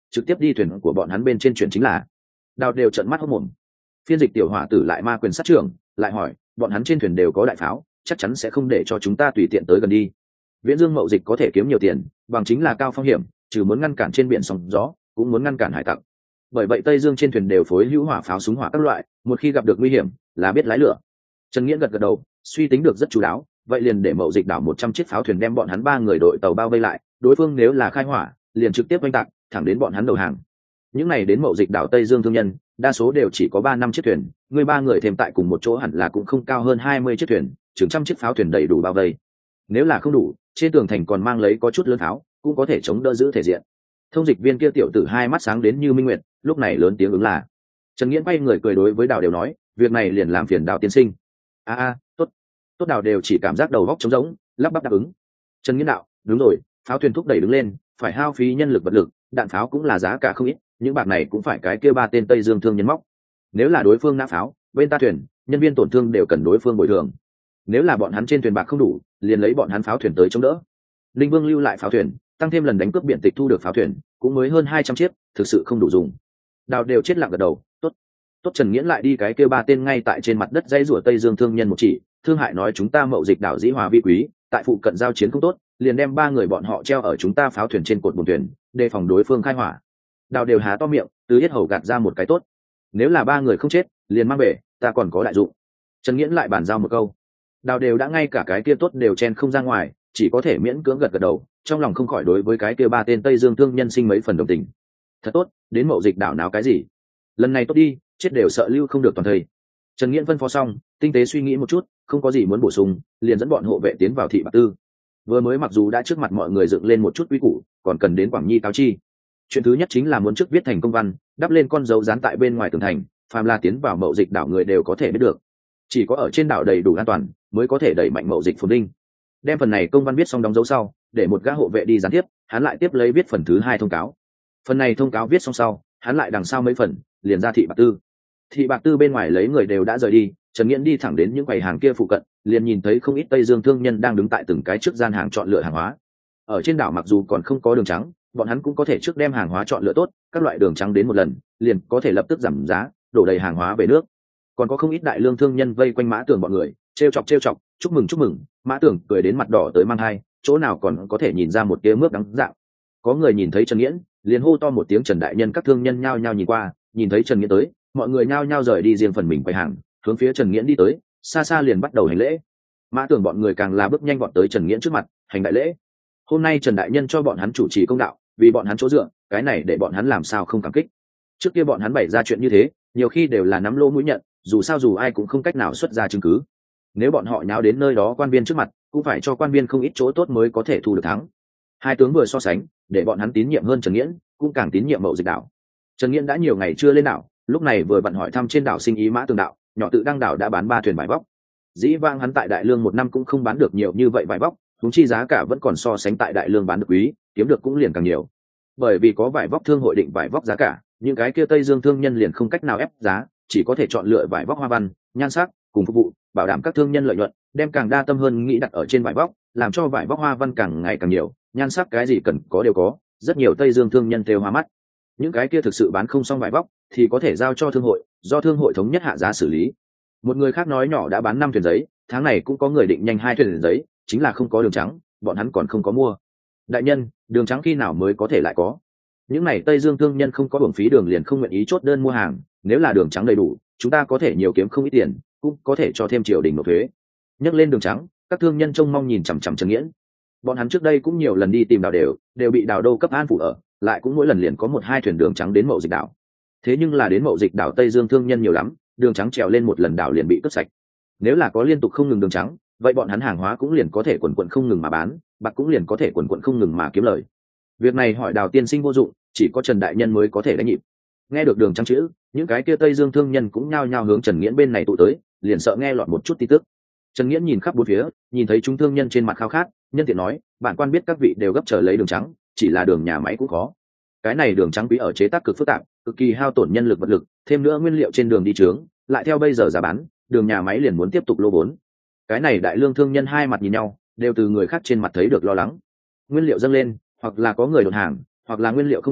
trực tiếp đi thuyền của bọn hắn bên trên chuyển chính là. Đào đều trợn mắt hốt mồm. Phiên dịch tiểu hỏa tử lại ma quyền sát trưởng, lại hỏi, bọn hắn trên thuyền đều có đại pháo, chắc chắn sẽ không để cho chúng ta tùy tiện tới gần đi. Viễn Dương mậu dịch có thể kiếm nhiều tiền, bằng chính là cao phong hiểm, trừ muốn ngăn cản trên biển sóng gió, cũng muốn ngăn cản hải tặc. Bởi vậy Tây Dương trên thuyền đều phối hữu hỏa pháo, súng hỏa các loại, một khi gặp được nguy hiểm là biết lái lửa. Trần Nghiễn gật gật đầu, suy tính được rất chú đáo, vậy liền để mậu dịch đảo 100 chiếc pháo thuyền đem bọn hắn 3 người đội tàu bao vây lại, đối phương nếu là khai hỏa, liền trực tiếp oanh tạc, thẳng đến bọn hắn đầu hàng. Những này đến mậu dịch đảo Tây Dương thương nhân, đa số đều chỉ có 3-5 chiếc thuyền, người 3 người thêm tại cùng một chỗ hẳn là cũng không cao hơn 20 chiếc thuyền, chừng trăm chiếc pháo thuyền đầy đủ bao vây. Nếu là không đủ, trên tường thành còn mang lấy có chút lớn pháo, cũng có thể chống đỡ giữ thể diện. Thông dịch viên kia tiểu tử hai mắt sáng đến như minh nguyệt, lúc này lớn tiếng ứng là. Trần Nghiễn quay người cười đối với Đào đều nói, việc này liền làm phiền Đào tiên sinh. Tốt. Tốt. Đào đều chỉ cảm giác đầu óc trống rỗng, lắp bắp đáp ứng. Trần Nghiễn đạo, đúng rồi, pháo thuyền thúc đẩy đứng lên, phải hao phí nhân lực vật lực, đạn pháo cũng là giá cả không ít, những bạc này cũng phải cái kia 3 tên Tây Dương thương nhân móc. Nếu là đối phương nã pháo, bên ta thuyền, nhân viên tổn thương đều cần đối phương bồi thường. Nếu là bọn hắn trên thuyền bạc không đủ, liền lấy bọn hắn pháo thuyền tới chống đỡ. Linh Vương lưu lại pháo thuyền, tăng thêm lần đánh cướp biển tịch thu được pháo thuyền, cũng mới hơn 200 chiếc, thực sự không đủ dùng. Đào đều chết lặng gật đầu, tốt. Tốt. Trần Nghiễn lại đi cái kia 3 tên ngay tại trên mặt đất dãy rủa Tây Dương thương nhân một chỉ, thương hại nói chúng ta mậu dịch đảo dĩ hòa vi quý, tại phụ cận giao chiến không tốt, liền đem 3 người bọn họ treo ở chúng ta pháo thuyền trên cột buồng thuyền, đề phòng đối phương khai hỏa. Đào đều há to miệng, từ yết hầu gạt ra một cái tốt. Nếu là 3 người không chết, liền mang về, ta còn có đại dụng. Trần Nghiễn lại bàn giao một câu. Đào đều đã ngay cả cái kia tốt đều chen không ra ngoài, chỉ có thể miễn cưỡng gật gật đầu, trong lòng không khỏi đối với cái kia 3 tên Tây Dương thương nhân sinh mấy phần đồng tình. Thật tốt, đến mậu dịch đảo nào cái gì? Lần này tốt đi, chết đều sợ lưu không được toàn thời. Trần Nghiễn phân phó xong, tinh tế suy nghĩ một chút, không có gì muốn bổ sung, liền dẫn bọn hộ vệ tiến vào thị Bạc Tư. Vừa mới mặc dù đã trước mặt mọi người dựng lên một chút quy củ, còn cần đến Quảng Nhi cáo chi. Chuyện thứ nhất chính là muốn trước viết thành công văn, đắp lên con dấu dán tại bên ngoài tường thành, phàm là tiến vào mậu dịch đảo người đều có thể biết được. Chỉ có ở trên đảo đầy đủ an toàn, mới có thể đẩy mạnh mậu dịch phồn vinh. Đem phần này công văn viết xong đóng dấu sau, để một gã hộ vệ đi gián tiếp, hắn lại tiếp lấy viết phần thứ 2 thông cáo. Phần này thông cáo viết xong sau, hắn lại đằng sau mấy phần, liền ra thị Bạc Tư. Thị Bạc Tư bên ngoài lấy người đều đã rời đi, Trần Nghiễn đi thẳng đến những quầy hàng kia phụ cận, liền nhìn thấy không ít Tây Dương thương nhân đang đứng tại từng cái trước gian hàng chọn lựa hàng hóa. Ở trên đảo mặc dù còn không có đường trắng, bọn hắn cũng có thể trước đem hàng hóa chọn lựa tốt, các loại đường trắng đến một lần, liền có thể lập tức giảm giá, đổ đầy hàng hóa về nước. Còn có không ít đại lương thương nhân vây quanh Mã Tưởng bọn người, trêu chọc, chúc mừng. Mã Tưởng cười đến mặt đỏ tới mang hai, chỗ nào còn có thể nhìn ra một tia mướp đắng dạng. Có người nhìn thấy Trần Nghiễn, liền hô to một tiếng Trần đại nhân, các thương nhân nhao nhao nhìn qua, nhìn thấy Trần Nghiễn tới, mọi người nhao nhao rời đi riêng phần mình quầy hàng, hướng phía Trần Nghiễn đi tới, xa xa liền bắt đầu hành lễ. Mã Tưởng bọn người càng là bước nhanh vọt tới Trần Nghiễn trước mặt, hành đại lễ. Hôm nay Trần đại nhân cho bọn hắn chủ trì công đạo, vì bọn hắn chỗ dựa, cái này để bọn hắn làm sao không cảm kích. Trước kia bọn hắn bày ra chuyện như thế, nhiều khi đều là nắm lô mũi nhận, dù ai cũng không cách nào xuất ra chứng cứ. Nếu bọn họ nháo đến nơi đó quan viên trước mặt, cũng phải cho quan viên không ít chỗ tốt mới có thể thu được thắng. Hai tướng vừa so sánh, để bọn hắn tín nhiệm hơn Trần Nghiễn, cũng càng tín nhiệm mậu dịch đảo. Trần Nghiễn đã nhiều ngày chưa lên đảo, lúc này vừa bận hỏi thăm trên đảo sinh ý Mã Tường đạo, nhỏ tự đăng đảo đã bán 3 thuyền vải vóc. Dĩ vãng hắn tại Đại Lương một năm cũng không bán được nhiều như vậy vải vóc, huống chi giá cả vẫn còn so sánh tại Đại Lương bán được quý, kiếm được cũng liền càng nhiều. Bởi vì có vải vóc thương hội định vải vóc giá cả, những cái kia Tây Dương thương nhân liền không cách nào ép giá, chỉ có thể chọn lựa vải vóc hoa văn, nhan sắc cùng phục vụ, bảo đảm các thương nhân lợi nhuận, đem càng đa tâm hơn nghĩ đặt ở trên vải vóc, làm cho vải vóc hoa văn càng ngày càng nhiều, nhan sắc cái gì cần có đều có, rất nhiều Tây Dương thương nhân thêu hoa mắt. Những cái kia thực sự bán không xong vải vóc thì có thể giao cho thương hội, do thương hội thống nhất hạ giá xử lý. Một người khác nói nhỏ đã bán 5 thuyền giấy, tháng này cũng có người định nhanh 2 thuyền giấy, chính là không có đường trắng, bọn hắn còn không có mua. Đại nhân, đường trắng khi nào mới có thể lại có? Những này Tây Dương thương nhân không có hưởng phí đường liền không nguyện ý chốt đơn mua hàng, nếu là đường trắng đầy đủ, chúng ta có thể nhiều kiếm không ít tiền, cũng có thể cho thêm triều đình nộp thuế. Nhắc lên đường trắng, các thương nhân trông mong nhìn chằm chằm Trần Nghiễn. Bọn hắn trước đây cũng nhiều lần đi tìm Đào đều bị Đào Đô cấp an phủ ở, lại cũng mỗi lần liền có 1-2 thuyền đường trắng đến mậu dịch đảo. Thế nhưng là đến mậu dịch đảo Tây Dương thương nhân nhiều lắm, đường trắng trèo lên một lần đảo liền bị cướp sạch. Nếu là có liên tục không ngừng đường trắng, vậy bọn hắn hàng hóa cũng liền có thể quần quần không ngừng mà bán, bạc cũng liền có thể quần quần không ngừng mà kiếm lời. Việc này hỏi Đào tiên sinh vô dụng, chỉ có Trần đại nhân mới có thể đánh nhịp. Nghe được đường trắng chữ, những cái kia Tây Dương thương nhân cũng nhao nhao hướng Trần Nghiễn bên này tụ tới, liền sợ nghe lọt một chút tin tức. Trần Nghiễn nhìn khắp bốn phía, nhìn thấy chúng thương nhân trên mặt khao khát, nhân tiện nói, bản quan biết các vị đều gấp chờ lấy đường trắng, chỉ là đường nhà máy cũng khó. Cái này đường trắng quý ở chế tác cực phức tạp, cực kỳ hao tổn nhân lực vật lực, thêm nữa nguyên liệu trên đường đi trướng, lại theo bây giờ giá bán, đường nhà máy liền muốn tiếp tục lô vốn. Cái này đại lương thương nhân hai mặt nhìn nhau, đều từ người khác trên mặt thấy được lo lắng. Nguyên liệu dâng lên, hoặc là có người đột hàng, hoặc là nguyên liệu không đủ,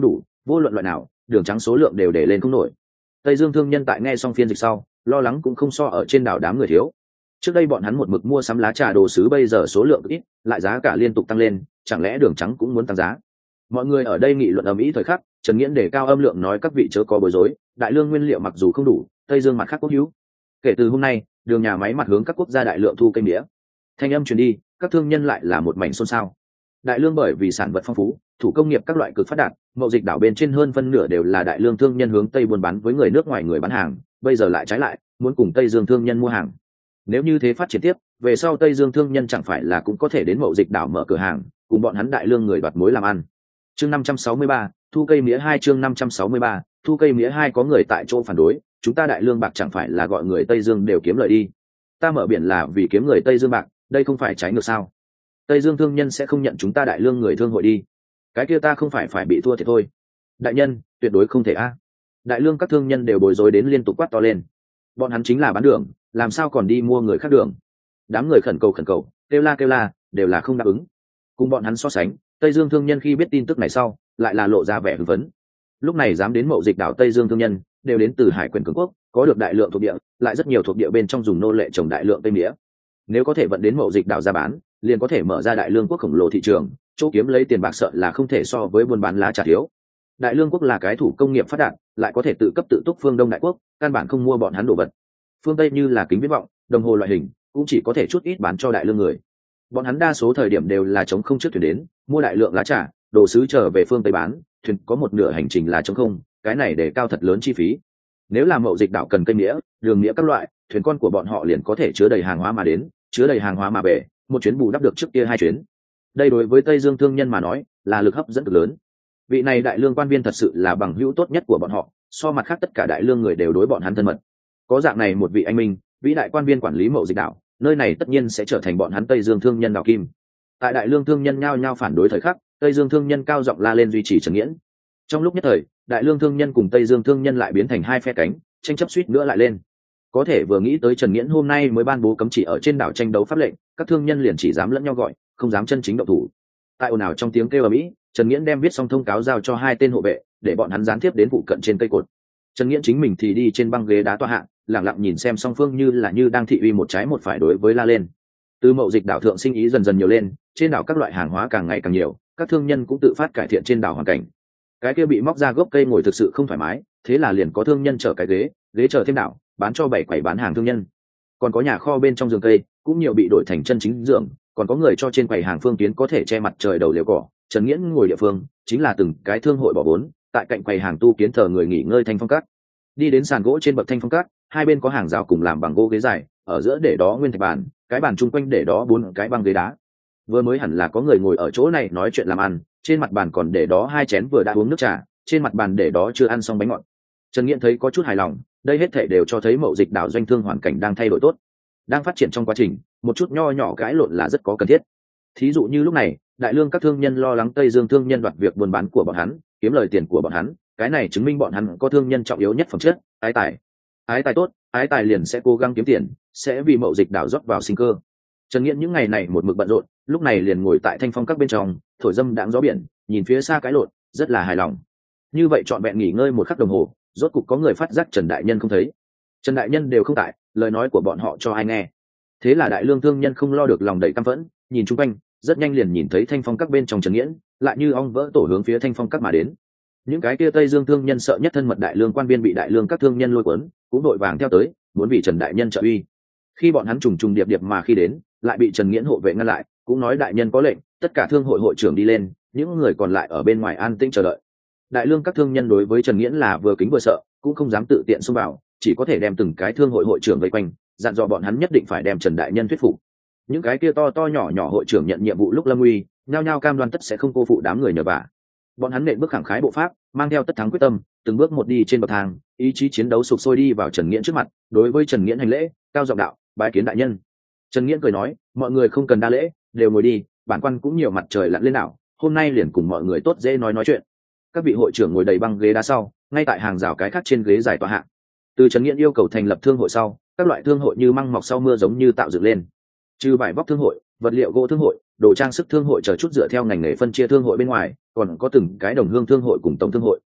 vô luận loại nào đường trắng số lượng đều để lên không nổi. Tây Dương thương nhân tại nghe xong phiên dịch sau lo lắng cũng không so ở trên đảo đám người thiếu. Trước đây bọn hắn một mực mua sắm lá trà đồ sứ, bây giờ số lượng ít lại giá cả liên tục tăng lên, chẳng lẽ đường trắng cũng muốn tăng giá? Mọi người ở đây nghị luận ầm ĩ thời khắc, Trần Nghiễn đề cao âm lượng nói các vị chớ có bối rối, đại lương nguyên liệu mặc dù không đủ, Tây Dương mặt khác quốc hữu. Kể từ hôm nay đường nhà máy mặt hướng các quốc gia đại lượng thu cây mía. Thanh âm truyền đi, các thương nhân lại là một mảnh xôn xao. Đại lương bởi vì sản vật phong phú, thủ công nghiệp các loại cực phát đạt, mậu dịch đảo bên trên hơn phân nửa đều là đại lương thương nhân hướng tây buôn bán với người nước ngoài người bán hàng, bây giờ lại trái lại muốn cùng Tây Dương thương nhân mua hàng. Nếu như thế phát triển tiếp, về sau Tây Dương thương nhân chẳng phải là cũng có thể đến mậu dịch đảo mở cửa hàng, cùng bọn hắn đại lương người đoạt mối làm ăn. Chương 563, thu cây mía 2. Chương 563, thu cây mía 2. Có người tại chỗ phản đối, chúng ta đại lương bạc chẳng phải là gọi người Tây Dương đều kiếm lợi đi. Ta mở biển là vì kiếm người Tây Dương bạc, đây không phải trái ngược sao? Tây Dương thương nhân sẽ không nhận chúng ta đại lương người thương hội đi. Cái kia ta không phải bị thua thì thôi. Đại nhân, tuyệt đối không thể a. Đại lương các thương nhân đều bối rối đến liên tục quát to lên. Bọn hắn chính là bán đường, làm sao còn đi mua người khác đường? Đám người khẩn cầu, kêu la, đều là không đáp ứng. Cùng bọn hắn so sánh, Tây Dương thương nhân khi biết tin tức này sau, lại là lộ ra vẻ hưng phấn. Lúc này dám đến mậu dịch đảo Tây Dương thương nhân, đều đến từ hải quyền cường quốc, có được đại lượng thuộc địa, lại rất nhiều thuộc địa bên trong dùng nô lệ trồng đại lượng cây mía. Nếu có thể vận đến mậu dịch đảo ra bán, liền có thể mở ra đại lương quốc khổng lồ thị trường, chỗ kiếm lấy tiền bạc sợ là không thể so với buôn bán lá trà thiếu. Đại lương quốc là cái thủ công nghiệp phát đạt, lại có thể tự cấp tự túc phương Đông đại quốc, căn bản không mua bọn hắn đồ vật. Phương Tây như là kính viễn vọng, đồng hồ loại hình, cũng chỉ có thể chút ít bán cho đại lương người. Bọn hắn đa số thời điểm đều là chống không trước thuyền đến, mua đại lượng lá trà, đồ sứ trở về phương Tây bán, thuyền có một nửa hành trình là chống không, cái này để cao thật lớn chi phí. Nếu làm mậu dịch đảo cần cây mía, đường mía các loại, thuyền con của bọn họ liền có thể chứa đầy hàng hóa mà đến, chứa đầy hàng hóa mà về, một chuyến bù đắp được trước kia 2 chuyến. Đây đối với Tây Dương thương nhân mà nói, là lực hấp dẫn cực lớn. Vị này đại lương quan viên thật sự là bằng hữu tốt nhất của bọn họ, so mặt khác tất cả đại lương người đều đối bọn hắn thân mật. Có dạng này một vị anh minh, vĩ đại quan viên quản lý mậu dịch đảo, nơi này tất nhiên sẽ trở thành bọn hắn Tây Dương thương nhân đào kim. Tại đại lương thương nhân nhao nhao phản đối thời khắc, Tây Dương thương nhân cao giọng la lên duy trì Trần Nghiễn. Trong lúc nhất thời, đại lương thương nhân cùng Tây Dương thương nhân lại biến thành hai phe cánh, tranh chấp suýt nữa lại lên. Có thể vừa nghĩ tới Trần Nghiễn hôm nay mới ban bố cấm chỉ ở trên đảo tranh đấu pháp lệnh, các thương nhân liền chỉ dám lẫn nhau gọi, không dám chân chính động thủ. Tại ồn ào trong tiếng kêu ầm ĩ, Trần Nghiễn đem viết xong thông cáo giao cho 2 tên hộ vệ, để bọn hắn gián tiếp đến phụ cận trên cây cột. Trần Nghiễn chính mình thì đi trên băng ghế đá tọa hạ, lặng lặng nhìn xem song phương như đang thị uy một trái một phải đối với la lên. Từ mậu dịch đảo thượng sinh ý dần dần nhiều lên, trên đảo các loại hàng hóa càng ngày càng nhiều, các thương nhân cũng tự phát cải thiện trên đảo hoàn cảnh. Cái kia bị móc ra gốc cây ngồi thực sự không thoải mái, thế là liền có thương nhân chở cái ghế chở thêm đảo, bán cho 7 quầy bán hàng thương nhân. Còn có nhà kho bên trong giường cây, cũng nhiều bị đổi thành chân chính giường, còn có người cho trên quầy hàng phương kiến có thể che mặt trời đầu liều cỏ. Trần Nghiễn ngồi địa phương chính là từng cái thương hội bỏ vốn, tại cạnh quầy hàng tu kiến thờ người nghỉ ngơi thanh phong cát. Đi đến sàn gỗ trên bậc thanh phong cát, hai bên có hàng rào cùng làm bằng gỗ ghế dài, ở giữa để đó nguyên thạch bàn, cái bàn chung quanh để đó 4 cái băng ghế đá. Vừa mới hẳn là có người ngồi ở chỗ này nói chuyện làm ăn, trên mặt bàn còn để đó 2 chén vừa đã uống nước trà, trên mặt bàn để đó chưa ăn xong bánh ngọt. Trần Nghiễn thấy có chút hài lòng, đây hết thảy đều cho thấy mậu dịch đảo doanh thương hoàn cảnh đang thay đổi tốt. Đang phát triển trong quá trình, một chút nho nhỏ cãi lộn là rất có cần thiết. Thí dụ như lúc này, đại lương các thương nhân lo lắng Tây Dương thương nhân đoạt việc buôn bán của bọn hắn, kiếm lời tiền của bọn hắn, cái này chứng minh bọn hắn có thương nhân trọng yếu nhất phẩm chất, ái tài. Ái tài tốt, ái tài liền sẽ cố gắng kiếm tiền, sẽ vì mậu dịch đảo rót vào sinh cơ. Trần Nghiễn những ngày này một mực bận rộn, lúc này liền ngồi tại thanh phong các bên trong, thổi dâm đãng gió biển, nhìn phía xa cãi lộn, rất là hài lòng. Như vậy trọn vẹn nghỉ ngơi một khắc đồng hồ, rốt cục có người phát giác Trần đại nhân không thấy. Trần đại nhân đều không tại, lời nói của bọn họ cho ai nghe. Thế là đại lương thương nhân không lo được lòng đầy căm phẫn, nhìn chung quanh, rất nhanh liền nhìn thấy thanh phong các bên trong Trần Nghiễn, lại như ong vỡ tổ hướng phía thanh phong các mà đến. Những cái kia Tây Dương thương nhân sợ nhất thân mật đại lương quan viên bị đại lương các thương nhân lôi cuốn, cũng đội vàng theo tới, muốn vì Trần đại nhân trợ uy. Khi bọn hắn trùng trùng điệp điệp mà khi đến, lại bị Trần Nghiễn hộ vệ ngăn lại, cũng nói đại nhân có lệnh, tất cả thương hội hội trưởng đi lên, những người còn lại ở bên ngoài an tĩnh chờ đợi. Đại lương các thương nhân đối với Trần Nghiễn là vừa kính vừa sợ, cũng không dám tự tiện xông vào, chỉ có thể đem từng cái thương hội hội trưởng vây quanh, dặn dò bọn hắn nhất định phải đem Trần đại nhân thuyết phục. Những cái kia to to nhỏ nhỏ hội trưởng nhận nhiệm vụ lúc lâm nguy, nhao nhao cam đoan tất sẽ không cô phụ đám người nhờ vả. Bọn hắn nện bước khẳng khái bộ pháp, mang theo tất thắng quyết tâm, từng bước một đi trên bậc thang, ý chí chiến đấu sục sôi đi vào Trần Nghiễn trước mặt, đối với Trần Nghiễn hành lễ, cao giọng đạo, bái kiến đại nhân. Trần Nghiễn cười nói, mọi người không cần đa lễ, đều ngồi đi, bản quan cũng nhiều mặt trời lặn lên đảo, hôm nay liền cùng mọi người tốt dễ nói chuyện. Các vị hội trưởng ngồi đầy băng ghế đá sau, ngay tại hàng rào cái khác trên ghế dài tọa hạng. Từ Trần Nghiễn yêu cầu thành lập thương hội sau, các loại thương hội như măng mọc sau mưa giống như tạo dựng lên. Trừ vải vóc thương hội, vật liệu gỗ thương hội, đồ trang sức thương hội chờ chút dựa theo ngành nghề phân chia thương hội bên ngoài, còn có từng cái đồng hương thương hội cùng tổng thương hội.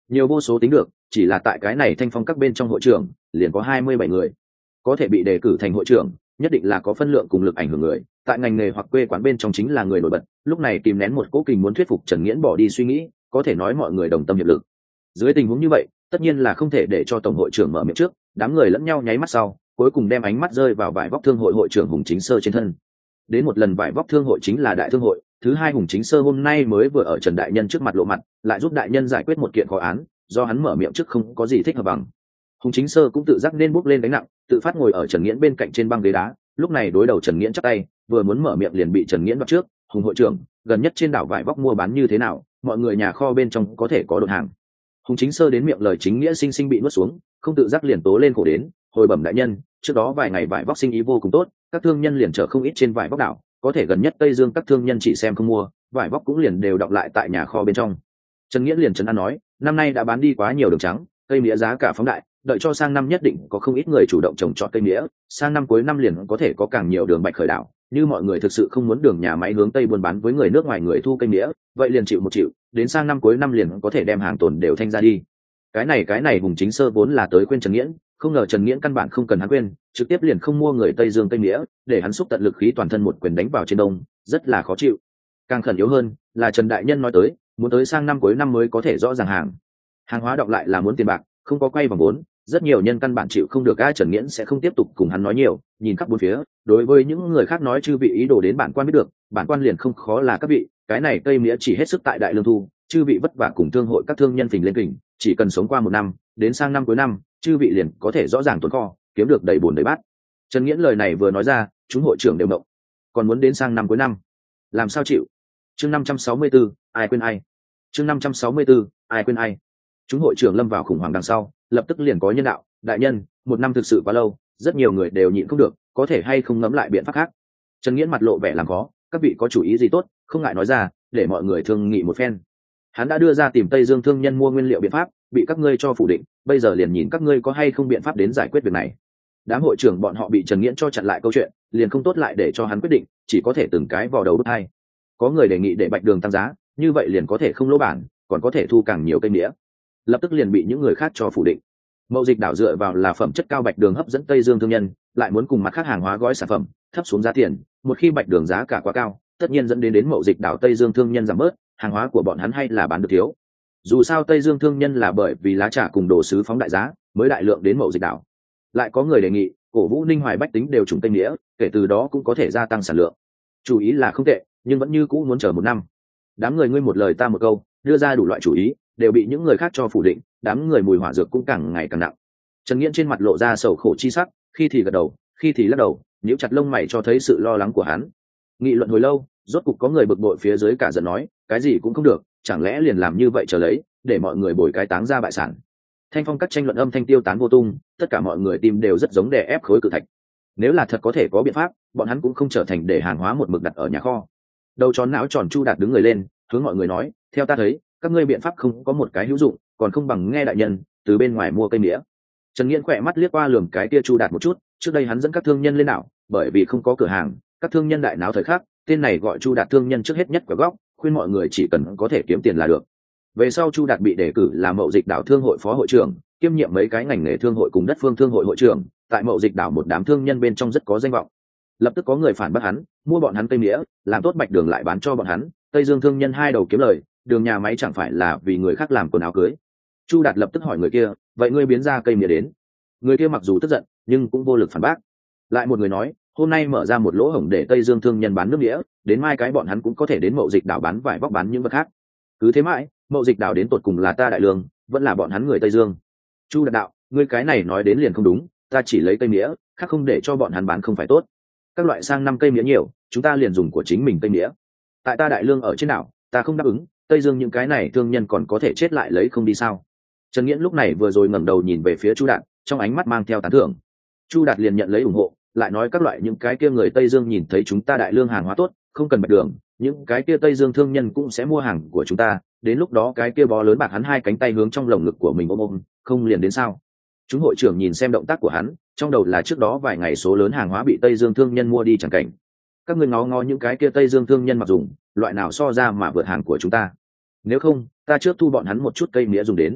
nhiều vô số tính được, chỉ là tại cái này Thanh Phong các bên trong hội trưởng liền có 27 người có thể bị đề cử thành hội trưởng, nhất định là có phân lượng cùng lực ảnh hưởng người, tại ngành nghề hoặc quê quán bên trong chính là người nổi bật. Lúc này kìm nén một cố kình muốn thuyết phục Trần Nghiễn bỏ đi suy nghĩ, có thể nói mọi người đồng tâm hiệp lực. Dưới tình huống như vậy, tất nhiên là không thể để cho tổng hội trưởng mở miệng trước, đám người lẫn nhau nháy mắt sau, cuối cùng đem ánh mắt rơi vào vải vóc thương hội hội trưởng Hùng Chính Sơ trên thân. Đến một lần vải vóc thương hội chính là đại thương hội, thứ hai Hùng Chính Sơ hôm nay mới vừa ở Trần đại nhân trước mặt lộ mặt, lại giúp đại nhân giải quyết một kiện khó án, do hắn mở miệng trước không có gì thích hợp bằng. Hùng Chính Sơ cũng tự giác nên bước lên gánh nặng, tự phát ngồi ở Trần Nghiễn bên cạnh trên băng ghế đá, lúc này đối đầu Trần Nghiễn chắp tay, vừa muốn mở miệng liền bị Trần Nghiễn bắt trước. Hùng hội trưởng, gần nhất trên đảo vải vóc mua bán như thế nào, mọi người nhà kho bên trong có thể có đột hàng. Hùng Chính Sơ đến miệng lời chính nghĩa sinh sinh bị nuốt xuống, không tự giác liền tố lên khổ đến, hồi bẩm đại nhân, trước đó vài ngày vải vóc sinh ý vô cùng tốt, các thương nhân liền chở không ít trên vải vóc đảo, có thể gần nhất Tây Dương các thương nhân chỉ xem không mua, vải vóc cũng liền đều đọng lại tại nhà kho bên trong. Trần Nghiễn liền trấn an nói, năm nay đã bán đi quá nhiều đường trắng, cây mía giá cả phóng đại, đợi cho sang năm nhất định có không ít người chủ động trồng trọt cây mía, sang năm cuối năm liền có thể có càng nhiều đường bạch khởi đảo. Như mọi người thực sự không muốn đường nhà máy hướng tây buôn bán với người nước ngoài người thu cây mía, vậy liền chịu một chịu, đến sang năm cuối năm liền có thể đem hàng tồn đều thanh ra đi. Cái này Hùng Chính Sơ vốn là tới khuyên Trần Nghiễn, không ngờ Trần Nghiễn căn bản không cần hắn khuyên, trực tiếp liền không mua người Tây Dương cây mía, để hắn xúc tận lực khí toàn thân một quyền đánh vào trên đông, rất là khó chịu. Càng khẩn yếu hơn là Trần đại nhân nói tới, muốn tới sang năm cuối năm mới có thể rõ ràng hàng hóa đọng lại là muốn tiền bạc, không có quay vòng vốn, rất nhiều nhân căn bản chịu không được. Trần Nghiễn sẽ không tiếp tục cùng hắn nói nhiều, nhìn khắp bốn phía, đối với những người khác nói chư vị ý đồ đến bản quan biết được, bản quan liền không khó là các vị, cái này cây mía chỉ hết sức tại đại lương thu, chư vị vất vả cùng thương hội các thương nhân phình lên kình, chỉ cần sống qua một năm, đến sang năm cuối năm, chư vị liền có thể rõ ràng tồn kho, kiếm được đầy bồn đầy bát. Trần Nghiễn lời này vừa nói ra, chúng hội trưởng đều động, còn muốn đến sang năm cuối năm, làm sao chịu? Chương 564, ai quên ai? Chương 564, ai quên ai? Chúng hội trưởng lâm vào khủng hoảng đằng sau, lập tức liền có nhân đạo, đại nhân, một năm thực sự quá lâu, rất nhiều người đều nhịn không được, có thể hay không ngẫm lại biện pháp khác. Trần Nghiễn mặt lộ vẻ làm khó, các vị có chủ ý gì tốt, không ngại nói ra, để mọi người thương nghị một phen. Hắn đã đưa ra tìm Tây Dương thương nhân mua nguyên liệu biện pháp, bị các ngươi cho phủ định, bây giờ liền nhìn các ngươi có hay không biện pháp đến giải quyết việc này. Đám hội trưởng bọn họ bị Trần Nghiễn cho chặn lại câu chuyện, liền không tốt lại để cho hắn quyết định, chỉ có thể từng cái vào đầu bứt hai. Có người đề nghị để bạch đường tăng giá, như vậy liền có thể không lỗ bản, còn có thể thu càng nhiều cây mía. Lập tức liền bị những người khác cho phủ định. Mậu dịch đảo dựa vào là phẩm chất cao bạch đường hấp dẫn Tây Dương thương nhân, lại muốn cùng mặt khác hàng hóa gói sản phẩm thấp xuống giá tiền, một khi bạch đường giá cả quá cao, tất nhiên dẫn đến mậu dịch đảo Tây Dương thương nhân giảm bớt, hàng hóa của bọn hắn hay là bán được thiếu. Dù sao Tây Dương thương nhân là bởi vì lá trà cùng đồ sứ phóng đại giá mới đại lượng đến mậu dịch đảo. Lại có người đề nghị cổ vũ Ninh Hoài bách tính đều trùng tây nghĩa, kể từ đó cũng có thể gia tăng sản lượng. Chủ ý là không tệ, nhưng vẫn như cũ muốn chờ một năm. Đám người ngươi một lời ta một câu, đưa ra đủ loại chủ ý, đều bị những người khác cho phủ định, đám người mùi hỏa dược cũng càng ngày càng nặng. Trần Nghiễn trên mặt lộ ra sầu khổ chi sắc, khi thì gật đầu, khi thì lắc đầu, nhíu chặt lông mày cho thấy sự lo lắng của hắn. Nghị luận hồi lâu, rốt cục có người bực bội phía dưới cả giận nói, cái gì cũng không được, chẳng lẽ liền làm như vậy chờ lấy, để mọi người bồi cái táng ra bại sản. Thanh Phong các tranh luận âm thanh tiêu tán vô tung, tất cả mọi người tim đều rất giống đè ép khối cự thạch. Nếu là thật có thể có biện pháp, bọn hắn cũng không trở thành để hàng hóa một mực đặt ở nhà kho. Đầu tròn não tròn Chu Đạt đứng người lên, hướng mọi người nói, theo ta thấy, các ngươi biện pháp không có một cái hữu dụng, còn không bằng nghe đại nhân từ bên ngoài mua cây mía. Trần Nghiễn khỏe mắt liếc qua lườm cái kia Chu Đạt một chút, trước đây hắn dẫn các thương nhân lên đảo, bởi vì không có cửa hàng, các thương nhân đại náo thời khắc, tên này gọi Chu Đạt thương nhân trước hết nhất quả góc, khuyên mọi người chỉ cần có thể kiếm tiền là được. Về sau Chu Đạt bị đề cử làm mậu dịch đảo thương hội phó hội trưởng, kiêm nhiệm mấy cái ngành nghề thương hội cùng đất phương thương hội hội trưởng, tại mậu dịch đảo một đám thương nhân bên trong rất có danh vọng. Lập tức có người phản bác hắn, mua bọn hắn cây mía, làm tốt bạch đường lại bán cho bọn hắn, Tây Dương thương nhân hai đầu kiếm lời, đường nhà máy chẳng phải là vì người khác làm quần áo cưới. Chu Đạt lập tức hỏi người kia, vậy ngươi biến ra cây mía đến? Người kia mặc dù tức giận, nhưng cũng vô lực phản bác. Lại một người nói, hôm nay mở ra một lỗ hổng để Tây Dương thương nhân bán nước mía, đến mai cái bọn hắn cũng có thể đến mậu dịch đảo bán vải vóc bán những vật khác. Cứ thế mãi, mậu dịch đảo đến tột cùng là ta đại lương, vẫn là bọn hắn người Tây Dương. Chu Đạt đạo, ngươi cái này nói đến liền không đúng, ta chỉ lấy cây mía, khác không để cho bọn hắn bán không phải tốt. Các loại sang năm cây mía nhiều, chúng ta liền dùng của chính mình cây mía. Tại ta đại lương ở trên đảo, ta không đáp ứng, Tây Dương những cái này thương nhân còn có thể chết lại lấy không đi sao? Trần Nghiễn lúc này vừa rồi ngẩng đầu nhìn về phía Chu Đạt, trong ánh mắt mang theo tán thưởng. Chu Đạt liền nhận lấy ủng hộ, lại nói các loại những cái kia người Tây Dương nhìn thấy chúng ta đại lương hàng hóa tốt, không cần bạch đường, những cái kia Tây Dương thương nhân cũng sẽ mua hàng của chúng ta, đến lúc đó cái kia bó lớn bạc hắn hai cánh tay hướng trong lồng ngực của mình ôm, không liền đến sao? Chúng hội trưởng nhìn xem động tác của hắn, trong đầu là trước đó vài ngày số lớn hàng hóa bị Tây Dương thương nhân mua đi chẳng cảnh. Các ngươi ngó ngó những cái kia Tây Dương thương nhân mặc dùng, loại nào so ra mà vượt hàng của chúng ta? Nếu không, ta trước thu bọn hắn một chút cây mía dùng đến,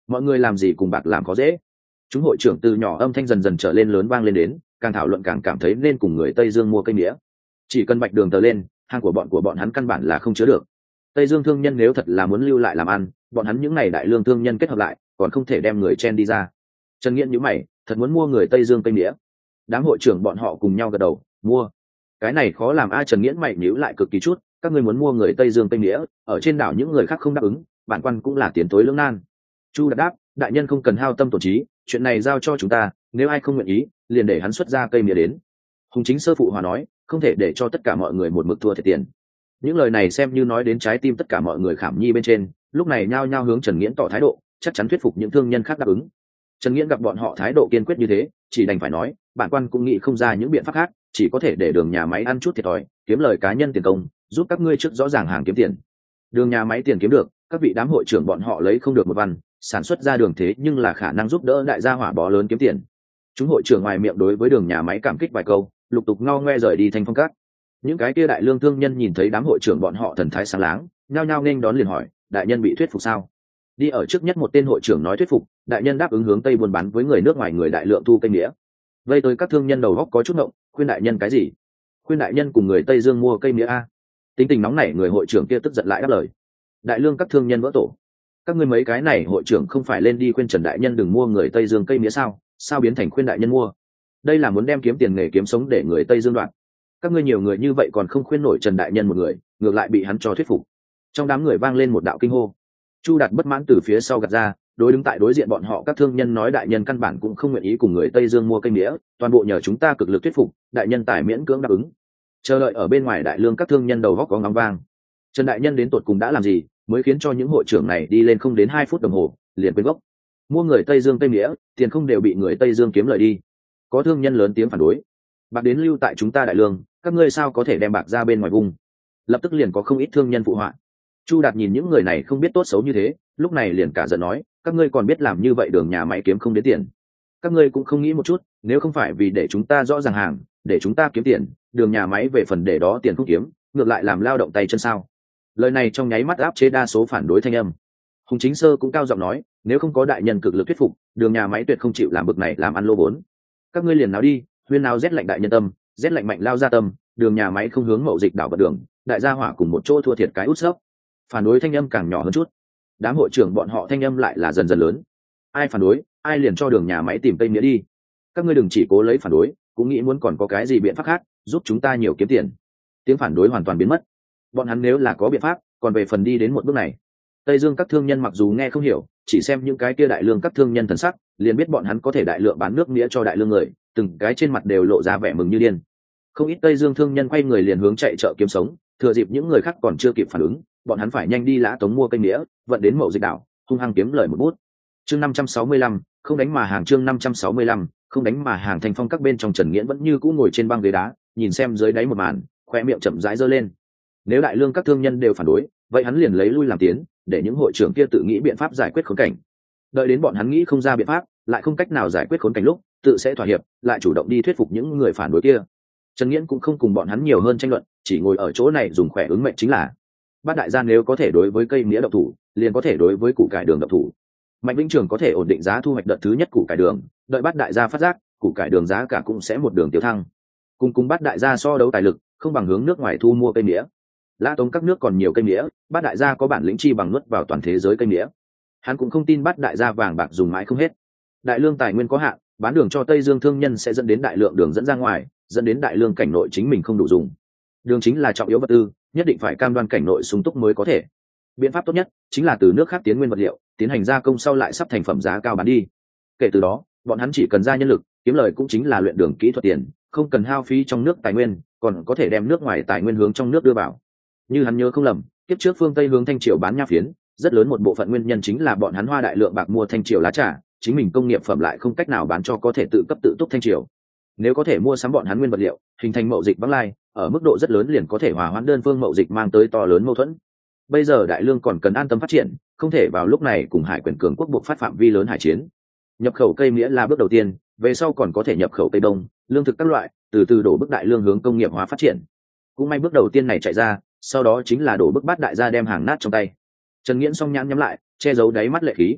mọi người làm gì cùng bạc làm có dễ. Chúng hội trưởng từ nhỏ âm thanh dần dần trở lên lớn vang lên đến, càng thảo luận càng cảm thấy nên cùng người Tây Dương mua cây mía. Chỉ cần bạch đường tờ lên, hàng của bọn hắn căn bản là không chứa được. Tây Dương thương nhân nếu thật là muốn lưu lại làm ăn, bọn hắn những này đại lương thương nhân kết hợp lại, còn không thể đem người chen đi ra. Trần Nghiễn nhíu mày, thật muốn mua người Tây Dương cây mía. Đám hội trưởng bọn họ cùng nhau gật đầu, mua. Cái này khó làm a. Trần Nghiễn mày nhíu lại cực kỳ chút, các ngươi muốn mua người Tây Dương cây mía, ở trên đảo những người khác không đáp ứng, bản quan cũng là tiến tối lưỡng nan. Chu Đạt đáp, đại nhân không cần hao tâm tổn trí, chuyện này giao cho chúng ta, nếu ai không nguyện ý, liền để hắn xuất ra cây mía đến. Hùng Chính Sơ phụ hòa nói, không thể để cho tất cả mọi người một mực thua thiệt tiền. Những lời này xem như nói đến trái tim tất cả mọi người khảm nhi bên trên, lúc này nhao nhao hướng Trần Nghiễn tỏ thái độ, chắc chắn thuyết phục những thương nhân khác đáp ứng. Trần Nghiễn gặp bọn họ thái độ kiên quyết như thế, chỉ đành phải nói, bản quan cũng nghĩ không ra những biện pháp khác, chỉ có thể để đường nhà máy ăn chút thiệt thòi, kiếm lời cá nhân tiền công, giúp các ngươi trước rõ ràng hàng kiếm tiền. Đường nhà máy tiền kiếm được, các vị đám hội trưởng bọn họ lấy không được một văn, sản xuất ra đường thế nhưng là khả năng giúp đỡ đại gia hỏa bó lớn kiếm tiền. Chúng hội trưởng ngoài miệng đối với đường nhà máy cảm kích vài câu, lục tục ngao ngoe rời đi Thanh Phong Các. Những cái kia đại lương thương nhân nhìn thấy đám hội trưởng bọn họ thần thái sáng láng, nhao nhao nên đón liền hỏi, đại nhân bị thuyết phục sao? Đi ở trước nhất một tên hội trưởng nói thuyết phục, đại nhân đáp ứng hướng tây buôn bán với người nước ngoài người đại lượng thu cây nghĩa. Vây tới các thương nhân đầu góc có chút ngộng, khuyên đại nhân cái gì? Khuyên đại nhân cùng người Tây Dương mua cây nghĩa a. Tính tình nóng nảy người hội trưởng kia tức giận lại đáp lời. Đại lương các thương nhân vỡ tổ. Các ngươi mấy cái này hội trưởng không phải lên đi khuyên Trần đại nhân đừng mua người Tây Dương cây nghĩa sao? Sao biến thành khuyên đại nhân mua? Đây là muốn đem kiếm tiền nghề kiếm sống để người Tây Dương đoạn. Các ngươi nhiều người như vậy còn không khuyên nổi Trần đại nhân một người, ngược lại bị hắn cho thuyết phục. Trong đám người vang lên một đạo kinh hô. Chu Đạt bất mãn từ phía sau gạt ra, đối đứng tại đối diện bọn họ các thương nhân nói đại nhân căn bản cũng không nguyện ý cùng người Tây Dương mua cây nghĩa, toàn bộ nhờ chúng ta cực lực thuyết phục, đại nhân tài miễn cưỡng đáp ứng. Chờ đợi ở bên ngoài đại lương các thương nhân đầu góc có ngóng vang. Trần đại nhân đến tột cùng đã làm gì, mới khiến cho những hội trưởng này đi lên không đến 2 phút đồng hồ, liền quên gốc. Mua người Tây Dương cây nghĩa, tiền không đều bị người Tây Dương kiếm lời đi. Có thương nhân lớn tiếng phản đối. Bạc đến lưu tại chúng ta đại lương, các ngươi sao có thể đem bạc ra bên ngoài vùng? Lập tức liền có không ít thương nhân phụ họa. Chu Đạt nhìn những người này không biết tốt xấu như thế, lúc này liền cả giận nói, các ngươi còn biết làm như vậy đường nhà máy kiếm không đến tiền. Các ngươi cũng không nghĩ một chút, nếu không phải vì để chúng ta rõ ràng hàng, để chúng ta kiếm tiền, đường nhà máy về phần để đó tiền không kiếm, ngược lại làm lao động tay chân sao? Lời này trong nháy mắt áp chế đa số phản đối thanh âm. Hùng Chính Sơ cũng cao giọng nói, nếu không có đại nhân cực lực thuyết phục, đường nhà máy tuyệt không chịu làm bực này làm ăn lô vốn. Các ngươi liền nào đi, huyên nào rét lạnh đại nhân tâm, rét lạnh mạnh lao ra tâm, đường nhà máy không hướng mậu dịch đảo vật đường, đại gia hỏa cùng một chỗ thua thiệt cái út xớp. Phản đối thanh âm càng nhỏ hơn chút, đám hội trưởng bọn họ thanh âm lại là dần dần lớn. Ai phản đối, ai liền cho đường nhà máy tìm cây nghĩa đi. Các ngươi đừng chỉ cố lấy phản đối, cũng nghĩ muốn còn có cái gì biện pháp khác giúp chúng ta nhiều kiếm tiền. Tiếng phản đối hoàn toàn biến mất. Bọn hắn nếu là có biện pháp, còn về phần đi đến một bước này. Tây Dương các thương nhân mặc dù nghe không hiểu, chỉ xem những cái kia đại lương các thương nhân thần sắc, liền biết bọn hắn có thể đại lượng bán nước nghĩa cho đại lương người, từng cái trên mặt đều lộ ra vẻ mừng như điên. Không ít Tây Dương thương nhân quay người liền hướng chạy chợ kiếm sống, thừa dịp những người khác còn chưa kịp phản ứng, bọn hắn phải nhanh đi Lã Tống mua cây nghĩa, vận đến mậu dịch đảo, hung hăng kiếm lời một bút. Chương 565, không đánh mà hàng. Chương 565, không đánh mà hàng. Thành Phong các bên trong Trần Nghiễn vẫn như cũ ngồi trên băng ghế đá, nhìn xem dưới đáy một màn, khoe miệng chậm rãi giơ lên. Nếu đại lương các thương nhân đều phản đối, vậy hắn liền lấy lui làm tiến, để những hội trưởng kia tự nghĩ biện pháp giải quyết khốn cảnh. Đợi đến bọn hắn nghĩ không ra biện pháp, lại không cách nào giải quyết khốn cảnh lúc, tự sẽ thỏa hiệp, lại chủ động đi thuyết phục những người phản đối kia. Trần Nghiễn cũng không cùng bọn hắn nhiều hơn tranh luận, chỉ ngồi ở chỗ này dùng khỏe ứng mệnh chính là. Bát đại gia nếu có thể đối với cây nghĩa độc thủ, liền có thể đối với củ cải đường độc thủ. Mạnh Vĩnh Trường có thể ổn định giá thu hoạch đợt thứ nhất củ cải đường, đợi Bát đại gia phát giác, củ cải đường giá cả cũng sẽ một đường tiêu thăng. Cùng Bát đại gia so đấu tài lực, không bằng hướng nước ngoài thu mua cây nghĩa. Lã Tống các nước còn nhiều cây nghĩa, Bát đại gia có bản lĩnh chi bằng nuốt vào toàn thế giới cây nghĩa. Hắn cũng không tin Bát đại gia vàng bạc dùng mãi không hết. Đại lương tài nguyên có hạn, bán đường cho Tây Dương thương nhân sẽ dẫn đến đại lượng đường dẫn ra ngoài, dẫn đến đại lương cảnh nội chính mình không đủ dùng. Đường chính là trọng yếu vật tư, nhất định phải cam đoan cảnh nội sung túc mới có thể. Biện pháp tốt nhất chính là từ nước khác tiến nguyên vật liệu, tiến hành gia công sau lại sắp thành phẩm giá cao bán đi. Kể từ đó, bọn hắn chỉ cần ra nhân lực, kiếm lời cũng chính là luyện đường kỹ thuật tiền, không cần hao phí trong nước tài nguyên, còn có thể đem nước ngoài tài nguyên hướng trong nước đưa vào. Như hắn nhớ không lầm, kiếp trước phương Tây hướng Thanh Triều bán nha phiến, rất lớn một bộ phận nguyên nhân chính là bọn hắn hoa đại lượng bạc mua Thanh Triều lá trà, chính mình công nghiệp phẩm lại không cách nào bán cho có thể tự cấp tự túc Thanh Triều. Nếu có thể mua sắm bọn hắn nguyên vật liệu, hình thành mậu dịch vắng lai, ở mức độ rất lớn liền có thể hòa hoãn đơn phương mậu dịch mang tới to lớn mâu thuẫn. Bây giờ đại lương còn cần an tâm phát triển, không thể vào lúc này cùng hải quyền cường quốc buộc phát phạm vi lớn hải chiến. Nhập khẩu cây nghĩa là bước đầu tiên, về sau còn có thể nhập khẩu cây đông, lương thực các loại, từ từ đổ bước đại lương hướng công nghiệp hóa phát triển. Cũng may bước đầu tiên này chạy ra, sau đó chính là đổ bước Bát đại gia đem hàng nát trong tay. Trần Nghiễn song nhãn nhắm lại, che giấu đáy mắt lệ khí.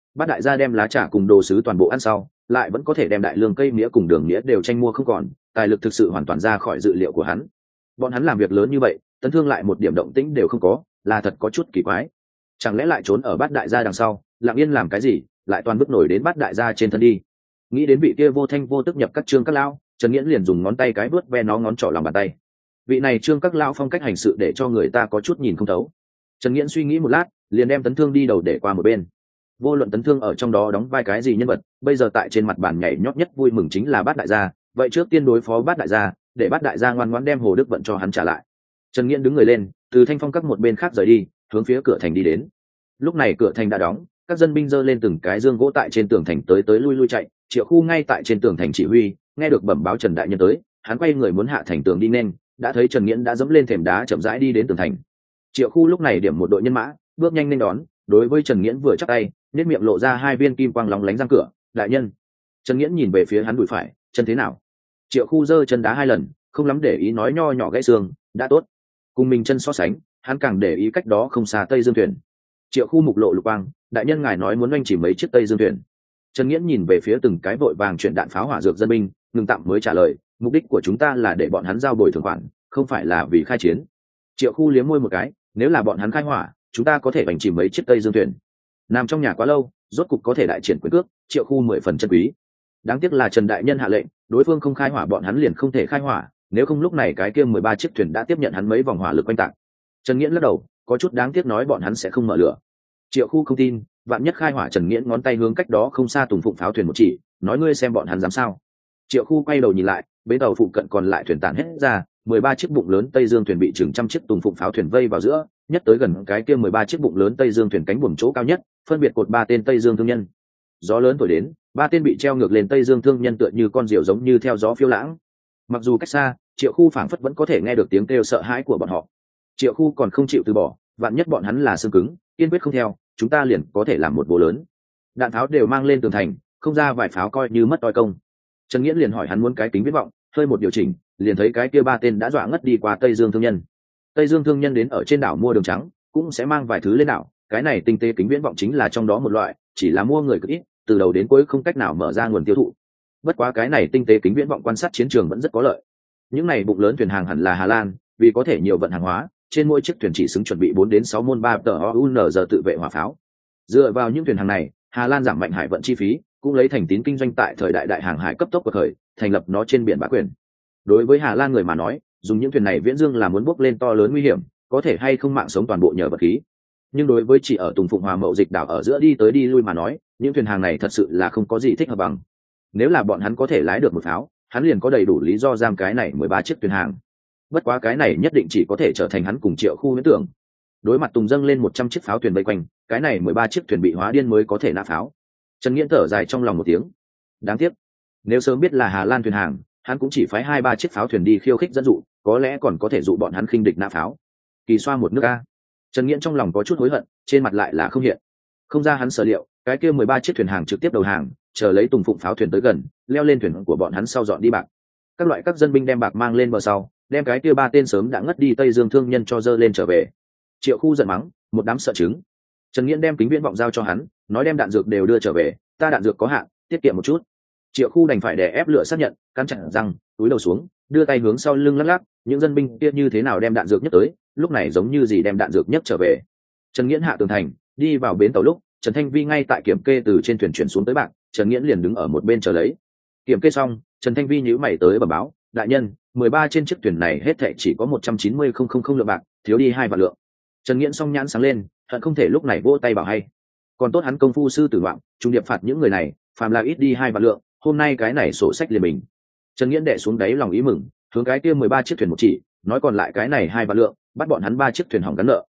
Bát đại gia đem lá trà cùng đồ sứ toàn bộ ăn sau, lại vẫn có thể đem đại lương cây mía cùng đường mía đều tranh mua không còn, tài lực thực sự hoàn toàn ra khỏi dự liệu của hắn. Bọn hắn làm việc lớn như vậy, Tấn Thương lại một điểm động tĩnh đều không có, là thật có chút kỳ quái. Chẳng lẽ lại trốn ở Bát đại gia đằng sau, lặng yên làm cái gì, lại toàn bước nổi đến Bát đại gia trên thân đi. Nghĩ đến vị kia vô thanh vô tức nhập các trương các lão, Trần Nghiễn liền dùng ngón tay cái vớt ve nó ngón trỏ lòng bàn tay. Vị này trương các lão phong cách hành sự để cho người ta có chút nhìn không thấu. Trần Nghiễn suy nghĩ một lát, liền đem Tấn Thương đi đầu để qua một bên. Vô luận Tấn Thương ở trong đó đóng vai cái gì nhân vật, bây giờ tại trên mặt bàn nhảy nhót nhất vui mừng chính là Bát đại gia, vậy trước tiên đối phó Bát đại gia, để Bát đại gia ngoan ngoãn đem Hồ Đức Vận cho hắn trả lại. Trần Nghiễn đứng người lên, từ Thanh Phong các một bên khác rời đi, hướng phía cửa thành đi đến. Lúc này cửa thành đã đóng, các dân binh giơ lên từng cái dương gỗ tại trên tường thành tới tới lui lui chạy, Triệu Khu ngay tại trên tường thành chỉ huy, nghe được bẩm báo Trần đại nhân tới, hắn quay người muốn hạ thành tường đi nên, đã thấy Trần Nghiễn đã dẫm lên thềm đá chậm rãi đi đến tường thành. Triệu Khu lúc này điểm một đội nhân mã, bước nhanh nên đón, đối với Trần Nghiễn vừa chắp tay, nét miệng lộ ra hai viên kim quang lóng lánh răng cửa. Đại nhân. Trần Nghiễn nhìn về phía hắn đùi phải, chân thế nào? Triệu Khu giơ chân đá hai lần, không lắm để ý nói nho nhỏ gãy xương, đã tốt. Cùng mình chân so sánh, hắn càng để ý cách đó không xa Tây Dương thuyền. Triệu Khu mục lộ lục quang, đại nhân ngài nói muốn oanh chỉ mấy chiếc Tây Dương thuyền. Trần Nghiễn nhìn về phía từng cái vội vàng chuyển đạn pháo hỏa dược dân binh, ngừng tạm mới trả lời, mục đích của chúng ta là để bọn hắn giao bồi thường khoản, không phải là vì khai chiến. Triệu Khu liếm môi một cái, nếu là bọn hắn khai hỏa, chúng ta có thể bành chìm mấy chiếc Tây Dương thuyền. Nằm trong nhà quá lâu, rốt cục có thể đại triển quyền cước, Triệu Khu 10 phần chân quý. Đáng tiếc là Trần đại nhân hạ lệnh, đối phương không khai hỏa bọn hắn liền không thể khai hỏa, nếu không lúc này cái kia 13 chiếc thuyền đã tiếp nhận hắn mấy vòng hỏa lực quanh tạc. Trần Nghiễn lắc đầu, có chút đáng tiếc nói bọn hắn sẽ không mở lửa. Triệu Khu không tin, vạn nhất khai hỏa. Trần Nghiễn ngón tay hướng cách đó không xa Tùng Phụng pháo thuyền một chỉ, nói ngươi xem bọn hắn dám sao. Triệu Khu quay đầu nhìn lại, bến tàu phụ cận còn lại thuyền tản hết ra, 13 chiếc bụng lớn Tây Dương thuyền bị chừng trăm chiếc Tùng Phụng pháo thuyền vây vào giữa, nhất tới gần cái kia 13 chiếc bụng lớn Tây Dương thuyền cánh buồm chỗ cao nhất, phân biệt cột 3 tên Tây Dương thương nhân. Gió lớn thổi đến, 3 tên bị treo ngược lên Tây Dương thương nhân tựa như con diều giống như theo gió phiêu lãng. Mặc dù cách xa, Triệu Khu phảng phất vẫn có thể nghe được tiếng kêu sợ hãi của bọn họ. Triệu Khu còn không chịu từ bỏ, vạn nhất bọn hắn là xương cứng, kiên quyết không theo, chúng ta liền có thể làm một bố lớn. Đạn tháo đều mang lên tường thành, không ra vài pháo coi như mất toi công. Trần Nghiễn liền hỏi hắn muốn cái kính viễn vọng, hơi một điều chỉnh, liền thấy cái kia 3 tên đã dọa ngất đi qua Tây Dương thương nhân. Tây Dương thương nhân đến ở trên đảo mua đường trắng, cũng sẽ mang vài thứ lên đảo, cái này tinh tế kính viễn vọng chính là trong đó một loại, chỉ là mua người cực ít, từ đầu đến cuối không cách nào mở ra nguồn tiêu thụ. Bất quá cái này tinh tế kính viễn vọng quan sát chiến trường vẫn rất có lợi. Những này bụng lớn thuyền hàng hẳn là Hà Lan, vì có thể nhiều vận hàng hóa, trên mỗi chiếc thuyền chỉ xứng chuẩn bị 4 đến 6 môn 3 tờ OUNZ tự vệ hỏa pháo. Dựa vào những thuyền hàng này, Hà Lan giảm mạnh hải vận chi phí, cũng lấy thành tín kinh doanh tại thời đại đại hàng hải cấp tốc của thời, thành lập nó trên biển bá quyền. Đối với Hà Lan người mà nói, dùng những thuyền này viễn dương là muốn bước lên to lớn nguy hiểm, có thể hay không mạng sống toàn bộ nhờ vật khí. Nhưng đối với chỉ ở Tùng Phụng Hòa Mậu Dịch đảo ở giữa đi tới đi lui mà nói, những thuyền hàng này thật sự là không có gì thích hợp bằng. Nếu là bọn hắn có thể lái được một pháo, hắn liền có đầy đủ lý do giam cái này 13 chiếc thuyền hàng. Bất quá cái này nhất định chỉ có thể trở thành hắn cùng Triệu Khu huyễn tưởng. Đối mặt Tùng dâng lên 100 chiếc pháo thuyền vây quanh, cái này 13 chiếc thuyền bị hóa điên mới có thể nã pháo. Trần Nghiễn thở dài trong lòng một tiếng. Đáng tiếc, nếu sớm biết là Hà Lan thuyền hàng, hắn cũng chỉ phái 2-3 chiếc pháo thuyền đi khiêu khích dẫn dụ, có lẽ còn có thể dụ bọn hắn khinh địch nã pháo. Kỳ xoa một nước a. Trần Nghiễn trong lòng có chút hối hận, trên mặt lại là không hiện. Không ra hắn sở liệu, cái kia 13 chiếc thuyền hàng trực tiếp đầu hàng, chờ lấy Tùng Phụng pháo thuyền tới gần, leo lên thuyền của bọn hắn sau dọn đi bạc. Các dân binh đem bạc mang lên bờ sau, đem cái kia 3 tên sớm đã ngất đi Tây Dương thương nhân cho dơ lên trở về. Triệu Khu giận mắng, một đám sợ chứng. Trần Nghiễn đem kính viễn vọng giao cho hắn, nói đem đạn dược đều đưa trở về, ta đạn dược có hạn, tiết kiệm một chút. Triệu Khu đành phải đè ép lửa xác nhận, cắn chặt răng, túi đầu xuống, đưa tay hướng sau lưng lắc lắc, những dân binh kia như thế nào đem đạn dược nhất tới, lúc này giống như gì đem đạn dược nhất trở về. Trần Nghiễn hạ tường thành, đi vào bến tàu lúc, Trần Thanh Vi ngay tại kiểm kê từ trên thuyền chuyển xuống tới bạc, Trần Nghiễn liền đứng ở một bên chờ lấy. Kiểm kê xong, Trần Thanh Vi nhíu mày tới bẩm báo, đại nhân, 13 trên chiếc thuyền này hết thảy chỉ có 190.000 lượng bạc, thiếu đi 2 vạn lượng. Trần Nghiễn song nhãn sáng lên, hận không thể lúc này vỗ tay bảo hay. Còn tốt hắn công phu sư tử ngoạm, trung điệp phạt những người này, phàm là ít đi 2 vạn lượng, hôm nay cái này sổ sách liền mình. Trần Nghiễn đệ xuống đáy lòng ý mừng, hướng cái kia 13 chiếc thuyền một chỉ, nói còn lại cái này 2 vạn lượng, bắt bọn hắn 3 chiếc thuyền hỏng gắn nợ,